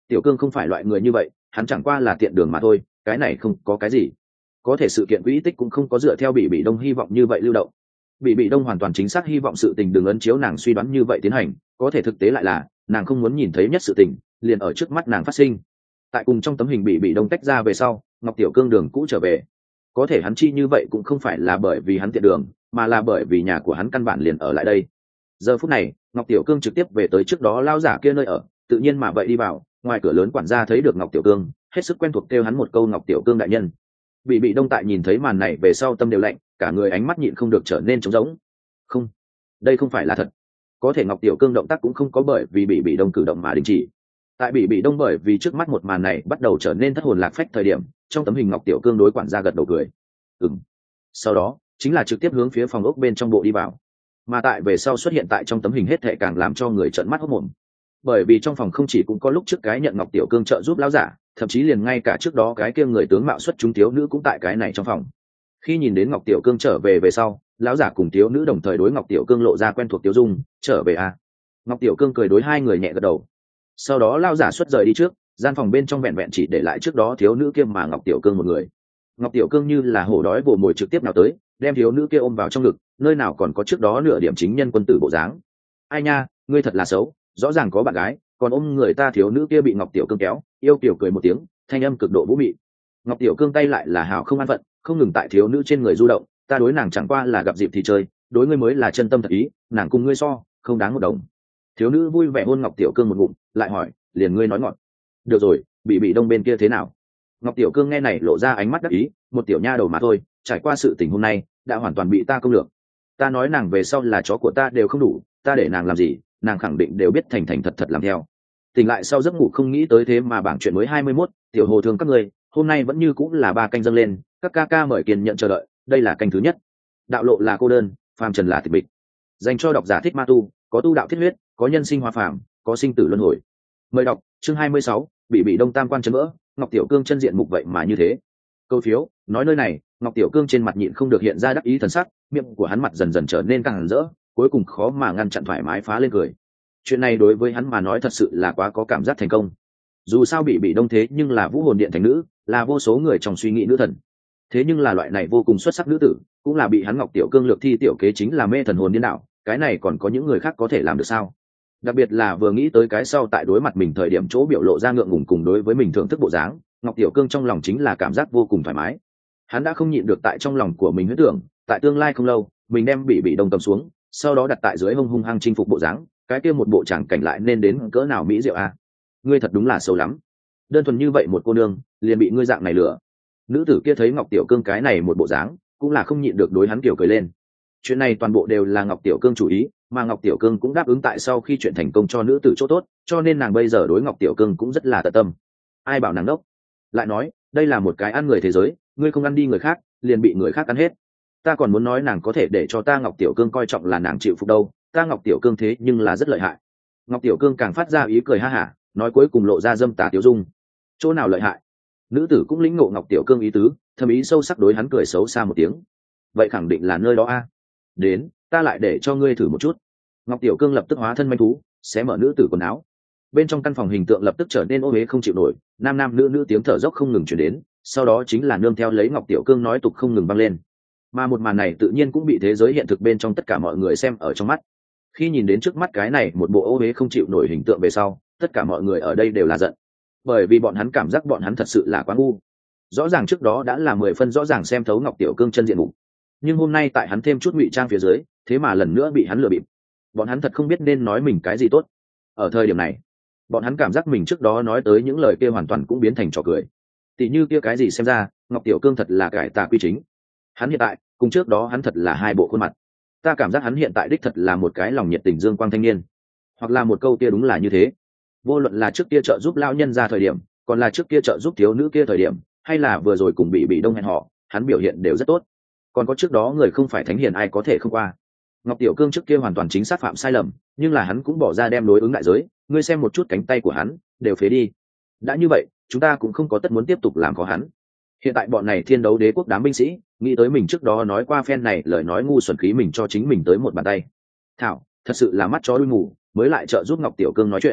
tiểu cương không phải loại người như vậy, hắn chẳng qua là tiện đường mà thôi, cái này không có cái gì. Có thể sự kiện quỹ tích cũng không có dựa theo bị bị đông hy vọng như vậy lưu động. Bị bị đông hoàn toàn chính xác hy vọng sự tình đường ấn chiếu nàng suy đoán như vậy tiến hành, có thể thực tế lại là nàng không muốn nhìn thấy nhất sự tình liền ở trước mắt nàng phát sinh. Tại cùng trong tấm hình bị bị đông tách ra về sau, Ngọc Tiểu Cương đường cũ trở về. Có thể hắn chi như vậy cũng không phải là bởi vì hắn tiện đường, mà là bởi vì nhà của hắn căn bản liền ở lại đây. Giờ phút này, Ngọc Tiểu Cương trực tiếp về tới trước đó lao giả kia nơi ở, tự nhiên mà vậy đi vào. Ngoài cửa lớn quản gia thấy được Ngọc Tiểu Cương, hết sức quen thuộc kêu hắn một câu Ngọc Tiểu Cương đại nhân. Bị bị đông tại nhìn thấy màn này về sau tâm đều lạnh, cả người ánh mắt nhịn không được trở nên trống rỗng. Không, đây không phải là thật. Có thể Ngọc Tiểu Cương động tác cũng không có bởi vì bị bị đông cử động mà đình chỉ. Tại bị bị đông bởi vì trước mắt một màn này bắt đầu trở nên thất hồn lạc phách thời điểm, trong tấm hình Ngọc Tiểu Cương đối quản gia gật đầu cười. Ừm. Sau đó chính là trực tiếp hướng phía phòng ốc bên trong bộ đi vào. Mà tại về sau xuất hiện tại trong tấm hình hết thệ càng làm cho người trợn mắt hốt mồm. Bởi vì trong phòng không chỉ cũng có lúc trước cái nhận Ngọc Tiểu Cương trợ giúp lão giả, thậm chí liền ngay cả trước đó cái kia người tướng mạo xuất chúng thiếu nữ cũng tại cái này trong phòng. Khi nhìn đến Ngọc Tiểu Cương trở về về sau, lão giả cùng thiếu nữ đồng thời đối Ngọc Tiểu Cương lộ ra quen thuộc tiêu dung, trở về à? Ngọc Tiểu Cương cười đối hai người nhẹ gật đầu. Sau đó lão giả xuất rời đi trước, gian phòng bên trong vẹn vẹn chỉ để lại trước đó thiếu nữ kia mà Ngọc Tiểu Cương một người. Ngọc Tiểu Cương như là hổ đói vồ mồi trực tiếp nào tới, đem thiếu nữ kia ôm vào trong ngực, nơi nào còn có trước đó nửa điểm chính nhân quân tử bộ dáng. Ai nha, ngươi thật là xấu, rõ ràng có bạn gái, còn ôm người ta. Thiếu nữ kia bị Ngọc Tiểu Cương kéo, yêu kiểu cười một tiếng, thanh âm cực độ vũ mị. Ngọc Tiểu Cương tay lại là hào không an phận, không ngừng tại thiếu nữ trên người du động. Ta đối nàng chẳng qua là gặp dịp thì chơi, đối ngươi mới là chân tâm thật ý, nàng cùng ngươi so không đáng một đồng. Thiếu nữ vui vẻ hôn Ngọc Tiểu Cương một ngụm, lại hỏi, liền ngươi nói ngọt. Được rồi, bị bị đông bên kia thế nào? Ngọc Tiểu Cương nghe này lộ ra ánh mắt đắc ý, một tiểu nha đầu mà thôi, trải qua sự tình hôm nay đã hoàn toàn bị ta công lược. Ta nói nàng về sau là chó của ta đều không đủ, ta để nàng làm gì nàng khẳng định đều biết thành thành thật thật làm theo. Tỉnh lại sau giấc ngủ không nghĩ tới thế mà bảng chuyện mới hai mươi mốt, tiểu hồ thương các người hôm nay vẫn như cũng là ba canh dâng lên, các ca ca mời kiên nhận chờ đợi, đây là canh thứ nhất. Đạo lộ là cô đơn, phàm trần là tịch mịch, dành cho độc giả thích ma tu, có tu đạo thiết huyết, có nhân sinh hoa phàm, có sinh tử luân hồi. Mời đọc chương hai mươi sáu, bị bị đông tam quan chấn vỡ, Ngọc Tiểu Cương chân diện mục vậy mà như thế. Câu phiếu nói nơi này, Ngọc Tiểu Cương trên mặt nhịn không được hiện ra đắc ý thần sắc, miệng của hắn mặt dần dần trở nên càng rỡ, cuối cùng khó mà ngăn chặn thoải mái phá lên cười. Chuyện này đối với hắn mà nói thật sự là quá có cảm giác thành công. Dù sao bị bị đông thế nhưng là vũ hồn điện thành nữ, là vô số người trong suy nghĩ nữ thần. Thế nhưng là loại này vô cùng xuất sắc nữ tử, cũng là bị hắn Ngọc Tiểu Cương lược thi tiểu kế chính là mê thần hồn điên đảo, cái này còn có những người khác có thể làm được sao? Đặc biệt là vừa nghĩ tới cái sau tại đối mặt mình thời điểm chỗ biểu lộ ra ngượng ngùng cùng đối với mình thưởng thức bộ dáng, Ngọc Tiểu Cương trong lòng chính là cảm giác vô cùng thoải mái. Hắn đã không nhịn được tại trong lòng của mình huyễn tưởng, tại tương lai không lâu, mình đem bị bị đông cầm xuống, sau đó đặt tại dưới hung hung hăng chinh phục bộ dáng, cái kia một bộ tràng cảnh lại nên đến cỡ nào mỹ diệu a. Ngươi thật đúng là xấu lắm, đơn thuần như vậy một cô nương liền bị ngươi dạng này lừa. Nữ tử kia thấy Ngọc Tiểu Cương cái này một bộ dáng, cũng là không nhịn được đối hắn kiểu cười lên. Chuyện này toàn bộ đều là Ngọc Tiểu Cương chủ ý, mà Ngọc Tiểu Cương cũng đáp ứng tại sau khi chuyện thành công cho nữ tử chỗ tốt, cho nên nàng bây giờ đối Ngọc Tiểu Cương cũng rất là tận tâm. Ai bảo nàng đốc? Lại nói, đây là một cái ăn người thế giới, ngươi không ăn đi người khác, liền bị người khác ăn hết. Ta còn muốn nói nàng có thể để cho ta Ngọc Tiểu Cương coi trọng là nàng chịu phục đâu, ta Ngọc Tiểu Cương thế nhưng là rất lợi hại. Ngọc Tiểu Cương càng phát ra ý cười ha hả, nói cuối cùng lộ ra dâm tà tiểu dung. Chỗ nào lợi hại? Nữ tử cũng lĩnh ngộ Ngọc Tiểu Cương ý tứ, thầm ý sâu sắc đối hắn cười xấu xa một tiếng. Vậy khẳng định là nơi đó a. Đến, ta lại để cho ngươi thử một chút. Ngọc Tiểu Cương lập tức hóa thân manh thú, xé mở nữ tử quần áo. Bên trong căn phòng hình tượng lập tức trở nên ô uế không chịu nổi, nam nam nữ nữ tiếng thở dốc không ngừng truyền đến, sau đó chính là nương theo lấy Ngọc Tiểu Cương nói tục không ngừng vang lên. Mà một màn này tự nhiên cũng bị thế giới hiện thực bên trong tất cả mọi người xem ở trong mắt. Khi nhìn đến trước mắt cái này một bộ ô uế không chịu nổi hình tượng về sau, tất cả mọi người ở đây đều là giận, bởi vì bọn hắn cảm giác bọn hắn thật sự là quá ngu. Rõ ràng trước đó đã là mười phân rõ ràng xem thấu Ngọc Tiểu Cương chân diện mục, nhưng hôm nay tại hắn thêm chút ngụy trang phía dưới, thế mà lần nữa bị hắn lừa bịp. Bọn hắn thật không biết nên nói mình cái gì tốt. Ở thời điểm này, bọn hắn cảm giác mình trước đó nói tới những lời kia hoàn toàn cũng biến thành trò cười. Tỷ như kia cái gì xem ra, Ngọc Tiểu Cương thật là cải tà quy chính. Hắn hiện tại, cùng trước đó hắn thật là hai bộ khuôn mặt. Ta cảm giác hắn hiện tại đích thật là một cái lòng nhiệt tình dương quang thanh niên. Hoặc là một câu kia đúng là như thế. Vô luận là trước kia trợ giúp lão nhân ra thời điểm, còn là trước kia trợ giúp thiếu nữ kia thời điểm, hay là vừa rồi cùng bị bị đông hẹn họ, hắn biểu hiện đều rất tốt. Còn có trước đó người không phải thánh hiền ai có thể không qua. Ngọc Tiểu Cương trước kia hoàn toàn chính xác phạm sai lầm, nhưng là hắn cũng bỏ ra đem đối ứng đại giới, ngươi xem một chút cánh tay của hắn, đều phế đi. Đã như vậy, chúng ta cũng không có tất muốn tiếp tục làm khó hắn. Hiện tại bọn này Thiên Đấu Đế quốc đám binh sĩ, nghĩ tới mình trước đó nói qua phen này lời nói ngu xuẩn khí mình cho chính mình tới một bàn tay. Thảo, thật sự là mắt chó đuôi mù, mới lại trợ giúp Ngọc Tiểu Cương nói chuyện.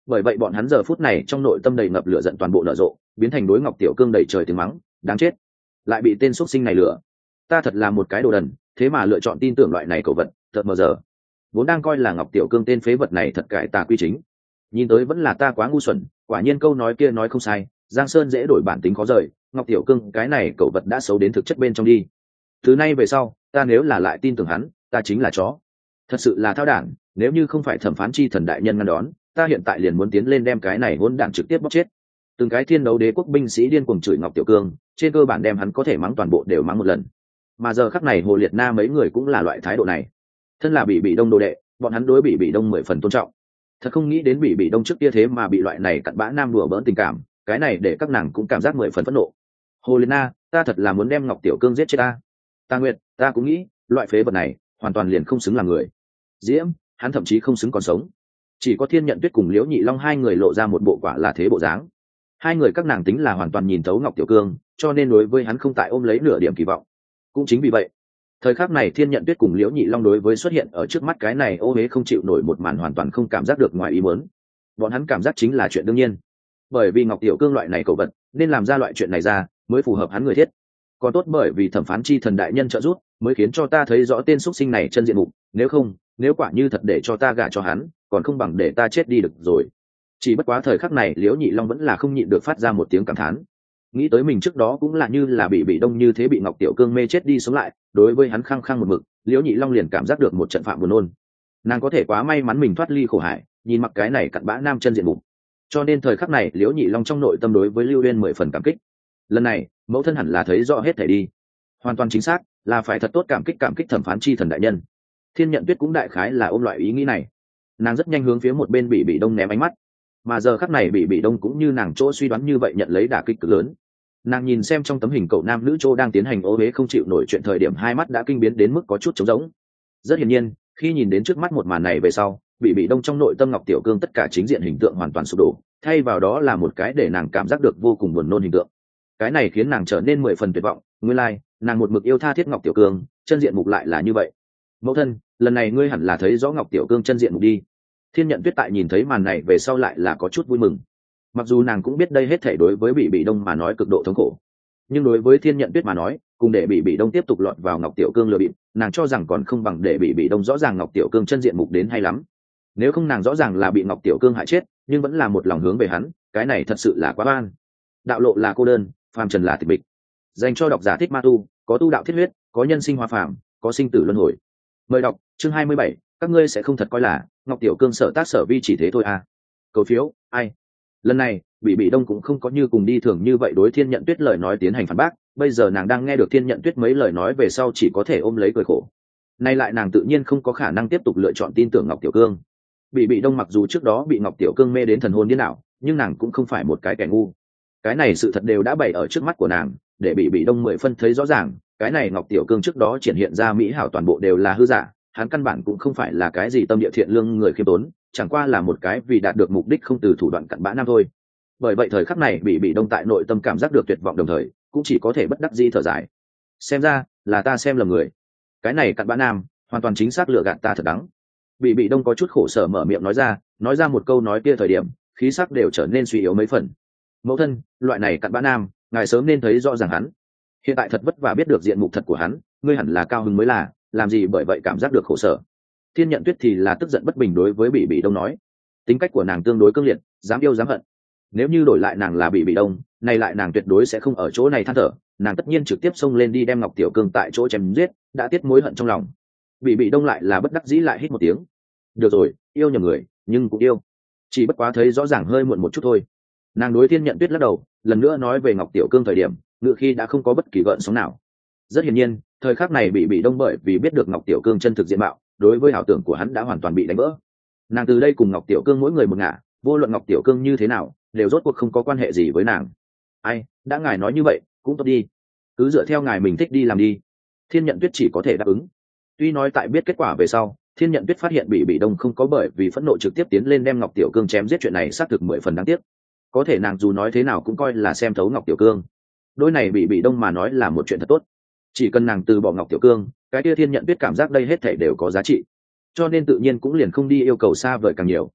Bởi vậy bọn hắn giờ phút này trong nội tâm đầy ngập lửa giận toàn bộ nở rộ, biến thành đối Ngọc Tiểu Cương đầy trời tiếng mắng, đáng chết, lại bị tên xuất sinh này lừa. Ta thật là một cái đồ đần, thế mà lựa chọn tin tưởng loại này cầu vật, thật mờ giờ. Vốn đang coi là Ngọc Tiểu Cương tên phế vật này thật cải tà quy chính, nhìn tới vẫn là ta quá ngu xuẩn, quả nhiên câu nói kia nói không sai, Giang Sơn dễ đổi bản tính khó rời, Ngọc Tiểu Cương cái này cầu vật đã xấu đến thực chất bên trong đi. Từ nay về sau, ta nếu là lại tin tưởng hắn, ta chính là chó. Thật sự là thao đản, nếu như không phải thẩm phán chi thần đại nhân ngăn đón, ta hiện tại liền muốn tiến lên đem cái này hỗn đản trực tiếp bóc chết. Từng cái thiên đấu đế quốc binh sĩ điên cuồng chửi Ngọc Tiểu Cương, trên cơ bản đem hắn có thể mắng toàn bộ đều mắng một lần. Mà giờ khắc này Hồ Liệt Na mấy người cũng là loại thái độ này. Thân là bị bị đông đồ đệ, bọn hắn đối bị bị đông mười phần tôn trọng. Thật không nghĩ đến bị bị đông trước kia thế mà bị loại này cặn bã nam đùa bỡn tình cảm, cái này để các nàng cũng cảm giác mười phần phẫn nộ. Hồ Liệt Na, ta thật là muốn đem Ngọc Tiểu Cương giết chết ta. Ta Nguyệt, ta cũng nghĩ, loại phế vật này hoàn toàn liền không xứng làm người. Diễm, hắn thậm chí không xứng còn sống. Chỉ có Thiên Nhận Tuyết cùng Liễu Nhị Long hai người lộ ra một bộ quả là thế bộ dáng. Hai người các nàng tính là hoàn toàn nhìn thấu Ngọc Tiểu Cương, cho nên đối với hắn không tại ôm lấy nửa điểm kỳ vọng. Cũng chính vì vậy, thời khắc này Thiên Nhận Tuyết cùng Liễu Nhị Long đối với xuất hiện ở trước mắt cái này ô hế không chịu nổi một màn hoàn toàn không cảm giác được ngoài ý muốn. Bọn hắn cảm giác chính là chuyện đương nhiên, bởi vì Ngọc Tiểu Cương loại này cầu vật nên làm ra loại chuyện này ra mới phù hợp hắn người thiết. Còn tốt bởi vì thẩm phán chi thần đại nhân trợ giúp mới khiến cho ta thấy rõ tên xuất sinh này chân diện mục, nếu không, nếu quả như thật để cho ta gả cho hắn, còn không bằng để ta chết đi được rồi. Chỉ bất quá thời khắc này Liễu Nhị Long vẫn là không nhịn được phát ra một tiếng cảm thán, nghĩ tới mình trước đó cũng là như là bị bị đông như thế bị Ngọc Tiểu Cương mê chết đi sống lại, đối với hắn khăng khăng một mực, Liễu Nhị Long liền cảm giác được một trận phạm buồn nôn. Nàng có thể quá may mắn mình thoát ly khổ hải, nhìn mặc cái này cặn bã nam chân diện mục, cho nên thời khắc này Liễu Nhị Long trong nội tâm đối với Lưu Uyên mười phần cảm kích. Lần này mẫu thân hẳn là thấy rõ hết thảy đi, hoàn toàn chính xác là phải thật tốt cảm kích cảm kích thẩm phán chi thần đại nhân. Thiên Nhận Tuyết cũng đại khái là ôm loại ý nghĩ này, nàng rất nhanh hướng phía một bên bị bị đông ném ánh mắt, mà giờ khắc này bị bị đông cũng như nàng chỗ suy đoán như vậy nhận lấy đả kích cực lớn. Nàng nhìn xem trong tấm hình cậu nam nữ chỗ đang tiến hành ô uế không chịu nổi chuyện thời điểm, hai mắt đã kinh biến đến mức có chút trống rỗng. Rất hiển nhiên khi nhìn đến trước mắt một màn này về sau, bị bị đông trong nội tâm Ngọc Tiểu Cương tất cả chính diện hình tượng hoàn toàn sụp đổ, thay vào đó là một cái để nàng cảm giác được vô cùng buồn nôn hình tượng. Cái này khiến nàng trở nên mười phần tuyệt vọng. Nguyên lai like, nàng một mực yêu tha thiết Ngọc Tiểu Cương, chân diện mục lại là như vậy. Mẫu thân, lần này ngươi hẳn là thấy rõ Ngọc Tiểu Cương chân diện mục đi. Thiên Nhận Tuyết tại nhìn thấy màn này về sau lại là có chút vui mừng. Mặc dù nàng cũng biết đây hết thảy đối với bị bị đông mà nói cực độ thống khổ, nhưng đối với Thiên Nhận Tuyết mà nói, cùng để bị bị đông tiếp tục lọt vào Ngọc Tiểu Cương lừa bịp, nàng cho rằng còn không bằng để bị bị đông rõ ràng Ngọc Tiểu Cương chân diện mục đến hay lắm. Nếu không nàng rõ ràng là bị Ngọc Tiểu Cương hại chết, nhưng vẫn là một lòng hướng về hắn, cái này thật sự là quá ban. Đạo lộ là cô đơn, phàm trần là tịch mịch. Dành cho độc giả thích ma tu, có tu đạo thiết huyết, có nhân sinh hoa phàm, có sinh tử luân hồi. Mời đọc chương hai mươi bảy, các ngươi sẽ không thật coi là Ngọc Tiểu Cương sở tác sở vi chỉ thế thôi à? Cầu phiếu, ai? Lần này bị bị đông cũng không có như cùng đi thường như vậy đối Thiên Nhận Tuyết lời nói tiến hành phản bác, bây giờ nàng đang nghe được Thiên Nhận Tuyết mấy lời nói về sau chỉ có thể ôm lấy cười khổ. Nay lại nàng tự nhiên không có khả năng tiếp tục lựa chọn tin tưởng Ngọc Tiểu Cương. Bị bị đông mặc dù trước đó bị Ngọc Tiểu Cương mê đến thần hồn điên đảo, nhưng nàng cũng không phải một cái kẻ ngu. Cái này sự thật đều đã bày ở trước mắt của nàng, để bị bị đông mười phân thấy rõ ràng, cái này Ngọc Tiểu Cương trước đó triển hiện ra mỹ hảo toàn bộ đều là hư giả, hắn căn bản cũng không phải là cái gì tâm địa thiện lương người khiêm tốn, chẳng qua là một cái vì đạt được mục đích không từ thủ đoạn cặn bã nam thôi. Bởi vậy thời khắc này bị bị đông tại nội tâm cảm giác được tuyệt vọng, đồng thời cũng chỉ có thể bất đắc dĩ thở dài. Xem ra là ta xem lầm người, cái này cặn bã nam hoàn toàn chính xác lừa gạt ta thật đắng. Bị bị đông có chút khổ sở mở miệng nói ra, nói ra một câu nói kia thời điểm, khí sắc đều trở nên suy yếu mấy phần. Mẫu thân, loại này cặn bã nam, ngài sớm nên thấy rõ ràng hắn. Hiện tại thật vất vả biết được diện mục thật của hắn, ngươi hẳn là cao hứng mới là, làm gì bởi vậy cảm giác được khổ sở. Thiên Nhận Tuyết thì là tức giận bất bình đối với bị bị đông nói, tính cách của nàng tương đối cương liệt, dám yêu dám hận. Nếu như đổi lại nàng là bị bị đông, nay lại nàng tuyệt đối sẽ không ở chỗ này than thở, nàng tất nhiên trực tiếp xông lên đi đem Ngọc Tiểu Cương tại chỗ chém giết, đã tiết mối hận trong lòng. Bị bị đông lại là bất đắc dĩ lại hít một tiếng. Được rồi, yêu nhầm người, nhưng cũng yêu. Chỉ bất quá thấy rõ ràng hơi muộn một chút thôi. Nàng đối Thiên Nhận Tuyết lắc đầu, lần nữa nói về Ngọc Tiểu Cương thời điểm, ngự khi đã không có bất kỳ gợn sóng nào. Rất hiển nhiên, thời khắc này bị bị đông bởi vì biết được Ngọc Tiểu Cương chân thực diện mạo, đối với ảo tưởng của hắn đã hoàn toàn bị đánh vỡ. Nàng từ đây cùng Ngọc Tiểu Cương mỗi người một ngả, vô luận Ngọc Tiểu Cương như thế nào, đều rốt cuộc không có quan hệ gì với nàng. Ai, đã ngài nói như vậy, cũng tốt đi, cứ dựa theo ngài mình thích đi làm đi. Thiên Nhận Tuyết chỉ có thể đáp ứng. Tuy nói tại biết kết quả về sau, Thiên Nhận Tuyết phát hiện bị bị đông không có bởi vì phẫn nộ trực tiếp tiến lên đem Ngọc Tiểu Cương chém giết chuyện này xác thực mười phần đáng tiếc. Có thể nàng dù nói thế nào cũng coi là xem thấu Ngọc Tiểu Cương. Đôi này bị bị đông mà nói là một chuyện thật tốt. Chỉ cần nàng từ bỏ Ngọc Tiểu Cương, cái kia Thiên Nhận Tuyết cảm giác đây hết thảy đều có giá trị, cho nên tự nhiên cũng liền không đi yêu cầu xa vời càng nhiều.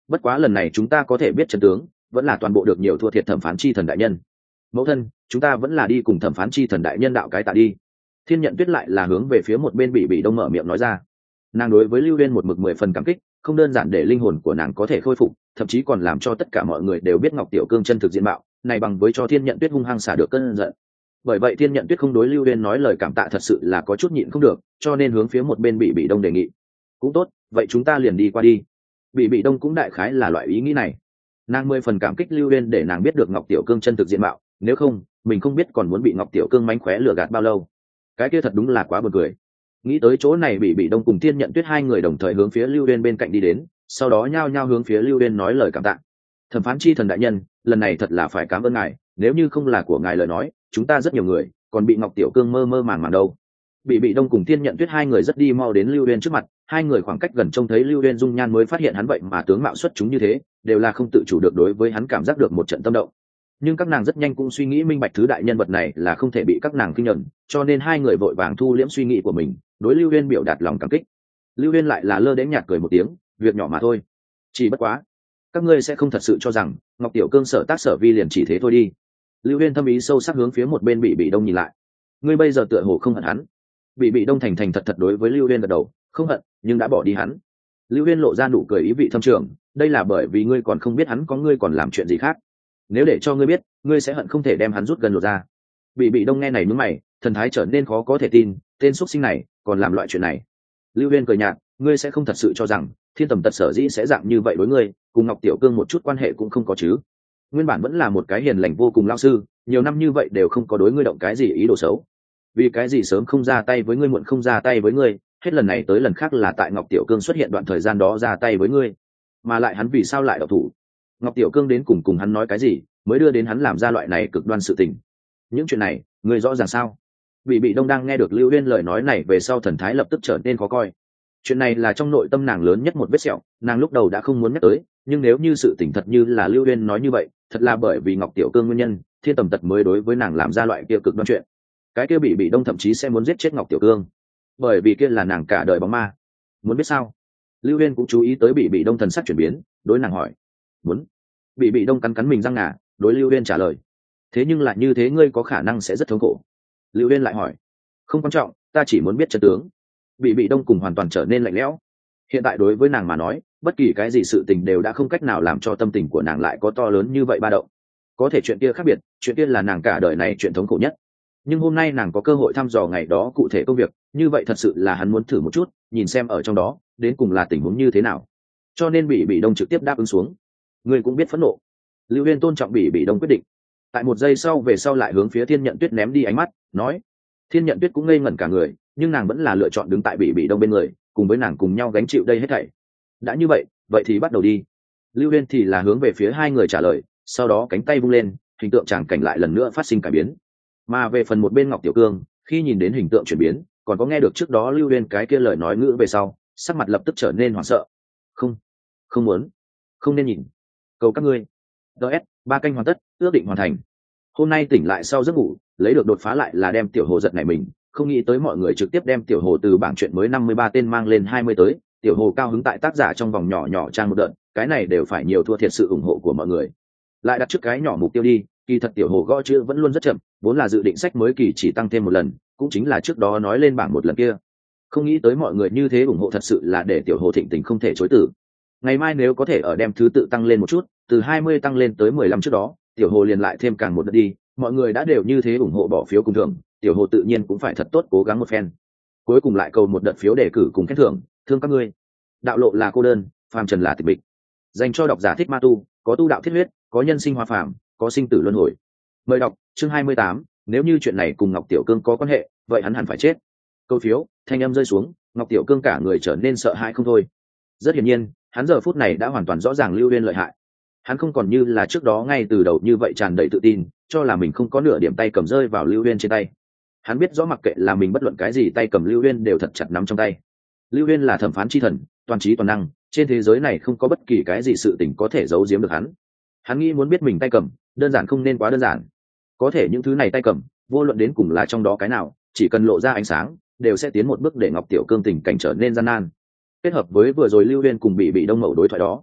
bất quá lần này chúng ta có thể biết chân tướng, vẫn là toàn bộ được nhiều thua thiệt thẩm phán chi thần đại nhân. Mẫu thân, chúng ta vẫn là đi cùng thẩm phán chi thần đại nhân đạo cái tạ đi. Thiên Nhận Tuyết lại là hướng về phía một bên Bị Bị Đông mở miệng nói ra. Nàng đối với Lưu Uyên một mực mười phần cảm kích, không đơn giản để linh hồn của nàng có thể khôi phục, thậm chí còn làm cho tất cả mọi người đều biết Ngọc Tiểu Cương chân thực diện mạo, này bằng với cho Thiên Nhận Tuyết hung hăng xả được cơn giận. Bởi vậy Thiên Nhận Tuyết không đối Lưu Uyên nói lời cảm tạ thật sự là có chút nhịn không được, cho nên hướng phía một bên Bị Bị Đông đề nghị. Cũng tốt, vậy chúng ta liền đi qua đi. Bị Bị Đông cũng đại khái là loại ý nghĩ này. Nàng mười phần cảm kích Lưu Uyên để nàng biết được Ngọc Tiểu Cương chân thực diện mạo, nếu không, mình không biết còn muốn bị Ngọc Tiểu Cương mánh khóe lừa gạt bao lâu. Cái kia thật đúng là quá buồn cười. Nghĩ tới chỗ này, Bị Bị Đông cùng Thiên Nhận Tuyết hai người đồng thời hướng phía Lưu Uyên bên cạnh đi đến, sau đó nhao nhao hướng phía Lưu Uyên nói lời cảm tạ. Thẩm phán chi thần đại nhân, lần này thật là phải cảm ơn ngài, nếu như không là của ngài lời nói, chúng ta rất nhiều người còn bị Ngọc Tiểu Cương mơ mơ màng màng đâu. Bị Bị Đông cùng Thiên Nhận Tuyết hai người rất đi mau đến Lưu Uyên trước mặt, hai người khoảng cách gần trông thấy Lưu Uyên dung nhan mới phát hiện hắn vậy mà tướng mạo xuất chúng như thế, đều là không tự chủ được đối với hắn cảm giác được một trận tâm động. Nhưng các nàng rất nhanh cũng suy nghĩ minh bạch thứ đại nhân vật này là không thể bị các nàng kinh nhận, cho nên hai người vội vàng thu liễm suy nghĩ của mình, đối Lưu Uyên biểu đạt lòng cảm kích. Lưu Uyên lại là lơ đễnh nhạt cười một tiếng, việc nhỏ mà thôi, chỉ bất quá các ngươi sẽ không thật sự cho rằng Ngọc Tiểu Cương sở tác sở vi liền chỉ thế thôi đi. Lưu Uyên thâm ý sâu sắc hướng phía một bên Bị Bị Đông nhìn lại. Ngươi bây giờ tựa hồ không hận hắn. Bị Bị Đông thành thành thật thật đối với Lưu Uyên gật đầu, không hận, nhưng đã bỏ đi hắn. Lưu Uyên lộ ra nụ cười ý vị thâm trường, đây là bởi vì ngươi còn không biết hắn có ngươi còn làm chuyện gì khác. Nếu để cho ngươi biết, ngươi sẽ hận không thể đem hắn rút gần lột ra. Bị Bị Đông nghe này nhướng mày, thần thái trở nên khó có thể tin, tên xuất sinh này còn làm loại chuyện này. Lưu Uyên cười nhạt, ngươi sẽ không thật sự cho rằng Thiên Tầm Tật sở dĩ sẽ dạng như vậy đối ngươi, cùng Ngọc Tiểu Cương một chút quan hệ cũng không có chứ? Nguyên bản vẫn là một cái hiền lành vô cùng lão sư, nhiều năm như vậy đều không có đối ngươi động cái gì ý đồ xấu. Vì cái gì sớm không ra tay với ngươi, muộn không ra tay với ngươi, hết lần này tới lần khác là tại Ngọc Tiểu Cương xuất hiện đoạn thời gian đó ra tay với ngươi. Mà lại hắn vì sao lại độc thủ? Ngọc Tiểu Cương đến cùng cùng hắn nói cái gì, mới đưa đến hắn làm ra loại này cực đoan sự tình? Những chuyện này, ngươi rõ ràng sao? Bị Bị Đông đang nghe được Lưu Uyên lời nói này về sau thần thái lập tức trở nên khó coi. Chuyện này là trong nội tâm nàng lớn nhất một vết sẹo, nàng lúc đầu đã không muốn nhắc tới, nhưng nếu như sự tình thật như là Lưu Uyên nói như vậy, thật là bởi vì Ngọc Tiểu Cương nguyên nhân, Thiên Tầm Tật mới đối với nàng làm ra loại kia cực đoan chuyện. Cái kia Bị Bị Đông thậm chí sẽ muốn giết chết Ngọc Tiểu Cương, bởi vì kia là nàng cả đời bóng ma. Muốn biết sao? Lưu Uyên cũng chú ý tới Bị Bị Đông thần sắc chuyển biến, đối nàng hỏi. Muốn. Bị Bị Đông cắn cắn mình răng ngà, đối Lưu Uyên trả lời. Thế nhưng lại như thế ngươi có khả năng sẽ rất thống khổ. Lưu Uyên lại hỏi. Không quan trọng, ta chỉ muốn biết chân tướng. Bị Bị Đông cùng hoàn toàn trở nên lạnh lẽo. Hiện tại đối với nàng mà nói, bất kỳ cái gì sự tình đều đã không cách nào làm cho tâm tình của nàng lại có to lớn như vậy ba động. Có thể chuyện kia khác biệt, chuyện kia là nàng cả đời này chuyện thống khổ nhất. Nhưng hôm nay nàng có cơ hội thăm dò ngày đó cụ thể công việc, như vậy thật sự là hắn muốn thử một chút, nhìn xem ở trong đó đến cùng là tình huống như thế nào. Cho nên Bị Bị Đông trực tiếp đáp ứng xuống. Ngươi cũng biết phẫn nộ. Lưu Uyên tôn trọng Bị Bị Đông quyết định. Tại một giây sau về sau lại hướng phía Thiên Nhận Tuyết ném đi ánh mắt, nói. Thiên Nhận Tuyết cũng ngây ngẩn cả người, nhưng nàng vẫn là lựa chọn đứng tại Bị Bị Đông bên người, cùng với nàng cùng nhau gánh chịu đây hết thảy. Đã như vậy, vậy thì bắt đầu đi. Lưu Uyên thì là hướng về phía hai người trả lời, sau đó cánh tay vung lên, hình tượng tràng cảnh lại lần nữa phát sinh cải biến. Mà về phần một bên Ngọc Tiểu Cương, khi nhìn đến hình tượng chuyển biến, còn có nghe được trước đó Lưu Uyên cái kia lời nói ngữ về sau, sắc mặt lập tức trở nên hoảng sợ. Không, không muốn, không nên nhìn. Cầu các ngươi. ds ba canh hoàn tất, ước định hoàn thành. Hôm nay tỉnh lại sau giấc ngủ, lấy được đột phá lại là đem Tiểu Hồ giật nảy mình, không nghĩ tới mọi người trực tiếp đem Tiểu Hồ từ bảng truyện mới năm mươi ba tên mang lên hai mươi tới. Tiểu Hồ cao hứng tại tác giả trong vòng nhỏ nhỏ trang một đợt, cái này đều phải nhiều thua thiệt sự ủng hộ của mọi người. Lại đặt trước cái nhỏ mục tiêu đi, kỳ thật Tiểu Hồ gõ chữ vẫn luôn rất chậm, vốn là dự định sách mới kỳ chỉ tăng thêm một lần, cũng chính là trước đó nói lên bảng một lần kia. Không nghĩ tới mọi người như thế ủng hộ thật sự là để Tiểu Hồ thịnh tình không thể chối từ. Ngày mai nếu có thể ở đem thứ tự tăng lên một chút, từ hai mươi tăng lên tới mười lăm trước đó, Tiểu Hồ liền lại thêm càng một đợt đi, mọi người đã đều như thế ủng hộ bỏ phiếu cùng thưởng, Tiểu Hồ tự nhiên cũng phải thật tốt cố gắng một phen. Cuối cùng lại cầu một đợt phiếu đề cử cùng khen thưởng, thương các ngươi. Đạo lộ là cô đơn, phàm trần là tịch mịch. Dành cho độc giả thích ma tu, có tu đạo thiết huyết, có nhân sinh hoa phàm, có sinh tử luân hồi. Mời đọc chương hai mươi tám, nếu như chuyện này cùng Ngọc Tiểu Cương có quan hệ, vậy hắn hẳn phải chết. Câu phiếu, thanh âm rơi xuống, Ngọc Tiểu Cương cả người trở nên sợ hãi không thôi. Rất hiển nhiên, hắn giờ phút này đã hoàn toàn rõ ràng Lưu Uyên lợi hại. Hắn không còn như là trước đó ngay từ đầu như vậy tràn đầy tự tin, cho là mình không có nửa điểm tay cầm rơi vào Lưu Uyên trên tay. Hắn biết rõ mặc kệ là mình bất luận cái gì tay cầm Lưu Uyên đều thật chặt nắm trong tay. Lưu Uyên là thẩm phán chi thần, toàn trí toàn năng, trên thế giới này không có bất kỳ cái gì sự tình có thể giấu giếm được hắn. Hắn nghĩ muốn biết mình tay cầm, đơn giản không nên quá đơn giản. Có thể những thứ này tay cầm, vô luận đến cùng là trong đó cái nào, chỉ cần lộ ra ánh sáng, đều sẽ tiến một bước để Ngọc Tiểu Cương tình cảnh trở nên gian nan. Kết hợp với vừa rồi Lưu Uyên cùng bị bị Đông Mậu đối thoại đó,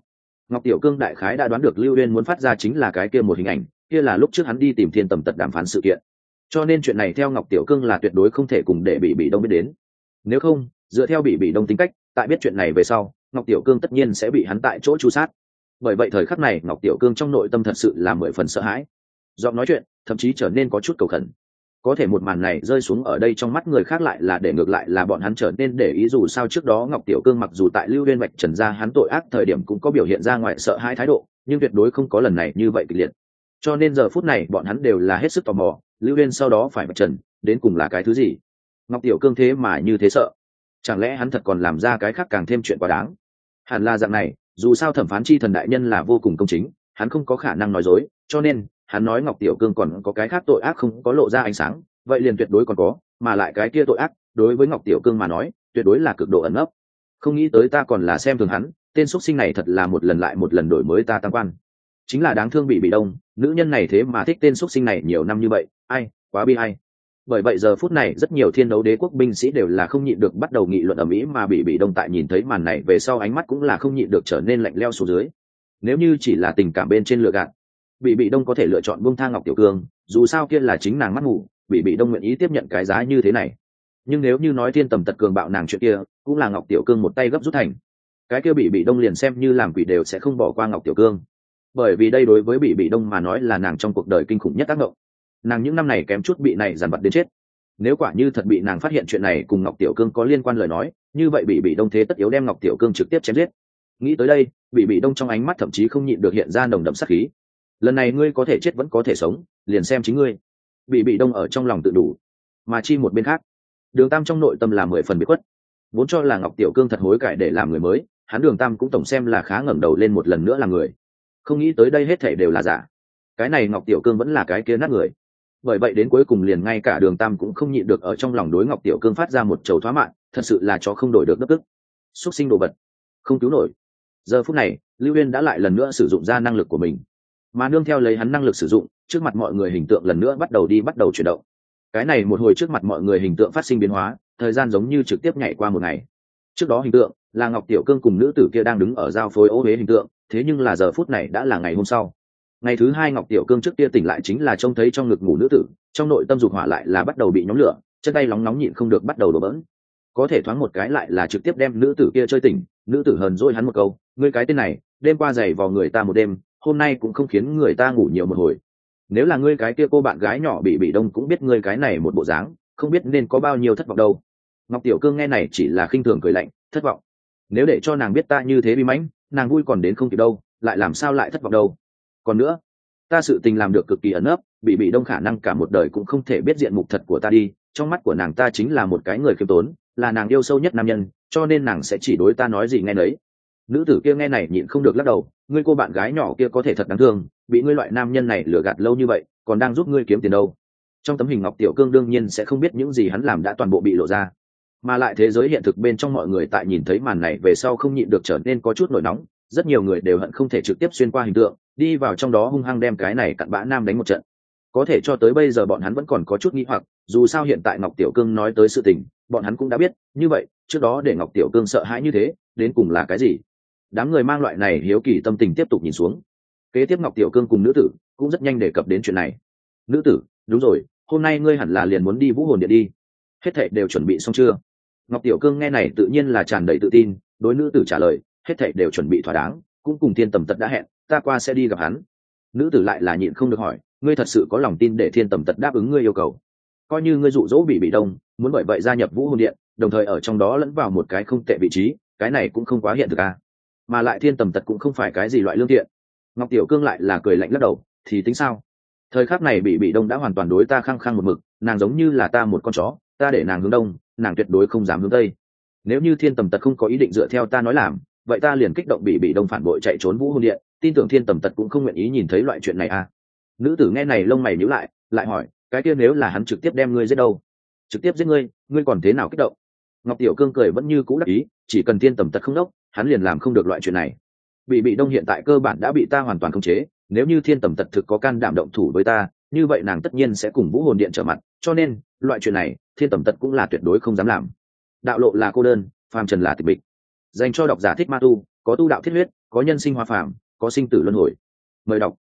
Ngọc Tiểu Cương đại khái đã đoán được Lưu Uyên muốn phát ra chính là cái kia một hình ảnh, kia là lúc trước hắn đi tìm Thiên Tầm Tật đàm phán sự kiện. Cho nên chuyện này theo Ngọc Tiểu Cương là tuyệt đối không thể cùng để bị bị đông biết đến. Nếu không, dựa theo bị bị đông tính cách, tại biết chuyện này về sau, Ngọc Tiểu Cương tất nhiên sẽ bị hắn tại chỗ tru sát. Bởi vậy thời khắc này Ngọc Tiểu Cương trong nội tâm thật sự là mười phần sợ hãi. Giọng nói chuyện, thậm chí trở nên có chút cầu khẩn. Có thể một màn này rơi xuống ở đây trong mắt người khác lại là để ngược lại là bọn hắn trở nên để ý, dù sao trước đó Ngọc Tiểu Cương mặc dù tại Lưu Uyên vạch trần ra hắn tội ác thời điểm cũng có biểu hiện ra ngoài sợ hãi thái độ, nhưng tuyệt đối không có lần này như vậy kịch liệt. Cho nên giờ phút này bọn hắn đều là hết sức tò mò, Lưu Uyên sau đó phải vạch trần, đến cùng là cái thứ gì? Ngọc Tiểu Cương thế mà như thế sợ, chẳng lẽ hắn thật còn làm ra cái khác càng thêm chuyện quá đáng? Hẳn là dạng này, dù sao thẩm phán chi thần đại nhân là vô cùng công chính, hắn không có khả năng nói dối, cho nên hắn nói Ngọc Tiểu Cương còn có cái khác tội ác không có lộ ra ánh sáng, vậy liền tuyệt đối còn có, mà lại cái kia tội ác đối với Ngọc Tiểu Cương mà nói tuyệt đối là cực độ ẩn ấp. Không nghĩ tới ta còn là xem thường hắn, tên xuất sinh này thật là một lần lại một lần đổi mới ta tăng quan. Chính là đáng thương bị bị đông, nữ nhân này thế mà thích tên xuất sinh này nhiều năm như vậy, ai, quá bi ai. Bởi vậy giờ phút này rất nhiều thiên đấu đế quốc binh sĩ đều là không nhịn được bắt đầu nghị luận ầm ĩ, mà bị bị đông tại nhìn thấy màn này về sau ánh mắt cũng là không nhịn được trở nên lạnh lẽo xuống dưới. Nếu như chỉ là tình cảm bên trên lựa gạt, bị bị đông có thể lựa chọn buông tha Ngọc Tiểu Cương, dù sao kia là chính nàng mắt ngủ, bị bị đông nguyện ý tiếp nhận cái giá như thế này. Nhưng nếu như nói Thiên Tầm Tật cường bạo nàng chuyện kia cũng là Ngọc Tiểu Cương một tay gấp rút thành, cái kia bị bị đông liền xem như làm quỷ đều sẽ không bỏ qua Ngọc Tiểu Cương, bởi vì đây đối với bị bị đông mà nói là nàng trong cuộc đời kinh khủng nhất tác động. Nàng những năm này kém chút bị này dằn vặt đến chết, nếu quả như thật bị nàng phát hiện chuyện này cùng Ngọc Tiểu Cương có liên quan lời nói, như vậy bị bị đông thế tất yếu đem Ngọc Tiểu Cương trực tiếp chém giết. Nghĩ tới đây, bị bị đông trong ánh mắt thậm chí không nhịn được hiện ra nồng đậm sát khí. Lần này ngươi có thể chết vẫn có thể sống, liền xem chính ngươi. Bị bị đông ở trong lòng tự đủ. Mà chi một bên khác, Đường Tam trong nội tâm là mười phần biệt khuất, vốn cho là Ngọc Tiểu Cương thật hối cải để làm người mới, hắn Đường Tam cũng tổng xem là khá ngẩng đầu lên một lần nữa là người. Không nghĩ tới đây hết thảy đều là giả. Cái này Ngọc Tiểu Cương vẫn là cái kia nát người. Bởi vậy đến cuối cùng liền ngay cả Đường Tam cũng không nhịn được ở trong lòng đối Ngọc Tiểu Cương phát ra một trầu thoá mạn, thật sự là chó không đổi được đất tức. Xuất sinh đồ vật, không cứu nổi. Giờ phút này, Lưu Uyên đã lại lần nữa sử dụng ra năng lực của mình, mà nương theo lấy hắn năng lực sử dụng, trước mặt mọi người hình tượng lần nữa bắt đầu đi bắt đầu chuyển động. Cái này một hồi trước mặt mọi người hình tượng phát sinh biến hóa, thời gian giống như trực tiếp nhảy qua một ngày. Trước đó hình tượng là Ngọc Tiểu Cương cùng nữ tử kia đang đứng ở giao phối ô huế hình tượng, thế nhưng là giờ phút này đã là ngày hôm sau. Ngày thứ hai Ngọc Tiểu Cương trước kia tỉnh lại chính là trông thấy trong ngực ngủ nữ tử, trong nội tâm dục hỏa lại là bắt đầu bị nhóm lửa, chân tay nóng nóng nhịn không được bắt đầu đổ bỡn. Có thể thoáng một cái lại là trực tiếp đem nữ tử kia chơi tỉnh, nữ tử hờn dỗi hắn một câu, ngươi cái tên này, đêm qua giày vò người ta một đêm, hôm nay cũng không khiến người ta ngủ nhiều một hồi. Nếu là ngươi cái kia cô bạn gái nhỏ bị bị đông cũng biết ngươi cái này một bộ dáng, không biết nên có bao nhiêu thất vọng đâu. Ngọc Tiểu Cương nghe này chỉ là khinh thường cười lạnh, thất vọng. Nếu để cho nàng biết ta như thế bi mãnh, nàng vui còn đến không kịp đâu, lại làm sao lại thất vọng đâu. Còn nữa, ta sự tình làm được cực kỳ ẩn ấp, bị bị đông khả năng cả một đời cũng không thể biết diện mục thật của ta đi, trong mắt của nàng ta chính là một cái người khiêm tốn, là nàng yêu sâu nhất nam nhân, cho nên nàng sẽ chỉ đối ta nói gì nghe nấy. Nữ tử kia nghe này nhịn không được lắc đầu, ngươi cô bạn gái nhỏ kia có thể thật đáng thương, bị ngươi loại nam nhân này lừa gạt lâu như vậy, còn đang giúp ngươi kiếm tiền đâu. Trong tấm hình Ngọc Tiểu Cương đương nhiên sẽ không biết những gì hắn làm đã toàn bộ bị lộ ra, mà lại thế giới hiện thực bên trong mọi người tại nhìn thấy màn này về sau không nhịn được trở nên có chút nổi nóng, rất nhiều người đều hận không thể trực tiếp xuyên qua hình tượng, đi vào trong đó hung hăng đem cái này cặn bã nam đánh một trận. Có thể cho tới bây giờ bọn hắn vẫn còn có chút nghi hoặc, dù sao hiện tại Ngọc Tiểu Cương nói tới sự tình, bọn hắn cũng đã biết, như vậy, trước đó để Ngọc Tiểu Cương sợ hãi như thế, đến cùng là cái gì? Đám người mang loại này hiếu kỳ tâm tình tiếp tục nhìn xuống. Kế tiếp Ngọc Tiểu Cương cùng nữ tử cũng rất nhanh đề cập đến chuyện này. Nữ tử, đúng rồi, hôm nay ngươi hẳn là liền muốn đi Vũ Hồn Điện đi. Hết thảy đều chuẩn bị xong chưa? Ngọc Tiểu Cương nghe này tự nhiên là tràn đầy tự tin, đối nữ tử trả lời, hết thảy đều chuẩn bị thỏa đáng, cũng cùng Thiên Tầm Tật đã hẹn, ta qua sẽ đi gặp hắn. Nữ tử lại là nhịn không được hỏi, ngươi thật sự có lòng tin để Thiên Tầm Tật đáp ứng ngươi yêu cầu? Coi như ngươi dụ dỗ bị bị đông, muốn bởi vậy gia nhập Vũ Hồn Điện, đồng thời ở trong đó lẫn vào một cái không tệ vị trí, cái này cũng không quá hiện thực à? Mà lại Thiên Tầm Tật cũng không phải cái gì loại lương thiện. Ngọc Tiểu Cương lại là cười lạnh lắc đầu, thì tính sao? Thời khắc này bị bị đông đã hoàn toàn đối ta khăng khăng một mực, nàng giống như là ta một con chó, ta để nàng hướng đông, nàng tuyệt đối không dám hướng tây. Nếu như Thiên Tầm Tật không có ý định dựa theo ta nói làm, vậy ta liền kích động bị bị đông phản bội chạy trốn Vũ Hồn Điện, tin tưởng Thiên Tầm Tật cũng không nguyện ý nhìn thấy loại chuyện này à? Nữ tử nghe này lông mày nhíu lại, lại hỏi, cái kia nếu là hắn trực tiếp đem ngươi giết đâu? Trực tiếp giết ngươi, ngươi còn thế nào kích động? Ngọc Tiểu Cương cười vẫn như cũ đắc ý, chỉ cần Thiên Tầm Tật không đốc, hắn liền làm không được loại chuyện này. Bị bị đông hiện tại cơ bản đã bị ta hoàn toàn khống chế, nếu như Thiên Tầm Tật thực có can đảm động thủ với ta, như vậy nàng tất nhiên sẽ cùng Vũ Hồn Điện trở mặt, cho nên loại chuyện này Thiên Tầm Tật cũng là tuyệt đối không dám làm. Đạo lộ là cô đơn, phàm trần là tịch mịch. dành cho độc giả thích ma tu, có tu đạo thiết huyết, có nhân sinh hoa phàm, có sinh tử luân hồi. Mời đọc.